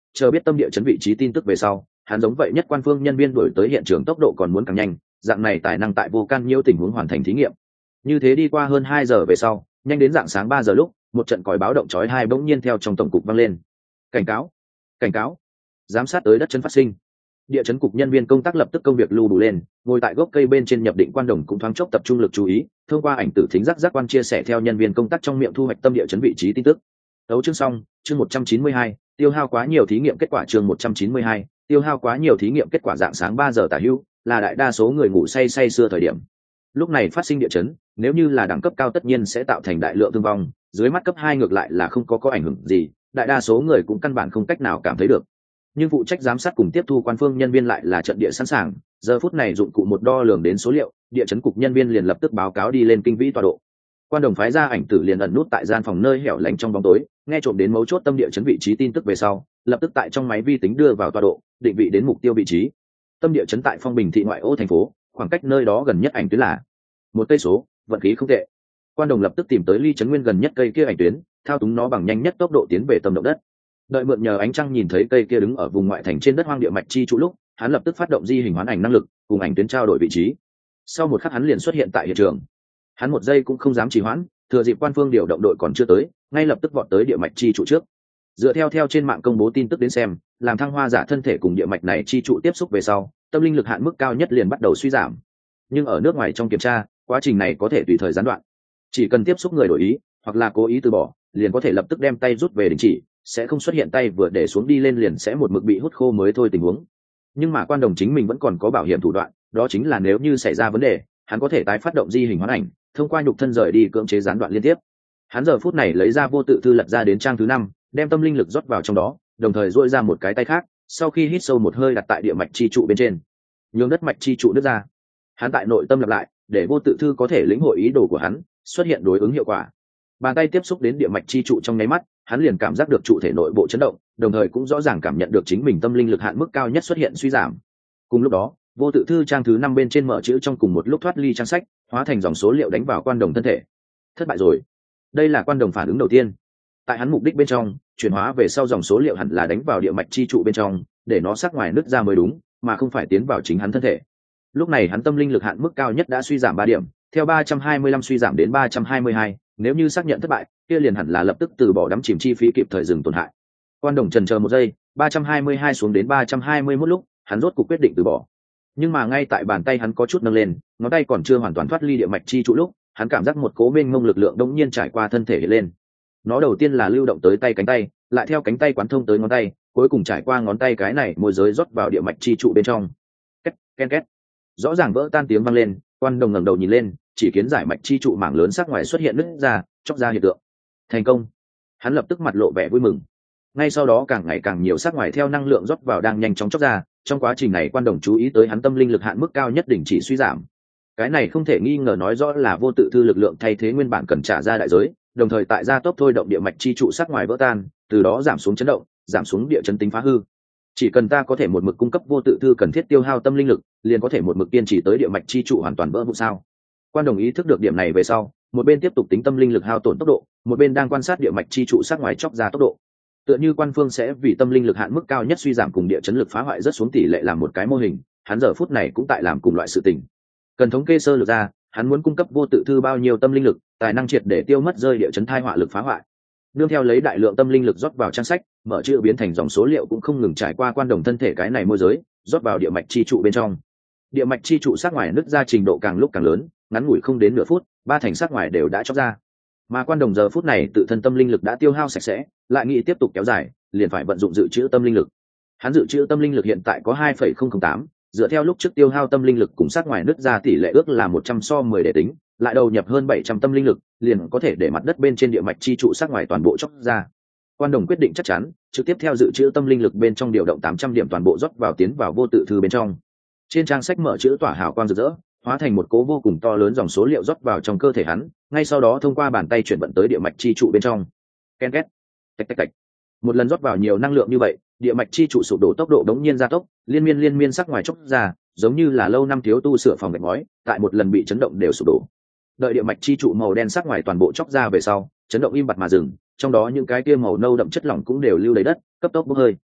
chờ biết tâm địa chấn vị trí tin tức về sau, hắn giống vậy nhất quan phương nhân viên đuổi tới hiện trường tốc độ còn muốn càng nhanh, dạng này tài năng tại vô can nhiễu tình huống hoàn thành thí nghiệm. Như thế đi qua hơn hai giờ về sau, nhanh đến dạng sáng ba giờ lúc, một trận còi báo động chói tai bỗng nhiên theo trong tổng cục vang lên. Cảnh cáo, cảnh cáo, giám sát tới đất chấn phát sinh. Địa chấn cục nhân viên công tác lập tức công việc lưu đủ lên, ngồi tại gốc cây bên trên nhập định quan đồng cũng thoáng chốc tập trung lực chú ý, thông qua ảnh tử thính giác giác quan chia sẻ theo nhân viên công tác trong miệng thu hoạch tâm địa chấn vị trí tin tức. Đấu chương xong, chương một trăm chín mươi hai, tiêu hao quá nhiều thí nghiệm kết quả chương một trăm chín mươi hai, tiêu hao quá nhiều thí nghiệm kết quả dạng sáng ba giờ tả hữu, là đại đa số người ngủ say say sưa thời điểm. Lúc này phát sinh địa chấn, nếu như là đẳng cấp cao tất nhiên sẽ tạo thành đại lượng thương vong, dưới mắt cấp hai ngược lại là không có có ảnh hưởng gì, đại đa số người cũng căn bản không cách nào cảm thấy được. Nhưng phụ trách giám sát cùng tiếp thu quan phương nhân viên lại là trận địa sẵn sàng, giờ phút này dụng cụ một đo lường đến số liệu, địa chấn cục nhân viên liền lập tức báo cáo đi lên kinh vĩ tọa độ. Quan đồng phái ra ảnh tử liền ẩn nút tại gian phòng nơi hẻo lánh trong bóng tối, nghe trộm đến mấu chốt tâm địa chấn vị trí tin tức về sau, lập tức tại trong máy vi tính đưa vào tọa độ, định vị đến mục tiêu vị trí. Tâm địa chấn tại Phong Bình thị ngoại ô thành phố, khoảng cách nơi đó gần nhất ảnh tuyến là một cây số, vận khí không tệ. Quan đồng lập tức tìm tới ly chấn nguyên gần nhất cây kia ảnh tuyến, thao túng nó bằng nhanh nhất tốc độ tiến về tâm động đất. Đợi mượn nhờ ánh trăng nhìn thấy cây kia đứng ở vùng ngoại thành trên đất hoang địa mạch chi trụ lúc, hắn lập tức phát động di hình hoán ảnh năng lực, cùng ảnh tuyến trao đổi vị trí. Sau một khắc hắn liền xuất hiện tại hiện trường. Hắn một giây cũng không dám trì hoãn, thừa dịp quan phương điều động đội còn chưa tới, ngay lập tức vọt tới địa mạch chi trụ trước. Dựa theo theo trên mạng công bố tin tức đến xem, làm thăng hoa giả thân thể cùng địa mạch này chi trụ tiếp xúc về sau, tâm linh lực hạn mức cao nhất liền bắt đầu suy giảm. Nhưng ở nước ngoài trong kiểm tra, quá trình này có thể tùy thời gián đoạn. Chỉ cần tiếp xúc người đổi ý, hoặc là cố ý từ bỏ, liền có thể lập tức đem tay rút về đình chỉ, sẽ không xuất hiện tay vừa để xuống đi lên liền sẽ một mực bị hút khô mới thôi tình huống. Nhưng mà quan đồng chính mình vẫn còn có bảo hiểm thủ đoạn, đó chính là nếu như xảy ra vấn đề, hắn có thể tái phát động di hình hoán ảnh, thông qua nhục thân rời đi cưỡng chế gián đoạn liên tiếp. Hắn giờ phút này lấy ra vô tự thư lật ra đến trang thứ năm, đem tâm linh lực rót vào trong đó, đồng thời duỗi ra một cái tay khác, sau khi hít sâu một hơi đặt tại địa mạch chi trụ bên trên, nhường đất mạch chi trụ đứt ra. Hắn tại nội tâm lặp lại, để vô tự thư có thể lĩnh hội ý đồ của hắn, xuất hiện đối ứng hiệu quả. Bàn tay tiếp xúc đến địa mạch chi trụ trong nháy mắt, hắn liền cảm giác được trụ thể nội bộ chấn động, đồng thời cũng rõ ràng cảm nhận được chính mình tâm linh lực hạn mức cao nhất xuất hiện suy giảm. Cùng lúc đó, vô tự thư trang thứ năm bên trên mở chữ trong cùng một lúc thoát ly trang sách, hóa thành dòng số liệu đánh vào quan đồng thân thể. Thất bại rồi. Đây là quan đồng phản ứng đầu tiên. Tại hắn mục đích bên trong, chuyển hóa về sau dòng số liệu hẳn là đánh vào địa mạch chi trụ bên trong, để nó sắc ngoài nứt ra mới đúng, mà không phải tiến vào chính hắn thân thể. Lúc này hắn tâm linh lực hạn mức cao nhất đã suy giảm ba điểm, theo ba trăm hai mươi lăm suy giảm đến ba trăm hai mươi hai, nếu như xác nhận thất bại, kia liền hẳn là lập tức từ bỏ đắm chìm chi phí kịp thời dừng tổn hại. Quan đồng chần chờ một giây, ba trăm hai mươi hai xuống đến ba trăm hai mươi mốt lúc, hắn rốt cuộc quyết định từ bỏ. Nhưng mà ngay tại bàn tay hắn có chút nâng lên, ngón tay còn chưa hoàn toàn thoát ly địa mạch chi trụ lúc, hắn cảm giác một cố mênh mông lực lượng đống nhiên trải qua thân thể hiện lên. Nó đầu tiên là lưu động tới tay cánh tay, lại theo cánh tay quán thông tới ngón tay, cuối cùng trải qua ngón tay cái này môi giới rót vào địa mạch chi trụ bên trong. Két, ken két. Rõ ràng vỡ tan tiếng vang lên, quan đồng ngẩng đầu nhìn lên, chỉ kiến giải mạch chi trụ mảng lớn sắc ngoài xuất hiện nứt ra, chóc ra hiện tượng. Thành công. Hắn lập tức mặt lộ vẻ vui mừng. Ngay sau đó càng ngày càng nhiều sắc ngoài theo năng lượng rót vào đang nhanh chóng chóc ra, trong quá trình này quan đồng chú ý tới hắn tâm linh lực hạn mức cao nhất đỉnh chỉ suy giảm. Cái này không thể nghi ngờ nói rõ là vô tự thư lực lượng thay thế nguyên bản cần trả ra đại giới, đồng thời tại gia tốc thôi động địa mạch chi trụ sắc ngoài vỡ tan, từ đó giảm xuống chấn động, giảm xuống địa chấn tính phá hư. Chỉ cần ta có thể một mực cung cấp vô tự thư cần thiết tiêu hao tâm linh lực, liền có thể một mực kiên trì tới địa mạch chi trụ hoàn toàn vỡ vụn sao? Quan đồng ý thức được điểm này về sau, một bên tiếp tục tính tâm linh lực hao tổn tốc độ, một bên đang quan sát địa mạch chi trụ sắc ngoài chóc ra tốc độ. Tựa như quan phương sẽ vì tâm linh lực hạn mức cao nhất suy giảm cùng địa chấn lực phá hoại rất xuống tỷ lệ làm một cái mô hình, hắn giờ phút này cũng tại làm cùng loại sự tình. Cần thống kê sơ lược ra, hắn muốn cung cấp vô tự thư bao nhiêu tâm linh lực, tài năng triệt để tiêu mất rơi địa chấn thai họa lực phá hoại. Nương theo lấy đại lượng tâm linh lực rót vào trang sách, mở chữ biến thành dòng số liệu cũng không ngừng trải qua quan đồng thân thể cái này môi giới, rót vào địa mạch chi trụ bên trong. Địa mạch chi trụ sắc ngoài nứt ra trình độ càng lúc càng lớn, ngắn ngủi không đến nửa phút, ba thành sắc ngoài đều đã chóc ra. Mà quan đồng giờ phút này tự thân tâm linh lực đã tiêu hao sạch sẽ, lại nghĩ tiếp tục kéo dài, liền phải vận dụng dự trữ tâm linh lực. Hắn dự trữ tâm linh lực hiện tại có hai phẩy không không tám, dựa theo lúc trước tiêu hao tâm linh lực cùng sắc ngoài nứt ra tỷ lệ ước là một trăm so mười để tính, lại đầu nhập hơn bảy trăm tâm linh lực, liền có thể để mặt đất bên trên địa mạch chi trụ sắc ngoài toàn bộ chóc ra. Quan đồng quyết định chắc chắn, trực tiếp theo dự trữ tâm linh lực bên trong điều động tám trăm điểm toàn bộ rót vào tiến vào vô tự thư bên trong. Trên trang sách mở chữ tỏa hào quang rực rỡ, hóa thành một cố vô cùng to lớn dòng số liệu rót vào trong cơ thể hắn, ngay sau đó thông qua bàn tay chuyển vận tới địa mạch chi trụ bên trong. Ken két, tạch tạch tạch. Một lần rót vào nhiều năng lượng như vậy, địa mạch chi trụ sụp đổ tốc độ đống nhiên gia tốc, liên miên liên miên sắc ngoài chốc ra, giống như là lâu năm thiếu tu sửa phòng gạch ngói, tại một lần bị chấn động đều sụp đổ. Đợi địa mạch chi trụ màu đen sắc ngoài toàn bộ chốc ra về sau, chấn động im bặt mà dừng, trong đó những cái kia màu nâu đậm chất lỏng cũng đều lưu lấy đất, cấp tốc bốc hơi.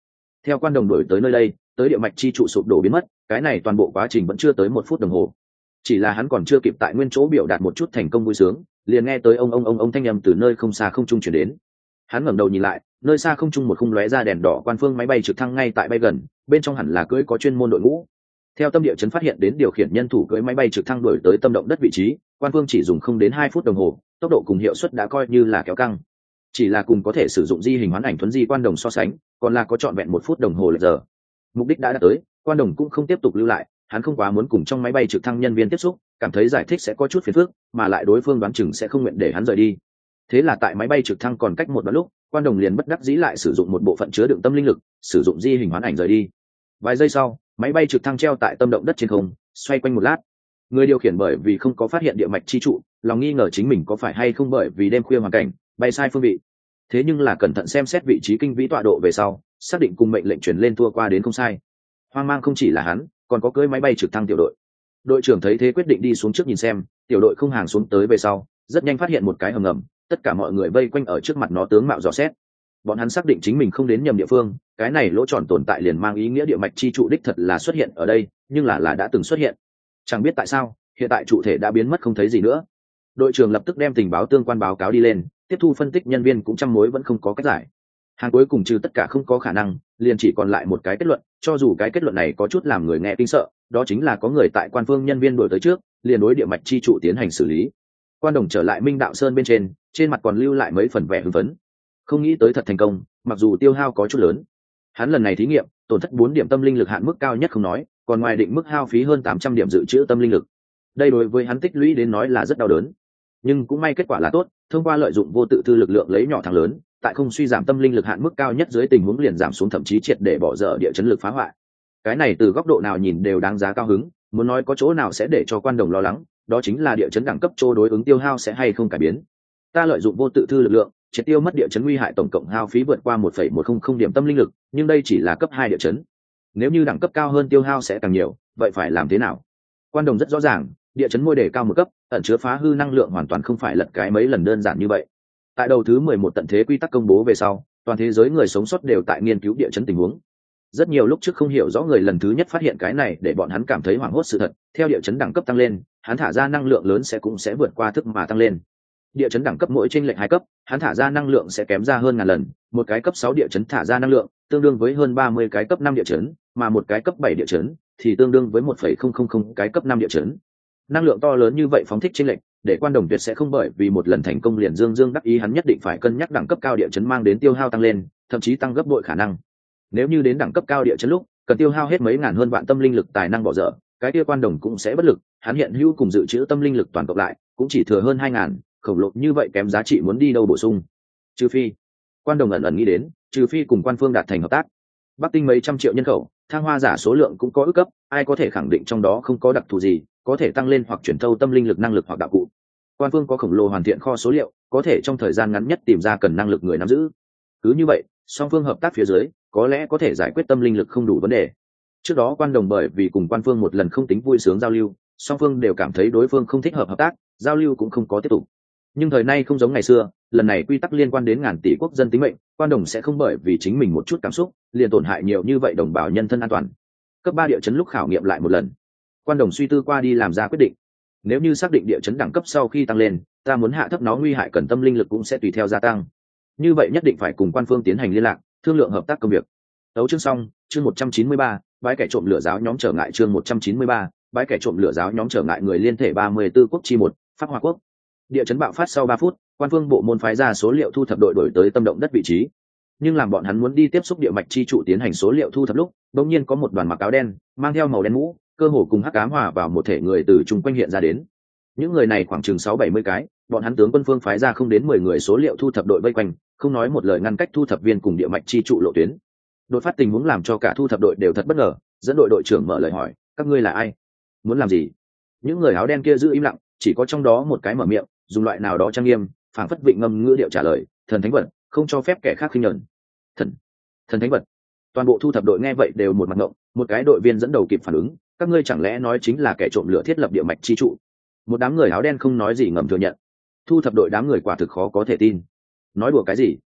Theo quan đồng đổi tới nơi đây, tới địa mạch chi trụ sụp đổ biến mất, cái này toàn bộ quá trình vẫn chưa tới một phút đồng hồ. Chỉ là hắn còn chưa kịp tại nguyên chỗ biểu đạt một chút thành công vui sướng, liền nghe tới ông ông ông ông thanh âm từ nơi không xa không trung chuyển đến. Hắn ngẩng đầu nhìn lại, nơi xa không trung một khung lóe ra đèn đỏ quan phương máy bay trực thăng ngay tại bay gần, bên trong hẳn là cưỡi có chuyên môn đội ngũ. Theo tâm địa chấn phát hiện đến điều khiển nhân thủ cưỡi máy bay trực thăng đuổi tới tâm động đất vị trí, quan phương chỉ dùng không đến hai phút đồng hồ, tốc độ cùng hiệu suất đã coi như là kéo căng. Chỉ là cùng có thể sử dụng di hình hoán ảnh thuấn di quan đồng so sánh, còn là có trọn vẹn một phút đồng hồ lệch giờ. Mục đích đã đạt tới, quan đồng cũng không tiếp tục lưu lại, hắn không quá muốn cùng trong máy bay trực thăng nhân viên tiếp xúc, cảm thấy giải thích sẽ có chút phiền phức, mà lại đối phương đoán chừng sẽ không nguyện để hắn rời đi. Thế là tại máy bay trực thăng còn cách một đoạn lúc, quan đồng liền bất đắc dĩ lại sử dụng một bộ phận chứa đựng tâm linh lực, sử dụng di hình hoán ảnh rời đi. Vài giây sau, máy bay trực thăng treo tại tâm động đất trên không, xoay quanh một lát. Người điều khiển bởi vì không có phát hiện địa mạch chi trụ, lòng nghi ngờ chính mình có phải hay không bởi vì đêm khuya hoàn cảnh, bay sai phương vị. Thế nhưng là cẩn thận xem xét vị trí kinh vĩ tọa độ về sau, xác định cùng mệnh lệnh truyền lên thua qua đến không sai. Hoang mang không chỉ là hắn, còn có cưỡi máy bay trực thăng tiểu đội. Đội trưởng thấy thế quyết định đi xuống trước nhìn xem, tiểu đội không hàng xuống tới về sau, rất nhanh phát hiện một cái hầm ngầm, tất cả mọi người vây quanh ở trước mặt nó tướng mạo dò xét. Bọn hắn xác định chính mình không đến nhầm địa phương, cái này lỗ tròn tồn tại liền mang ý nghĩa địa mạch chi trụ đích thật là xuất hiện ở đây, nhưng là là đã từng xuất hiện. Chẳng biết tại sao, hiện tại trụ thể đã biến mất không thấy gì nữa. Đội trưởng lập tức đem tình báo tương quan báo cáo đi lên, tiếp thu phân tích nhân viên cũng trăm mối vẫn không có cách giải. Hàng cuối cùng trừ tất cả không có khả năng, liền chỉ còn lại một cái kết luận, cho dù cái kết luận này có chút làm người nghe kinh sợ, đó chính là có người tại quan phương nhân viên đuổi tới trước, liền đối địa mạch chi trụ tiến hành xử lý. Quan đồng trở lại Minh Đạo Sơn bên trên, trên mặt còn lưu lại mấy phần vẻ hưng phấn. Không nghĩ tới thật thành công, mặc dù tiêu hao có chút lớn. Hắn lần này thí nghiệm, tổn thất bốn điểm tâm linh lực hạn mức cao nhất không nói, còn ngoài định mức hao phí hơn tám trăm điểm dự trữ tâm linh lực. Đây đối với hắn tích lũy đến nói là rất đau đớn. Nhưng cũng may kết quả là tốt, thông qua lợi dụng vô tự thư lực lượng lấy nhỏ thắng lớn, tại không suy giảm tâm linh lực hạn mức cao nhất dưới tình huống liền giảm xuống thậm chí triệt để bỏ dở địa chấn lực phá hoại. Cái này từ góc độ nào nhìn đều đáng giá cao hứng, muốn nói có chỗ nào sẽ để cho quan đồng lo lắng, đó chính là địa chấn đẳng cấp chỗ đối ứng tiêu hao sẽ hay không cải biến. Ta lợi dụng vô tự thư lực lượng, triệt tiêu mất địa chấn nguy hại tổng cộng hao phí vượt qua một phẩy một không không điểm tâm linh lực, nhưng đây chỉ là cấp hai địa chấn. Nếu như đẳng cấp cao hơn tiêu hao sẽ càng nhiều, vậy phải làm thế nào? Quan đồng rất rõ ràng, địa chấn môi đề cao một cấp, ẩn chứa phá hư năng lượng hoàn toàn không phải lật cái mấy lần đơn giản như vậy. Tại đầu thứ mười một tận thế quy tắc công bố về sau, toàn thế giới người sống sót đều tại nghiên cứu địa chấn tình huống. Rất nhiều lúc trước không hiểu rõ người lần thứ nhất phát hiện cái này để bọn hắn cảm thấy hoảng hốt sự thật, theo địa chấn đẳng cấp tăng lên, hắn thả ra năng lượng lớn sẽ cũng sẽ vượt qua thức mà tăng lên. Địa chấn đẳng cấp mỗi chênh lệch hai cấp, hắn thả ra năng lượng sẽ kém ra hơn ngàn lần, một cái cấp sáu địa chấn thả ra năng lượng tương đương với hơn ba mươi cái cấp năm địa chấn, mà một cái cấp bảy địa chấn thì tương đương với một phẩy không không không cái cấp năm địa chấn. Năng lượng to lớn như vậy phóng thích chênh lệch, để quan đồng tuyệt sẽ không bởi vì một lần thành công liền dương dương đắc ý, hắn nhất định phải cân nhắc đẳng cấp cao địa chấn mang đến tiêu hao tăng lên, thậm chí tăng gấp bội khả năng. Nếu như đến đẳng cấp cao địa chấn lúc cần tiêu hao hết mấy ngàn hơn vạn tâm linh lực tài năng bỏ dở, cái kia quan đồng cũng sẽ bất lực, hắn hiện hữu cùng dự trữ tâm linh lực toàn cộng lại cũng chỉ thừa hơn hai ngàn, khổng lồ như vậy kém giá trị muốn đi đâu bổ sung. Trừ phi, quan đồng ẩn ẩn nghĩ đến, trừ phi cùng quan phương đạt thành hợp tác. Bắc Tinh mấy trăm triệu nhân khẩu, thang hoa giả số lượng cũng có ước cấp, ai có thể khẳng định trong đó không có đặc thù gì có thể tăng lên hoặc chuyển thâu tâm linh lực năng lực hoặc đạo cụ. Quan phương có khổng lồ hoàn thiện kho số liệu, có thể trong thời gian ngắn nhất tìm ra cần năng lực người nắm giữ. Cứ như vậy, song phương hợp tác phía dưới có lẽ có thể giải quyết tâm linh lực không đủ vấn đề. Trước đó quan đồng bởi vì cùng quan phương một lần không tính vui sướng giao lưu, song phương đều cảm thấy đối phương không thích hợp hợp tác, giao lưu cũng không có tiếp tục. Nhưng thời nay không giống ngày xưa, lần này quy tắc liên quan đến ngàn tỷ quốc dân tính mệnh, quan đồng sẽ không bởi vì chính mình một chút cảm xúc liền tổn hại nhiều như vậy đồng bào nhân thân an toàn. Cấp ba địa chấn lúc khảo nghiệm lại một lần, quan đồng suy tư qua đi làm ra quyết định. Nếu như xác định địa chấn đẳng cấp sau khi tăng lên, ta muốn hạ thấp nó nguy hại cần tâm linh lực cũng sẽ tùy theo gia tăng. Như vậy nhất định phải cùng quan phương tiến hành liên lạc, thương lượng hợp tác công việc. Đấu chương xong, chương một trăm chín mươi ba, bãi kẻ trộm lửa giáo nhóm trở ngại chương một trăm chín mươi ba, bãi kẻ trộm lửa giáo nhóm trở ngại người liên thể ba mươi tư quốc chi một, Pháp Hoa quốc. Địa chấn bạo phát sau ba phút, quan phương bộ môn phái ra số liệu thu thập đội đổi tới tâm động đất vị trí. Nhưng làm bọn hắn muốn đi tiếp xúc địa mạch chi trụ tiến hành số liệu thu thập lúc, đột nhiên có một đoàn mặc áo đen, mang theo màu đen mũ, cơ hồ cùng hắc ám hòa vào một thể người từ chung quanh hiện ra đến. Những người này khoảng chừng sáu bảy mươi cái, bọn hắn tướng quân phương phái ra không đến mười người số liệu thu thập đội vây quanh, không nói một lời ngăn cách thu thập viên cùng địa mạch chi trụ lộ tuyến. Đột phát tình huống làm cho cả thu thập đội đều thật bất ngờ, dẫn đội đội trưởng mở lời hỏi, các ngươi là ai, muốn làm gì? Những người áo đen kia giữ im lặng, chỉ có trong đó một cái mở miệng, dùng loại nào đó trang nghiêm, phảng phất vịnh ngâm ngữ điệu trả lời, thần thánh vật, không cho phép kẻ khác khinh nhẫn. Thần, thần thánh vật. Toàn bộ thu thập đội nghe vậy đều một mặt ngộng, một cái đội viên dẫn đầu kịp phản ứng, các ngươi chẳng lẽ nói chính là kẻ trộm lửa thiết lập địa mạch chi trụ? Một đám người áo đen không nói gì ngầm thừa nhận. Thu thập đội đám người quả thực khó có thể tin. Nói đùa cái gì?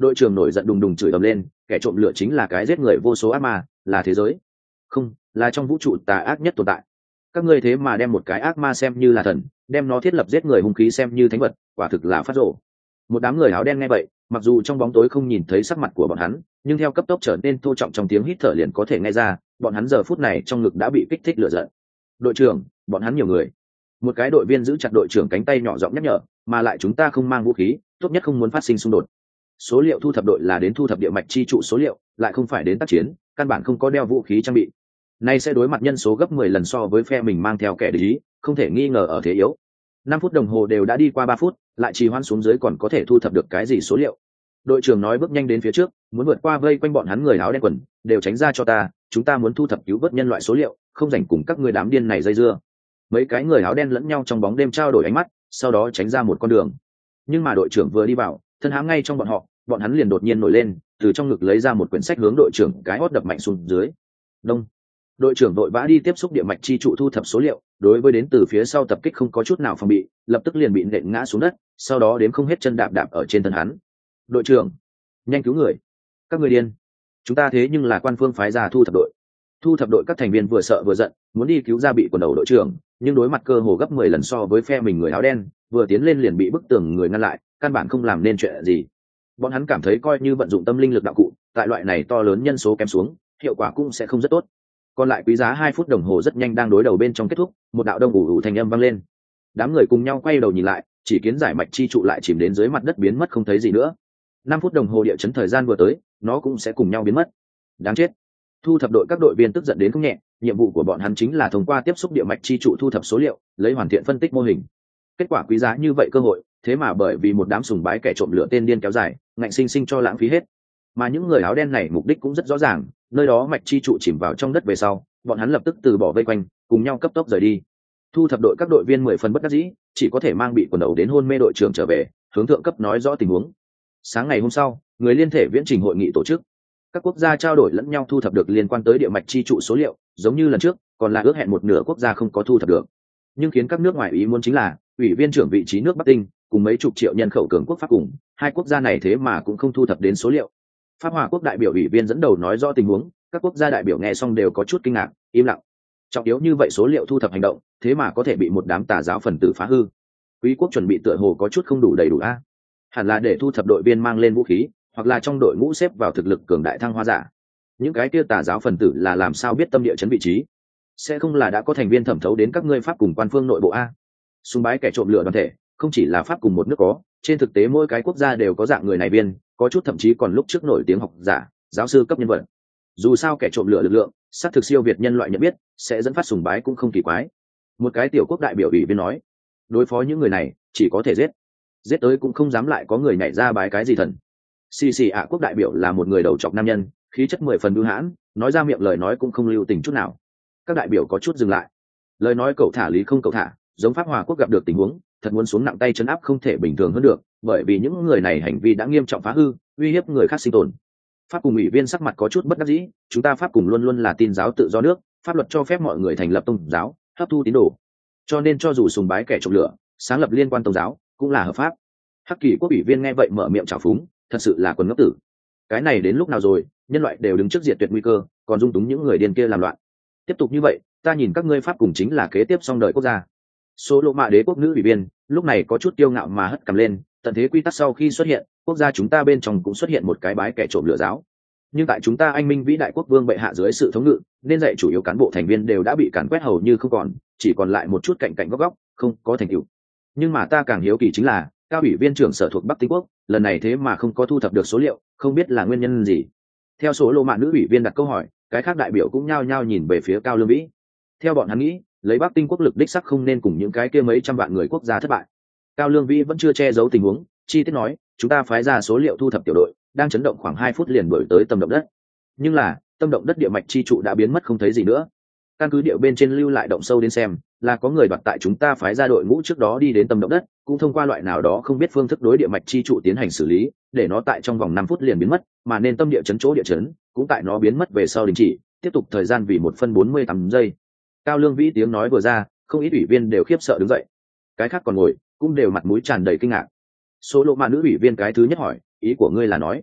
Đội trưởng nổi giận đùng đùng chửi ầm lên, kẻ trộm lửa chính là cái giết người vô số ác ma, là thế giới không là trong vũ trụ tà ác nhất tồn tại. Các ngươi thế mà đem một cái ác ma xem như là thần, đem nó thiết lập giết người hung khí xem như thánh vật, quả thực là phát rộ. Một đám người áo đen nghe vậy, mặc dù trong bóng tối không nhìn thấy sắc mặt của bọn hắn, nhưng theo cấp tốc trở nên thô trọng trong tiếng hít thở liền có thể nghe ra, bọn hắn giờ phút này trong ngực đã bị kích thích lửa giận. Đội trưởng, bọn hắn nhiều người. Một cái đội viên giữ chặt đội trưởng cánh tay nhỏ giọng nhắc nhở, mà lại chúng ta không mang vũ khí, tốt nhất không muốn phát sinh xung đột. Số liệu thu thập đội là đến thu thập địa mạch chi trụ số liệu, lại không phải đến tác chiến, căn bản không có đeo vũ khí trang bị. Nay sẽ đối mặt nhân số gấp mười lần so với phe mình mang theo kẻ địch ý, không thể nghi ngờ ở thế yếu. Năm phút đồng hồ đều đã đi qua ba phút, lại trì hoãn xuống dưới còn có thể thu thập được cái gì số liệu. Đội trưởng nói bước nhanh đến phía trước, muốn vượt qua vây quanh bọn hắn người áo đen quần, đều tránh ra cho ta, chúng ta muốn thu thập cứu vớt nhân loại số liệu, không rảnh cùng các ngươi đám điên này dây dưa. Mấy cái người áo đen lẫn nhau trong bóng đêm trao đổi ánh mắt, sau đó tránh ra một con đường. Nhưng mà đội trưởng vừa đi vào, thân hãm ngay trong bọn họ, bọn hắn liền đột nhiên nổi lên, từ trong ngực lấy ra một quyển sách hướng đội trưởng cái hót đập mạnh xuống dưới. Đông. Đội trưởng đội vã đi tiếp xúc địa mạch chi trụ thu thập số liệu, đối với đến từ phía sau tập kích không có chút nào phòng bị, lập tức liền bị nện ngã xuống đất, sau đó đếm không hết chân đạp đạp ở trên thân hắn. Đội trưởng, nhanh cứu người! Các người điên! Chúng ta thế nhưng là quan phương phái ra thu thập đội. Thu thập đội các thành viên vừa sợ vừa giận, muốn đi cứu ra bị quần đầu đội trưởng, nhưng đối mặt cơ hồ gấp mười lần so với phe mình người áo đen, vừa tiến lên liền bị bức tường người ngăn lại, căn bản không làm nên chuyện gì. Bọn hắn cảm thấy coi như vận dụng tâm linh lực đạo cụ, tại loại này to lớn nhân số kém xuống, hiệu quả cũng sẽ không rất tốt. Còn lại quý giá hai phút đồng hồ rất nhanh đang đối đầu bên trong kết thúc, một đạo đông ủ ủ thanh âm vang lên. Đám người cùng nhau quay đầu nhìn lại, chỉ kiến giải mạch chi trụ lại chìm đến dưới mặt đất biến mất không thấy gì nữa. Năm phút đồng hồ địa chấn thời gian vừa tới, nó cũng sẽ cùng nhau biến mất. Đáng chết. Thu thập đội các đội viên tức giận đến không nhẹ, nhiệm vụ của bọn hắn chính là thông qua tiếp xúc địa mạch chi trụ thu thập số liệu, lấy hoàn thiện phân tích mô hình. Kết quả quý giá như vậy cơ hội, thế mà bởi vì một đám sùng bái kẻ trộm lửa tên điên kéo dài, ngạnh sinh sinh cho lãng phí hết. Mà những người áo đen này mục đích cũng rất rõ ràng, nơi đó mạch chi trụ chìm vào trong đất về sau, bọn hắn lập tức từ bỏ vây quanh, cùng nhau cấp tốc rời đi. Thu thập đội các đội viên mười phần bất đắc dĩ, chỉ có thể mang bị quần đầu đến hôn mê đội trưởng trở về, hướng thượng cấp nói rõ tình huống. Sáng ngày hôm sau, người liên thể viễn trình hội nghị tổ chức. Các quốc gia trao đổi lẫn nhau thu thập được liên quan tới địa mạch chi trụ số liệu, giống như lần trước, còn là ước hẹn một nửa quốc gia không có thu thập được. Nhưng khiến các nước ngoài ý muốn chính là, ủy viên trưởng vị trí nước Bắc Tinh, cùng mấy chục triệu nhân khẩu cường quốc Pháp cùng, hai quốc gia này thế mà cũng không thu thập đến số liệu. Pháp Hòa quốc đại biểu ủy viên dẫn đầu nói rõ tình huống, các quốc gia đại biểu nghe xong đều có chút kinh ngạc, im lặng. Trọng yếu như vậy số liệu thu thập hành động, thế mà có thể bị một đám tà giáo phần tử phá hư. Quý quốc chuẩn bị tựa hồ có chút không đủ đầy đủ a. Hẳn là để thu thập đội viên mang lên vũ khí, hoặc là trong đội ngũ xếp vào thực lực cường đại thăng hoa giả. Những cái kia tà giáo phần tử là làm sao biết tâm địa chấn vị trí? Sẽ không là đã có thành viên thẩm thấu đến các ngươi Pháp cùng quan phương nội bộ a? Sùng bái kẻ trộm lửa đoàn thể, không chỉ là Pháp cùng một nước có, trên thực tế mỗi cái quốc gia đều có dạng người này viên, có chút thậm chí còn lúc trước nổi tiếng học giả, giáo sư cấp nhân vật. Dù sao kẻ trộm lửa lực lượng, sát thực siêu việt nhân loại nhận biết, sẽ dẫn phát sùng bái cũng không kỳ quái. Một cái tiểu quốc đại biểu ủy viên nói, đối phó những người này, chỉ có thể giết. Giết tới cũng không dám lại có người nhảy ra bái cái gì thần. Xì xì ạ quốc đại biểu là một người đầu trọc nam nhân, khí chất mười phần bưu hãn, nói ra miệng lời nói cũng không lưu tình chút nào. Các đại biểu có chút dừng lại. Lời nói cậu thả lý không cậu thả, giống Pháp Hòa quốc gặp được tình huống, thật muốn xuống nặng tay chấn áp không thể bình thường hơn được, bởi vì những người này hành vi đã nghiêm trọng phá hư, uy hiếp người khác sinh tồn. Pháp cùng ủy viên sắc mặt có chút bất đắc dĩ, chúng ta Pháp cùng luôn luôn là tin giáo tự do nước, pháp luật cho phép mọi người thành lập tôn giáo, hấp thu tín đồ. Cho nên cho dù sùng bái kẻ trộm lửa, sáng lập liên quan tôn giáo, cũng là hợp pháp. Hắc Kỳ quốc ủy viên nghe vậy mở miệng trào phúng, thật sự là quần ngốc tử. Cái này đến lúc nào rồi, nhân loại đều đứng trước diệt tuyệt nguy cơ, còn dung túng những người điên kia làm loạn. Tiếp tục như vậy, ta nhìn các ngươi Pháp cùng chính là kế tiếp xong đời quốc gia. Số lộ mạ đế quốc nữ ủy viên, lúc này có chút kiêu ngạo mà hất cằm lên, tận thế quy tắc sau khi xuất hiện, quốc gia chúng ta bên trong cũng xuất hiện một cái bái kẻ trộm lửa giáo. Nhưng tại chúng ta anh minh vĩ đại quốc vương bệ hạ dưới sự thống ngự, nên dạy chủ yếu cán bộ thành viên đều đã bị càn quét hầu như không còn, chỉ còn lại một chút cạnh cạnh góc góc, không có thành tựu. Nhưng mà ta càng hiếu kỳ chính là, cao ủy viên trưởng sở thuộc Bắc Tinh quốc, lần này thế mà không có thu thập được số liệu, không biết là nguyên nhân gì. Theo số lô mạ nữ ủy viên đặt câu hỏi, cái khác đại biểu cũng nhao nhao nhìn về phía Cao Lương Vĩ. Theo bọn hắn nghĩ, lấy Bắc Tinh quốc lực đích sắc không nên cùng những cái kia mấy trăm vạn người quốc gia thất bại. Cao Lương Vĩ vẫn chưa che giấu tình huống, chi tiết nói, chúng ta phái ra số liệu thu thập tiểu đội, đang chấn động khoảng hai phút liền đổi tới tâm động đất. Nhưng là, tâm động đất địa mạch chi trụ đã biến mất không thấy gì nữa. Căn cứ địa bên trên lưu lại động sâu đến xem, là có người đoạt tại chúng ta phái ra đội ngũ trước đó đi đến tâm động đất, cũng thông qua loại nào đó không biết phương thức đối địa mạch chi trụ tiến hành xử lý, để nó tại trong vòng năm phút liền biến mất, mà nên tâm địa chấn chỗ địa chấn, cũng tại nó biến mất về sau đình chỉ, tiếp tục thời gian vì một phân bốn mươi tám giây. Cao Lương Vĩ tiếng nói vừa ra, không ít ủy viên đều khiếp sợ đứng dậy. Cái khác còn ngồi, cũng đều mặt mũi tràn đầy kinh ngạc. Số lộ mà nữ ủy viên cái thứ nhất hỏi, ý của ngươi là nói,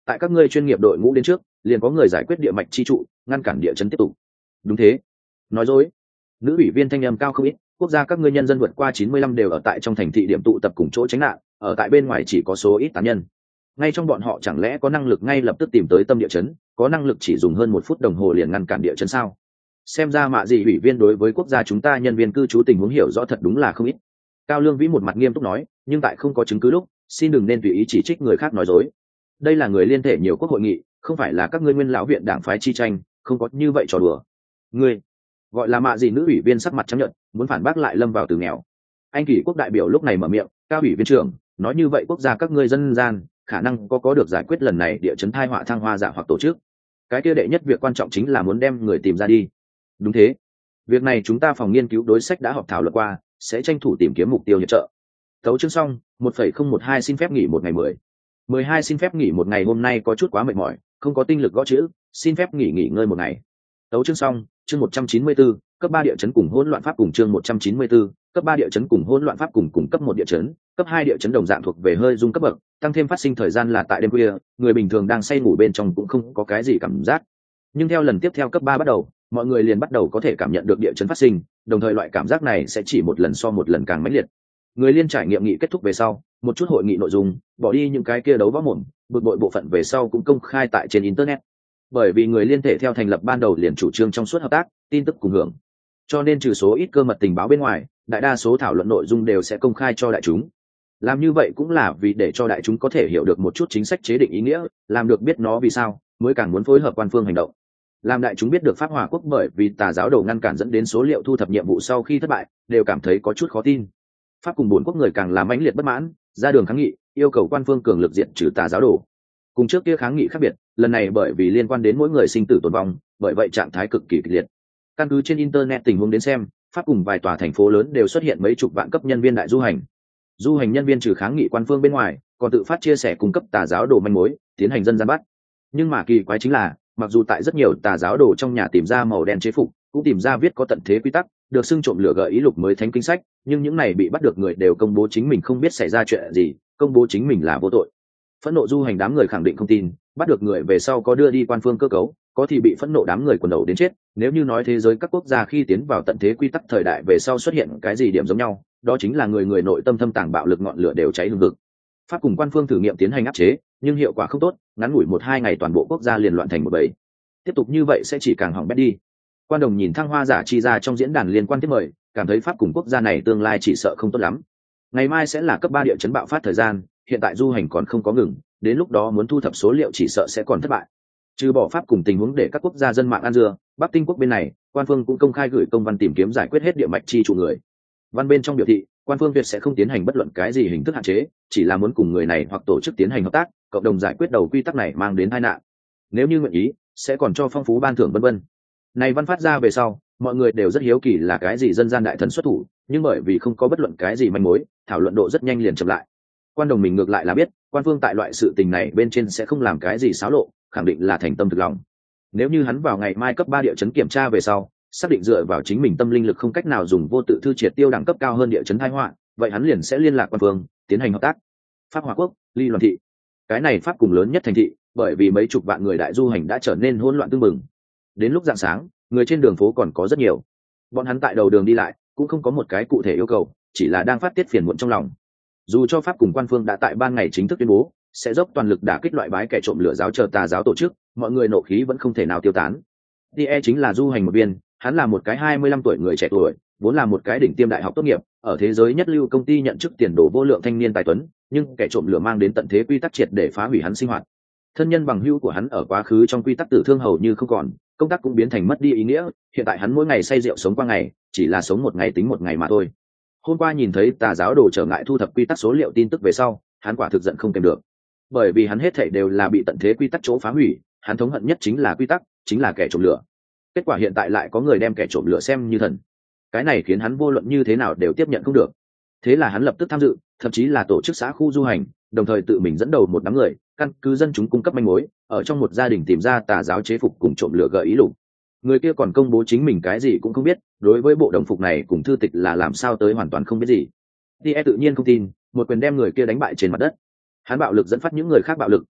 tại các ngươi chuyên nghiệp đội ngũ đến trước liền có người giải quyết địa mạch chi trụ, ngăn cản địa chấn tiếp tục. Đúng thế. Nói dối. Nữ ủy viên thanh âm cao không ít, quốc gia các ngươi nhân dân vượt qua chín mươi lăm đều ở tại trong thành thị điểm tụ tập cùng chỗ tránh nạn, ở tại bên ngoài chỉ có số ít tán nhân. Ngay trong bọn họ chẳng lẽ có năng lực ngay lập tức tìm tới tâm địa chấn, có năng lực chỉ dùng hơn một phút đồng hồ liền ngăn cản địa chấn sao? Xem ra mạ gì ủy viên đối với quốc gia chúng ta nhân viên cư trú tình huống hiểu rõ thật đúng là không ít. Cao Lương Vĩ một mặt nghiêm túc nói, nhưng tại không có chứng cứ lúc, xin đừng nên tùy ý chỉ trích người khác nói dối. Đây là người liên thể nhiều quốc hội nghị, không phải là các ngươi nguyên lão viện đảng phái chi tranh, không có như vậy trò đùa. Ngươi gọi là mạ gì? Nữ ủy viên sắc mặt trắng nhợt, muốn phản bác lại lâm vào từ nghèo. Anh Kỷ Quốc đại biểu lúc này mở miệng, Cao ủy viên trưởng, nói như vậy quốc gia các ngươi dân gian khả năng có có được giải quyết lần này địa chấn tai họa thăng hoa giả hoặc tổ chức. Cái kia đệ nhất việc quan trọng chính là muốn đem người tìm ra đi. Đúng thế. Việc này chúng ta phòng nghiên cứu đối sách đã họp thảo luận qua, sẽ tranh thủ tìm kiếm mục tiêu hiệp trợ. Tấu chương xong, một phẩy không một hai xin phép nghỉ một ngày mười. mười hai xin phép nghỉ một ngày, hôm nay có chút quá mệt mỏi, không có tinh lực gõ chữ, xin phép nghỉ nghỉ ngơi một ngày. Tấu chương xong, chương một trăm chín mươi tư, cấp ba địa chấn cùng hỗn loạn pháp cùng chương một trăm chín mươi tư, cấp ba địa chấn cùng hỗn loạn pháp cùng cùng cấp một địa chấn, cấp hai địa chấn đồng dạng thuộc về hơi rung cấp bậc, tăng thêm phát sinh thời gian là tại đêm khuya, người bình thường đang say ngủ bên trong cũng không có cái gì cảm giác. Nhưng theo lần tiếp theo cấp ba bắt đầu, mọi người liền bắt đầu có thể cảm nhận được địa chấn phát sinh, đồng thời loại cảm giác này sẽ chỉ một lần so một lần càng mãnh liệt. Người liên trải nghiệm nghị kết thúc về sau, một chút hội nghị nội dung, bỏ đi những cái kia đấu võ mồm, bực bội bộ phận về sau cũng công khai tại trên internet. Bởi vì người liên thể theo thành lập ban đầu liền chủ trương trong suốt hợp tác, tin tức cùng hưởng, cho nên trừ số ít cơ mật tình báo bên ngoài, đại đa số thảo luận nội dung đều sẽ công khai cho đại chúng. Làm như vậy cũng là vì để cho đại chúng có thể hiểu được một chút chính sách chế định ý nghĩa, làm được biết nó vì sao mới càng muốn phối hợp quan phương hành động. Làm đại chúng biết được Pháp Hòa Quốc bởi vì tà giáo đồ ngăn cản dẫn đến số liệu thu thập nhiệm vụ sau khi thất bại, đều cảm thấy có chút khó tin. Pháp cùng bốn quốc người càng làm mãnh liệt bất mãn, ra đường kháng nghị, yêu cầu quan phương cường lực diệt trừ tà giáo đồ. Cùng trước kia kháng nghị khác biệt, lần này bởi vì liên quan đến mỗi người sinh tử tồn vong, bởi vậy trạng thái cực kỳ kịch liệt. Căn cứ trên internet tình huống đến xem, Pháp cùng vài tòa thành phố lớn đều xuất hiện mấy chục vạn cấp nhân viên đại du hành. Du hành nhân viên trừ kháng nghị quan phương bên ngoài, còn tự phát chia sẻ cung cấp tà giáo đồ manh mối, tiến hành dân gian bắt. Nhưng mà kỳ quái chính là, mặc dù tại rất nhiều tà giáo đồ trong nhà tìm ra màu đen chế phục, cũng tìm ra viết có tận thế quy tắc, được xưng trộm lửa gợi ý lục mới thánh kinh sách, nhưng những này bị bắt được người đều công bố chính mình không biết xảy ra chuyện gì, công bố chính mình là vô tội. Phẫn nộ du hành đám người khẳng định không tin, bắt được người về sau có đưa đi quan phương cơ cấu, có thì bị phẫn nộ đám người quần đầu đến chết. Nếu như nói thế giới các quốc gia khi tiến vào tận thế quy tắc thời đại về sau xuất hiện cái gì điểm giống nhau, đó chính là người người nội tâm thâm tàng bạo lực, ngọn lửa đều cháy hừng hực. Pháp cùng quan phương thử nghiệm tiến hành áp chế, nhưng hiệu quả không tốt, ngắn ngủi một hai ngày toàn bộ quốc gia liền loạn thành một bầy. Tiếp tục như vậy sẽ chỉ càng hỏng bét đi. Quan Đồng nhìn thăng hoa giả chi ra trong diễn đàn liên quan tiếp mời, cảm thấy Pháp cùng quốc gia này tương lai chỉ sợ không tốt lắm. Ngày mai sẽ là cấp ba địa chấn bạo phát thời gian, hiện tại du hành còn không có ngừng, đến lúc đó muốn thu thập số liệu chỉ sợ sẽ còn thất bại. Trừ bỏ Pháp cùng tình huống để các quốc gia dân mạng ăn dưa, Bắc Tinh quốc bên này, quan phương cũng công khai gửi công văn tìm kiếm giải quyết hết địa mạch chi trụ người. Văn bên trong biểu thị, quan phương Việt sẽ không tiến hành bất luận cái gì hình thức hạn chế, chỉ là muốn cùng người này hoặc tổ chức tiến hành hợp tác, cộng đồng giải quyết đầu quy tắc này mang đến tai nạn. Nếu như nguyện ý, sẽ còn cho phong phú ban thưởng vân vân. Này văn phát ra về sau, mọi người đều rất hiếu kỳ là cái gì dân gian đại thần xuất thủ, nhưng bởi vì không có bất luận cái gì manh mối, thảo luận độ rất nhanh liền chậm lại. Quan Đồng mình ngược lại là biết, quan phương tại loại sự tình này bên trên sẽ không làm cái gì xáo lộ, khẳng định là thành tâm thực lòng. Nếu như hắn vào ngày mai cấp ba địa chấn kiểm tra về sau, xác định dựa vào chính mình tâm linh lực không cách nào dùng vô tự thư triệt tiêu đẳng cấp cao hơn địa chấn tai họa, vậy hắn liền sẽ liên lạc quan phương, tiến hành hợp tác. Pháp Hòa Quốc, Ly Loan thị. Cái này Pháp cùng lớn nhất thành thị, bởi vì mấy chục vạn người đại du hành đã trở nên hỗn loạn tương mừng. Đến lúc rạng sáng, người trên đường phố còn có rất nhiều. Bọn hắn tại đầu đường đi lại, cũng không có một cái cụ thể yêu cầu, chỉ là đang phát tiết phiền muộn trong lòng. Dù cho Pháp cùng quan phương đã tại ban ngày chính thức tuyên bố sẽ dốc toàn lực đả kích loại bái kẻ trộm lửa giáo chờ tà giáo tổ chức, mọi người nộ khí vẫn không thể nào tiêu tán. Die chính là du hành một viên, hắn là một cái hai mươi lăm tuổi người trẻ tuổi, vốn là một cái đỉnh tiêm đại học tốt nghiệp, ở thế giới nhất lưu công ty nhận chức tiền đồ vô lượng thanh niên tài tuấn, nhưng kẻ trộm lửa mang đến tận thế quy tắc triệt để phá hủy hắn sinh hoạt. Thân nhân bằng hữu của hắn ở quá khứ trong quy tắc tử thương hầu như không còn, công tác cũng biến thành mất đi ý nghĩa, hiện tại hắn mỗi ngày say rượu sống qua ngày, chỉ là sống một ngày tính một ngày mà thôi. Hôm qua nhìn thấy tà giáo đồ trở ngại thu thập quy tắc số liệu tin tức về sau, hắn quả thực giận không kèm được. Bởi vì hắn hết thảy đều là bị tận thế quy tắc chỗ phá hủy, hắn thống hận nhất chính là quy tắc, chính là kẻ trộm lửa. Kết quả hiện tại lại có người đem kẻ trộm lửa xem như thần. Cái này khiến hắn vô luận như thế nào đều tiếp nhận không được. Thế là hắn lập tức tham dự, thậm chí là tổ chức xã khu du hành, đồng thời tự mình dẫn đầu một đám người, căn cứ dân chúng cung cấp manh mối, ở trong một gia đình tìm ra tà giáo chế phục cùng trộm lửa gợi ý lục. Người kia còn công bố chính mình cái gì cũng không biết, đối với bộ đồng phục này cùng thư tịch là làm sao tới hoàn toàn không biết gì. Die tự nhiên không tin, một quyền đem người kia đánh bại trên mặt đất. Hắn bạo lực dẫn phát những người khác bạo lực,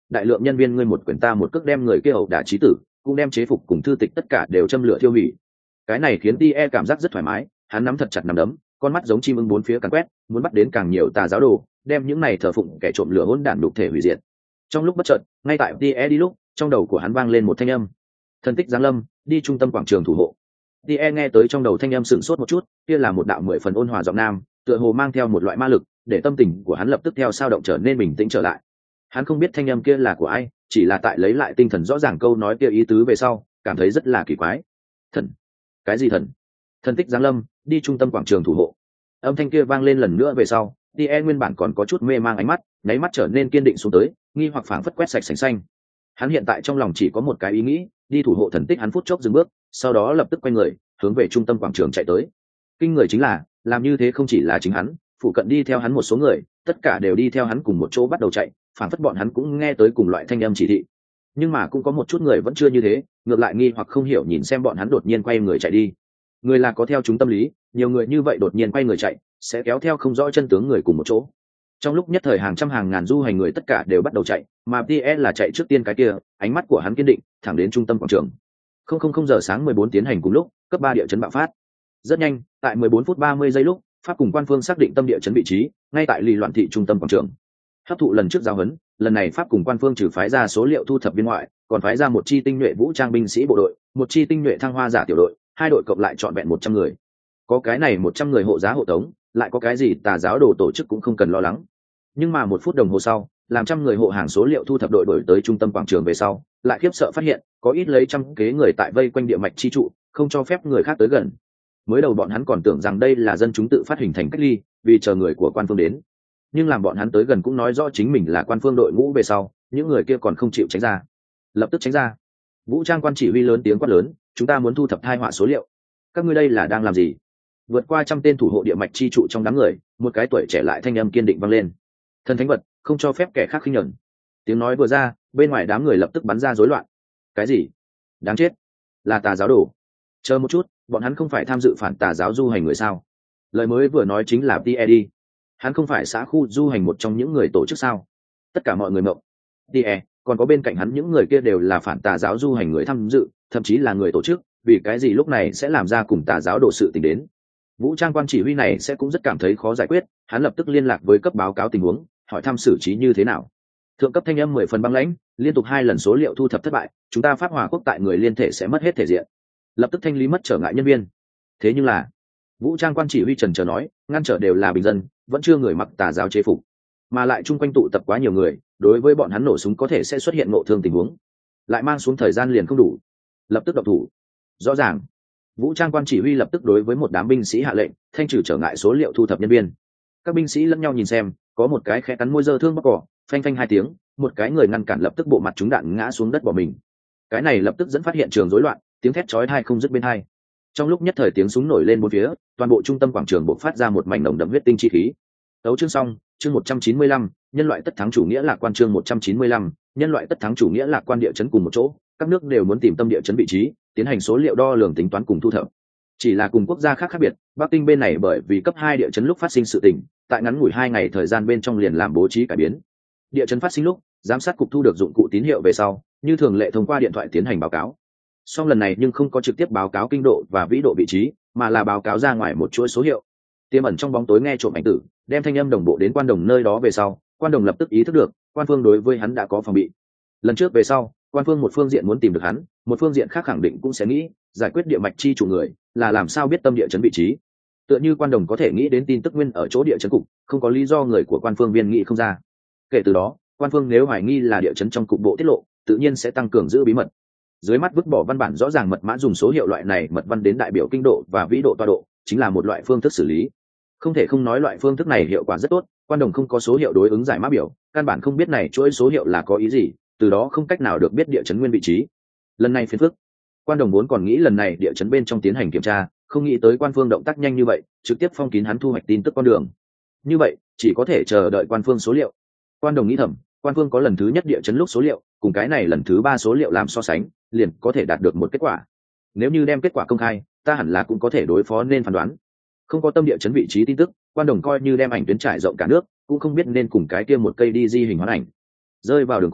đại lượng nhân viên ngươi một quyền ta một cước đem người kia ẩu đả chí tử, cũng đem chế phục cùng thư tịch tất cả đều châm lửa thiêu hủy. Cái này khiến tie cảm giác rất thoải mái, hắn nắm thật chặt nắm đấm, con mắt giống chim ưng bốn phía càn quét, muốn bắt đến càng nhiều tà giáo đồ, đem những này thờ phụng kẻ trộm lửa hỗn đản đục thể hủy diệt. Trong lúc bất chợt, ngay tại tie đi lúc, trong đầu của hắn vang lên một thanh âm: thần tích giáng lâm, đi trung tâm quảng trường thủ hộ. tie nghe tới trong đầu thanh âm sửng sốt một chút, kia là một đạo mười phần ôn hòa giọng nam, tựa hồ mang theo một loại ma lực, để tâm tình của hắn lập tức theo sao động trở nên bình tĩnh trở lại. Hắn không biết thanh âm kia là của ai, chỉ là tại lấy lại tinh thần rõ ràng câu nói kia ý tứ về sau, cảm thấy rất là kỳ quái. Thần? Cái gì thần? Thần tích giáng lâm, đi trung tâm quảng trường thủ hộ. Âm thanh kia vang lên lần nữa về sau, tie nguyên bản còn có chút mê mang ánh mắt, nháy mắt trở nên kiên định xuống tới, nghi hoặc phảng phất quét sạch sành xanh. Hắn hiện tại trong lòng chỉ có một cái ý nghĩ, đi thủ hộ thần tích. Hắn phút chốc dừng bước, sau đó lập tức quay người hướng về trung tâm quảng trường chạy tới. Kinh người chính là, làm như thế không chỉ là chính hắn, phụ cận đi theo hắn một số người, tất cả đều đi theo hắn cùng một chỗ bắt đầu chạy, phảng phất bọn hắn cũng nghe tới cùng loại thanh âm chỉ thị. Nhưng mà cũng có một chút người vẫn chưa như thế, ngược lại nghi hoặc không hiểu nhìn xem bọn hắn đột nhiên quay người chạy đi. Người là có theo chúng tâm lý, nhiều người như vậy đột nhiên quay người chạy, sẽ kéo theo không rõ chân tướng người cùng một chỗ. Trong lúc nhất thời hàng trăm hàng ngàn du hành người tất cả đều bắt đầu chạy, mà tie là chạy trước tiên cái kia, ánh mắt của hắn kiên định, thẳng đến trung tâm quảng trường. Không không không giờ sáng mười bốn tiến hành cùng lúc, cấp ba địa chấn bạo phát. Rất nhanh, tại mười bốn phút ba mươi giây lúc, pháp cùng quan phương xác định tâm địa chấn vị trí, ngay tại lì loạn thị trung tâm quảng trường. Hấp thụ lần trước giao huấn, lần này pháp cùng quan phương trừ phái ra số liệu thu thập viên ngoại, còn phái ra một chi tinh nhuệ vũ trang binh sĩ bộ đội, một chi tinh nhuệ thăng hoa giả tiểu đội, hai đội cộng lại trọn vẹn một trăm người. Có cái này một trăm người hộ giá hộ tống, lại có cái gì tà giáo đồ tổ chức cũng không cần lo lắng. Nhưng mà một phút đồng hồ sau, làm trăm người hộ hàng số liệu thu thập đội đổi tới trung tâm quảng trường về sau, lại khiếp sợ phát hiện có ít lấy trăm kế người tại vây quanh địa mạch chi trụ, không cho phép người khác tới gần. Mới đầu bọn hắn còn tưởng rằng đây là dân chúng tự phát hình thành cách ly, vì chờ người của quan phương đến. Nhưng làm bọn hắn tới gần cũng nói rõ chính mình là quan phương đội ngũ về sau, những người kia còn không chịu tránh ra, lập tức tránh ra. Vũ trang quan chỉ huy lớn tiếng quát lớn: chúng ta muốn thu thập thai họa số liệu, các ngươi đây là đang làm gì? Vượt qua trăm tên thủ hộ địa mạch chi trụ trong đám người, một cái tuổi trẻ lại thanh âm kiên định vang lên: thần thánh vật không cho phép kẻ khác khinh nhẫn. Tiếng nói vừa ra, bên ngoài đám người lập tức bắn ra rối loạn. Cái gì? Đáng chết, là tà giáo đồ. Chờ một chút, bọn hắn không phải tham dự phản tà giáo du hành người sao? Lời mới vừa nói chính là tie đi. Hắn không phải xã khu du hành một trong những người tổ chức sao? Tất cả mọi người mộng. tie còn có bên cạnh hắn những người kia đều là phản tà giáo du hành người tham dự, thậm chí là người tổ chức, vì cái gì lúc này sẽ làm ra cùng tà giáo đồ sự tình đến? Vũ trang quan chỉ huy này sẽ cũng rất cảm thấy khó giải quyết, hắn lập tức liên lạc với cấp báo cáo tình huống, hỏi thăm xử trí như thế nào. Thượng cấp thanh âm mười phần băng lãnh, liên tục hai lần số liệu thu thập thất bại, chúng ta pháp hòa quốc tại người liên thể sẽ mất hết thể diện, lập tức thanh lý mất trở ngại nhân viên. Thế nhưng là, vũ trang quan chỉ huy trần trờ nói, ngăn trở đều là bình dân, vẫn chưa người mặc tà giáo chế phục, mà lại chung quanh tụ tập quá nhiều người, đối với bọn hắn nổ súng có thể sẽ xuất hiện ngộ thương tình huống, lại mang xuống thời gian liền không đủ, lập tức động thủ. Rõ ràng, vũ trang quan chỉ huy lập tức đối với một đám binh sĩ hạ lệnh, thanh trừ trở ngại số liệu thu thập nhân viên. Các binh sĩ lẫn nhau nhìn xem, có một cái khẽ cắn môi dơ thương bóc cỏ, phanh phanh hai tiếng, một cái người ngăn cản lập tức bộ mặt trúng đạn ngã xuống đất bỏ mình. Cái này lập tức dẫn phát hiện trường rối loạn, tiếng thét chói tai không dứt bên tai. Trong lúc nhất thời tiếng súng nổi lên bốn phía, toàn bộ trung tâm quảng trường bộc phát ra một mảnh nồng đậm huyết tinh chi khí. Tấu chương xong, chương một trăm chín mươi lăm, nhân loại tất thắng chủ nghĩa lạc quan. Chương một trăm chín mươi lăm, nhân loại tất thắng chủ nghĩa lạc quan. Địa chấn cùng một chỗ, các nước đều muốn tìm tâm địa chấn vị trí, tiến hành số liệu đo lường tính toán cùng thu thập. Chỉ là cùng quốc gia khác khác biệt, Bắc Kinh bên này bởi vì cấp hai địa chấn lúc phát sinh sự tình, tại ngắn ngủi hai ngày thời gian bên trong liền làm bố trí cải biến. Địa chấn phát sinh lúc, giám sát cục thu được dụng cụ tín hiệu về sau, như thường lệ thông qua điện thoại tiến hành báo cáo. Song lần này nhưng không có trực tiếp báo cáo kinh độ và vĩ độ vị trí, mà là báo cáo ra ngoài một chuỗi số hiệu. Tiềm ẩn trong bóng tối nghe trộm ảnh tử, đem thanh âm đồng bộ đến quan đồng nơi đó về sau, quan đồng lập tức ý thức được, quan phương đối với hắn đã có phòng bị. Lần trước về sau, quan phương một phương diện muốn tìm được hắn, một phương diện khác khẳng định cũng sẽ nghĩ, giải quyết địa mạch chi chủ người, là làm sao biết tâm địa chấn vị trí. Tựa như quan đồng có thể nghĩ đến tin tức nguyên ở chỗ địa chấn cục, không có lý do người của quan phương viên nghĩ không ra. Kể từ đó, quan phương nếu hoài nghi là địa chấn trong cục bộ tiết lộ, tự nhiên sẽ tăng cường giữ bí mật. Dưới mắt vứt bỏ văn bản rõ ràng mật mã dùng số hiệu loại này mật văn đến đại biểu kinh độ và vĩ độ toa độ, chính là một loại phương thức xử lý. Không thể không nói loại phương thức này hiệu quả rất tốt, quan đồng không có số hiệu đối ứng giải mã biểu, căn bản không biết này chuỗi số hiệu là có ý gì, từ đó không cách nào được biết địa chấn nguyên vị trí. Lần này phiền phức, quan đồng vốn còn nghĩ lần này địa chấn bên trong tiến hành kiểm tra, không nghĩ tới quan phương động tác nhanh như vậy, trực tiếp phong kín hắn thu hoạch tin tức con đường. Như vậy, chỉ có thể chờ đợi quan phương số liệu. Quan đồng nghĩ thầm, quan phương có lần thứ nhất địa chấn lúc số liệu, cùng cái này lần thứ ba số liệu làm so sánh, liền có thể đạt được một kết quả. Nếu như đem kết quả công khai, ta hẳn là cũng có thể đối phó nên phán đoán. Không có tâm địa chấn vị trí tin tức, quan đồng coi như đem ảnh tuyến trải rộng cả nước, cũng không biết nên cùng cái kia một cây đi di hình hoán ảnh. Rơi vào đường cùng,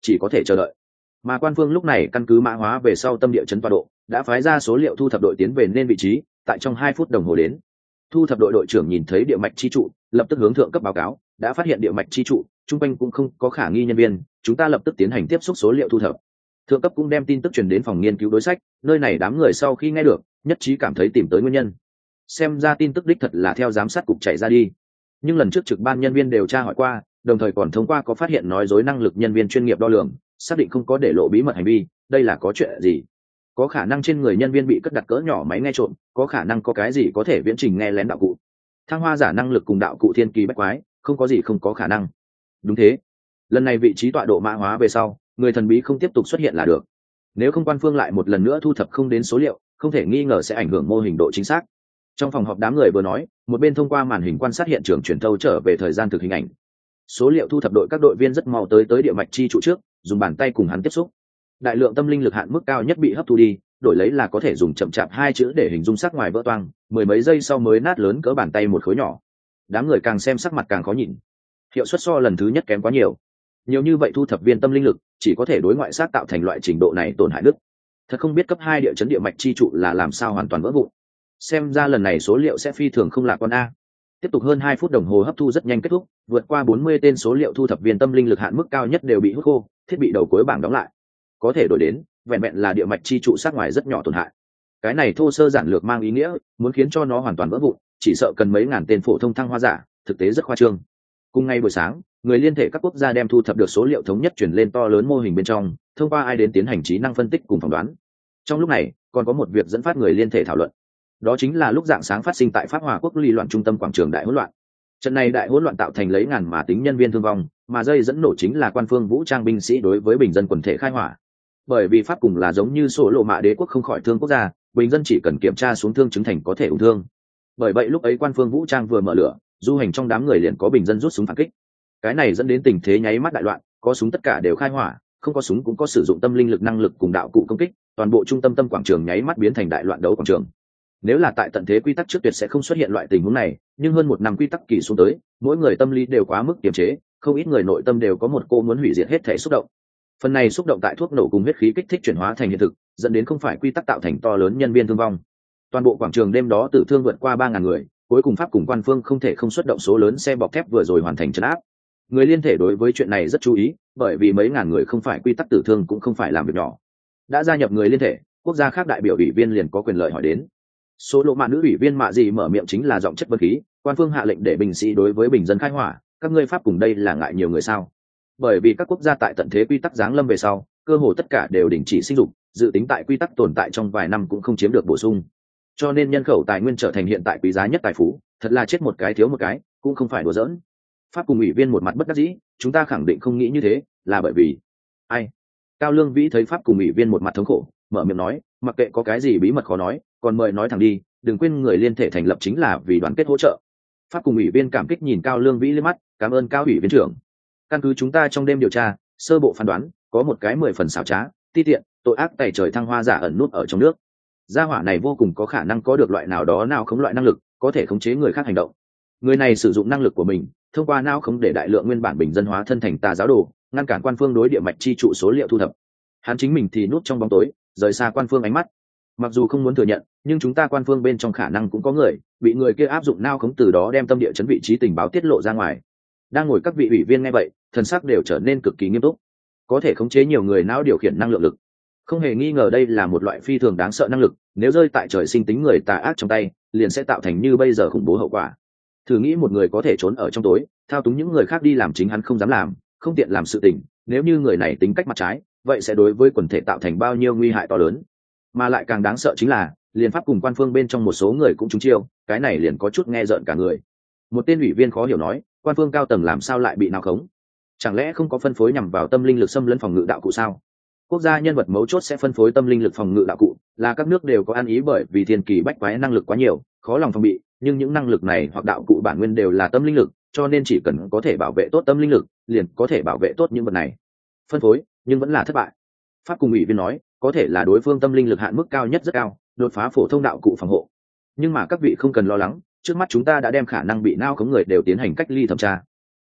chỉ có thể chờ đợi. Mà quan phương lúc này căn cứ mã hóa về sau tâm địa chấn tọa độ, đã phái ra số liệu thu thập đội tiến về nên vị trí, tại trong hai phút đồng hồ đến. Thu thập đội đội trưởng nhìn thấy địa mạch chi trụ, lập tức hướng thượng cấp báo cáo, đã phát hiện địa mạch chi trụ, trung quanh cũng không có khả nghi nhân viên, chúng ta lập tức tiến hành tiếp xúc số liệu thu thập. Thượng cấp cũng đem tin tức truyền đến phòng nghiên cứu đối sách, nơi này đám người sau khi nghe được, nhất trí cảm thấy tìm tới nguyên nhân. Xem ra tin tức đích thật là theo giám sát cục chạy ra đi. Nhưng lần trước trực ban nhân viên điều tra hỏi qua, đồng thời còn thông qua có phát hiện nói dối năng lực nhân viên chuyên nghiệp đo lường, xác định không có để lộ bí mật hành vi, đây là có chuyện gì? Có khả năng trên người nhân viên bị cất đặt cỡ nhỏ máy nghe trộm, có khả năng có cái gì có thể viễn trình nghe lén đạo cụ. Thăng hoa giả năng lực cùng đạo cụ thiên kỳ bách quái, không có gì không có khả năng. Đúng thế. Lần này vị trí tọa độ mã hóa về sau, người thần bí không tiếp tục xuất hiện là được. Nếu không quan phương lại một lần nữa thu thập không đến số liệu, không thể nghi ngờ sẽ ảnh hưởng mô hình độ chính xác. Trong phòng họp đám người vừa nói, một bên thông qua màn hình quan sát hiện trường truyền thâu trở về thời gian thực hình ảnh. Số liệu thu thập đội các đội viên rất mau tới tới địa mạch chi trụ trước, dùng bàn tay cùng hắn tiếp xúc. Đại lượng tâm linh lực hạn mức cao nhất bị hấp thu đi, đổi lấy là có thể dùng chậm chạp hai chữ để hình dung sắc ngoài vỡ toang, mười mấy giây sau mới nát lớn cỡ bàn tay một khối nhỏ. Đám người càng xem sắc mặt càng khó nhìn. Hiệu suất so lần thứ nhất kém quá nhiều. Nhiều như vậy thu thập viên tâm linh lực, chỉ có thể đối ngoại sát tạo thành loại trình độ này tổn hại đức. Thật không biết cấp hai địa chấn địa mạch chi trụ là làm sao hoàn toàn vỡ vụn. Xem ra lần này số liệu sẽ phi thường không lạc quan a. Tiếp tục hơn hai phút đồng hồ hấp thu rất nhanh kết thúc, vượt qua bốn mươi tên số liệu thu thập viên tâm linh lực hạn mức cao nhất đều bị hút khô, thiết bị đầu cuối bảng đóng lại. Có thể đổi đến, vẹn vẹn là địa mạch chi trụ sát ngoài rất nhỏ tổn hại. Cái này thô sơ giản lược mang ý nghĩa, muốn khiến cho nó hoàn toàn vỡ vụn, chỉ sợ cần mấy ngàn tên phổ thông thăng hoa giả, thực tế rất khoa trương. Cùng ngày buổi sáng, người liên thể các quốc gia đem thu thập được số liệu thống nhất chuyển lên to lớn mô hình bên trong, thông qua ai đến tiến hành trí năng phân tích cùng phỏng đoán. Trong lúc này, còn có một việc dẫn phát người liên thể thảo luận. Đó chính là lúc rạng sáng phát sinh tại Pháp Hòa Quốc ly loạn trung tâm quảng trường đại hỗn loạn. Trận này đại hỗn loạn tạo thành lấy ngàn mà tính nhân viên thương vong, mà dây dẫn nổ chính là quan phương vũ trang binh sĩ đối với bình dân quần thể khai hỏa. Bởi vì Pháp cùng là giống như sổ lộ mạ đế quốc không khỏi thương quốc gia, bình dân chỉ cần kiểm tra xuống thương chứng thành có thể ủng thương. Bởi vậy lúc ấy quan phương vũ trang vừa mở lửa, du hành trong đám người liền có bình dân rút súng phản kích. Cái này dẫn đến tình thế nháy mắt đại loạn, có súng tất cả đều khai hỏa, không có súng cũng có sử dụng tâm linh lực năng lực cùng đạo cụ công kích, toàn bộ trung tâm tâm quảng trường nháy mắt biến thành đại loạn đấu quảng trường. Nếu là tại tận thế quy tắc trước tuyệt sẽ không xuất hiện loại tình huống này, nhưng hơn một năm quy tắc kỳ xuống tới, mỗi người tâm lý đều quá mức kiềm chế, không ít người nội tâm đều có một cô muốn hủy diệt hết thể xúc động. Phần này xúc động tại thuốc nổ cùng huyết khí kích thích chuyển hóa thành hiện thực, dẫn đến không phải quy tắc tạo thành to lớn nhân viên thương vong. Toàn bộ quảng trường đêm đó tử thương vượt qua ba ngàn người, cuối cùng Pháp cùng quan phương không thể không xuất động số lớn xe bọc thép vừa rồi hoàn thành trấn áp. Người liên thể đối với chuyện này rất chú ý, bởi vì mấy ngàn người không phải quy tắc tử thương cũng không phải làm việc nhỏ. Đã gia nhập người liên thể, quốc gia khác đại biểu ủy viên liền có quyền lợi hỏi đến. Số lộ mạ nữ ủy viên mạ gì mở miệng chính là giọng chất vấn khí, quan phương hạ lệnh để binh sĩ đối với bình dân khai hỏa, các ngươi Pháp cùng đây là ngại nhiều người sao? Bởi vì các quốc gia tại tận thế quy tắc giáng lâm về sau, cơ hồ tất cả đều đình chỉ sinh dục, dự tính tại quy tắc tồn tại trong vài năm cũng không chiếm được bổ sung. Cho nên nhân khẩu tài nguyên trở thành hiện tại quý giá nhất tài phú, thật là chết một cái thiếu một cái, cũng không phải đùa giỡn. Pháp cùng ủy viên một mặt bất đắc dĩ, chúng ta khẳng định không nghĩ như thế, là bởi vì ai? Cao Lương Vĩ thấy Pháp cùng ủy viên một mặt thống khổ, mở miệng nói, mặc kệ có cái gì bí mật khó nói, còn mời nói thẳng đi, đừng quên người liên thể thành lập chính là vì đoàn kết hỗ trợ. Pháp cùng ủy viên cảm kích nhìn Cao Lương Vĩ lên mắt, cảm ơn Cao ủy viên trưởng. Căn cứ chúng ta trong đêm điều tra, sơ bộ phán đoán, có một cái mười phần xảo trá, ti tiện, tội ác tày trời thăng hoa giả ẩn nút ở trong nước. Gia hỏa này vô cùng có khả năng có được loại nào đó nào khống loại năng lực, có thể khống chế người khác hành động. Người này sử dụng năng lực của mình, thông qua não khống để đại lượng nguyên bản bình dân hóa thân thành tà giáo đồ, ngăn cản quan phương đối địa mạch chi trụ số liệu thu thập. Hắn chính mình thì núp trong bóng tối, rời xa quan phương ánh mắt. Mặc dù không muốn thừa nhận, nhưng chúng ta quan phương bên trong khả năng cũng có người bị người kia áp dụng não khống, từ đó đem tâm địa chấn vị trí tình báo tiết lộ ra ngoài. Đang ngồi các vị ủy viên nghe vậy, thần sắc đều trở nên cực kỳ nghiêm túc. Có thể khống chế nhiều người não điều khiển năng lượng lực, không hề nghi ngờ đây là một loại phi thường đáng sợ năng lực, nếu rơi tại trời sinh tính người tà ác trong tay, liền sẽ tạo thành như bây giờ khủng bố hậu quả. Thử nghĩ một người có thể trốn ở trong tối, thao túng những người khác đi làm chính hắn không dám làm, không tiện làm sự tình, nếu như người này tính cách mặt trái, vậy sẽ đối với quần thể tạo thành bao nhiêu nguy hại to lớn. Mà lại càng đáng sợ chính là, liên Pháp cùng quan phương bên trong một số người cũng trúng chiêu, cái này liền có chút nghe rợn cả người. Một tên ủy viên khó hiểu nói, quan phương cao tầng làm sao lại bị nào khống? Chẳng lẽ không có phân phối nhằm vào tâm linh lực xâm lấn phòng ngự đạo cụ sao? Quốc gia nhân vật mấu chốt sẽ phân phối tâm linh lực phòng ngự đạo cụ, là các nước đều có ăn ý, bởi vì thiên kỳ bách quái năng lực quá nhiều, khó lòng phòng bị, nhưng những năng lực này hoặc đạo cụ bản nguyên đều là tâm linh lực, cho nên chỉ cần có thể bảo vệ tốt tâm linh lực, liền có thể bảo vệ tốt những vật này. Phân phối, nhưng vẫn là thất bại. Pháp cùng ủy viên nói, có thể là đối phương tâm linh lực hạn mức cao nhất rất cao, đột phá phổ thông đạo cụ phòng hộ. Nhưng mà các vị không cần lo lắng, trước mắt chúng ta đã đem khả năng bị nao khống người đều tiến hành cách ly thẩm tra.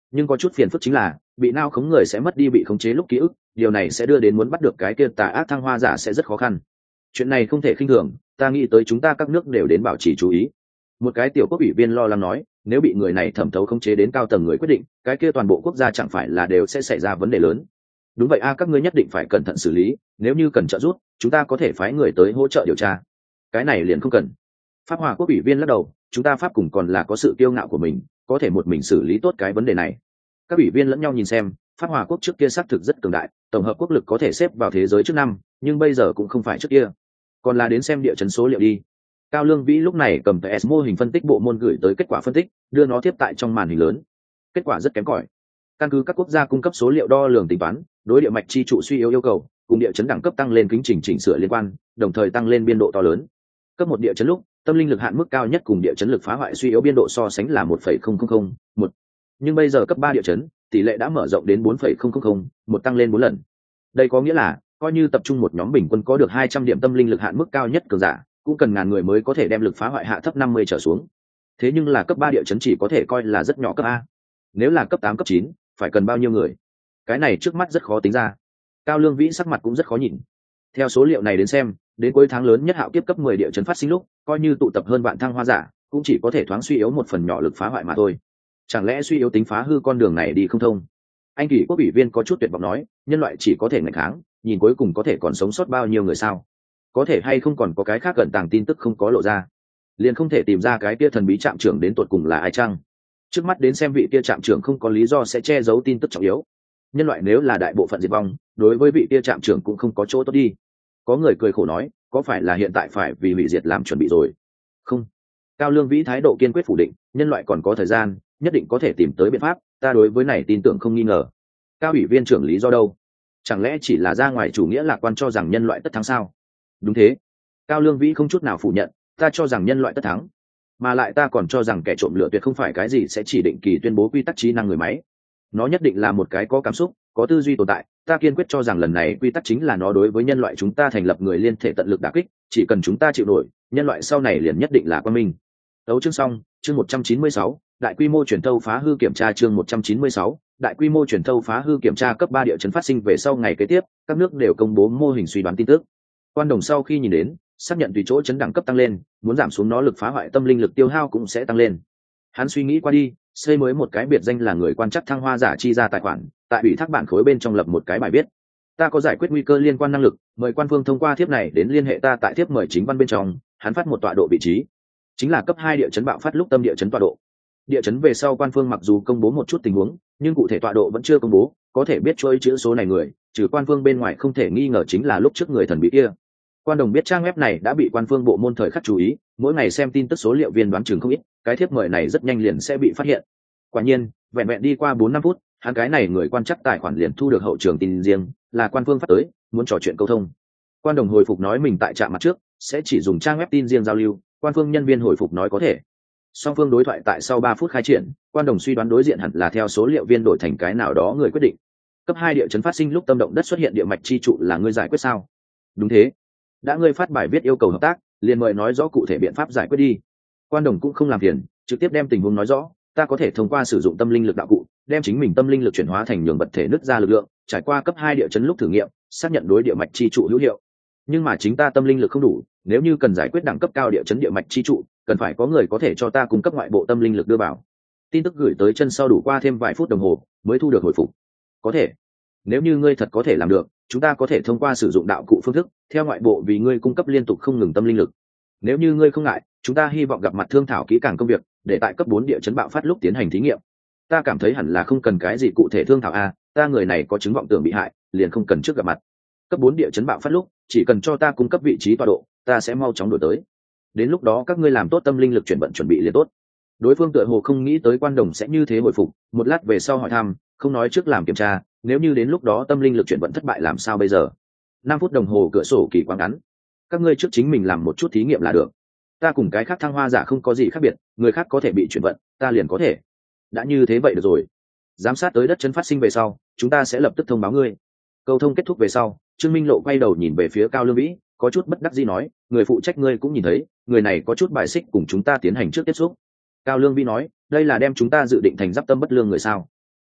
nhưng có chút phiền phức chính là bị nao khống người sẽ mất đi bị khống chế lúc ký ức, điều này sẽ đưa đến muốn bắt được cái kia tà ác thăng hoa giả sẽ rất khó khăn. Chuyện này không thể khinh thường, ta nghĩ tới chúng ta các nước đều đến bảo trì chú ý. Một cái tiểu quốc ủy viên lo lắng nói, nếu bị người này thẩm thấu khống chế đến cao tầng người quyết định, cái kia toàn bộ quốc gia chẳng phải là đều sẽ xảy ra vấn đề lớn. Đúng vậy a, các ngươi nhất định phải cẩn thận xử lý, nếu như cần trợ giúp chúng ta có thể phái người tới hỗ trợ điều tra. Cái này liền không cần. Pháp Hòa quốc ủy viên lắc đầu, chúng ta Pháp cùng còn là có sự kiêu ngạo của mình, có thể một mình xử lý tốt cái vấn đề này. Các ủy viên lẫn nhau nhìn xem, Pháp Hòa quốc trước kia xác thực rất cường đại, tổng hợp quốc lực có thể xếp vào thế giới trước năm, nhưng bây giờ cũng không phải trước kia. Còn là đến xem địa chấn số liệu đi. Cao Lương Vĩ lúc này cầm tờ ét mô hình phân tích bộ môn gửi tới kết quả phân tích, đưa nó tiếp tại trong màn hình lớn. Kết quả rất kém cỏi. Căn cứ các quốc gia cung cấp số liệu đo lường tính toán, đối địa mạch chi trụ suy yếu yêu cầu, cùng địa chấn đẳng cấp tăng lên kính chỉnh chỉnh sửa liên quan, đồng thời tăng lên biên độ to lớn. Cấp một địa chấn lúc, tâm linh lực hạn mức cao nhất cùng địa chấn lực phá hoại suy yếu biên độ so sánh là một phẩy không không không một. Nhưng bây giờ cấp ba địa chấn, tỷ lệ đã mở rộng đến bốn phẩy không không không một, tăng lên bốn lần. Đây có nghĩa là, coi như tập trung một nhóm bình quân có được hai trăm điểm tâm linh lực hạn mức cao nhất cường giả, cũng cần ngàn người mới có thể đem lực phá hoại hạ thấp năm mươi trở xuống. Thế nhưng là cấp ba địa chấn chỉ có thể coi là rất nhỏ cấp A. Nếu là cấp tám cấp chín, phải cần bao nhiêu người? Cái này trước mắt rất khó tính ra. Cao Lương Vĩ sắc mặt cũng rất khó nhìn. Theo số liệu này đến xem, đến cuối tháng lớn nhất hạo kiếp cấp mười địa chấn phát sinh lúc, coi như tụ tập hơn vạn thăng hoa giả, cũng chỉ có thể thoáng suy yếu một phần nhỏ lực phá hoại mà thôi. Chẳng lẽ suy yếu tính phá hư con đường này đi không thông? Anh Kỷ quốc ủy viên có chút tuyệt vọng nói, nhân loại chỉ có thể nghịch kháng, nhìn cuối cùng có thể còn sống sót bao nhiêu người sao? Có thể hay không còn có cái khác cận tàng tin tức không có lộ ra, liền không thể tìm ra cái kia thần bí trạm trưởng đến tột cùng là ai chăng? Trước mắt đến xem vị kia trạm trưởng không có lý do sẽ che giấu tin tức trọng yếu. Nhân loại nếu là đại bộ phận diệt vong, đối với vị kia trạm trưởng cũng không có chỗ tốt đi. Có người cười khổ nói, có phải là hiện tại phải vì hủy diệt làm chuẩn bị rồi? Không. Cao Lương Vĩ thái độ kiên quyết phủ định, nhân loại còn có thời gian, nhất định có thể tìm tới biện pháp, ta đối với này tin tưởng không nghi ngờ. Cao ủy viên trưởng lý do đâu? Chẳng lẽ chỉ là ra ngoài chủ nghĩa lạc quan cho rằng nhân loại tất thắng sao? Đúng thế. Cao Lương Vĩ không chút nào phủ nhận, ta cho rằng nhân loại tất thắng, mà lại ta còn cho rằng kẻ trộm lửa tuyệt không phải cái gì sẽ chỉ định kỳ tuyên bố quy tắc trí năng người máy, nó nhất định là một cái có cảm xúc, có tư duy tồn tại. Ta kiên quyết cho rằng lần này quy tắc chính là nó đối với nhân loại chúng ta thành lập người liên thể tận lực đả kích, chỉ cần chúng ta chịu nổi, nhân loại sau này liền nhất định là quang minh. Tấu chương xong, chương một trăm chín mươi sáu, đại quy mô chuyển thâu phá hư kiểm tra. Chương một trăm chín mươi sáu, đại quy mô chuyển thâu phá hư kiểm tra cấp ba địa chấn phát sinh về sau ngày kế tiếp, các nước đều công bố mô hình suy đoán tin tức. Quan Đồng sau khi nhìn đến, xác nhận tùy chỗ chấn đẳng cấp tăng lên, muốn giảm xuống nó lực phá hoại tâm linh lực tiêu hao cũng sẽ tăng lên. Hắn suy nghĩ qua đi, xây mới một cái biệt danh là người quan chắc thăng hoa giả chi ra tài khoản, tại ủy thác bản khối bên trong lập một cái bài viết. Ta có giải quyết nguy cơ liên quan năng lực, mời quan phương thông qua thiếp này đến liên hệ ta tại thiếp mời chính văn bên trong. Hắn phát một tọa độ vị trí, chính là cấp hai địa chấn bạo phát lúc tâm địa chấn tọa độ. Địa chấn về sau quan phương mặc dù công bố một chút tình huống, nhưng cụ thể tọa độ vẫn chưa công bố, có thể biết chuỗi chữ số này người, trừ quan phương bên ngoài không thể nghi ngờ chính là lúc trước người thần bí kia. Quan Đồng biết trang web này đã bị quan phương bộ môn thời khắc chú ý, mỗi ngày xem tin tức số liệu viên đoán chừng không ít, cái thiếp mời này rất nhanh liền sẽ bị phát hiện. Quả nhiên, vẹn vẹn đi qua bốn năm phút, hắn cái này người quan chắc tài khoản liền thu được hậu trường tin riêng, là quan phương phát tới, muốn trò chuyện câu thông. Quan Đồng hồi phục nói mình tại trạm mặt trước sẽ chỉ dùng trang web tin riêng giao lưu, quan phương nhân viên hồi phục nói có thể. Song phương đối thoại tại sau ba phút khai triển, Quan Đồng suy đoán đối diện hẳn là theo số liệu viên đổi thành cái nào đó người quyết định. Cấp hai địa chấn phát sinh lúc tâm động đất xuất hiện địa mạch chi trụ là ngươi giải quyết sao? Đúng thế. Đã ngươi phát bài viết yêu cầu hợp tác, liền mời nói rõ cụ thể biện pháp giải quyết đi. Quan Đồng cũng không làm phiền, trực tiếp đem tình huống nói rõ, ta có thể thông qua sử dụng tâm linh lực đạo cụ, đem chính mình tâm linh lực chuyển hóa thành nhường vật thể nứt ra lực lượng, trải qua cấp hai địa chấn lúc thử nghiệm, xác nhận đối địa mạch chi trụ hữu hiệu. Nhưng mà chính ta tâm linh lực không đủ, nếu như cần giải quyết đẳng cấp cao địa chấn địa mạch chi trụ, cần phải có người có thể cho ta cung cấp ngoại bộ tâm linh lực đưa vào. Tin tức gửi tới chân sau đủ qua thêm vài phút đồng hồ, mới thu được hồi phục. Có thể. Nếu như ngươi thật có thể làm được, chúng ta có thể thông qua sử dụng đạo cụ phương thức, theo ngoại bộ vì ngươi cung cấp liên tục không ngừng tâm linh lực. Nếu như ngươi không ngại, chúng ta hy vọng gặp mặt thương thảo kỹ càng công việc, để tại cấp bốn địa chấn bạo phát lúc tiến hành thí nghiệm. Ta cảm thấy hẳn là không cần cái gì cụ thể thương thảo a, ta người này có chứng vọng tưởng bị hại, liền không cần trước gặp mặt. Cấp bốn địa chấn bạo phát lúc, chỉ cần cho ta cung cấp vị trí tọa độ, ta sẽ mau chóng đổi tới. Đến lúc đó các ngươi làm tốt tâm linh lực chuyển vận chuẩn bị liền tốt. Đối phương tựa hồ không nghĩ tới Quan Đồng sẽ như thế hồi phục, một lát về sau hỏi thăm, không nói trước làm kiểm tra, nếu như đến lúc đó tâm linh lực chuyển vận thất bại làm sao bây giờ? Năm phút đồng hồ cửa sổ kỳ quá ngắn, các ngươi trước chính mình làm một chút thí nghiệm là được. Ta cùng cái khác thăng hoa giả không có gì khác biệt, người khác có thể bị chuyển vận, ta liền có thể. Đã như thế vậy được rồi. Giám sát tới đất chấn phát sinh về sau, chúng ta sẽ lập tức thông báo ngươi. Câu thông kết thúc về sau, Trương Minh Lộ quay đầu nhìn về phía Cao Lương Vĩ, có chút bất đắc dĩ nói, người phụ trách ngươi cũng nhìn thấy, người này có chút bài xích cùng chúng ta tiến hành trước tiếp xúc. Cao Lương Vĩ nói, đây là đem chúng ta dự định thành giáp tâm bất lương người sao?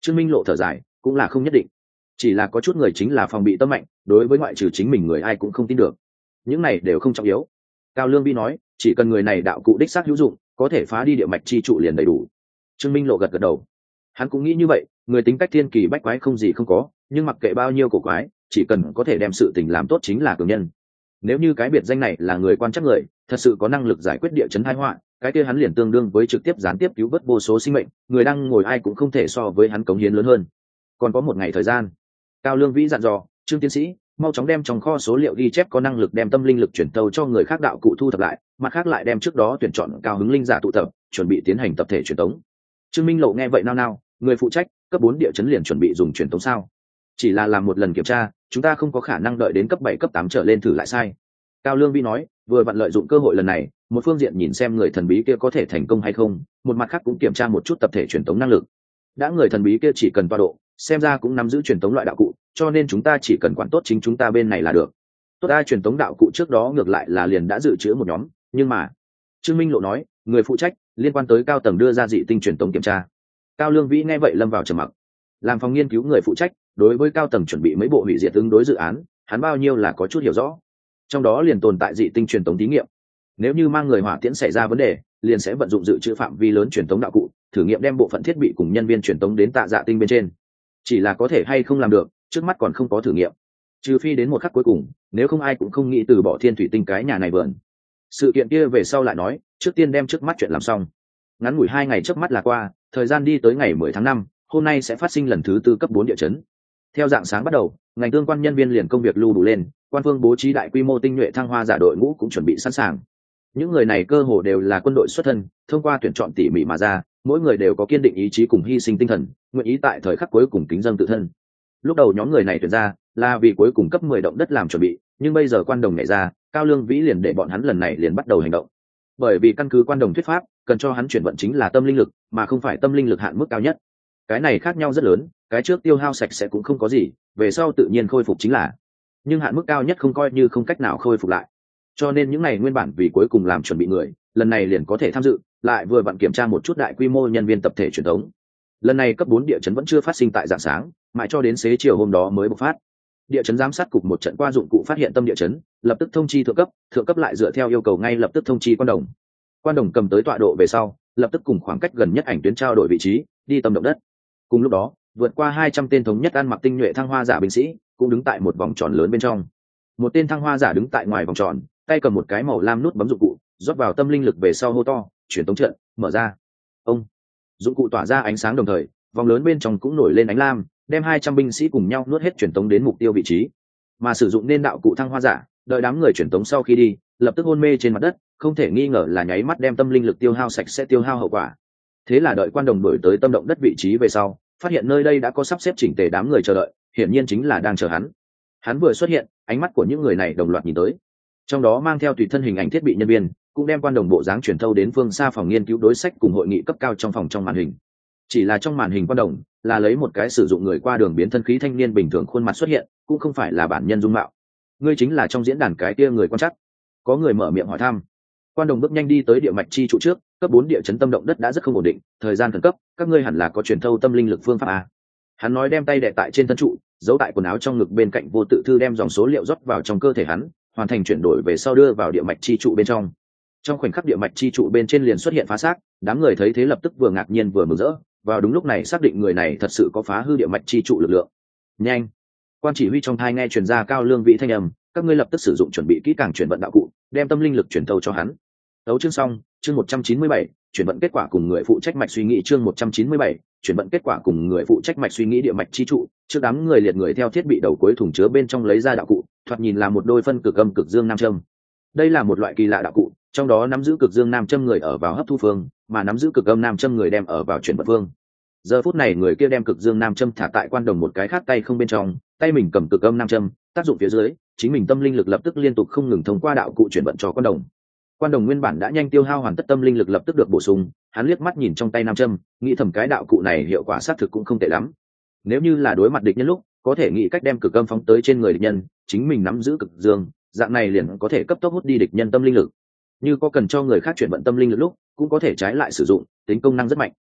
Trương Minh Lộ thở dài, cũng là không nhất định, chỉ là có chút người chính là phòng bị tâm mạnh, đối với ngoại trừ chính mình người ai cũng không tin được, những này đều không trọng yếu. Cao Lương Vi nói, chỉ cần người này đạo cụ đích xác hữu dụng, có thể phá đi địa mạch chi trụ liền đầy đủ. Trương Minh Lộ gật gật đầu, hắn cũng nghĩ như vậy, người tính cách thiên kỳ bách quái không gì không có, nhưng mặc kệ bao nhiêu cổ quái, chỉ cần có thể đem sự tình làm tốt chính là cường nhân. Nếu như cái biệt danh này là người quan chắc người, thật sự có năng lực giải quyết địa chấn tai họa, cái kia hắn liền tương đương với trực tiếp gián tiếp cứu vớt vô số sinh mệnh, người đang ngồi ai cũng không thể so với hắn cống hiến lớn hơn. Còn có một ngày thời gian, Cao Lương Vĩ dặn dò, Trương tiến sĩ, mau chóng đem trong kho số liệu ghi chép có năng lực đem tâm linh lực chuyển tâu cho người khác đạo cụ thu thập lại, mặt khác lại đem trước đó tuyển chọn cao hứng linh giả tụ tập, chuẩn bị tiến hành tập thể truyền tống. Trương Minh Lộ nghe vậy nao nao, người phụ trách cấp bốn địa chấn liền chuẩn bị dùng truyền tống sao? Chỉ là làm một lần kiểm tra, chúng ta không có khả năng đợi đến cấp bảy cấp tám trở lên thử lại sai. Cao Lương Vi nói, vừa vặn lợi dụng cơ hội lần này, một phương diện nhìn xem người thần bí kia có thể thành công hay không, một mặt khác cũng kiểm tra một chút tập thể truyền tống năng lực. Đã người thần bí kia chỉ cần tọa độ, xem ra cũng nắm giữ truyền tống loại đạo cụ, cho nên chúng ta chỉ cần quản tốt chính chúng ta bên này là được. Tốt ai truyền tống đạo cụ trước đó ngược lại là liền đã dự trữ một nhóm, nhưng mà Trương Minh Lộ nói, người phụ trách liên quan tới cao tầng đưa ra dị tinh truyền tống kiểm tra. Cao Lương Vĩ nghe vậy lâm vào trầm mặc. Làm phòng nghiên cứu người phụ trách, đối với cao tầng chuẩn bị mấy bộ hủy diệt ứng đối dự án, hắn bao nhiêu là có chút hiểu rõ. Trong đó liền tồn tại dị tinh truyền tống thí nghiệm. Nếu như mang người hỏa tiễn xảy ra vấn đề, liền sẽ vận dụng dự trữ phạm vi lớn truyền tống đạo cụ, thử nghiệm đem bộ phận thiết bị cùng nhân viên truyền tống đến Tạ Dạ tinh bên trên. Chỉ là có thể hay không làm được, trước mắt còn không có thử nghiệm. Trừ phi đến một khắc cuối cùng, nếu không ai cũng không nghĩ từ bỏ Thiên Thủy Tinh cái nhà này vườn. Sự kiện kia về sau lại nói, trước tiên đem trước mắt chuyện làm xong. Ngắn ngủi hai ngày trước mắt là qua, thời gian đi tới ngày mười tháng năm, hôm nay sẽ phát sinh lần thứ tư cấp bốn địa chấn. Theo dạng sáng bắt đầu, ngành tương quan nhân viên liền công việc lưu đủ lên, quan phương bố trí đại quy mô tinh nhuệ thăng hoa giả đội ngũ cũng chuẩn bị sẵn sàng. Những người này cơ hồ đều là quân đội xuất thân, thông qua tuyển chọn tỉ mỉ mà ra, mỗi người đều có kiên định ý chí cùng hy sinh tinh thần, nguyện ý tại thời khắc cuối cùng kính dâng tự thân. Lúc đầu nhóm người này tuyển ra là vì cuối cùng cấp mười động đất làm chuẩn bị, nhưng bây giờ quan đồng nhảy ra, Cao Lương Vĩ liền để bọn hắn lần này liền bắt đầu hành động. Bởi vì căn cứ quan đồng thuyết pháp, cần cho hắn chuyển vận chính là tâm linh lực, mà không phải tâm linh lực hạn mức cao nhất. Cái này khác nhau rất lớn, cái trước tiêu hao sạch sẽ cũng không có gì, về sau tự nhiên khôi phục chính là. Nhưng hạn mức cao nhất không coi như không cách nào khôi phục lại. Cho nên những này nguyên bản vì cuối cùng làm chuẩn bị người, lần này liền có thể tham dự, lại vừa vặn kiểm tra một chút đại quy mô nhân viên tập thể truyền thống. Lần này cấp bốn địa chấn vẫn chưa phát sinh tại rạng sáng, mãi cho đến xế chiều hôm đó mới bộc phát. Địa chấn giám sát cục một trận qua dụng cụ phát hiện tâm địa chấn, lập tức thông chi thượng cấp, thượng cấp lại dựa theo yêu cầu ngay lập tức thông chi quan đồng. Quan đồng cầm tới tọa độ về sau, lập tức cùng khoảng cách gần nhất ảnh tuyến trao đổi vị trí, đi tâm động đất. Cùng lúc đó, vượt qua hai trăm tên thống nhất ăn mặc tinh nhuệ thăng hoa giả binh sĩ, cũng đứng tại một vòng tròn lớn bên trong. Một tên thăng hoa giả đứng tại ngoài vòng tròn, tay cầm một cái màu lam nút bấm dụng cụ, rót vào tâm linh lực về sau hô to, chuyển tống trận, mở ra. Ông. Dụng cụ tỏa ra ánh sáng đồng thời, vòng lớn bên trong cũng nổi lên ánh lam, đem hai trăm binh sĩ cùng nhau nuốt hết chuyển tống đến mục tiêu vị trí. Mà sử dụng nên đạo cụ thăng hoa giả, đợi đám người chuyển tống sau khi đi, lập tức hôn mê trên mặt đất, không thể nghi ngờ là nháy mắt đem tâm linh lực tiêu hao sạch sẽ tiêu hao hậu quả. Thế là đợi quan đồng đổi tới tâm động đất vị trí về sau, phát hiện nơi đây đã có sắp xếp chỉnh tề đám người chờ đợi, hiển nhiên chính là đang chờ hắn. Hắn vừa xuất hiện, ánh mắt của những người này đồng loạt nhìn tới. Trong đó mang theo tùy thân hình ảnh thiết bị nhân viên, cũng đem quan đồng bộ dáng truyền thâu đến phương xa phòng nghiên cứu đối sách cùng hội nghị cấp cao trong phòng trong màn hình. Chỉ là trong màn hình quan đồng là lấy một cái sử dụng người qua đường biến thân khí thanh niên bình thường khuôn mặt xuất hiện, cũng không phải là bản nhân dung mạo. Ngươi chính là trong diễn đàn cái kia người quan chắc. Có người mở miệng hỏi thăm. Quan đồng bước nhanh đi tới địa mạch chi trụ trước, cấp bốn địa chấn tâm động đất đã rất không ổn định, thời gian khẩn cấp, các ngươi hẳn là có truyền thâu tâm linh lực phương pháp à? Hắn nói đem tay đè tại trên thân trụ, giấu tại quần áo trong ngực bên cạnh vô tự thư đem dòng số liệu rót vào trong cơ thể hắn, hoàn thành chuyển đổi về sau đưa vào địa mạch chi trụ bên trong. Trong khoảnh khắc địa mạch chi trụ bên trên liền xuất hiện phá xác, đám người thấy thế lập tức vừa ngạc nhiên vừa mừng rỡ, vào đúng lúc này xác định người này thật sự có phá hư địa mạch chi trụ lực lượng. Nhanh! Quan chỉ huy trong thai nghe truyền ra Cao Lương Vĩ thanh âm, các ngươi lập tức sử dụng chuẩn bị kỹ càng chuyển vận đạo cụ, đem tâm linh lực chuyển thâu cho hắn. Đấu chương xong, chương một trăm chín mươi bảy, chuyển vận kết quả cùng người phụ trách mạch suy nghĩ chương một trăm chín mươi bảy, chuyển vận kết quả cùng người phụ trách mạch suy nghĩ địa mạch chi trụ, trước đám người liệt người theo thiết bị đầu cuối thùng chứa bên trong lấy ra đạo cụ, thoạt nhìn là một đôi phân cực âm cực dương nam châm. Đây là một loại kỳ lạ đạo cụ, trong đó nắm giữ cực dương nam châm người ở vào hấp thu phương, mà nắm giữ cực âm nam châm người đem ở vào chuyển vận phương. Giờ phút này người kia đem cực dương nam châm thả tại quan đồng một cái khác tay không bên trong, tay mình cầm cực âm nam châm, tác dụng phía dưới, chính mình tâm linh lực lập tức liên tục không ngừng thông qua đạo cụ chuyển vận cho quan đồng. Quan đồng nguyên bản đã nhanh tiêu hao hoàn tất tâm linh lực lập tức được bổ sung, hắn liếc mắt nhìn trong tay nam châm, nghĩ thầm cái đạo cụ này hiệu quả xác thực cũng không tệ lắm. Nếu như là đối mặt địch nhân lúc, có thể nghĩ cách đem cực âm phóng tới trên người địch nhân, chính mình nắm giữ cực dương, dạng này liền có thể cấp tốc hút đi địch nhân tâm linh lực. Như có cần cho người khác chuyển vận tâm linh lực lúc, cũng có thể trái lại sử dụng, tính công năng rất mạnh.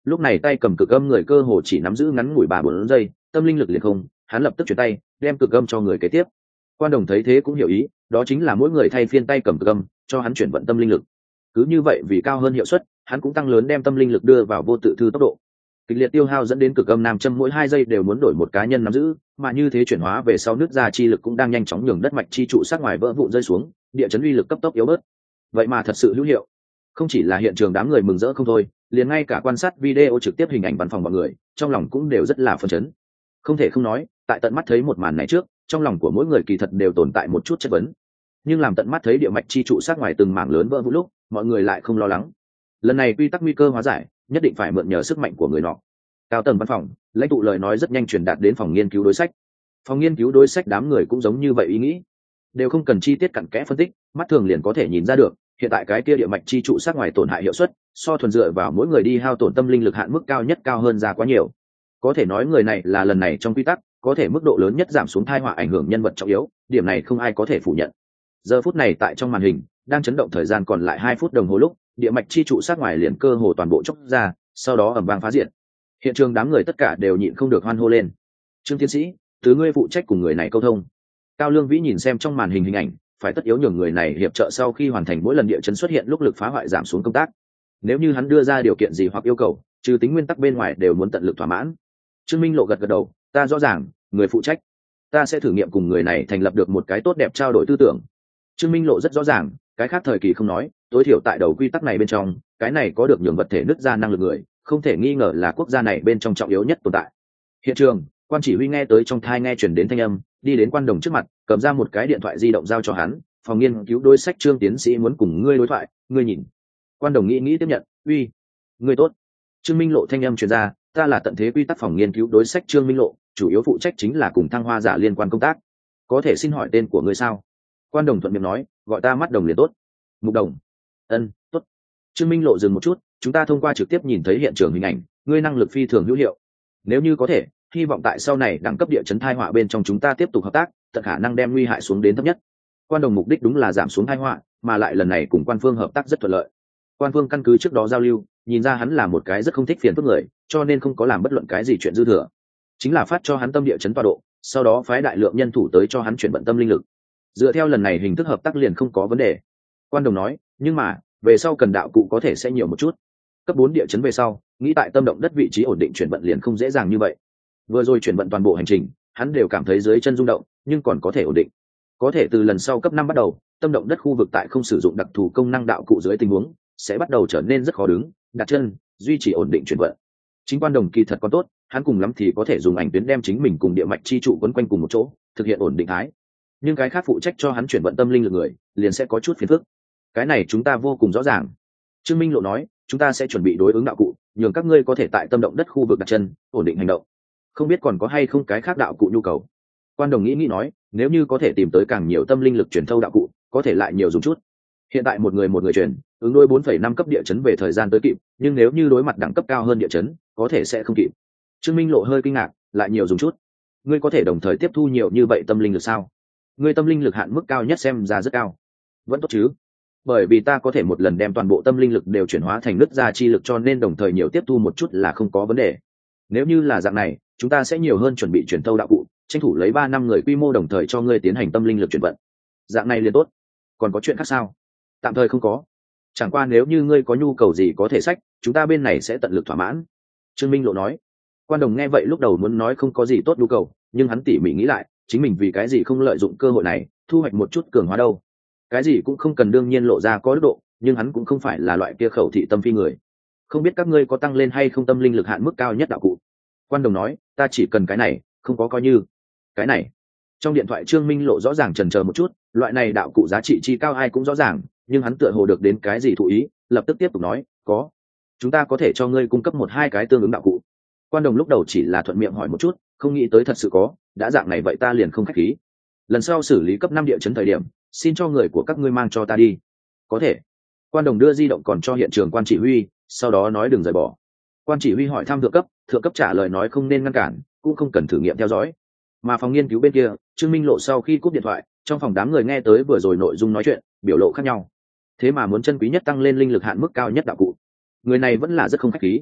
lúc này tay cầm cực âm người cơ hồ chỉ nắm giữ ngắn ngủi ba bốn giây, tâm linh lực liền không, hắn lập tức chuyển tay đem cực âm cho người kế tiếp. Quan Đồng thấy thế cũng hiểu ý, đó chính là mỗi người thay phiên tay cầm cực âm cho hắn chuyển vận tâm linh lực. Cứ như vậy vì cao hơn hiệu suất, hắn cũng tăng lớn đem tâm linh lực đưa vào vô tự thư tốc độ. Kịch liệt tiêu hao dẫn đến cực âm nam châm mỗi hai giây đều muốn đổi một cá nhân nắm giữ, mà như thế chuyển hóa về sau nước ra chi lực cũng đang nhanh chóng nhường đất mạch chi trụ sát ngoài vỡ vụn rơi xuống, địa chấn uy lực cấp tốc yếu bớt. Vậy mà thật sự hữu hiệu. Không chỉ là hiện trường đám người mừng rỡ không thôi, liền ngay cả quan sát video trực tiếp hình ảnh văn phòng mọi người, trong lòng cũng đều rất là phấn chấn. Không thể không nói, tại tận mắt thấy một màn này trước, trong lòng của mỗi người kỳ thật đều tồn tại một chút chất vấn. Nhưng làm tận mắt thấy địa mạch chi trụ sát ngoài từng mảng lớn vỡ vụn lúc, mọi người lại không lo lắng. Lần này quy tắc nguy cơ hóa giải, nhất định phải mượn nhờ sức mạnh của người nọ. Cao tầng văn phòng, lãnh tụ lời nói rất nhanh truyền đạt đến phòng nghiên cứu đối sách. Phòng nghiên cứu đối sách đám người cũng giống như vậy ý nghĩ, đều không cần chi tiết cặn kẽ phân tích, mắt thường liền có thể nhìn ra được, hiện tại cái kia địa mạch chi trụ sát ngoài tổn hại hiệu suất, so thuần dựa vào mỗi người đi hao tổn tâm linh lực hạn mức cao nhất cao hơn ra quá nhiều. Có thể nói người này là lần này trong quy tắc, có thể mức độ lớn nhất giảm xuống tai họa ảnh hưởng nhân vật trọng yếu, điểm này không ai có thể phủ nhận. Giờ phút này tại trong màn hình, đang chấn động thời gian còn lại hai phút đồng hồ lúc, địa mạch chi trụ sát ngoài liền cơ hồ toàn bộ chốc ra, sau đó ầm vang phá diện. Hiện trường đám người tất cả đều nhịn không được hoan hô lên. Trương tiến sĩ, từ ngươi phụ trách cùng người này câu thông. Cao Lương Vĩ nhìn xem trong màn hình hình ảnh, phải tất yếu nhường người này hiệp trợ sau khi hoàn thành mỗi lần địa chấn xuất hiện lúc lực phá hoại giảm xuống công tác. Nếu như hắn đưa ra điều kiện gì hoặc yêu cầu, trừ tính nguyên tắc bên ngoài đều muốn tận lực thỏa mãn. Trương Minh Lộ gật gật đầu, ta rõ ràng, người phụ trách, ta sẽ thử nghiệm cùng người này thành lập được một cái tốt đẹp trao đổi tư tưởng. Trương Minh Lộ rất rõ ràng, cái khác thời kỳ không nói, tối thiểu tại đầu quy tắc này bên trong, cái này có được nhường vật thể nứt ra năng lực người, không thể nghi ngờ là quốc gia này bên trong trọng yếu nhất tồn tại. Hiện trường, quan chỉ huy nghe tới trong thai nghe truyền đến thanh âm, đi đến Quan Đồng trước mặt, cầm ra một cái điện thoại di động giao cho hắn, phòng nghiên cứu đối sách Trương tiến sĩ muốn cùng ngươi đối thoại, ngươi nhìn. Quan Đồng nghĩ nghĩ tiếp nhận, uy, ngươi tốt. Trương Minh Lộ thanh âm truyền ra, ta là tận thế quy tắc phòng nghiên cứu đối sách Trương Minh Lộ, chủ yếu phụ trách chính là cùng thăng hoa giả liên quan công tác. Có thể xin hỏi tên của ngươi sao? Quan Đồng thuận miệng nói, gọi ta Mắt Đồng liền tốt. Mục Đồng. Ân, tốt. Trương Minh Lộ dừng một chút, chúng ta thông qua trực tiếp nhìn thấy hiện trường hình ảnh, ngươi năng lực phi thường hữu hiệu. Nếu như có thể, hy vọng tại sau này đẳng cấp địa chấn tai họa bên trong chúng ta tiếp tục hợp tác, tận khả năng đem nguy hại xuống đến thấp nhất. Quan Đồng mục đích đúng là giảm xuống tai họa, mà lại lần này cùng Quan Phương hợp tác rất thuận lợi. Quan Phương căn cứ trước đó giao lưu, nhìn ra hắn là một cái rất không thích phiền phức người, cho nên không có làm bất luận cái gì chuyện dư thừa, chính là phát cho hắn tâm địa chấn tọa độ, sau đó phái đại lượng nhân thủ tới cho hắn chuyển vận tâm linh lực. Dựa theo lần này hình thức hợp tác liền không có vấn đề. Quan Đồng nói, nhưng mà về sau cần đạo cụ có thể sẽ nhiều một chút. Cấp bốn địa chấn về sau, nghĩ tại tâm động đất vị trí ổn định chuyển vận liền không dễ dàng như vậy. Vừa rồi chuyển vận toàn bộ hành trình, hắn đều cảm thấy dưới chân rung động, nhưng còn có thể ổn định. Có thể từ lần sau cấp năm bắt đầu, tâm động đất khu vực tại không sử dụng đặc thù công năng đạo cụ dưới tình huống, sẽ bắt đầu trở nên rất khó đứng, đặt chân, duy trì ổn định chuyển vận. Chính Quan Đồng kỳ thật còn tốt, hắn cùng lắm thì có thể dùng ảnh tuyến đem chính mình cùng địa mạch chi trụ quấn quanh cùng một chỗ, thực hiện ổn định thái. Nhưng cái khác phụ trách cho hắn chuyển vận tâm linh lực người, liền sẽ có chút phiền phức. Cái này chúng ta vô cùng rõ ràng. Trương Minh Lộ nói, chúng ta sẽ chuẩn bị đối ứng đạo cụ, nhường các ngươi có thể tại tâm động đất khu vực đặt chân, ổn định hành động. Không biết còn có hay không cái khác đạo cụ nhu cầu. Quan Đồng nghĩ nghĩ nói, nếu như có thể tìm tới càng nhiều tâm linh lực truyền thâu đạo cụ, có thể lại nhiều dùng chút. Hiện tại một người một người truyền, ứng đối bốn phẩy năm cấp địa chấn về thời gian tới kịp, nhưng nếu như đối mặt đẳng cấp cao hơn địa chấn, có thể sẽ không kịp. Trương Minh Lộ hơi kinh ngạc, lại nhiều dùng chút. Ngươi có thể đồng thời tiếp thu nhiều như vậy tâm linh lực sao? Ngươi tâm linh lực hạn mức cao nhất xem ra rất cao. Vẫn tốt chứ? Bởi vì ta có thể một lần đem toàn bộ tâm linh lực đều chuyển hóa thành nứt ra chi lực, cho nên đồng thời nhiều tiếp thu một chút là không có vấn đề. Nếu như là dạng này, chúng ta sẽ nhiều hơn chuẩn bị truyền thâu đạo cụ, tranh thủ lấy ba năm người quy mô đồng thời cho ngươi tiến hành tâm linh lực chuyển vận. Dạng này liền tốt. Còn có chuyện khác sao? Tạm thời không có. Chẳng qua nếu như ngươi có nhu cầu gì có thể sách, chúng ta bên này sẽ tận lực thỏa mãn. Trương Minh Lộ nói. Quan Đồng nghe vậy lúc đầu muốn nói không có gì tốt nhu cầu, nhưng hắn tỉ mỉ nghĩ lại, chính mình vì cái gì không lợi dụng cơ hội này, thu hoạch một chút cường hóa đâu. Cái gì cũng không cần đương nhiên lộ ra có đức độ, nhưng hắn cũng không phải là loại kia khẩu thị tâm phi người. Không biết các ngươi có tăng lên hay không tâm linh lực hạn mức cao nhất đạo cụ. Quan Đồng nói, ta chỉ cần cái này, không có coi như. Cái này. Trong điện thoại Trương Minh Lộ rõ ràng chần chờ một chút, loại này đạo cụ giá trị chi cao ai cũng rõ ràng, nhưng hắn tựa hồ được đến cái gì thụ ý, lập tức tiếp tục nói, có. Chúng ta có thể cho ngươi cung cấp một hai cái tương ứng đạo cụ. Quan Đồng lúc đầu chỉ là thuận miệng hỏi một chút, không nghĩ tới thật sự có, đã dạng này vậy ta liền không khách khí. Lần sau xử lý cấp năm địa chấn thời điểm, xin cho người của các ngươi mang cho ta đi. Có thể. Quan Đồng đưa di động còn cho hiện trường quan chỉ huy, sau đó nói đừng rời bỏ. Quan chỉ huy hỏi thăm thượng cấp, thượng cấp trả lời nói không nên ngăn cản, cũng không cần thử nghiệm theo dõi. Mà phòng nghiên cứu bên kia, Trương Minh Lộ sau khi cúp điện thoại, trong phòng đám người nghe tới vừa rồi nội dung nói chuyện, biểu lộ khác nhau. Thế mà muốn chân quý nhất tăng lên linh lực hạn mức cao nhất đạo cụ, người này vẫn là rất không khách khí.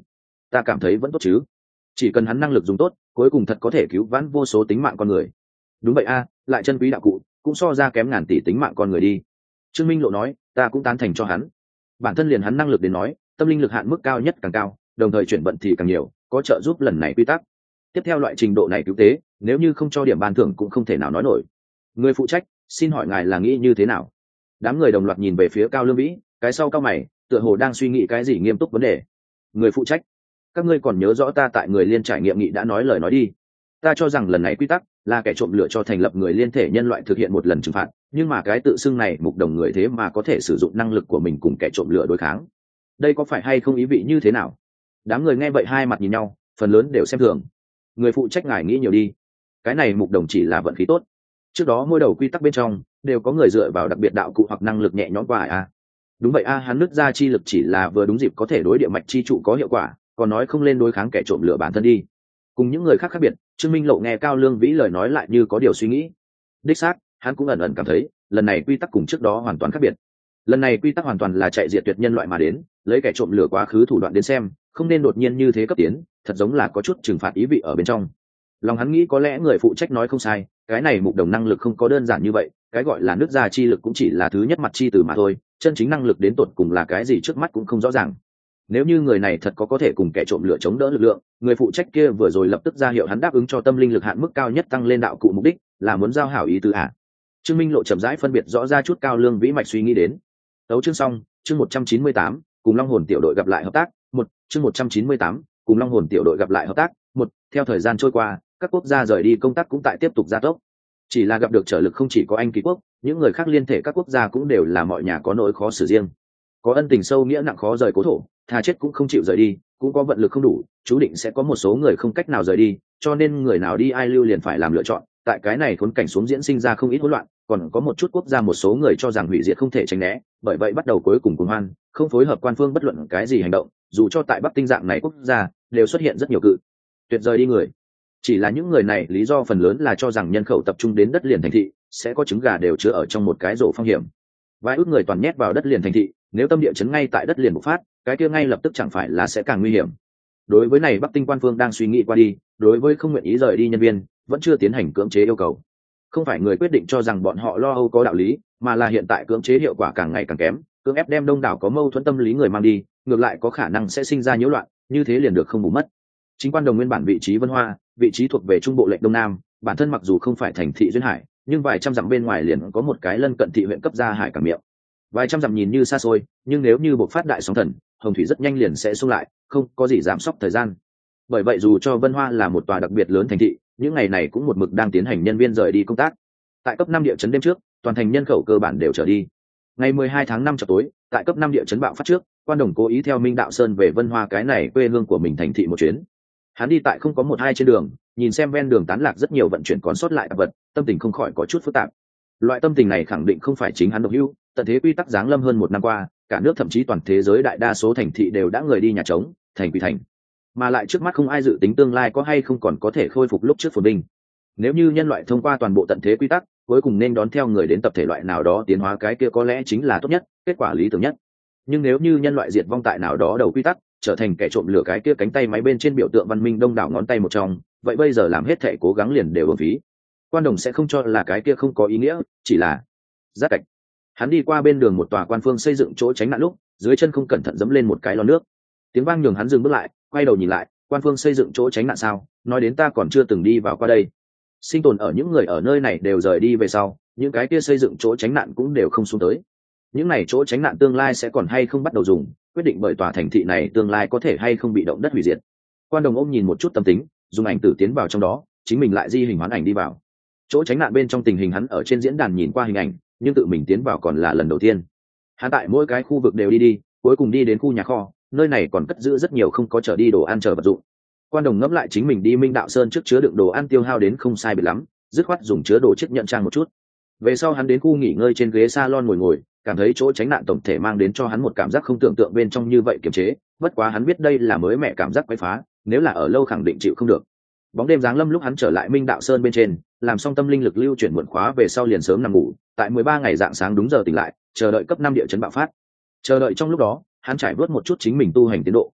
ta cảm thấy vẫn tốt chứ. Chỉ cần hắn năng lực dùng tốt, cuối cùng thật có thể cứu vãn vô số tính mạng con người. Đúng vậy a, lại chân quý đạo cụ cũng so ra kém ngàn tỷ tính mạng con người đi. Trương Minh Lộ nói, ta cũng tán thành cho hắn. Bản thân liền hắn năng lực đến nói, tâm linh lực hạn mức cao nhất càng cao, đồng thời chuyển vận thì càng nhiều, có trợ giúp lần này quy tắc. Tiếp theo loại trình độ này cứu tế, nếu như không cho điểm ban thưởng cũng không thể nào nói nổi. Người phụ trách, xin hỏi ngài là nghĩ như thế nào? Đám người đồng loạt nhìn về phía Cao Lương Vĩ, cái sau cao mày, tựa hồ đang suy nghĩ cái gì nghiêm túc vấn đề. Người phụ trách, các ngươi còn nhớ rõ ta tại người liên trải nghiệm nghị đã nói lời nói đi. Ta cho rằng lần này quy tắc là kẻ trộm lựa cho thành lập người liên thể nhân loại thực hiện một lần trừng phạt, nhưng mà cái tự xưng này mục đồng người thế mà có thể sử dụng năng lực của mình cùng kẻ trộm lựa đối kháng. Đây có phải hay không ý vị như thế nào? Đám người nghe vậy hai mặt nhìn nhau, phần lớn đều xem thường. Người phụ trách ngài nghĩ nhiều đi, cái này mục đồng chỉ là vận khí tốt. Trước đó mỗi đầu quy tắc bên trong đều có người dựa vào đặc biệt đạo cụ hoặc năng lực nhẹ nhõm qua a. Đúng vậy a, hắn nứt ra chi lực chỉ là vừa đúng dịp có thể đối địa mạch chi trụ có hiệu quả, còn nói không lên đối kháng kẻ trộm lựa bản thân đi. Cùng những người khác khác biệt, Trương Minh Lộ nghe Cao Lương Vĩ lời nói lại như có điều suy nghĩ. Đích xác, hắn cũng ẩn ẩn cảm thấy lần này quy tắc cùng trước đó hoàn toàn khác biệt. Lần này quy tắc hoàn toàn là chạy diệt tuyệt nhân loại mà đến, lấy kẻ trộm lửa quá khứ thủ đoạn đến xem, không nên đột nhiên như thế cấp tiến, thật giống là có chút trừng phạt ý vị ở bên trong. Lòng hắn nghĩ có lẽ người phụ trách nói không sai, cái này mục đồng năng lực không có đơn giản như vậy, cái gọi là nước ra chi lực cũng chỉ là thứ nhất mặt chi từ mà thôi, chân chính năng lực đến tột cùng là cái gì trước mắt cũng không rõ ràng. Nếu như người này thật có có thể cùng kẻ trộm lửa chống đỡ lực lượng, người phụ trách kia vừa rồi lập tức ra hiệu hắn đáp ứng cho tâm linh lực hạn mức cao nhất tăng lên đạo cụ mục đích là muốn giao hảo ý tứ à. Trương Minh Lộ chậm rãi phân biệt rõ ra chút Cao Lương Vĩ mạch suy nghĩ đến. Tấu chương xong, chương một trăm chín mươi tám, cùng Long Hồn tiểu đội gặp lại hợp tác, một, chương một trăm chín mươi tám, cùng Long Hồn tiểu đội gặp lại hợp tác, một, theo thời gian trôi qua, các quốc gia rời đi công tác cũng tại tiếp tục gia tốc. Chỉ là gặp được trở lực không chỉ có Anh Kỳ quốc, những người khác liên thể các quốc gia cũng đều là mọi nhà có nỗi khó xử riêng. Có ân tình sâu nghĩa nặng khó rời cố thổ, thà chết cũng không chịu rời đi, cũng có vận lực không đủ, chú định sẽ có một số người không cách nào rời đi, cho nên người nào đi ai lưu liền phải làm lựa chọn. Tại cái này khốn cảnh xuống diễn sinh ra không ít hỗn loạn, còn có một chút quốc gia một số người cho rằng hủy diệt không thể tránh né, bởi vậy bắt đầu cuối cùng cuồng hoan, không phối hợp quan phương bất luận cái gì hành động, dù cho tại Bắc Tinh dạng này quốc gia đều xuất hiện rất nhiều cự tuyệt rời đi người. Chỉ là những người này lý do phần lớn là cho rằng nhân khẩu tập trung đến đất liền thành thị, sẽ có trứng gà đều chứa ở trong một cái rổ phong hiểm. Vài ước người toàn nhét vào đất liền thành thị, nếu tâm địa chấn ngay tại đất liền bộc phát, cái kia ngay lập tức chẳng phải là sẽ càng nguy hiểm. Đối với này Bắc Tinh quan phương đang suy nghĩ qua đi, đối với không nguyện ý rời đi nhân viên, vẫn chưa tiến hành cưỡng chế yêu cầu. Không phải người quyết định cho rằng bọn họ lo âu có đạo lý, mà là hiện tại cưỡng chế hiệu quả càng ngày càng kém, cưỡng ép đem đông đảo có mâu thuẫn tâm lý người mang đi, ngược lại có khả năng sẽ sinh ra nhiễu loạn, như thế liền được không bù mất. Chính quan đồng nguyên bản vị trí Vân Hoa, vị trí thuộc về trung bộ lệnh đông nam, bản thân mặc dù không phải thành thị duyên hải, nhưng vài trăm dặm bên ngoài liền có một cái lân cận thị huyện cấp ra hải cảng miệng. Vài trăm dặm nhìn như xa xôi, nhưng nếu như bộc phát đại sóng thần, hồng thủy rất nhanh liền sẽ xung lại, không có gì giảm sốc thời gian. Bởi vậy dù cho Vân Hoa là một tòa đặc biệt lớn thành thị, những ngày này cũng một mực đang tiến hành nhân viên rời đi công tác. Tại cấp năm địa chấn đêm trước, toàn thành nhân khẩu cơ bản đều trở đi. Ngày mười hai tháng năm chập tối, tại cấp năm địa chấn bạo phát trước, quan đồng cố ý theo Minh Đạo Sơn về Vân Hoa cái này quê hương của mình thành thị một chuyến. Hắn đi tại không có một hai trên đường, nhìn xem ven đường tán lạc rất nhiều vận chuyển còn sót lại tạp vật, tâm tình không khỏi có chút phức tạp. Loại tâm tình này khẳng định không phải chính hắn độc hữu, tận thế quy tắc giáng lâm hơn một năm qua, cả nước thậm chí toàn thế giới đại đa số thành thị đều đã người đi nhà trống, thành quỷ thành. Mà lại trước mắt không ai dự tính tương lai có hay không còn có thể khôi phục lúc trước phồn vinh. Nếu như nhân loại thông qua toàn bộ tận thế quy tắc, cuối cùng nên đón theo người đến tập thể loại nào đó tiến hóa, cái kia có lẽ chính là tốt nhất, kết quả lý tưởng nhất. Nhưng nếu như nhân loại diệt vong tại nào đó đầu quy tắc, trở thành kẻ trộm lửa cái kia cánh tay máy bên trên biểu tượng văn minh đông đảo ngón tay một trong, vậy bây giờ làm hết thể cố gắng liền đều uổng phí. Quan đồng sẽ không cho là cái kia không có ý nghĩa, chỉ là giác cạch. Hắn đi qua bên đường một tòa quan phương xây dựng chỗ tránh nạn lúc, dưới chân không cẩn thận dẫm lên một cái lò nước. Tiếng vang nhường hắn dừng bước lại, quay đầu nhìn lại, quan phương xây dựng chỗ tránh nạn sao? Nói đến ta còn chưa từng đi vào qua đây. Sinh tồn ở những người ở nơi này đều rời đi về sau, những cái kia xây dựng chỗ tránh nạn cũng đều không xuống tới. Những này chỗ tránh nạn tương lai sẽ còn hay không bắt đầu dùng, quyết định bởi tòa thành thị này tương lai có thể hay không bị động đất hủy diệt. Quan đồng ôm nhìn một chút tâm tính, dùng ảnh tử tiến vào trong đó, chính mình lại di hình hoán ảnh đi vào. Chỗ tránh nạn bên trong tình hình hắn ở trên diễn đàn nhìn qua hình ảnh, nhưng tự mình tiến vào còn là lần đầu tiên. Hắn tại mỗi cái khu vực đều đi đi, cuối cùng đi đến khu nhà kho, nơi này còn cất giữ rất nhiều không có trở đi đồ ăn chờ vật dụng. Quan đồng ngẫm lại chính mình đi Minh Đạo Sơn trước chứa đựng đồ ăn tiêu hao đến không sai biệt lắm, dứt khoát dùng chứa đồ chiếc nhận trang một chút. Về sau hắn đến khu nghỉ ngơi trên ghế salon ngồi ngồi, cảm thấy chỗ tránh nạn tổng thể mang đến cho hắn một cảm giác không tưởng tượng bên trong như vậy kiềm chế, bất quá hắn biết đây là mới mẹ cảm giác quấy phá, nếu là ở lâu khẳng định chịu không được. Bóng đêm giáng lâm lúc hắn trở lại Minh Đạo Sơn bên trên, làm xong tâm linh lực lưu chuyển muộn khóa về sau liền sớm nằm ngủ, tại mười ba ngày dạng sáng đúng giờ tỉnh lại, chờ đợi cấp năm địa chấn bạo phát. Chờ đợi trong lúc đó, hắn trải vớt một chút chính mình tu hành tiến độ.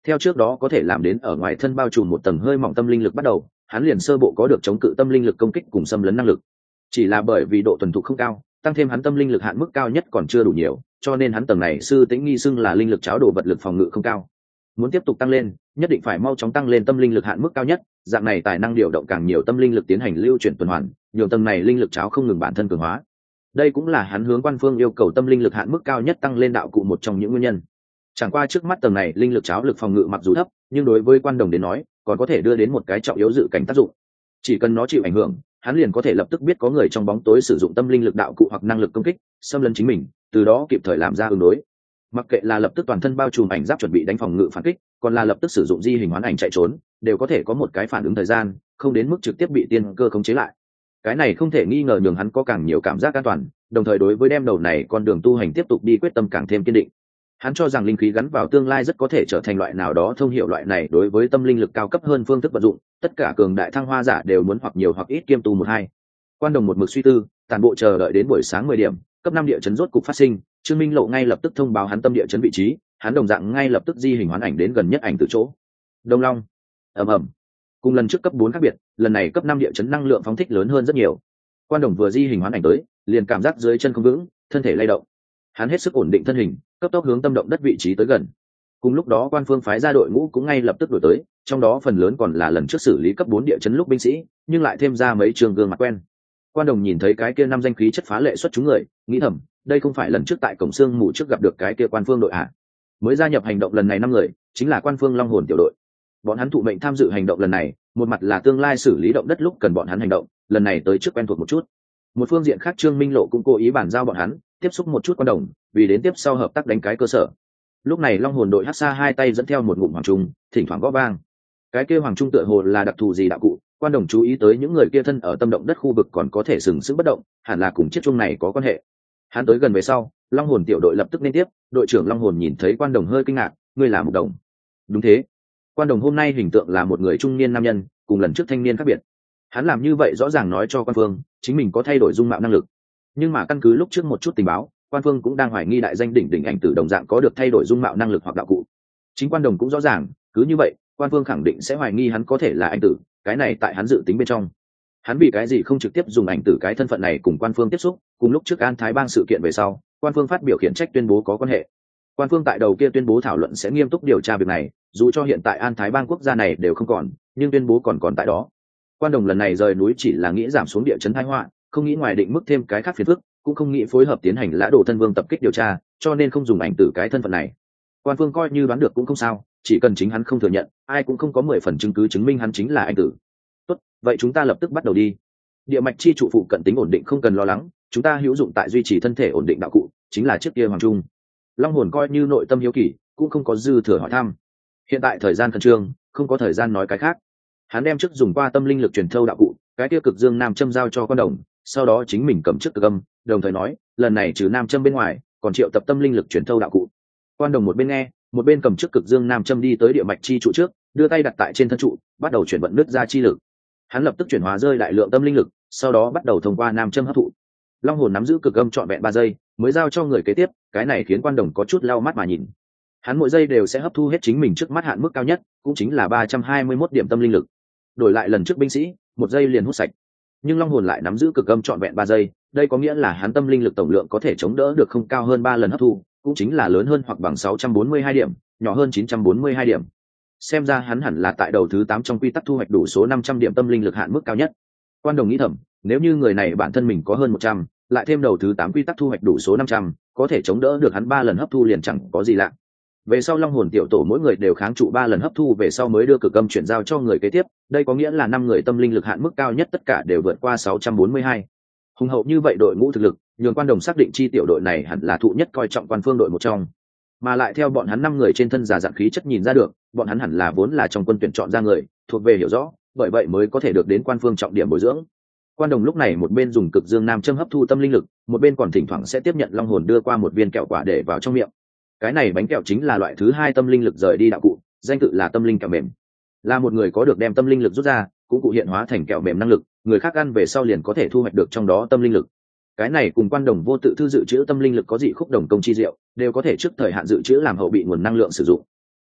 Theo trước đó có thể làm đến ở ngoài thân bao trùm một tầng hơi mỏng tâm linh lực bắt đầu, hắn liền sơ bộ có được chống cự tâm linh lực công kích cùng xâm lấn năng lực. Chỉ là bởi vì độ thuần thục không cao, tăng thêm hắn tâm linh lực hạn mức cao nhất còn chưa đủ nhiều, cho nên hắn tầng này sư tĩnh nghi xưng là linh lực cháo đồ vật lực phòng ngự không cao. Muốn tiếp tục tăng lên, nhất định phải mau chóng tăng lên tâm linh lực hạn mức cao nhất, dạng này tài năng điều động càng nhiều tâm linh lực tiến hành lưu chuyển tuần hoàn, nhiều tầng này linh lực cháo không ngừng bản thân cường hóa. Đây cũng là hắn hướng quan phương yêu cầu tâm linh lực hạn mức cao nhất tăng lên đạo cụ một trong những nguyên nhân. Chẳng qua trước mắt tầng này linh lực cháo lực phòng ngự mặc dù thấp, nhưng đối với quan đồng đến nói, còn có thể đưa đến một cái trọng yếu dự cảnh tác dụng. Chỉ cần nó chịu ảnh hưởng, hắn liền có thể lập tức biết có người trong bóng tối sử dụng tâm linh lực đạo cụ hoặc năng lực công kích, xâm lấn chính mình, từ đó kịp thời làm ra ứng đối. Mặc kệ là lập tức toàn thân bao trùm ảnh giáp chuẩn bị đánh phòng ngự phản kích, còn là lập tức sử dụng di hình hoán ảnh chạy trốn, đều có thể có một cái phản ứng thời gian, không đến mức trực tiếp bị tiên cơ khống chế lại. Cái này không thể nghi ngờ nhường hắn có càng nhiều cảm giác an toàn, đồng thời đối với đem đầu này con đường tu hành tiếp tục đi quyết tâm càng thêm kiên định. Hắn cho rằng linh khí gắn vào tương lai rất có thể trở thành loại nào đó thông hiệu loại này đối với tâm linh lực cao cấp hơn phương thức vận dụng, tất cả cường đại thăng hoa giả đều muốn hoặc nhiều hoặc ít kiêm tu một hai. Quan đồng một mực suy tư, toàn bộ chờ đợi đến buổi sáng mười điểm, cấp năm địa chấn rốt cục phát sinh, Trương Minh Lộ ngay lập tức thông báo hắn tâm địa chấn vị trí, hắn đồng dạng ngay lập tức di hình hoán ảnh đến gần nhất ảnh từ chỗ. Đông Long. Ầm ầm. Cùng lần trước cấp bốn khác biệt, lần này cấp năm địa chấn năng lượng phóng thích lớn hơn rất nhiều. Quan đồng vừa di hình hoán ảnh tới, liền cảm giác dưới chân không vững, thân thể lay động. Hắn hết sức ổn định thân hình, cấp tốc hướng tâm động đất vị trí tới gần. Cùng lúc đó quan phương phái ra đội ngũ cũng ngay lập tức đuổi tới, trong đó phần lớn còn là lần trước xử lý cấp bốn địa chấn lúc binh sĩ, nhưng lại thêm ra mấy trường gương mặt quen. Quan đồng nhìn thấy cái kia năm danh khí chất phá lệ xuất chúng người, nghĩ thầm, đây không phải lần trước tại cổng xương mù trước gặp được cái kia quan phương đội ạ. Mới gia nhập hành động lần này năm người, chính là quan phương Long Hồn tiểu đội. Bọn hắn thụ mệnh tham dự hành động lần này, một mặt là tương lai xử lý động đất lúc cần bọn hắn hành động, lần này tới trước quen thuộc một chút. Một phương diện khác Trương Minh Lộ cũng cố ý bàn giao bọn hắn, tiếp xúc một chút quan đồng, vì đến tiếp sau hợp tác đánh cái cơ sở. Lúc này Long Hồn đội hắc xa hai tay dẫn theo một ngụm hoàng trung, thỉnh thoảng gõ vang. Cái kia hoàng trung tựa hồ là đặc thù gì đạo cụ, quan đồng chú ý tới những người kia thân ở tâm động đất khu vực còn có thể sừng sững bất động, hẳn là cùng chiếc chuông này có quan hệ. Hắn tới gần về sau, Long Hồn tiểu đội lập tức liên tiếp, đội trưởng Long Hồn nhìn thấy quan đồng hơi kinh ngạc, ngươi là Mục Đồng. Đúng thế. Quan đồng hôm nay hình tượng là một người trung niên nam nhân, cùng lần trước thanh niên khác biệt. Hắn làm như vậy rõ ràng nói cho quan phương, chính mình có thay đổi dung mạo năng lực. Nhưng mà căn cứ lúc trước một chút tình báo, quan phương cũng đang hoài nghi đại danh đỉnh đỉnh ảnh tử đồng dạng có được thay đổi dung mạo năng lực hoặc đạo cụ. Chính quan đồng cũng rõ ràng, cứ như vậy, quan phương khẳng định sẽ hoài nghi hắn có thể là ảnh tử, cái này tại hắn dự tính bên trong. Hắn vì cái gì không trực tiếp dùng ảnh tử cái thân phận này cùng quan phương tiếp xúc, cùng lúc trước An Thái Bang sự kiện về sau, quan phương phát biểu khiển trách tuyên bố có quan hệ. Quan phương tại đầu kia tuyên bố thảo luận sẽ nghiêm túc điều tra việc này, dù cho hiện tại An Thái Bang quốc gia này đều không còn, nhưng tuyên bố còn còn tại đó. Quan đồng lần này rời núi chỉ là nghĩ giảm xuống địa chấn tai họa, không nghĩ ngoài định mức thêm cái khác phiền phức, cũng không nghĩ phối hợp tiến hành lã đồ thân vương tập kích điều tra, cho nên không dùng ảnh tử cái thân phận này. Quan phương coi như đoán được cũng không sao, chỉ cần chính hắn không thừa nhận, ai cũng không có mười phần chứng cứ chứng minh hắn chính là ảnh tử. Tốt, vậy chúng ta lập tức bắt đầu đi. Địa mạch chi trụ phụ cận tính ổn định không cần lo lắng, chúng ta hữu dụng tại duy trì thân thể ổn định đạo cụ, chính là chiếc kia hoàng trung. Long Hồn coi như nội tâm hiếu kỳ, cũng không có dư thừa hỏi thăm. Hiện tại thời gian khẩn trương, không có thời gian nói cái khác. Hắn đem trước dùng qua tâm linh lực truyền thâu đạo cụ, cái kia cực dương nam châm giao cho con đồng, sau đó chính mình cầm trước cực âm, đồng thời nói, lần này trừ nam châm bên ngoài, còn triệu tập tâm linh lực truyền thâu đạo cụ. Quan đồng một bên nghe, một bên cầm trước cực dương nam châm đi tới địa mạch chi trụ trước, đưa tay đặt tại trên thân trụ, bắt đầu chuyển vận nứt ra chi lực. Hắn lập tức chuyển hóa rơi đại lượng tâm linh lực, sau đó bắt đầu thông qua nam châm hấp thụ. Long Hồn nắm giữ cực âm trọn vẹn ba giây, mới giao cho người kế tiếp, cái này khiến quan đồng có chút lau mắt mà nhìn. Hắn mỗi giây đều sẽ hấp thu hết chính mình trước mắt hạn mức cao nhất, cũng chính là ba trăm hai mươi mốt điểm tâm linh lực. Đổi lại lần trước binh sĩ, một giây liền hút sạch. Nhưng Long Hồn lại nắm giữ cực âm trọn vẹn ba giây, đây có nghĩa là hắn tâm linh lực tổng lượng có thể chống đỡ được không cao hơn ba lần hấp thu, cũng chính là lớn hơn hoặc bằng sáu trăm bốn mươi hai điểm, nhỏ hơn chín trăm bốn mươi hai điểm. Xem ra hắn hẳn là tại đầu thứ tám trong quy tắc thu hoạch đủ số năm trăm điểm tâm linh lực hạn mức cao nhất. Quan đồng nghĩ thầm, nếu như người này bản thân mình có hơn một trăm, lại thêm đầu thứ tám quy tắc thu hoạch đủ số năm trăm, có thể chống đỡ được hắn ba lần hấp thu liền chẳng có gì lạ. Về sau Long Hồn tiểu tổ mỗi người đều kháng trụ ba lần hấp thu về sau mới đưa cực âm chuyển giao cho người kế tiếp, đây có nghĩa là năm người tâm linh lực hạn mức cao nhất tất cả đều vượt qua sáu trăm bốn mươi hai. Hùng hậu như vậy đội ngũ thực lực, nhường quan đồng xác định chi tiểu đội này hẳn là thụ nhất coi trọng quan phương đội một trong. Mà lại theo bọn hắn năm người trên thân già dặn khí chất nhìn ra được, bọn hắn hẳn là vốn là trong quân tuyển chọn ra người, thuộc về hiểu rõ, bởi vậy mới có thể được đến quan phương trọng điểm bồi dưỡng. Quan đồng lúc này một bên dùng cực dương nam châm hấp thu tâm linh lực, một bên còn thỉnh thoảng sẽ tiếp nhận Long Hồn đưa qua một viên kẹo quả để vào trong miệng. Cái này bánh kẹo chính là loại thứ hai tâm linh lực rời đi đạo cụ, danh tự là tâm linh kẹo mềm. Là một người có được đem tâm linh lực rút ra, cũng cụ hiện hóa thành kẹo mềm năng lực, người khác ăn về sau liền có thể thu hoạch được trong đó tâm linh lực. Cái này cùng quan đồng vô tự thư dự trữ tâm linh lực có dị khúc đồng công chi diệu, đều có thể trước thời hạn dự trữ làm hậu bị nguồn năng lượng sử dụng.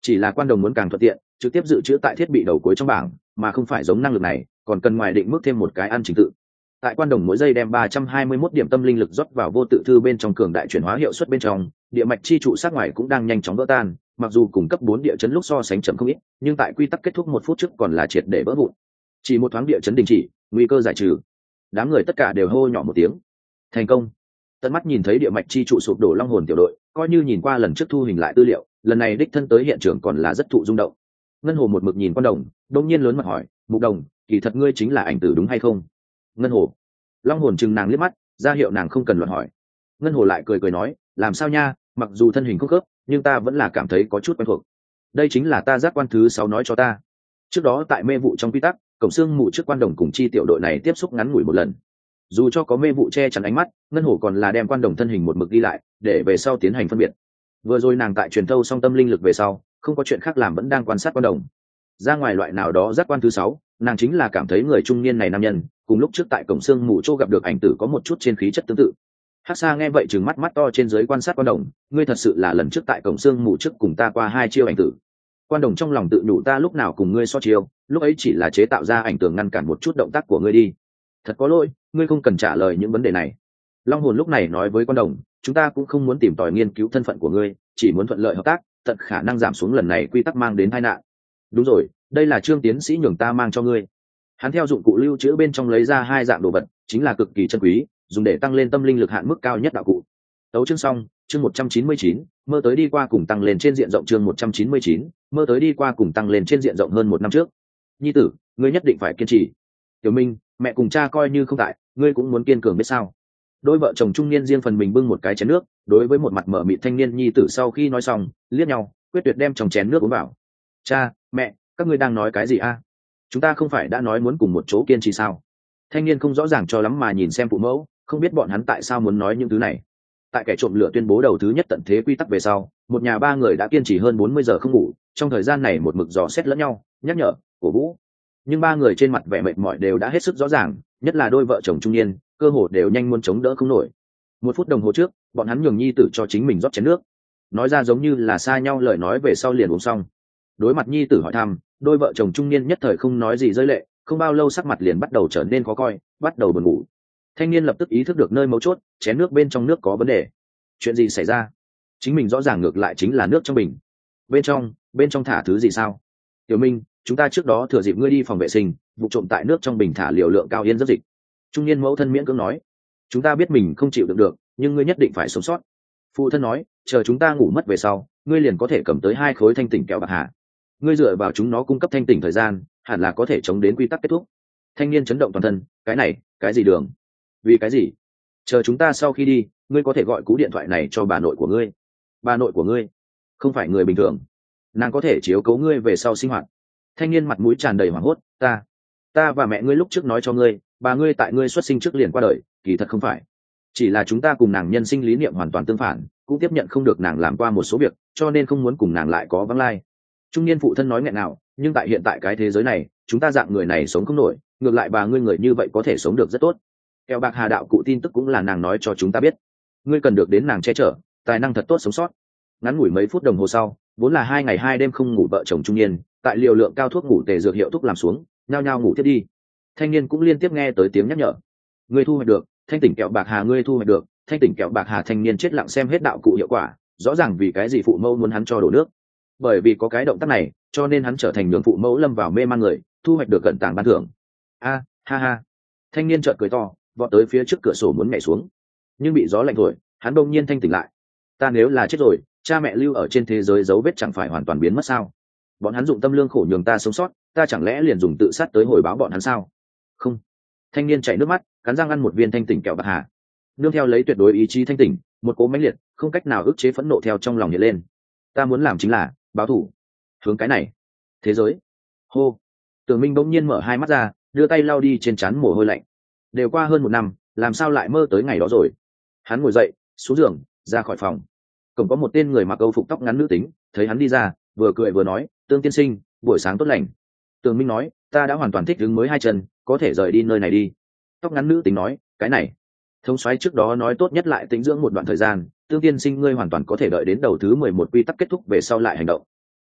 Chỉ là quan đồng muốn càng thuận tiện, trực tiếp dự trữ tại thiết bị đầu cuối trong bảng, mà không phải giống năng lực này còn cần ngoài định mức thêm một cái ăn trình tự. Tại quan đồng mỗi giây đem ba trăm hai mươi mốt điểm tâm linh lực rót vào vô tự thư bên trong cường đại chuyển hóa hiệu suất bên trong, địa mạch chi trụ sát ngoài cũng đang nhanh chóng vỡ tan, mặc dù cùng cấp bốn địa chấn lúc so sánh chậm không ít, nhưng tại quy tắc kết thúc một phút trước còn là triệt để vỡ vụn. Chỉ một thoáng địa chấn đình chỉ, nguy cơ giải trừ. Đám người tất cả đều hô nhỏ một tiếng. Thành công. Tận mắt nhìn thấy địa mạch chi trụ sụp đổ long hồn tiểu đội, coi như nhìn qua lần trước thu hình lại tư liệu, lần này đích thân tới hiện trường còn là rất thụ rung động. Ngân Hồ một mực nhìn quan đồng, đông nhiên lớn mặt hỏi, "Mục Đồng, kỳ thật ngươi chính là ảnh tử đúng hay không?" Ngân Hồ. Long hồn chừng nàng liếc mắt, ra hiệu nàng không cần luận hỏi. Ngân Hồ lại cười cười nói, "Làm sao nha, mặc dù thân hình không khớp, nhưng ta vẫn là cảm thấy có chút quen thuộc. Đây chính là ta giác quan thứ sáu nói cho ta. Trước đó tại mê vụ trong quy tắc, cổng xương mù trước quan đồng cùng chi tiểu đội này tiếp xúc ngắn ngủi một lần. Dù cho có mê vụ che chắn ánh mắt, Ngân Hồ còn là đem quan đồng thân hình một mực ghi lại, để về sau tiến hành phân biệt. Vừa rồi nàng tại truyền thâu xong tâm linh lực về sau, không có chuyện khác làm vẫn đang quan sát quan đồng. Ra ngoài loại nào đó giác quan thứ sáu, nàng chính là cảm thấy người trung niên này nam nhân, cùng lúc trước tại cổng xương mù chỗ gặp được ảnh tử có một chút trên khí chất tương tự. Hắc Sa nghe vậy trừng mắt mắt to trên dưới quan sát quan đồng, ngươi thật sự là lần trước tại cổng xương mù trước cùng ta qua hai chiêu ảnh tử. Quan đồng trong lòng tự nhủ ta lúc nào cùng ngươi so chiêu, lúc ấy chỉ là chế tạo ra ảnh tường ngăn cản một chút động tác của ngươi đi. Thật có lỗi, ngươi không cần trả lời những vấn đề này. Long hồn lúc này nói với quan đồng, chúng ta cũng không muốn tìm tòi nghiên cứu thân phận của ngươi, chỉ muốn thuận lợi hợp tác, tận khả năng giảm xuống lần này quy tắc mang đến tai nạn. Đúng rồi, đây là Trương tiến sĩ nhường ta mang cho ngươi. Hắn theo dụng cụ lưu trữ bên trong lấy ra hai dạng đồ vật, chính là cực kỳ chân quý, dùng để tăng lên tâm linh lực hạn mức cao nhất đạo cụ. Tấu chương xong, chương một trăm chín mươi chín, mơ tới đi qua cùng tăng lên trên diện rộng chương một trăm chín mươi chín, mơ tới đi qua cùng tăng lên trên diện rộng hơn một năm trước. Nhi tử, ngươi nhất định phải kiên trì. Tiểu Minh, mẹ cùng cha coi như không tại, ngươi cũng muốn kiên cường biết sao? Đôi vợ chồng trung niên riêng phần mình bưng một cái chén nước, đối với một mặt mở mịt thanh niên nhi tử sau khi nói xong, liếc nhau, quyết tuyệt đem trong chén nước uống vào. Cha, mẹ, các ngươi đang nói cái gì a? Chúng ta không phải đã nói muốn cùng một chỗ kiên trì sao? Thanh niên không rõ ràng cho lắm mà nhìn xem phụ mẫu, không biết bọn hắn tại sao muốn nói những thứ này. Tại kẻ trộm lửa tuyên bố đầu thứ nhất tận thế quy tắc về sau, một nhà ba người đã kiên trì hơn bốn mươi giờ không ngủ, trong thời gian này một mực dò xét lẫn nhau, nhắc nhở, cổ vũ. Nhưng ba người trên mặt vẻ mệt mỏi đều đã hết sức rõ ràng, nhất là đôi vợ chồng trung niên, cơ hồ đều nhanh muốn chống đỡ không nổi. Một phút đồng hồ trước, bọn hắn nhường nhi tử cho chính mình rót chén nước, nói ra giống như là xa nhau lời nói về sau liền uống xong. Đối mặt nhi tử hỏi thăm, đôi vợ chồng trung niên nhất thời không nói gì rơi lệ, không bao lâu sắc mặt liền bắt đầu trở nên khó coi, bắt đầu buồn ngủ. Thanh niên lập tức ý thức được nơi mấu chốt, chén nước bên trong nước có vấn đề. Chuyện gì xảy ra? Chính mình rõ ràng ngược lại chính là nước trong bình. Bên trong, bên trong thả thứ gì sao? Tiểu Minh, chúng ta trước đó thừa dịp ngươi đi phòng vệ sinh, vụ trộm tại nước trong bình thả liều lượng cao yên rất dịch. Trung niên mẫu thân miễn cưỡng nói, chúng ta biết mình không chịu được được, nhưng ngươi nhất định phải sống sót. Phụ thân nói, chờ chúng ta ngủ mất về sau, ngươi liền có thể cầm tới hai khối thanh tỉnh kẹo bạc hà. Ngươi dựa vào chúng nó cung cấp thanh tỉnh thời gian, hẳn là có thể chống đến quy tắc kết thúc. Thanh niên chấn động toàn thân, cái này, cái gì đường? Vì cái gì? Chờ chúng ta sau khi đi, ngươi có thể gọi cú điện thoại này cho bà nội của ngươi. Bà nội của ngươi không phải người bình thường, nàng có thể chiếu cố ngươi về sau sinh hoạt. Thanh niên mặt mũi tràn đầy hoảng hốt, ta, ta và mẹ ngươi lúc trước nói cho ngươi, bà ngươi tại ngươi xuất sinh trước liền qua đời, kỳ thật không phải, chỉ là chúng ta cùng nàng nhân sinh lý niệm hoàn toàn tương phản, cũng tiếp nhận không được nàng làm qua một số việc, cho nên không muốn cùng nàng lại có vắng lai. Trung niên phụ thân nói nghẹn nào, nhưng tại hiện tại cái thế giới này, chúng ta dạng người này sống không nổi, ngược lại bà ngươi người như vậy có thể sống được rất tốt. Kẹo bạc hà đạo cụ tin tức cũng là nàng nói cho chúng ta biết, ngươi cần được đến nàng che chở, tài năng thật tốt sống sót. Ngắn ngủi mấy phút đồng hồ sau, vốn là hai ngày hai đêm không ngủ vợ chồng trung niên, tại liều lượng cao thuốc ngủ tề dược hiệu thuốc làm xuống, nhao nhao ngủ tiếp đi. Thanh niên cũng liên tiếp nghe tới tiếng nhắc nhở, ngươi thu hoạch được thanh tỉnh kẹo bạc hà, ngươi thu hoạch được thanh tỉnh kẹo bạc hà. Thanh niên chết lặng xem hết đạo cụ hiệu quả, rõ ràng vì cái gì phụ mẫu muốn hắn cho đổ nước, bởi vì có cái động tác này, cho nên hắn trở thành đường phụ mẫu lâm vào mê man người, thu hoạch được cận tàng ban thưởng. A, ha ha. Thanh niên chợt cười to, vọt tới phía trước cửa sổ muốn nhảy xuống, nhưng bị gió lạnh thổi, hắn đông nhiên thanh tỉnh lại. Ta nếu là chết rồi, cha mẹ lưu ở trên thế giới dấu vết chẳng phải hoàn toàn biến mất sao? Bọn hắn dụng tâm lương khổ nhường ta sống sót, ta chẳng lẽ liền dùng tự sát tới hồi báo bọn hắn sao? Không. Thanh niên chảy nước mắt, cắn răng ăn một viên thanh tỉnh kẹo bạc hà. Nương theo lấy tuyệt đối ý chí thanh tỉnh, một cỗ mãnh liệt, không cách nào ức chế phẫn nộ theo trong lòng hiện lên. Ta muốn làm chính là báo thù, hướng cái này thế giới. Hô. Tưởng Minh bỗng nhiên mở hai mắt ra, đưa tay lau đi trên trán mồ hôi lạnh. Đều qua hơn một năm, làm sao lại mơ tới ngày đó rồi? Hắn ngồi dậy, xuống giường, ra khỏi phòng. Cổng có một tên người mặc âu phục tóc ngắn nữ tính, thấy hắn đi ra, vừa cười vừa nói, Tương tiên sinh, buổi sáng tốt lành. Tường Minh nói, ta đã hoàn toàn thích ứng mới hai chân, có thể rời đi nơi này đi. Tóc ngắn nữ tính nói, cái này thống soái trước đó nói tốt nhất lại tĩnh dưỡng một đoạn thời gian, Tương tiên sinh ngươi hoàn toàn có thể đợi đến đầu thứ mười một quy tắc kết thúc về sau lại hành động.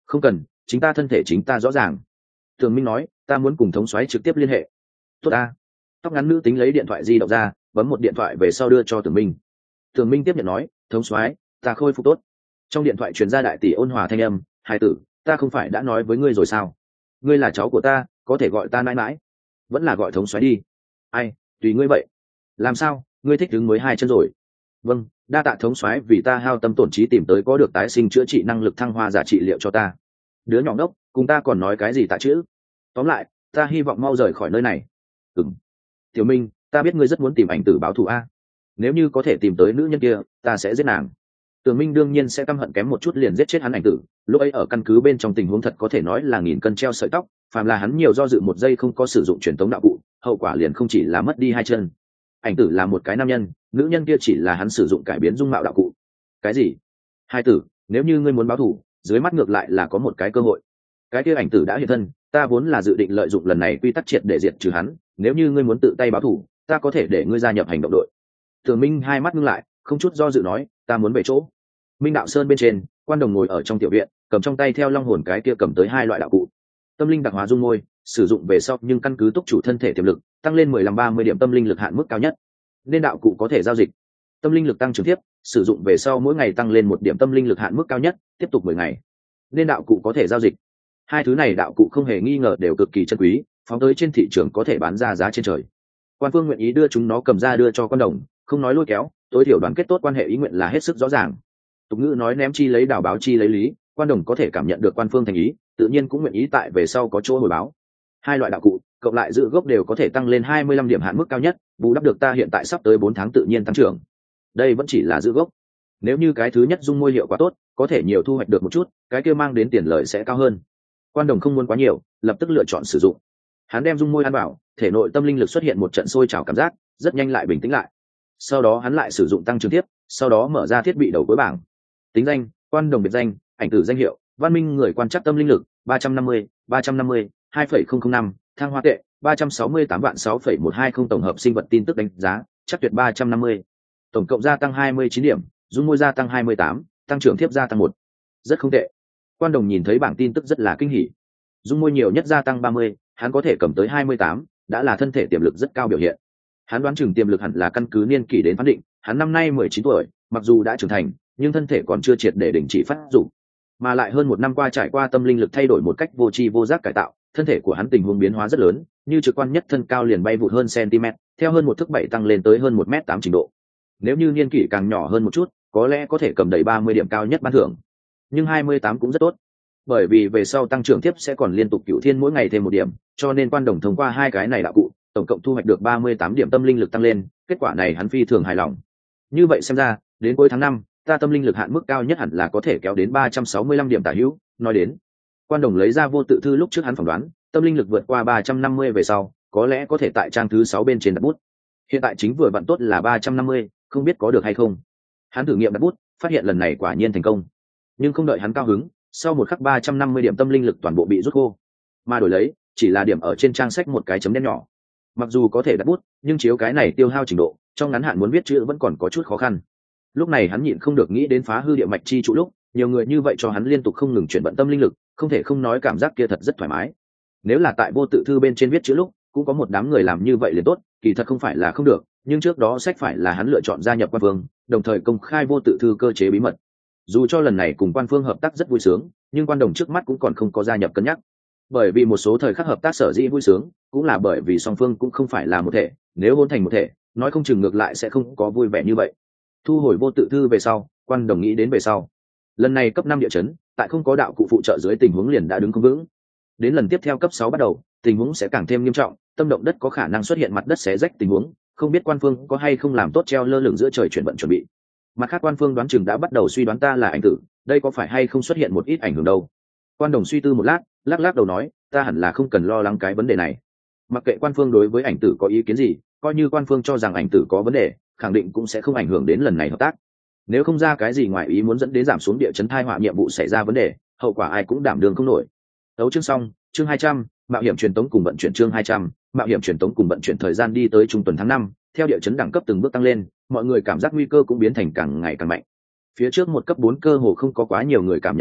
Không cần, chính ta thân thể chính ta rõ ràng. Tường Minh nói, ta muốn cùng thống soái trực tiếp liên hệ. Tốt ta. Tóc ngắn nữ tính lấy điện thoại di động ra, bấm một điện thoại về sau đưa cho Tường Minh. Tường Minh tiếp nhận nói, thống soái, ta khôi phục tốt. Trong điện thoại truyền ra đại tỷ ôn hòa thanh âm, hai tử, ta không phải đã nói với ngươi rồi sao? Ngươi là cháu của ta, có thể gọi ta mãi mãi, vẫn là gọi thống soái đi. Ai, tùy ngươi vậy. Làm sao, ngươi thích đứng mới hai chân rồi? Vâng, đa tạ thống soái vì ta hao tâm tổn trí tìm tới có được tái sinh chữa trị năng lực thăng hoa giả trị liệu cho ta. Đứa nhỏ đốc, cùng ta còn nói cái gì tạ chữ? Tóm lại, ta hy vọng mau rời khỏi nơi này. Ừm. Tiểu Minh, ta biết ngươi rất muốn tìm ảnh tử báo thù a. Nếu như có thể tìm tới nữ nhân kia, ta sẽ giết nàng. Tường Minh đương nhiên sẽ căm hận kém một chút liền giết chết hắn ảnh tử, lúc ấy ở căn cứ bên trong tình huống thật có thể nói là nghìn cân treo sợi tóc, phàm là hắn nhiều do dự một giây không có sử dụng truyền tống đạo cụ, hậu quả liền không chỉ là mất đi hai chân. Ảnh tử là một cái nam nhân, nữ nhân kia chỉ là hắn sử dụng cải biến dung mạo đạo cụ. Cái gì? Hai tử, nếu như ngươi muốn báo thù, dưới mắt ngược lại là có một cái cơ hội. Cái kia ảnh tử đã hiện thân, ta vốn là dự định lợi dụng lần này quy tắc triệt để diệt trừ hắn, nếu như ngươi muốn tự tay báo thù, ta có thể để ngươi gia nhập hành động đội. Tường Minh hai mắt ngưng lại, không chút do dự nói, ta muốn về chỗ. Minh đạo sơn bên trên, Quan Đồng ngồi ở trong tiểu viện, cầm trong tay theo long hồn cái kia cầm tới hai loại đạo cụ. Tâm linh đặc hóa dung môi, sử dụng về sau nhưng căn cứ túc chủ thân thể tiềm lực, tăng lên mười lăm ba mươi điểm tâm linh lực hạn mức cao nhất. Nên đạo cụ có thể giao dịch. Tâm linh lực tăng trưởng tiếp, sử dụng về sau mỗi ngày tăng lên một điểm tâm linh lực hạn mức cao nhất, tiếp tục mười ngày. Nên đạo cụ có thể giao dịch. Hai thứ này đạo cụ không hề nghi ngờ đều cực kỳ chân quý, phóng tới trên thị trường có thể bán ra giá trên trời. Quan Phương nguyện ý đưa chúng nó cầm ra đưa cho Quan Đồng, không nói lôi kéo, tối thiểu đoàn kết tốt quan hệ ý nguyện là hết sức rõ ràng. Tục ngữ nói ném chi lấy đào báo chi lấy lý, Quan Đồng có thể cảm nhận được Quan Phương thành ý, tự nhiên cũng nguyện ý tại về sau có chỗ hồi báo. Hai loại đạo cụ cộng lại giữ gốc đều có thể tăng lên hai mươi lăm điểm hạn mức cao nhất, bù đắp được ta hiện tại sắp tới bốn tháng tự nhiên tăng trưởng. Đây vẫn chỉ là giữ gốc. Nếu như cái thứ nhất dung môi hiệu quả tốt, có thể nhiều thu hoạch được một chút, cái kia mang đến tiền lợi sẽ cao hơn. Quan Đồng không muốn quá nhiều, lập tức lựa chọn sử dụng. Hắn đem dung môi ăn vào, thể nội tâm linh lực xuất hiện một trận sôi trào cảm giác, rất nhanh lại bình tĩnh lại. Sau đó hắn lại sử dụng tăng trưởng tiếp, sau đó mở ra thiết bị đầu cuối bảng. Tính danh: Quan Đồng biệt danh, ảnh tử danh hiệu, văn minh người quan trắc tâm linh lực ba trăm năm mươi, ba trăm năm mươi, hai phẩy không không năm, thang hoa tệ ba trăm sáu mươi tám vạn sáu phẩy một hai không, tổng hợp sinh vật tin tức đánh giá chắc tuyệt ba trăm năm mươi, tổng cộng gia tăng hai mươi chín điểm, dung môi gia tăng hai mươi tám, tăng trưởng thiếp gia tăng một. Rất không tệ. Quan Đồng nhìn thấy bảng tin tức rất là kinh hỉ. Dung môi nhiều nhất gia tăng ba mươi, hắn có thể cầm tới hai mươi tám, đã là thân thể tiềm lực rất cao biểu hiện. Hắn đoán chừng tiềm lực hẳn là căn cứ niên kỷ đến phán định, hắn năm nay mười chín tuổi, mặc dù đã trưởng thành, nhưng thân thể còn chưa triệt để đình chỉ phát dục. Mà lại hơn một năm qua trải qua tâm linh lực thay đổi một cách vô tri vô giác cải tạo, thân thể của hắn tình huống biến hóa rất lớn, như trực quan nhất thân cao liền bay vụt hơn cm, theo hơn một thước bảy tăng lên tới hơn một mét tám trình độ. Nếu như niên kỷ càng nhỏ hơn một chút, có lẽ có thể cầm đầy ba mươi điểm cao nhất ban thưởng. Nhưng hai mươi tám cũng rất tốt. Bởi vì về sau tăng trưởng tiếp sẽ còn liên tục cửu thiên mỗi ngày thêm một điểm, cho nên Quan Đồng thông qua hai cái này đạo cụ, tổng cộng thu hoạch được ba mươi tám điểm tâm linh lực tăng lên, kết quả này hắn phi thường hài lòng. Như vậy xem ra, đến cuối tháng năm, ta tâm linh lực hạn mức cao nhất hẳn là có thể kéo đến ba trăm sáu mươi lăm điểm tả hữu. Nói đến, Quan Đồng lấy ra vô tự thư lúc trước hắn phỏng đoán, tâm linh lực vượt qua ba trăm năm mươi về sau, có lẽ có thể tại trang thứ sáu bên trên đặt bút. Hiện tại chính vừa vặn tốt là ba trăm năm mươi, không biết có được hay không. Hắn thử nghiệm đặt bút, phát hiện lần này quả nhiên thành công. Nhưng không đợi hắn cao hứng, sau một khắc ba trăm năm mươi điểm tâm linh lực toàn bộ bị rút khô. Mà đổi lấy, chỉ là điểm ở trên trang sách một cái chấm đen nhỏ. Mặc dù có thể đặt bút, nhưng chiếu cái này tiêu hao trình độ, trong ngắn hạn muốn viết chữ vẫn còn có chút khó khăn. Lúc này hắn nhịn không được nghĩ đến phá hư địa mạch chi trụ lúc, nhiều người như vậy cho hắn liên tục không ngừng chuyển vận tâm linh lực, không thể không nói cảm giác kia thật rất thoải mái. Nếu là tại vô tự thư bên trên viết chữ lúc, cũng có một đám người làm như vậy liền tốt, kỳ thật không phải là không được, nhưng trước đó sách phải là hắn lựa chọn gia nhập Quan Phương, đồng thời công khai vô tự thư cơ chế bí mật. Dù cho lần này cùng Quan Phương hợp tác rất vui sướng, nhưng Quan Đồng trước mắt cũng còn không có gia nhập cân nhắc. Bởi vì một số thời khắc hợp tác sở dĩ vui sướng, cũng là bởi vì song phương cũng không phải là một thể, nếu hôn thành một thể, nói không chừng ngược lại sẽ không có vui vẻ như vậy. Thu hồi vô tự thư về sau, Quan Đồng nghĩ đến về sau. Lần này cấp năm địa chấn, tại không có đạo cụ phụ trợ dưới tình huống liền đã đứng không vững. Đến lần tiếp theo cấp sáu bắt đầu, tình huống sẽ càng thêm nghiêm trọng, tâm động đất có khả năng xuất hiện mặt đất xé rách tình huống, không biết Quan Phương có hay không làm tốt treo lơ lửng giữa trời chuyển vận chuẩn bị. Mặt khác Quan Phương đoán chừng đã bắt đầu suy đoán ta là ảnh tử, đây có phải hay không xuất hiện một ít ảnh hưởng đâu. Quan Đồng suy tư một lát, lắc lắc đầu nói, ta hẳn là không cần lo lắng cái vấn đề này. Mặc kệ Quan Phương đối với ảnh tử có ý kiến gì, coi như Quan Phương cho rằng ảnh tử có vấn đề, khẳng định cũng sẽ không ảnh hưởng đến lần này hợp tác. Nếu không ra cái gì ngoài ý muốn dẫn đến giảm xuống địa chấn thai họa nhiệm vụ xảy ra vấn đề, hậu quả ai cũng đảm đương không nổi. Đấu chương xong, chương hai trăm, mạo hiểm truyền tống cùng vận chuyển chương hai trăm, mạo hiểm truyền tống cùng vận chuyển thời gian đi tới trung tuần tháng năm, theo địa chấn đẳng cấp từng bước tăng lên, mọi người cảm giác nguy cơ cũng biến thành càng ngày càng mạnh. Phía trước một cấp bốn cơ hồ không có quá nhiều người cảm nhận được,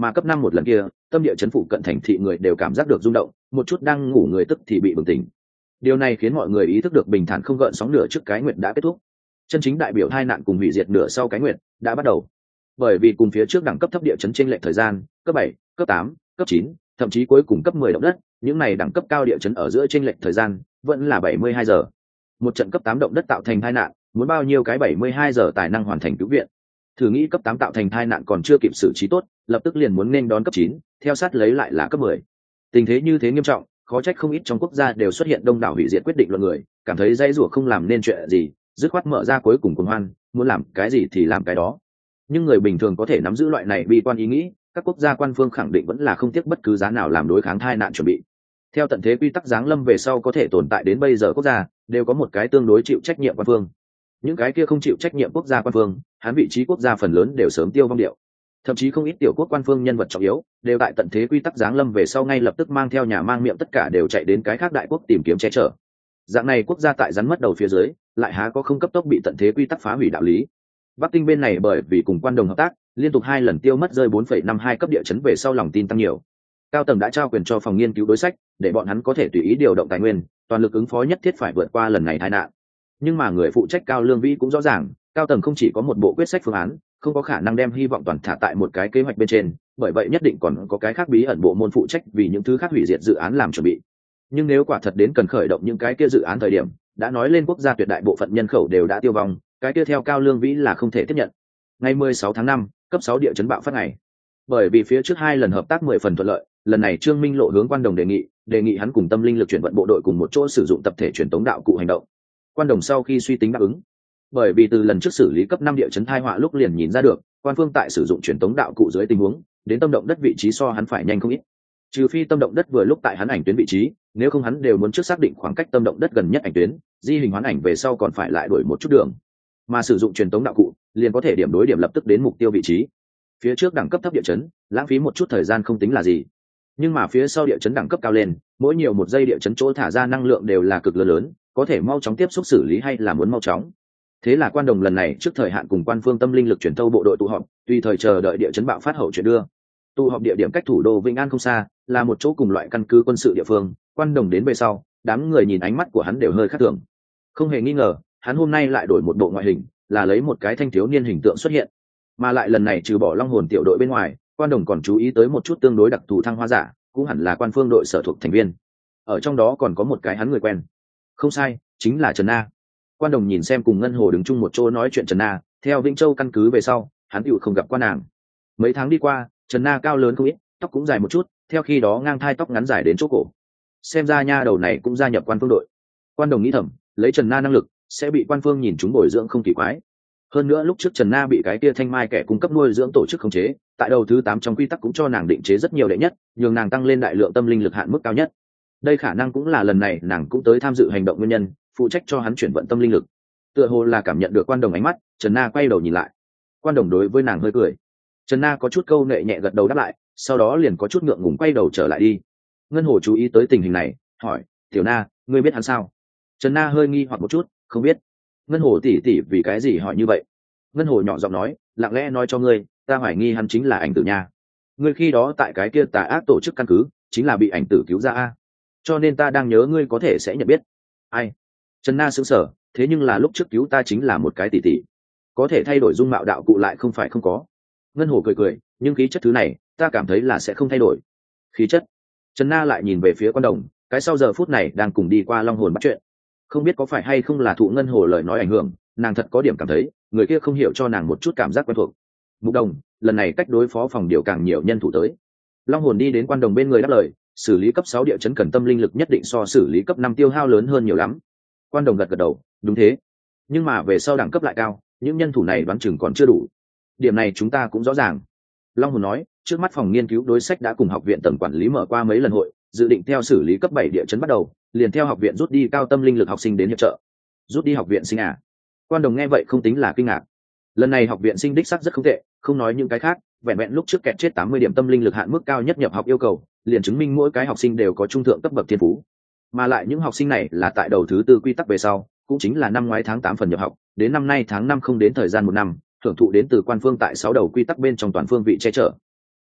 Mà cấp năm một lần kia, tâm địa chấn phụ cận thành thị người đều cảm giác được rung động, một chút đang ngủ người tức thì bị bừng tỉnh. Điều này khiến mọi người ý thức được bình thản không gợn sóng nửa trước cái nguyệt đã kết thúc. Chân chính đại biểu tai nạn cùng hủy diệt nửa sau cái nguyệt đã bắt đầu. Bởi vì cùng phía trước đẳng cấp thấp địa chấn chênh lệch thời gian, cấp bảy, cấp tám, cấp chín, thậm chí cuối cùng cấp mười động đất, những này đẳng cấp cao địa chấn ở giữa chênh lệch thời gian vẫn là bảy mươi hai giờ. Một trận cấp tám động đất tạo thành tai nạn, muốn bao nhiêu cái bảy mươi hai giờ tài năng hoàn thành cứu viện. Thử nghĩ cấp tám tạo thành tai nạn còn chưa kịp xử trí tốt, lập tức liền muốn nên đón cấp chín, theo sát lấy lại là cấp mười. Tình thế như thế nghiêm trọng, khó trách không ít trong quốc gia đều xuất hiện đông đảo hủy diệt quyết định luận người, cảm thấy dây rủa không làm nên chuyện gì, dứt khoát mở ra cuối cùng cuồng hoan, muốn làm cái gì thì làm cái đó. Nhưng người bình thường có thể nắm giữ loại này bi quan ý nghĩ, các quốc gia quan phương khẳng định vẫn là không tiếc bất cứ giá nào làm đối kháng tai nạn chuẩn bị. Theo tận thế quy tắc giáng lâm về sau có thể tồn tại đến bây giờ quốc gia đều có một cái tương đối chịu trách nhiệm quan phương. Những cái kia không chịu trách nhiệm quốc gia quan phương, hắn vị trí quốc gia phần lớn đều sớm tiêu vong điệu. Thậm chí không ít tiểu quốc quan phương nhân vật trọng yếu đều tại tận thế quy tắc giáng lâm về sau ngay lập tức mang theo nhà mang miệng tất cả đều chạy đến cái khác đại quốc tìm kiếm che chở. Dạng này quốc gia tại rắn mất đầu phía dưới, lại há có không cấp tốc bị tận thế quy tắc phá hủy đạo lý. Bắc Tinh bên này bởi vì cùng quan đồng hợp tác, liên tục hai lần tiêu mất rơi bốn phẩy năm hai cấp địa chấn về sau lòng tin tăng nhiều. Cao tầng đã trao quyền cho phòng nghiên cứu đối sách, để bọn hắn có thể tùy ý điều động tài nguyên, toàn lực ứng phó nhất thiết phải vượt qua lần này tai nạn. Nhưng mà người phụ trách Cao Lương Vĩ cũng rõ ràng, cao tầng không chỉ có một bộ quyết sách phương án, không có khả năng đem hy vọng toàn thả tại một cái kế hoạch bên trên, bởi vậy nhất định còn có cái khác bí ẩn bộ môn phụ trách vì những thứ khác hủy diệt dự án làm chuẩn bị. Nhưng nếu quả thật đến cần khởi động những cái kia dự án thời điểm, đã nói lên quốc gia tuyệt đại bộ phận nhân khẩu đều đã tiêu vong, cái kia theo Cao Lương Vĩ là không thể tiếp nhận. Ngày mười sáu tháng năm, cấp sáu địa chấn bạo phát ngày. Bởi vì phía trước hai lần hợp tác mười phần thuận lợi, lần này Trương Minh Lộ hướng Quan Đồng đề nghị, đề nghị hắn cùng tâm linh lực chuyển vận bộ đội cùng một chỗ sử dụng tập thể truyền tống đạo cụ hành động. Quan Đồng sau khi suy tính đáp ứng. Bởi vì từ lần trước xử lý cấp năm địa chấn tai họa lúc liền nhìn ra được, quan phương tại sử dụng truyền tống đạo cụ dưới tình huống, đến tâm động đất vị trí so hắn phải nhanh không ít. Trừ phi tâm động đất vừa lúc tại hắn ảnh tuyến vị trí, nếu không hắn đều muốn trước xác định khoảng cách tâm động đất gần nhất ảnh tuyến, di hình hoán ảnh về sau còn phải lại đổi một chút đường. Mà sử dụng truyền tống đạo cụ, liền có thể điểm đối điểm lập tức đến mục tiêu vị trí. Phía trước đẳng cấp thấp địa chấn, lãng phí một chút thời gian không tính là gì. Nhưng mà phía sau địa chấn đẳng cấp cao lên, mỗi nhiều một giây địa chấn chỗ thả ra năng lượng đều là cực lớn lớn, có thể mau chóng tiếp xúc xử lý hay là muốn mau chóng. Thế là Quan Đồng lần này trước thời hạn cùng quan phương tâm linh lực chuyển thâu bộ đội tụ họp, tùy thời chờ đợi địa chấn bạo phát hậu chuyển đưa. Tụ họp địa điểm cách thủ đô Vĩnh An không xa, là một chỗ cùng loại căn cứ quân sự địa phương. Quan Đồng đến về sau, đám người nhìn ánh mắt của hắn đều hơi khác thường. Không hề nghi ngờ, hắn hôm nay lại đổi một bộ ngoại hình, là lấy một cái thanh thiếu niên hình tượng xuất hiện. Mà lại lần này trừ bỏ Long Hồn tiểu đội bên ngoài, Quan Đồng còn chú ý tới một chút tương đối đặc thù thăng hoa giả, cũng hẳn là quan phương đội sở thuộc thành viên. Ở trong đó còn có một cái hắn người quen. Không sai, chính là Trần Na. Quan Đồng nhìn xem cùng Ngân Hồ đứng chung một chỗ nói chuyện Trần Na, theo Vĩnh Châu căn cứ về sau, hắn tựu không gặp qua nàng. Mấy tháng đi qua, Trần Na cao lớn không ít, tóc cũng dài một chút, theo khi đó ngang thai tóc ngắn dài đến chỗ cổ. Xem ra nha đầu này cũng gia nhập quan phương đội. Quan Đồng nghĩ thầm, lấy Trần Na năng lực, sẽ bị quan phương nhìn chúng bồi dưỡng không kỳ quái. Hơn nữa lúc trước Trần Na bị cái kia Thanh Mai kẻ cung cấp nuôi dưỡng tổ chức khống chế, tại đầu thứ tám trong quy tắc cũng cho nàng định chế rất nhiều đệ nhất, nhường nàng tăng lên đại lượng tâm linh lực hạn mức cao nhất. Đây khả năng cũng là lần này nàng cũng tới tham dự hành động nguyên nhân, phụ trách cho hắn chuyển vận tâm linh lực. Tựa hồ là cảm nhận được Quan Đồng ánh mắt, Trần Na quay đầu nhìn lại. Quan Đồng đối với nàng hơi cười. Trần Na có chút câu nệ nhẹ gật đầu đáp lại, sau đó liền có chút ngượng ngùng quay đầu trở lại đi. Ngân Hồ chú ý tới tình hình này, hỏi: "Tiểu Na, ngươi biết hắn sao?" Trần Na hơi nghi hoặc một chút, không biết. Ngân Hồ tỷ tỷ vì cái gì hỏi như vậy? Ngân Hồ nhỏ giọng nói, lặng lẽ nói cho ngươi, ta hoài nghi hắn chính là Ảnh Tử nha. Ngươi khi đó tại cái kia tà ác tổ chức căn cứ, chính là bị Ảnh Tử cứu ra a. Cho nên ta đang nhớ ngươi có thể sẽ nhận biết. Ai? Trần Na sững sờ, thế nhưng là lúc trước cứu ta chính là một cái tỷ tỷ, có thể thay đổi dung mạo đạo cụ lại không phải không có. Ngân Hồ cười cười, nhưng khí chất thứ này, ta cảm thấy là sẽ không thay đổi. Khí chất? Trần Na lại nhìn về phía Quan Đồng, cái sau giờ phút này đang cùng đi qua Long Hồn bắt chuyện. Không biết có phải hay không là thụ Ngân Hồ lời nói ảnh hưởng, nàng thật có điểm cảm thấy người kia không hiểu cho nàng một chút cảm giác quen thuộc. Mục Đồng, lần này cách đối phó phòng điều càng nhiều nhân thủ tới. Long Hồn đi đến Quan Đồng bên người đáp lời, xử lý cấp sáu địa chấn cần tâm linh lực nhất định so xử lý cấp năm tiêu hao lớn hơn nhiều lắm. Quan Đồng gật gật đầu, đúng thế. Nhưng mà về sau đẳng cấp lại cao, những nhân thủ này đoán chừng còn chưa đủ. Điểm này chúng ta cũng rõ ràng. Long Hồn nói, trước mắt phòng nghiên cứu đối sách đã cùng học viện tầng quản lý mở qua mấy lần hội, dự định theo xử lý cấp bảy địa chấn bắt đầu, liền theo học viện rút đi cao tâm linh lực học sinh đến hiệp trợ. Rút đi học viện sinh à? Quan Đồng nghe vậy không tính là kinh ngạc. Lần này học viện sinh đích sắc rất không tệ, không nói những cái khác, vẹn vẹn lúc trước kẹt chết tám mươi điểm tâm linh lực hạn mức cao nhất nhập học yêu cầu, liền chứng minh mỗi cái học sinh đều có trung thượng cấp bậc thiên phú. Mà lại những học sinh này là tại đầu thứ tư quy tắc về sau, cũng chính là năm ngoái tháng tám phần nhập học, đến năm nay tháng năm không đến thời gian một năm, hưởng thụ đến từ quan phương tại sáu đầu quy tắc bên trong toàn phương vị che chở.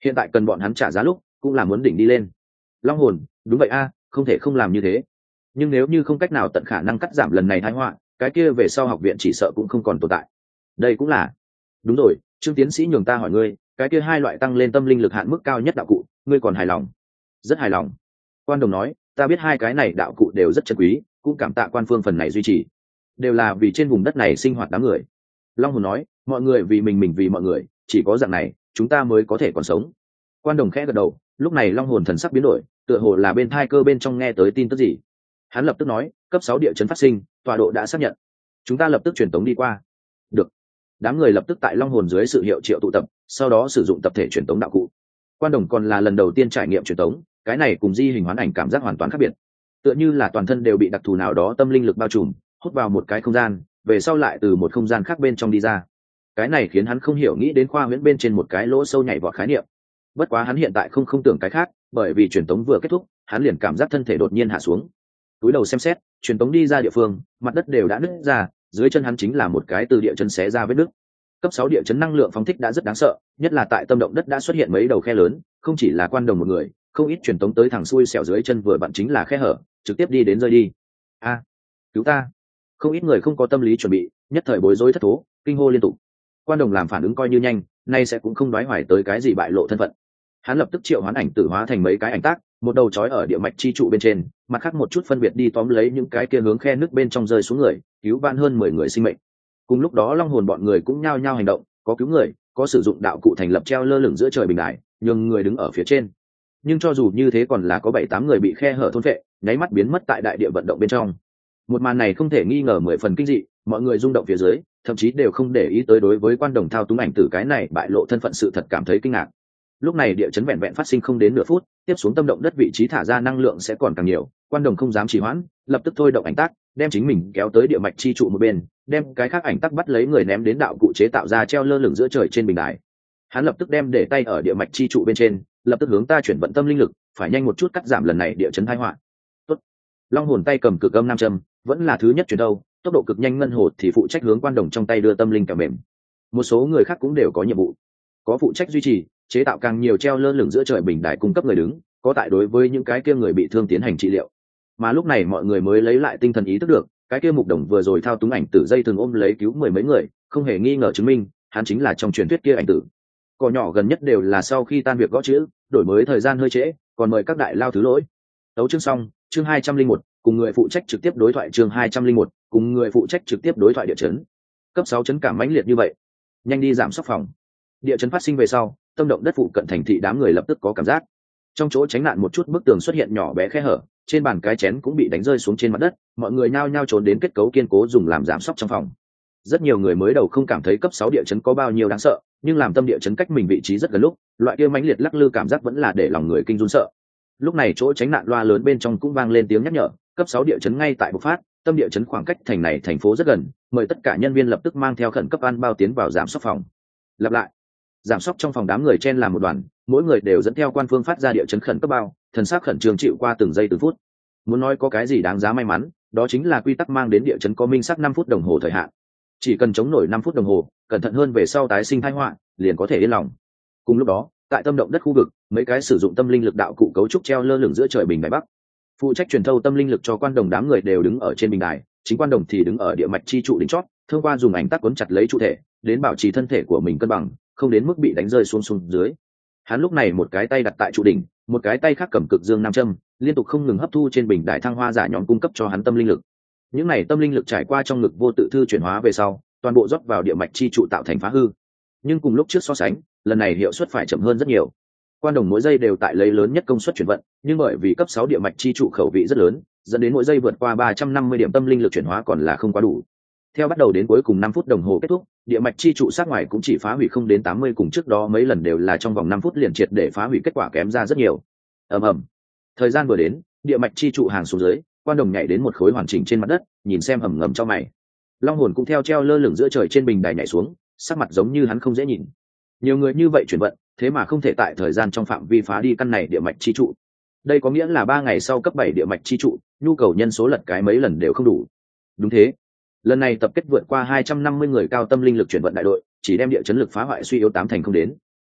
hiện tại cần bọn hắn trả giá lúc cũng là muốn đỉnh đi lên. Long hồn, đúng vậy a, không thể không làm như thế. Nhưng nếu như không cách nào tận khả năng cắt giảm lần này tai họa, cái kia về sau học viện chỉ sợ cũng không còn tồn tại. Đây cũng là. Đúng rồi, Trương tiến sĩ nhường ta hỏi ngươi, cái kia hai loại tăng lên tâm linh lực hạn mức cao nhất đạo cụ, ngươi còn hài lòng? Rất hài lòng. Quan Đồng nói, ta biết hai cái này đạo cụ đều rất chân quý, cũng cảm tạ quan phương phần này duy trì, đều là vì trên vùng đất này sinh hoạt đám người. Long hồn nói, mọi người vì mình, mình vì mọi người, chỉ có dạng này chúng ta mới có thể còn sống. Quan Đồng khẽ gật đầu. Lúc này Long hồn thần sắc biến đổi, tựa hồ là bên thai cơ bên trong nghe tới tin tức gì. Hắn lập tức nói, cấp sáu địa chấn phát sinh, tọa độ đã xác nhận, chúng ta lập tức truyền tống đi qua. Được. Đám người lập tức tại Long hồn dưới sự hiệu triệu tụ tập, sau đó sử dụng tập thể truyền tống đạo cụ. Quan Đồng còn là lần đầu tiên trải nghiệm truyền tống, cái này cùng di hình hoán ảnh cảm giác hoàn toàn khác biệt, tựa như là toàn thân đều bị đặc thù nào đó tâm linh lực bao trùm, hút vào một cái không gian, về sau lại từ một không gian khác bên trong đi ra. Cái này khiến hắn không hiểu nghĩ đến khoa huyễn bên trên một cái lỗ sâu nhảy vọt khái niệm. Bất quá hắn hiện tại không không tưởng cái khác, bởi vì truyền tống vừa kết thúc, hắn liền cảm giác thân thể đột nhiên hạ xuống. Túi đầu xem xét, truyền tống đi ra địa phương, mặt đất đều đã nứt ra, dưới chân hắn chính là một cái từ địa chân xé ra vết nứt. Cấp sáu địa chấn năng lượng phóng thích đã rất đáng sợ, nhất là tại tâm động đất đã xuất hiện mấy đầu khe lớn, không chỉ là Quan Đồng một người, không ít truyền tống tới thẳng xuôi xẻo dưới chân vừa vặn chính là khe hở, trực tiếp đi đến rơi đi. A, cứu ta! Không ít người không có tâm lý chuẩn bị, nhất thời bối rối thất thố, kinh hô liên tục. Quan Đồng làm phản ứng coi như nhanh, nay sẽ cũng không đoái hoài tới cái gì bại lộ thân phận. Hắn lập tức triệu hoán ảnh tử hóa thành mấy cái ảnh tác, một đầu trói ở địa mạch chi trụ bên trên, mặt khác một chút phân biệt đi tóm lấy những cái kia hướng khe nước bên trong rơi xuống người, cứu vãn hơn mười người sinh mệnh. Cùng lúc đó Long hồn bọn người cũng nhao nhao hành động, có cứu người, có sử dụng đạo cụ thành lập treo lơ lửng giữa trời bình đài, nhường người đứng ở phía trên. Nhưng cho dù như thế còn là có bảy tám người bị khe hở thôn phệ, nháy mắt biến mất tại đại địa vận động bên trong. Một màn này không thể nghi ngờ mười phần kinh dị, mọi người rung động phía dưới, thậm chí đều không để ý tới đối với Quan Đồng thao túng ảnh tử cái này bại lộ thân phận sự thật cảm thấy kinh ngạc. Lúc này địa chấn vẹn vẹn phát sinh không đến nửa phút, tiếp xuống tâm động đất vị trí thả ra năng lượng sẽ còn càng nhiều. Quan Đồng không dám trì hoãn, lập tức thôi động ảnh tác, đem chính mình kéo tới địa mạch chi trụ một bên, đem cái khác ảnh tác bắt lấy người ném đến đạo cụ chế tạo ra treo lơ lửng giữa trời trên bình đài. Hắn lập tức đem để tay ở địa mạch chi trụ bên trên, lập tức hướng ta chuyển vận tâm linh lực, phải nhanh một chút cắt giảm lần này địa chấn tai họa. Tốt. Long hồn tay cầm cực âm nam châm, vẫn là thứ nhất chuyển đâu, tốc độ cực nhanh ngân hồ thì phụ trách hướng Quan Đồng trong tay đưa tâm linh cả mềm. Một số người khác cũng đều có nhiệm vụ, có phụ trách duy trì, chế tạo càng nhiều treo lơ lửng giữa trời bình đài cung cấp người đứng, có tại đối với những cái kia người bị thương tiến hành trị liệu. Mà lúc này mọi người mới lấy lại tinh thần ý thức được, cái kia Mục Đồng vừa rồi thao túng ảnh tử dây thường ôm lấy cứu mười mấy người, không hề nghi ngờ chứng minh hắn chính là trong truyền thuyết kia ảnh tử. Cỏ nhỏ gần nhất đều là sau khi tan việc gõ chữ, đổi mới thời gian hơi trễ, còn mời các đại lao thứ lỗi. Tấu chương xong, chương hai trăm linh một, cùng người phụ trách trực tiếp đối thoại chương hai trăm linh một, cùng người phụ trách trực tiếp đối thoại địa chấn. Cấp sáu chấn cảm mãnh liệt như vậy, nhanh đi giảm sốc phòng. Địa chấn phát sinh về sau, tâm động đất phụ cận thành thị đám người lập tức có cảm giác. Trong chỗ tránh nạn một chút bức tường xuất hiện nhỏ bé khe hở, trên bàn cái chén cũng bị đánh rơi xuống trên mặt đất, mọi người nhao nhao trốn đến kết cấu kiên cố dùng làm giảm sốc trong phòng. Rất nhiều người mới đầu không cảm thấy cấp sáu địa chấn có bao nhiêu đáng sợ, nhưng làm tâm địa chấn cách mình vị trí rất gần lúc, loại kia mãnh liệt lắc lư cảm giác vẫn là để lòng người kinh run sợ. Lúc này chỗ tránh nạn loa lớn bên trong cũng vang lên tiếng nhắc nhở, cấp sáu địa chấn ngay tại bộc phát, tâm địa chấn khoảng cách thành này thành phố rất gần, mời tất cả nhân viên lập tức mang theo khẩn cấp an bao tiến vào giảm sốc phòng. Lặp lại, giảm sốc trong phòng đám người chen làm một đoàn, mỗi người đều dẫn theo quan phương phát ra địa chấn khẩn cấp bao, thần sắc khẩn trương chịu qua từng giây từng phút. Muốn nói có cái gì đáng giá may mắn, đó chính là quy tắc mang đến địa chấn có minh sắc năm phút đồng hồ thời hạn. Chỉ cần chống nổi năm phút đồng hồ, cẩn thận hơn về sau tái sinh tai họa, liền có thể yên lòng. Cùng lúc đó, tại tâm động đất khu vực, mấy cái sử dụng tâm linh lực đạo cụ cấu trúc treo lơ lửng giữa trời bình đài bắc. Phụ trách truyền thâu tâm linh lực cho Quan Đồng đám người đều đứng ở trên bình đài, chính Quan Đồng thì đứng ở địa mạch chi trụ đỉnh chót, thông qua dùng ảnh tác cuốn chặt lấy trụ thể, đến bảo trì thân thể của mình cân bằng, không đến mức bị đánh rơi xuống xuống dưới. Hắn lúc này một cái tay đặt tại trụ đỉnh, một cái tay khác cầm cực dương nam châm, liên tục không ngừng hấp thu trên bình đài thăng hoa giả nhóm cung cấp cho hắn tâm linh lực. Những này tâm linh lực trải qua trong ngực vô tự thư chuyển hóa về sau, toàn bộ rót vào địa mạch chi trụ tạo thành phá hư. Nhưng cùng lúc trước so sánh, lần này hiệu suất phải chậm hơn rất nhiều. Quan Đồng mỗi giây đều tại lấy lớn nhất công suất chuyển vận, nhưng bởi vì cấp sáu địa mạch chi trụ khẩu vị rất lớn, dẫn đến mỗi giây vượt qua ba trăm năm mươi điểm tâm linh lực chuyển hóa còn là không quá đủ. Theo bắt đầu đến cuối cùng năm phút đồng hồ kết thúc, địa mạch chi trụ sát ngoài cũng chỉ phá hủy không đến tám mươi, cùng trước đó mấy lần đều là trong vòng năm phút liền triệt để phá hủy, kết quả kém ra rất nhiều. Ầm ầm. Thời gian vừa đến, địa mạch chi trụ hàng xuống dưới, Quan Đồng nhảy đến một khối hoàn chỉnh trên mặt đất, nhìn xem ầm ngầm cho mày. Long hồn cũng theo treo lơ lửng giữa trời trên bình đài nhảy xuống, sắc mặt giống như hắn không dễ nhìn. Nhiều người như vậy chuyển vận, thế mà không thể tại thời gian trong phạm vi phá đi căn này địa mạch chi trụ. Đây có nghĩa là ba ngày sau cấp bảy địa mạch chi trụ, nhu cầu nhân số lật cái mấy lần đều không đủ. Đúng thế. Lần này tập kết vượt qua hai trăm năm mươi người cao tâm linh lực chuyển vận đại đội, chỉ đem địa chấn lực phá hoại suy yếu tám thành không đến.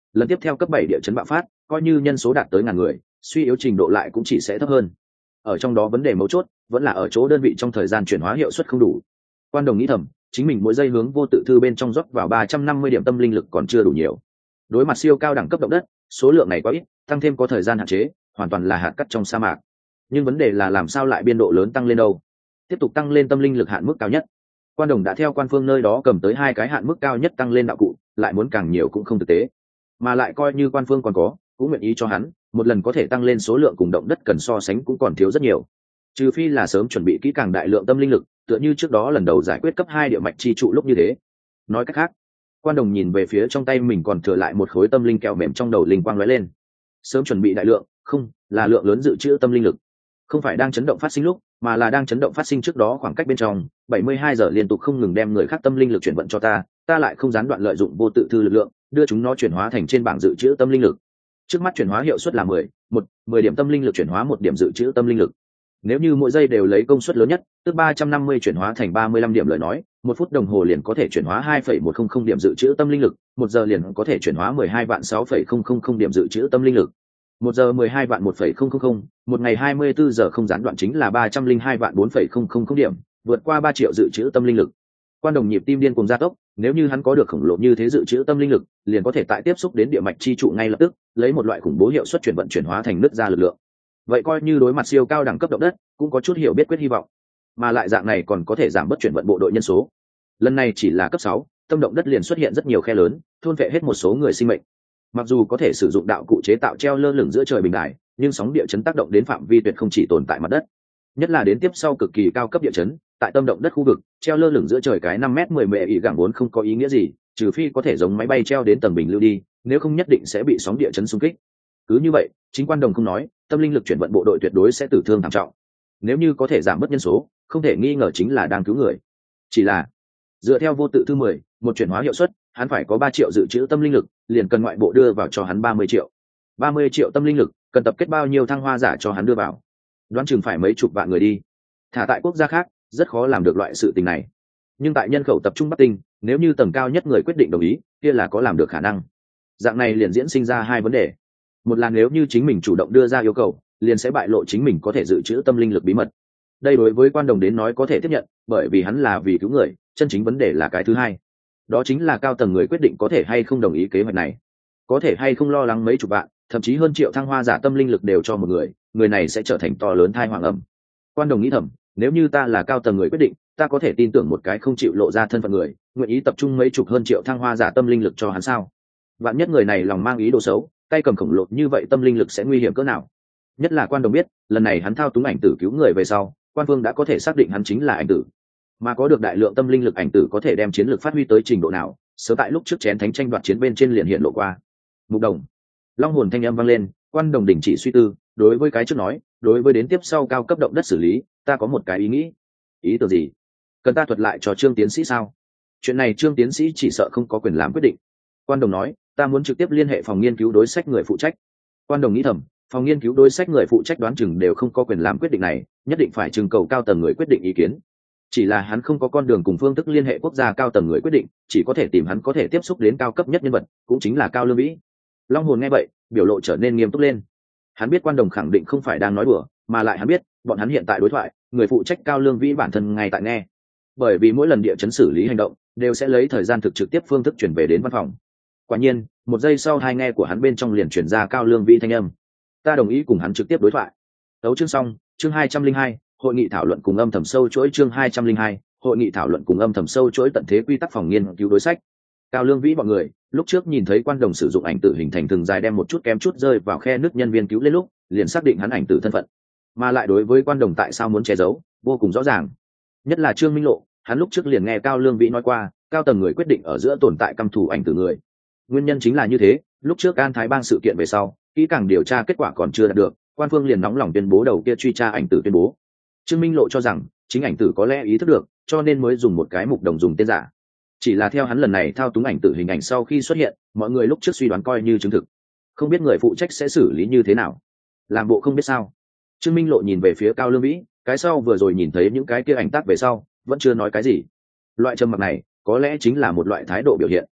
lần tiếp theo cấp bảy địa chấn bạo phát, coi như nhân số đạt tới ngàn người, suy yếu trình độ lại cũng chỉ sẽ thấp hơn. Ở trong đó vấn đề mấu chốt vẫn là ở chỗ đơn vị trong thời gian chuyển hóa hiệu suất không đủ. Quan Đồng nghĩ thầm, chính mình mỗi giây hướng vô tự thư bên trong rót vào ba trăm năm mươi điểm tâm linh lực còn chưa đủ nhiều. Đối mặt siêu cao đẳng cấp động đất, số lượng này quá ít, tăng thêm có thời gian hạn chế, hoàn toàn là hạt cát trong sa mạc. Nhưng vấn đề là làm sao lại biên độ lớn tăng lên đâu? Tiếp tục tăng lên tâm linh lực hạn mức cao nhất. Quan Đồng đã theo quan phương nơi đó cầm tới hai cái hạn mức cao nhất tăng lên đạo cụ, lại muốn càng nhiều cũng không thực tế. Mà lại coi như quan phương còn có, cũng nguyện ý cho hắn, một lần có thể tăng lên số lượng cùng động đất cần so sánh cũng còn thiếu rất nhiều. Trừ phi là sớm chuẩn bị kỹ càng đại lượng tâm linh lực, tựa như trước đó lần đầu giải quyết cấp hai địa mạch chi trụ lúc như thế. Nói cách khác, Quan Đồng nhìn về phía trong tay mình còn thừa lại một khối tâm linh kẹo mềm, trong đầu linh quang lóe lên. Sớm chuẩn bị đại lượng, không, là lượng lớn dự trữ tâm linh lực. Không phải đang chấn động phát sinh lúc, mà là đang chấn động phát sinh trước đó khoảng cách bên trong, bảy mươi hai giờ liên tục không ngừng đem người khác tâm linh lực chuyển vận cho ta, ta lại không gián đoạn lợi dụng vô tự thư lực lượng, đưa chúng nó chuyển hóa thành trên bảng dự trữ tâm linh lực. Trước mắt chuyển hóa hiệu suất là mười, một, mười điểm tâm linh lực chuyển hóa một điểm dự trữ tâm linh lực. Nếu như mỗi giây đều lấy công suất lớn nhất, tức ba trăm năm mươi chuyển hóa thành ba mươi lăm điểm lời nói, một phút đồng hồ liền có thể chuyển hóa hai phẩy một không không điểm dự trữ tâm linh lực, một giờ liền có thể chuyển hóa mười hai vạn sáu phẩy không không không điểm dự trữ tâm linh lực. Một giờ mười hai vạn một phẩy không không không, một ngày hai mươi bốn giờ không gián đoạn chính là ba trăm linh hai vạn bốn phẩy không không không điểm, vượt qua ba triệu dự trữ tâm linh lực. Quan Đồng nhịp tim điên cuồng gia tốc, nếu như hắn có được khổng lồ như thế dự trữ tâm linh lực, liền có thể tại tiếp xúc đến địa mạch chi trụ ngay lập tức, lấy một loại khủng bố hiệu suất chuyển vận chuyển hóa thành nứt ra lực lượng. Vậy coi như đối mặt siêu cao đẳng cấp động đất, cũng có chút hiểu biết quyết hy vọng. Mà lại dạng này còn có thể giảm bớt chuyển vận bộ đội nhân số. Lần này chỉ là cấp sáu, tâm động đất liền xuất hiện rất nhiều khe lớn, thôn phệ hết một số người sinh mệnh. Mặc dù có thể sử dụng đạo cụ chế tạo treo lơ lửng giữa trời bình đài, nhưng sóng địa chấn tác động đến phạm vi tuyệt không chỉ tồn tại mặt đất. Nhất là đến tiếp sau cực kỳ cao cấp địa chấn, tại tâm động đất khu vực, treo lơ lửng giữa trời cái năm mét mười mệ ỉ gẳng vốn không có ý nghĩa gì, trừ phi có thể giống máy bay treo đến tầng bình lưu đi, nếu không nhất định sẽ bị sóng địa chấn xung kích. Cứ như vậy, chính Quan Đồng không nói, tâm linh lực chuyển vận bộ đội tuyệt đối sẽ tử thương thảm trọng. Nếu như có thể giảm bớt nhân số, không thể nghi ngờ chính là đang cứu người. Chỉ là dựa theo vô tự thư mười, một chuyển hóa hiệu suất, hắn phải có ba triệu dự trữ tâm linh lực, liền cần ngoại bộ đưa vào cho hắn ba mươi triệu. ba mươi triệu tâm linh lực, cần tập kết bao nhiêu thăng hoa giả cho hắn đưa vào? Đoán chừng phải mấy chục vạn người đi. Thả tại quốc gia khác, rất khó làm được loại sự tình này. Nhưng tại nhân khẩu tập trung Bắc Tinh, nếu như tầng cao nhất người quyết định đồng ý, kia là có làm được khả năng. Dạng này liền diễn sinh ra hai vấn đề. Một là nếu như chính mình chủ động đưa ra yêu cầu, liền sẽ bại lộ chính mình có thể dự trữ tâm linh lực bí mật. Đây đối với Quan Đồng đến nói có thể tiếp nhận, bởi vì hắn là vì cứu người, chân chính vấn đề là cái thứ hai. Đó chính là cao tầng người quyết định có thể hay không đồng ý kế hoạch này, có thể hay không lo lắng mấy chục vạn, thậm chí hơn triệu thăng hoa giả tâm linh lực đều cho một người, người này sẽ trở thành to lớn thai hoàng ẩm. Quan Đồng nghĩ thầm, nếu như ta là cao tầng người quyết định, ta có thể tin tưởng một cái không chịu lộ ra thân phận người, nguyện ý tập trung mấy chục hơn triệu thăng hoa giả tâm linh lực cho hắn sao? Vạn nhất người này lòng mang ý đồ xấu, tay cầm khổng lồ như vậy tâm linh lực sẽ nguy hiểm cỡ nào? Nhất là Quan Đồng biết, lần này hắn thao túng ảnh tử cứu người về sau, quan phương đã có thể xác định hắn chính là ảnh tử, mà có được đại lượng tâm linh lực ảnh tử có thể đem chiến lược phát huy tới trình độ nào, sớm tại lúc trước chén thánh tranh đoạt chiến bên trên liền hiện lộ qua. Mục Đồng, long hồn thanh âm vang lên, Quan Đồng đình chỉ suy tư, đối với cái trước nói, đối với đến tiếp sau cao cấp động đất xử lý, ta có một cái ý nghĩ. Ý tưởng gì? Cần ta thuật lại cho Trương tiến sĩ sao? Chuyện này Trương tiến sĩ chỉ sợ không có quyền làm quyết định. Quan Đồng nói, ta muốn trực tiếp liên hệ phòng nghiên cứu đối sách người phụ trách. Quan Đồng nghĩ thầm, phòng nghiên cứu đối sách người phụ trách đoán chừng đều không có quyền làm quyết định này, nhất định phải trưng cầu cao tầng người quyết định ý kiến. Chỉ là hắn không có con đường cùng phương thức liên hệ quốc gia cao tầng người quyết định, chỉ có thể tìm hắn có thể tiếp xúc đến cao cấp nhất nhân vật, cũng chính là Cao Lương Vĩ. Long hồn nghe vậy, biểu lộ trở nên nghiêm túc lên. Hắn biết Quan Đồng khẳng định không phải đang nói đùa, mà lại hắn biết, bọn hắn hiện tại đối thoại, người phụ trách Cao Lương Vĩ bản thân ngay tại nghe. Bởi vì mỗi lần địa chấn xử lý hành động, đều sẽ lấy thời gian thực trực tiếp phương thức chuyển về đến văn phòng. Quả nhiên, một giây sau hai nghe của hắn bên trong liền chuyển ra Cao Lương Vĩ thanh âm. Ta đồng ý cùng hắn trực tiếp đối thoại. Đấu chương xong, chương hai trăm linh hai, hội nghị thảo luận cùng âm thầm sâu chuỗi chương hai trăm linh hai, hội nghị thảo luận cùng âm thầm sâu chuỗi tận thế quy tắc phòng nghiên cứu đối sách. Cao Lương Vĩ bọn người, lúc trước nhìn thấy Quan Đồng sử dụng ảnh tử hình thành thường dài đem một chút kém chút rơi vào khe nước nhân viên cứu lên lúc, liền xác định hắn ảnh tử thân phận. Mà lại đối với Quan Đồng tại sao muốn che giấu, vô cùng rõ ràng. Nhất là Trương Minh Lộ, hắn lúc trước liền nghe Cao Lương Vĩ nói qua, cao tầng người quyết định ở giữa tồn tại căm thù ảnh tử người. Nguyên nhân chính là như thế, lúc trước An Thái Bang sự kiện về sau, kỹ càng điều tra kết quả còn chưa đạt được, quan phương liền nóng lòng tuyên bố đầu kia truy tra ảnh tử tuyên bố. Trương Minh Lộ cho rằng chính ảnh tử có lẽ ý thức được, cho nên mới dùng một cái mục đồng dùng tên giả. Chỉ là theo hắn lần này thao túng ảnh tử hình ảnh sau khi xuất hiện, mọi người lúc trước suy đoán coi như chứng thực, không biết người phụ trách sẽ xử lý như thế nào, làm bộ không biết sao. Trương Minh Lộ nhìn về phía Cao Lương Vĩ, cái sau vừa rồi nhìn thấy những cái kia ảnh tác về sau, vẫn chưa nói cái gì. Loại trầm mặc này có lẽ chính là một loại thái độ biểu hiện.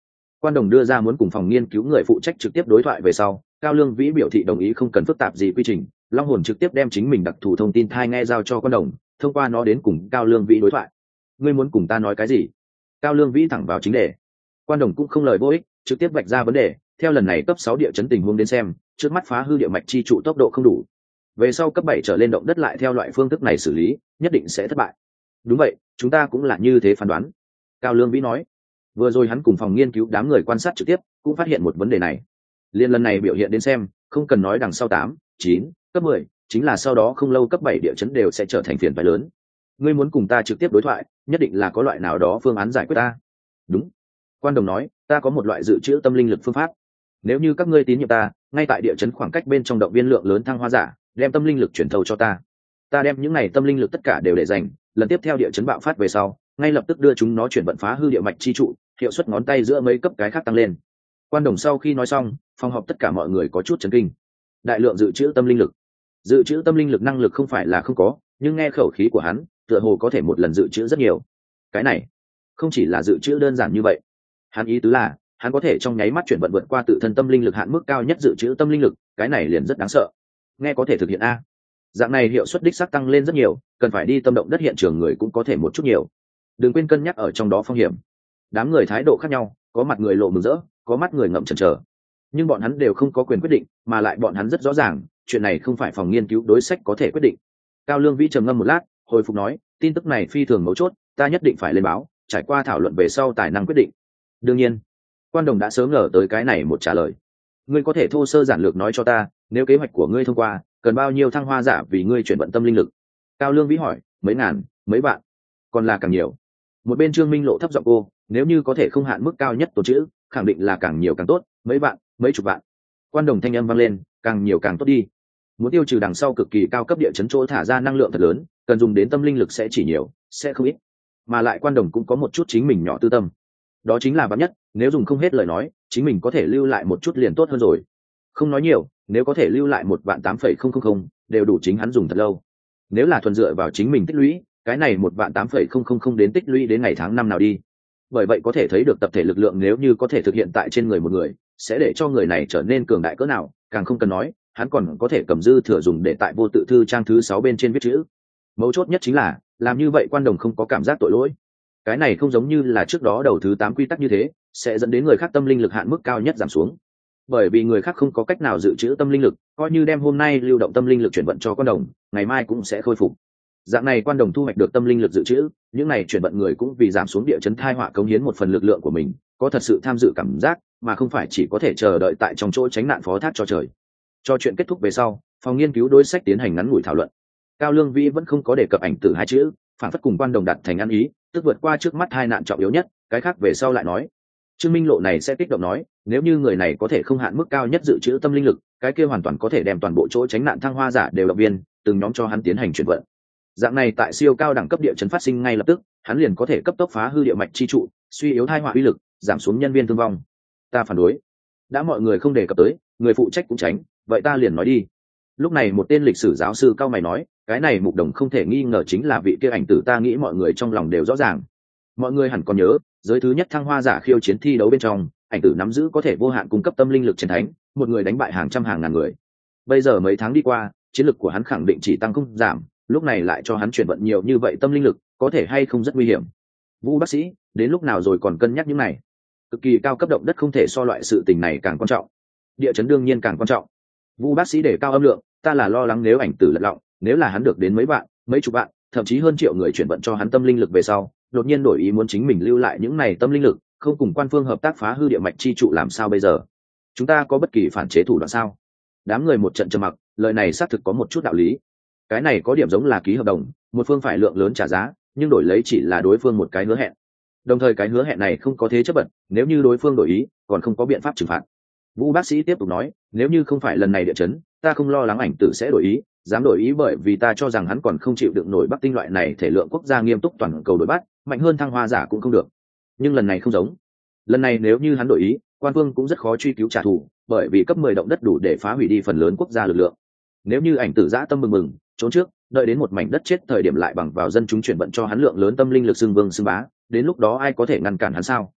Quan Đồng đưa ra muốn cùng phòng nghiên cứu người phụ trách trực tiếp đối thoại về sau, Cao Lương Vĩ biểu thị đồng ý, không cần phức tạp gì quy trình, Long Hồn trực tiếp đem chính mình đặc thù thông tin thai nghe giao cho Quan Đồng, thông qua nó đến cùng Cao Lương Vĩ đối thoại. Ngươi muốn cùng ta nói cái gì? Cao Lương Vĩ thẳng vào chính đề. Quan Đồng cũng không lời vô ích, trực tiếp vạch ra vấn đề. Theo lần này cấp sáu địa chấn tình huống đến xem, trước mắt phá hư địa mạch chi trụ tốc độ không đủ, về sau cấp bảy trở lên động đất lại theo loại phương thức này xử lý, nhất định sẽ thất bại. Đúng vậy, chúng ta cũng là như thế phán đoán. Cao Lương Vĩ nói. Vừa rồi hắn cùng phòng nghiên cứu đám người quan sát trực tiếp, cũng phát hiện một vấn đề này. Liên lần này biểu hiện đến xem, không cần nói đằng sau tám, chín, cấp mười, chính là sau đó không lâu cấp bảy địa chấn đều sẽ trở thành phiền phái lớn. Ngươi muốn cùng ta trực tiếp đối thoại, nhất định là có loại nào đó phương án giải quyết ta. Đúng. Quan Đồng nói, ta có một loại dự trữ tâm linh lực phương pháp. Nếu như các ngươi tín nhiệm ta, ngay tại địa chấn khoảng cách bên trong động viên lượng lớn thăng hoa giả, đem tâm linh lực chuyển thâu cho ta. Ta đem những này tâm linh lực tất cả đều để dành, lần tiếp theo địa chấn bạo phát về sau, ngay lập tức đưa chúng nó chuyển vận phá hư địa mạch chi trụ, hiệu suất ngón tay giữa mấy cấp cái khác tăng lên. Quan Đồng sau khi nói xong, phòng họp tất cả mọi người có chút chấn kinh. Đại lượng dự trữ tâm linh lực. Dự trữ tâm linh lực năng lực không phải là không có, nhưng nghe khẩu khí của hắn, tựa hồ có thể một lần dự trữ rất nhiều. Cái này không chỉ là dự trữ đơn giản như vậy, hắn ý tứ là hắn có thể trong nháy mắt chuyển vận vượt qua tự thân tâm linh lực hạn mức cao nhất dự trữ tâm linh lực, cái này liền rất đáng sợ. Nghe có thể thực hiện a. Dạng này hiệu suất đích xác tăng lên rất nhiều, cần phải đi tâm động đất hiện trường người cũng có thể một chút nhiều. Đừng quên cân nhắc ở trong đó phong hiểm. Đám người thái độ khác nhau, có mặt người lộ mừng rỡ, có mắt người ngậm chần chờ, nhưng bọn hắn đều không có quyền quyết định, mà lại bọn hắn rất rõ ràng, chuyện này không phải phòng nghiên cứu đối sách có thể quyết định. Cao Lương Vĩ trầm ngâm một lát, hồi phục nói, tin tức này phi thường mấu chốt, ta nhất định phải lên báo, trải qua thảo luận về sau tài năng quyết định. Đương nhiên, Quan Đồng đã sớm ngờ tới cái này một trả lời. Ngươi có thể thô sơ giản lược nói cho ta, nếu kế hoạch của ngươi thông qua, cần bao nhiêu thăng hoa giả vì ngươi chuyển vận tâm linh lực? Cao Lương Vĩ hỏi. Mấy ngàn, mấy vạn, còn là càng nhiều. Một bên Trương Minh Lộ thấp giọng cô, nếu như có thể không hạn mức cao nhất tổ chữ, khẳng định là càng nhiều càng tốt, mấy vạn, mấy chục vạn. Quan Đồng thanh âm vang lên, càng nhiều càng tốt đi. Muốn tiêu trừ đằng sau cực kỳ cao cấp địa chấn chỗ thả ra năng lượng thật lớn, cần dùng đến tâm linh lực sẽ chỉ nhiều, sẽ không ít. Mà lại Quan Đồng cũng có một chút chính mình nhỏ tư tâm. Đó chính là vạn nhất, nếu dùng không hết lời nói, chính mình có thể lưu lại một chút liền tốt hơn rồi. Không nói nhiều, nếu có thể lưu lại một vạn tám phẩy không không không, đều đủ chính hắn dùng thật lâu. Nếu là thuần dựa vào chính mình tích lũy, cái này một vạn tám phẩy không không không đến tích lũy đến ngày tháng năm nào đi. Bởi vậy có thể thấy được tập thể lực lượng nếu như có thể thực hiện tại trên người một người, sẽ để cho người này trở nên cường đại cỡ nào, càng không cần nói, hắn còn có thể cầm dư thừa dùng để tại vô tự thư trang thứ sáu bên trên viết chữ. Mấu chốt nhất chính là, làm như vậy Quan Đồng không có cảm giác tội lỗi. Cái này không giống như là trước đó đầu thứ tám quy tắc như thế, sẽ dẫn đến người khác tâm linh lực hạn mức cao nhất giảm xuống. Bởi vì người khác không có cách nào dự trữ tâm linh lực, coi như đem hôm nay lưu động tâm linh lực chuyển vận cho Quan Đồng, ngày mai cũng sẽ khôi phục. Dạng này Quan Đồng thu hoạch được tâm linh lực dự trữ, những này chuyển vận người cũng vì giảm xuống địa chấn thai họa cống hiến một phần lực lượng của mình, có thật sự tham dự cảm giác, mà không phải chỉ có thể chờ đợi tại trong chỗ tránh nạn phó thác cho trời. Cho chuyện kết thúc về sau, phòng nghiên cứu đối sách tiến hành ngắn ngủi thảo luận. Cao Lương Vĩ vẫn không có đề cập ảnh tử hai chữ, phản phất cùng Quan Đồng đặt thành ăn ý, tức vượt qua trước mắt hai nạn trọng yếu nhất, cái khác về sau lại nói. Trương Minh Lộ này sẽ kích động nói, nếu như người này có thể không hạn mức cao nhất dự trữ tâm linh lực, cái kia hoàn toàn có thể đem toàn bộ chỗ tránh nạn thăng hoa giả đều động viên, từng nhóm cho hắn tiến hành chuyển vận. Dạng này tại siêu cao đẳng cấp địa chấn phát sinh ngay lập tức, hắn liền có thể cấp tốc phá hư địa mạch chi trụ, suy yếu thai họa uy lực, giảm xuống nhân viên thương vong. Ta phản đối. Đã mọi người không đề cập tới, người phụ trách cũng tránh, vậy ta liền nói đi. Lúc này một tên lịch sử giáo sư cao mày nói, cái này Mục Đồng không thể nghi ngờ chính là vị kia ảnh tử, ta nghĩ mọi người trong lòng đều rõ ràng. Mọi người hẳn còn nhớ, giới thứ nhất thăng hoa giả khiêu chiến thi đấu bên trong, ảnh tử nắm giữ có thể vô hạn cung cấp tâm linh lực chiến thánh, một người đánh bại hàng trăm hàng ngàn người. Bây giờ mấy tháng đi qua, chiến lực của hắn khẳng định chỉ tăng không giảm, lúc này lại cho hắn chuyển vận nhiều như vậy tâm linh lực, có thể hay không rất nguy hiểm. Vũ bác sĩ, đến lúc nào rồi còn cân nhắc những này? Cực kỳ cao cấp động đất không thể so loại sự tình này càng quan trọng. Địa chấn đương nhiên càng quan trọng. Vũ bác sĩ để cao âm lượng, ta là lo lắng nếu ảnh tử lật lọng, nếu là hắn được đến mấy bạn, mấy chục bạn, thậm chí hơn triệu người chuyển vận cho hắn tâm linh lực về sau, đột nhiên đổi ý muốn chính mình lưu lại những này tâm linh lực, không cùng quan phương hợp tác phá hư địa mạch chi trụ, làm sao bây giờ? Chúng ta có bất kỳ phản chế thủ đoạn sao? Đám người một trận trầm mặc, lời này xác thực có một chút đạo lý. Cái này có điểm giống là ký hợp đồng, một phương phải lượng lớn trả giá, nhưng đổi lấy chỉ là đối phương một cái hứa hẹn. Đồng thời cái hứa hẹn này không có thế chấp bật, nếu như đối phương đổi ý, còn không có biện pháp trừng phạt. Vũ bác sĩ tiếp tục nói, nếu như không phải lần này địa chấn, ta không lo lắng ảnh tử sẽ đổi ý, dám đổi ý bởi vì ta cho rằng hắn còn không chịu đựng nổi Bắc Tinh loại này thể lượng quốc gia nghiêm túc toàn cầu đối bắt, mạnh hơn thăng hoa giả cũng không được. Nhưng lần này không giống. Lần này nếu như hắn đổi ý, quan vương cũng rất khó truy cứu trả thù, bởi vì cấp mười động đất đủ để phá hủy đi phần lớn quốc gia lực lượng. Nếu như ảnh tử dã tâm mừng mừng, trốn trước, đợi đến một mảnh đất chết thời điểm lại bằng vào dân chúng chuyển vận cho hắn lượng lớn tâm linh lực xưng vương xưng bá, đến lúc đó ai có thể ngăn cản hắn sao?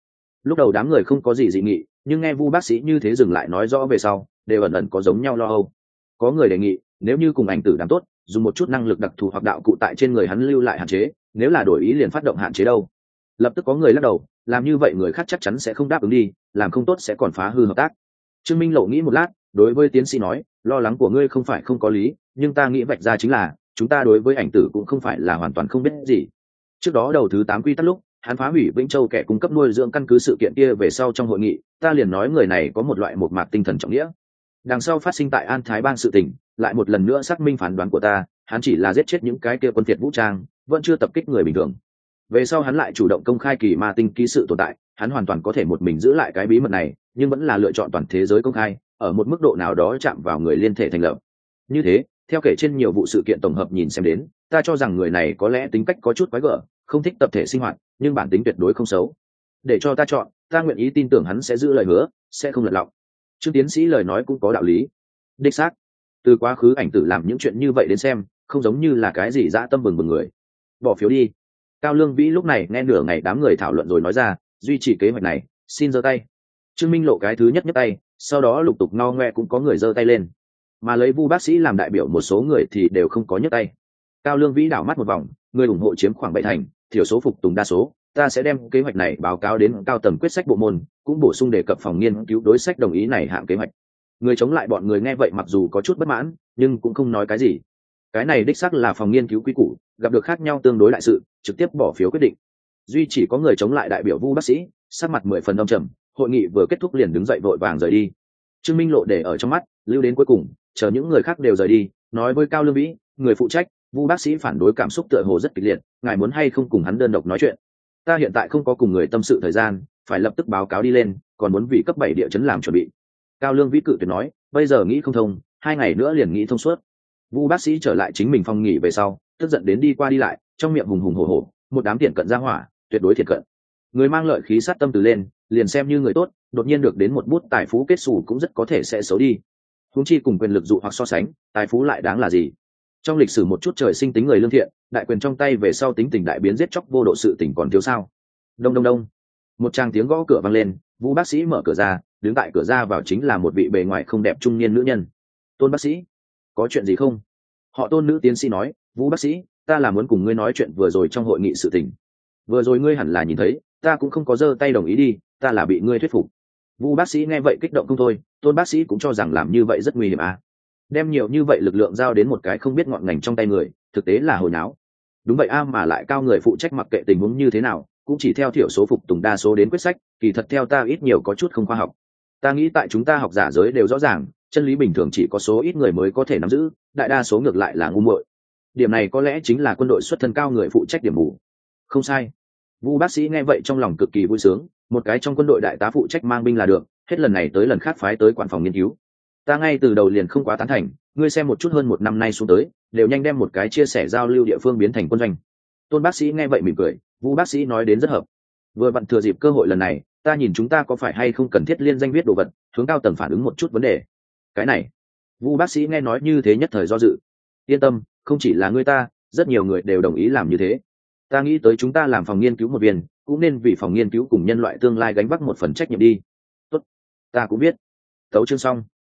Lúc đầu đám người không có gì dị nghị, nhưng nghe Vu bác sĩ như thế dừng lại nói rõ về sau, đều ẩn ẩn có giống nhau lo âu. Có người đề nghị, nếu như cùng ảnh tử đám tốt, dùng một chút năng lực đặc thù hoặc đạo cụ tại trên người hắn lưu lại hạn chế, nếu là đổi ý liền phát động hạn chế đâu. Lập tức có người lắc đầu, làm như vậy người khác chắc chắn sẽ không đáp ứng đi, làm không tốt sẽ còn phá hư hợp tác. Trương Minh Lộ nghĩ một lát, đối với tiến sĩ nói, lo lắng của ngươi không phải không có lý, nhưng ta nghĩ vạch ra chính là chúng ta đối với ảnh tử cũng không phải là hoàn toàn không biết gì. Trước đó đầu thứ tám quy tắc lúc hắn phá hủy Vĩnh Châu kẻ cung cấp nuôi dưỡng căn cứ sự kiện kia về sau trong hội nghị, ta liền nói người này có một loại một mạc tinh thần trọng nghĩa. Đằng sau phát sinh tại An Thái Bang sự tình, lại một lần nữa xác minh phán đoán của ta, hắn chỉ là giết chết những cái kia quân phiệt vũ trang, vẫn chưa tập kích người bình thường. Về sau hắn lại chủ động công khai kỳ ma tinh ký sự tồn tại, hắn hoàn toàn có thể một mình giữ lại cái bí mật này, nhưng vẫn là lựa chọn toàn thế giới công khai, ở một mức độ nào đó chạm vào người liên thể thành lập. Như thế, theo kể trên nhiều vụ sự kiện tổng hợp nhìn xem đến, ta cho rằng người này có lẽ tính cách có chút quái gở, không thích tập thể sinh hoạt, nhưng bản tính tuyệt đối không xấu. Để cho ta chọn, ta nguyện ý tin tưởng hắn sẽ giữ lời hứa, sẽ không lật lọng. Trương tiến sĩ lời nói cũng có đạo lý. Đích xác, từ quá khứ ảnh tử làm những chuyện như vậy đến xem, không giống như là cái gì dã tâm bừng bừng người. Bỏ phiếu đi. Cao Lương Vĩ lúc này nghe nửa ngày đám người thảo luận rồi nói ra, duy trì kế hoạch này, xin giơ tay. Trương Minh Lộ cái thứ nhất nhấc tay, sau đó lục tục ngao ngoe cũng có người giơ tay lên, mà lấy Vu bác sĩ làm đại biểu một số người thì đều không có nhấc tay. Cao Lương Vĩ đảo mắt một vòng, người ủng hộ chiếm khoảng bảy thành, thiểu số phục tùng đa số. Ta sẽ đem kế hoạch này báo cáo đến cao tầng quyết sách bộ môn, cũng bổ sung đề cập phòng nghiên cứu đối sách đồng ý này hạng kế hoạch. Người chống lại bọn người nghe vậy mặc dù có chút bất mãn, nhưng cũng không nói cái gì. Cái này đích xác là phòng nghiên cứu quy củ, gặp được khác nhau tương đối đại sự, trực tiếp bỏ phiếu quyết định. Duy chỉ có người chống lại đại biểu Vu bác sĩ, sắc mặt mười phần âm trầm, hội nghị vừa kết thúc liền đứng dậy vội vàng rời đi. Trương Minh Lộ để ở trong mắt, lưu đến cuối cùng, chờ những người khác đều rời đi, nói với Cao Lương Vĩ, người phụ trách, Vu bác sĩ phản đối cảm xúc tựa hồ rất kịch liệt, ngài muốn hay không cùng hắn đơn độc nói chuyện? Ta hiện tại không có cùng người tâm sự thời gian, phải lập tức báo cáo đi lên, còn muốn vì cấp bảy địa chấn làm chuẩn bị. Cao Lương Vĩ cự tuyệt nói, bây giờ nghĩ không thông, hai ngày nữa liền nghĩ thông suốt. Vu bác sĩ trở lại chính mình phòng nghỉ về sau, tức giận đến đi qua đi lại, trong miệng hùng hùng hổ hổ, một đám tiền cận ra hỏa, tuyệt đối thiệt cận. Người mang lợi khí sát tâm từ lên, liền xem như người tốt, đột nhiên được đến một bút tài phú kết xù cũng rất có thể sẽ xấu đi. Huống chi cùng quyền lực dụ hoặc so sánh, tài phú lại đáng là gì? Trong lịch sử một chút trời sinh tính người lương thiện, đại quyền trong tay về sau tính tình đại biến giết chóc vô độ sự tình còn thiếu sao? Đông đông đông. Một tràng tiếng gõ cửa vang lên, Vũ bác sĩ mở cửa ra, đứng tại cửa ra vào chính là một vị bề ngoài không đẹp trung niên nữ nhân. Tôn bác sĩ, có chuyện gì không? Họ Tôn nữ tiến sĩ nói, Vũ bác sĩ, ta là muốn cùng ngươi nói chuyện vừa rồi trong hội nghị sự tình. Vừa rồi ngươi hẳn là nhìn thấy, ta cũng không có giơ tay đồng ý đi, ta là bị ngươi thuyết phục. Vũ bác sĩ nghe vậy kích động không thôi, Tôn bác sĩ cũng cho rằng làm như vậy rất nguy hiểm à. Đem nhiều như vậy lực lượng giao đến một cái không biết ngọn ngành trong tay người, thực tế là hồi náo. Đúng vậy a, mà lại cao người phụ trách mặc kệ tình huống như thế nào, cũng chỉ theo thiểu số phục tùng đa số đến quyết sách, kỳ thật theo ta ít nhiều có chút không khoa học. Ta nghĩ tại chúng ta học giả giới đều rõ ràng, chân lý bình thường chỉ có số ít người mới có thể nắm giữ, đại đa số ngược lại là ngu muội. Điểm này có lẽ chính là quân đội xuất thân cao người phụ trách điểm mù. Không sai. Vu bác sĩ nghe vậy trong lòng cực kỳ vui sướng, một cái trong quân đội đại tá phụ trách mang binh là được, hết lần này tới lần khác phái tới quản phòng nghiên cứu. Ta ngay từ đầu liền không quá tán thành, ngươi xem một chút hơn một năm nay xuống tới, đều nhanh đem một cái chia sẻ giao lưu địa phương biến thành quân doanh. Tôn bác sĩ nghe vậy mỉm cười, Vu bác sĩ nói đến rất hợp. Vừa vặn thừa dịp cơ hội lần này, ta nhìn chúng ta có phải hay không cần thiết liên danh viết đồ vật, hướng cao tầng phản ứng một chút vấn đề. Cái này, Vu bác sĩ nghe nói như thế nhất thời do dự. Yên tâm, không chỉ là ngươi ta, rất nhiều người đều đồng ý làm như thế. Ta nghĩ tới chúng ta làm phòng nghiên cứu một viên, cũng nên vì phòng nghiên cứu cùng nhân loại tương lai gánh vác một phần trách nhiệm đi. Tốt, ta cũng biết. Tấu chương xong.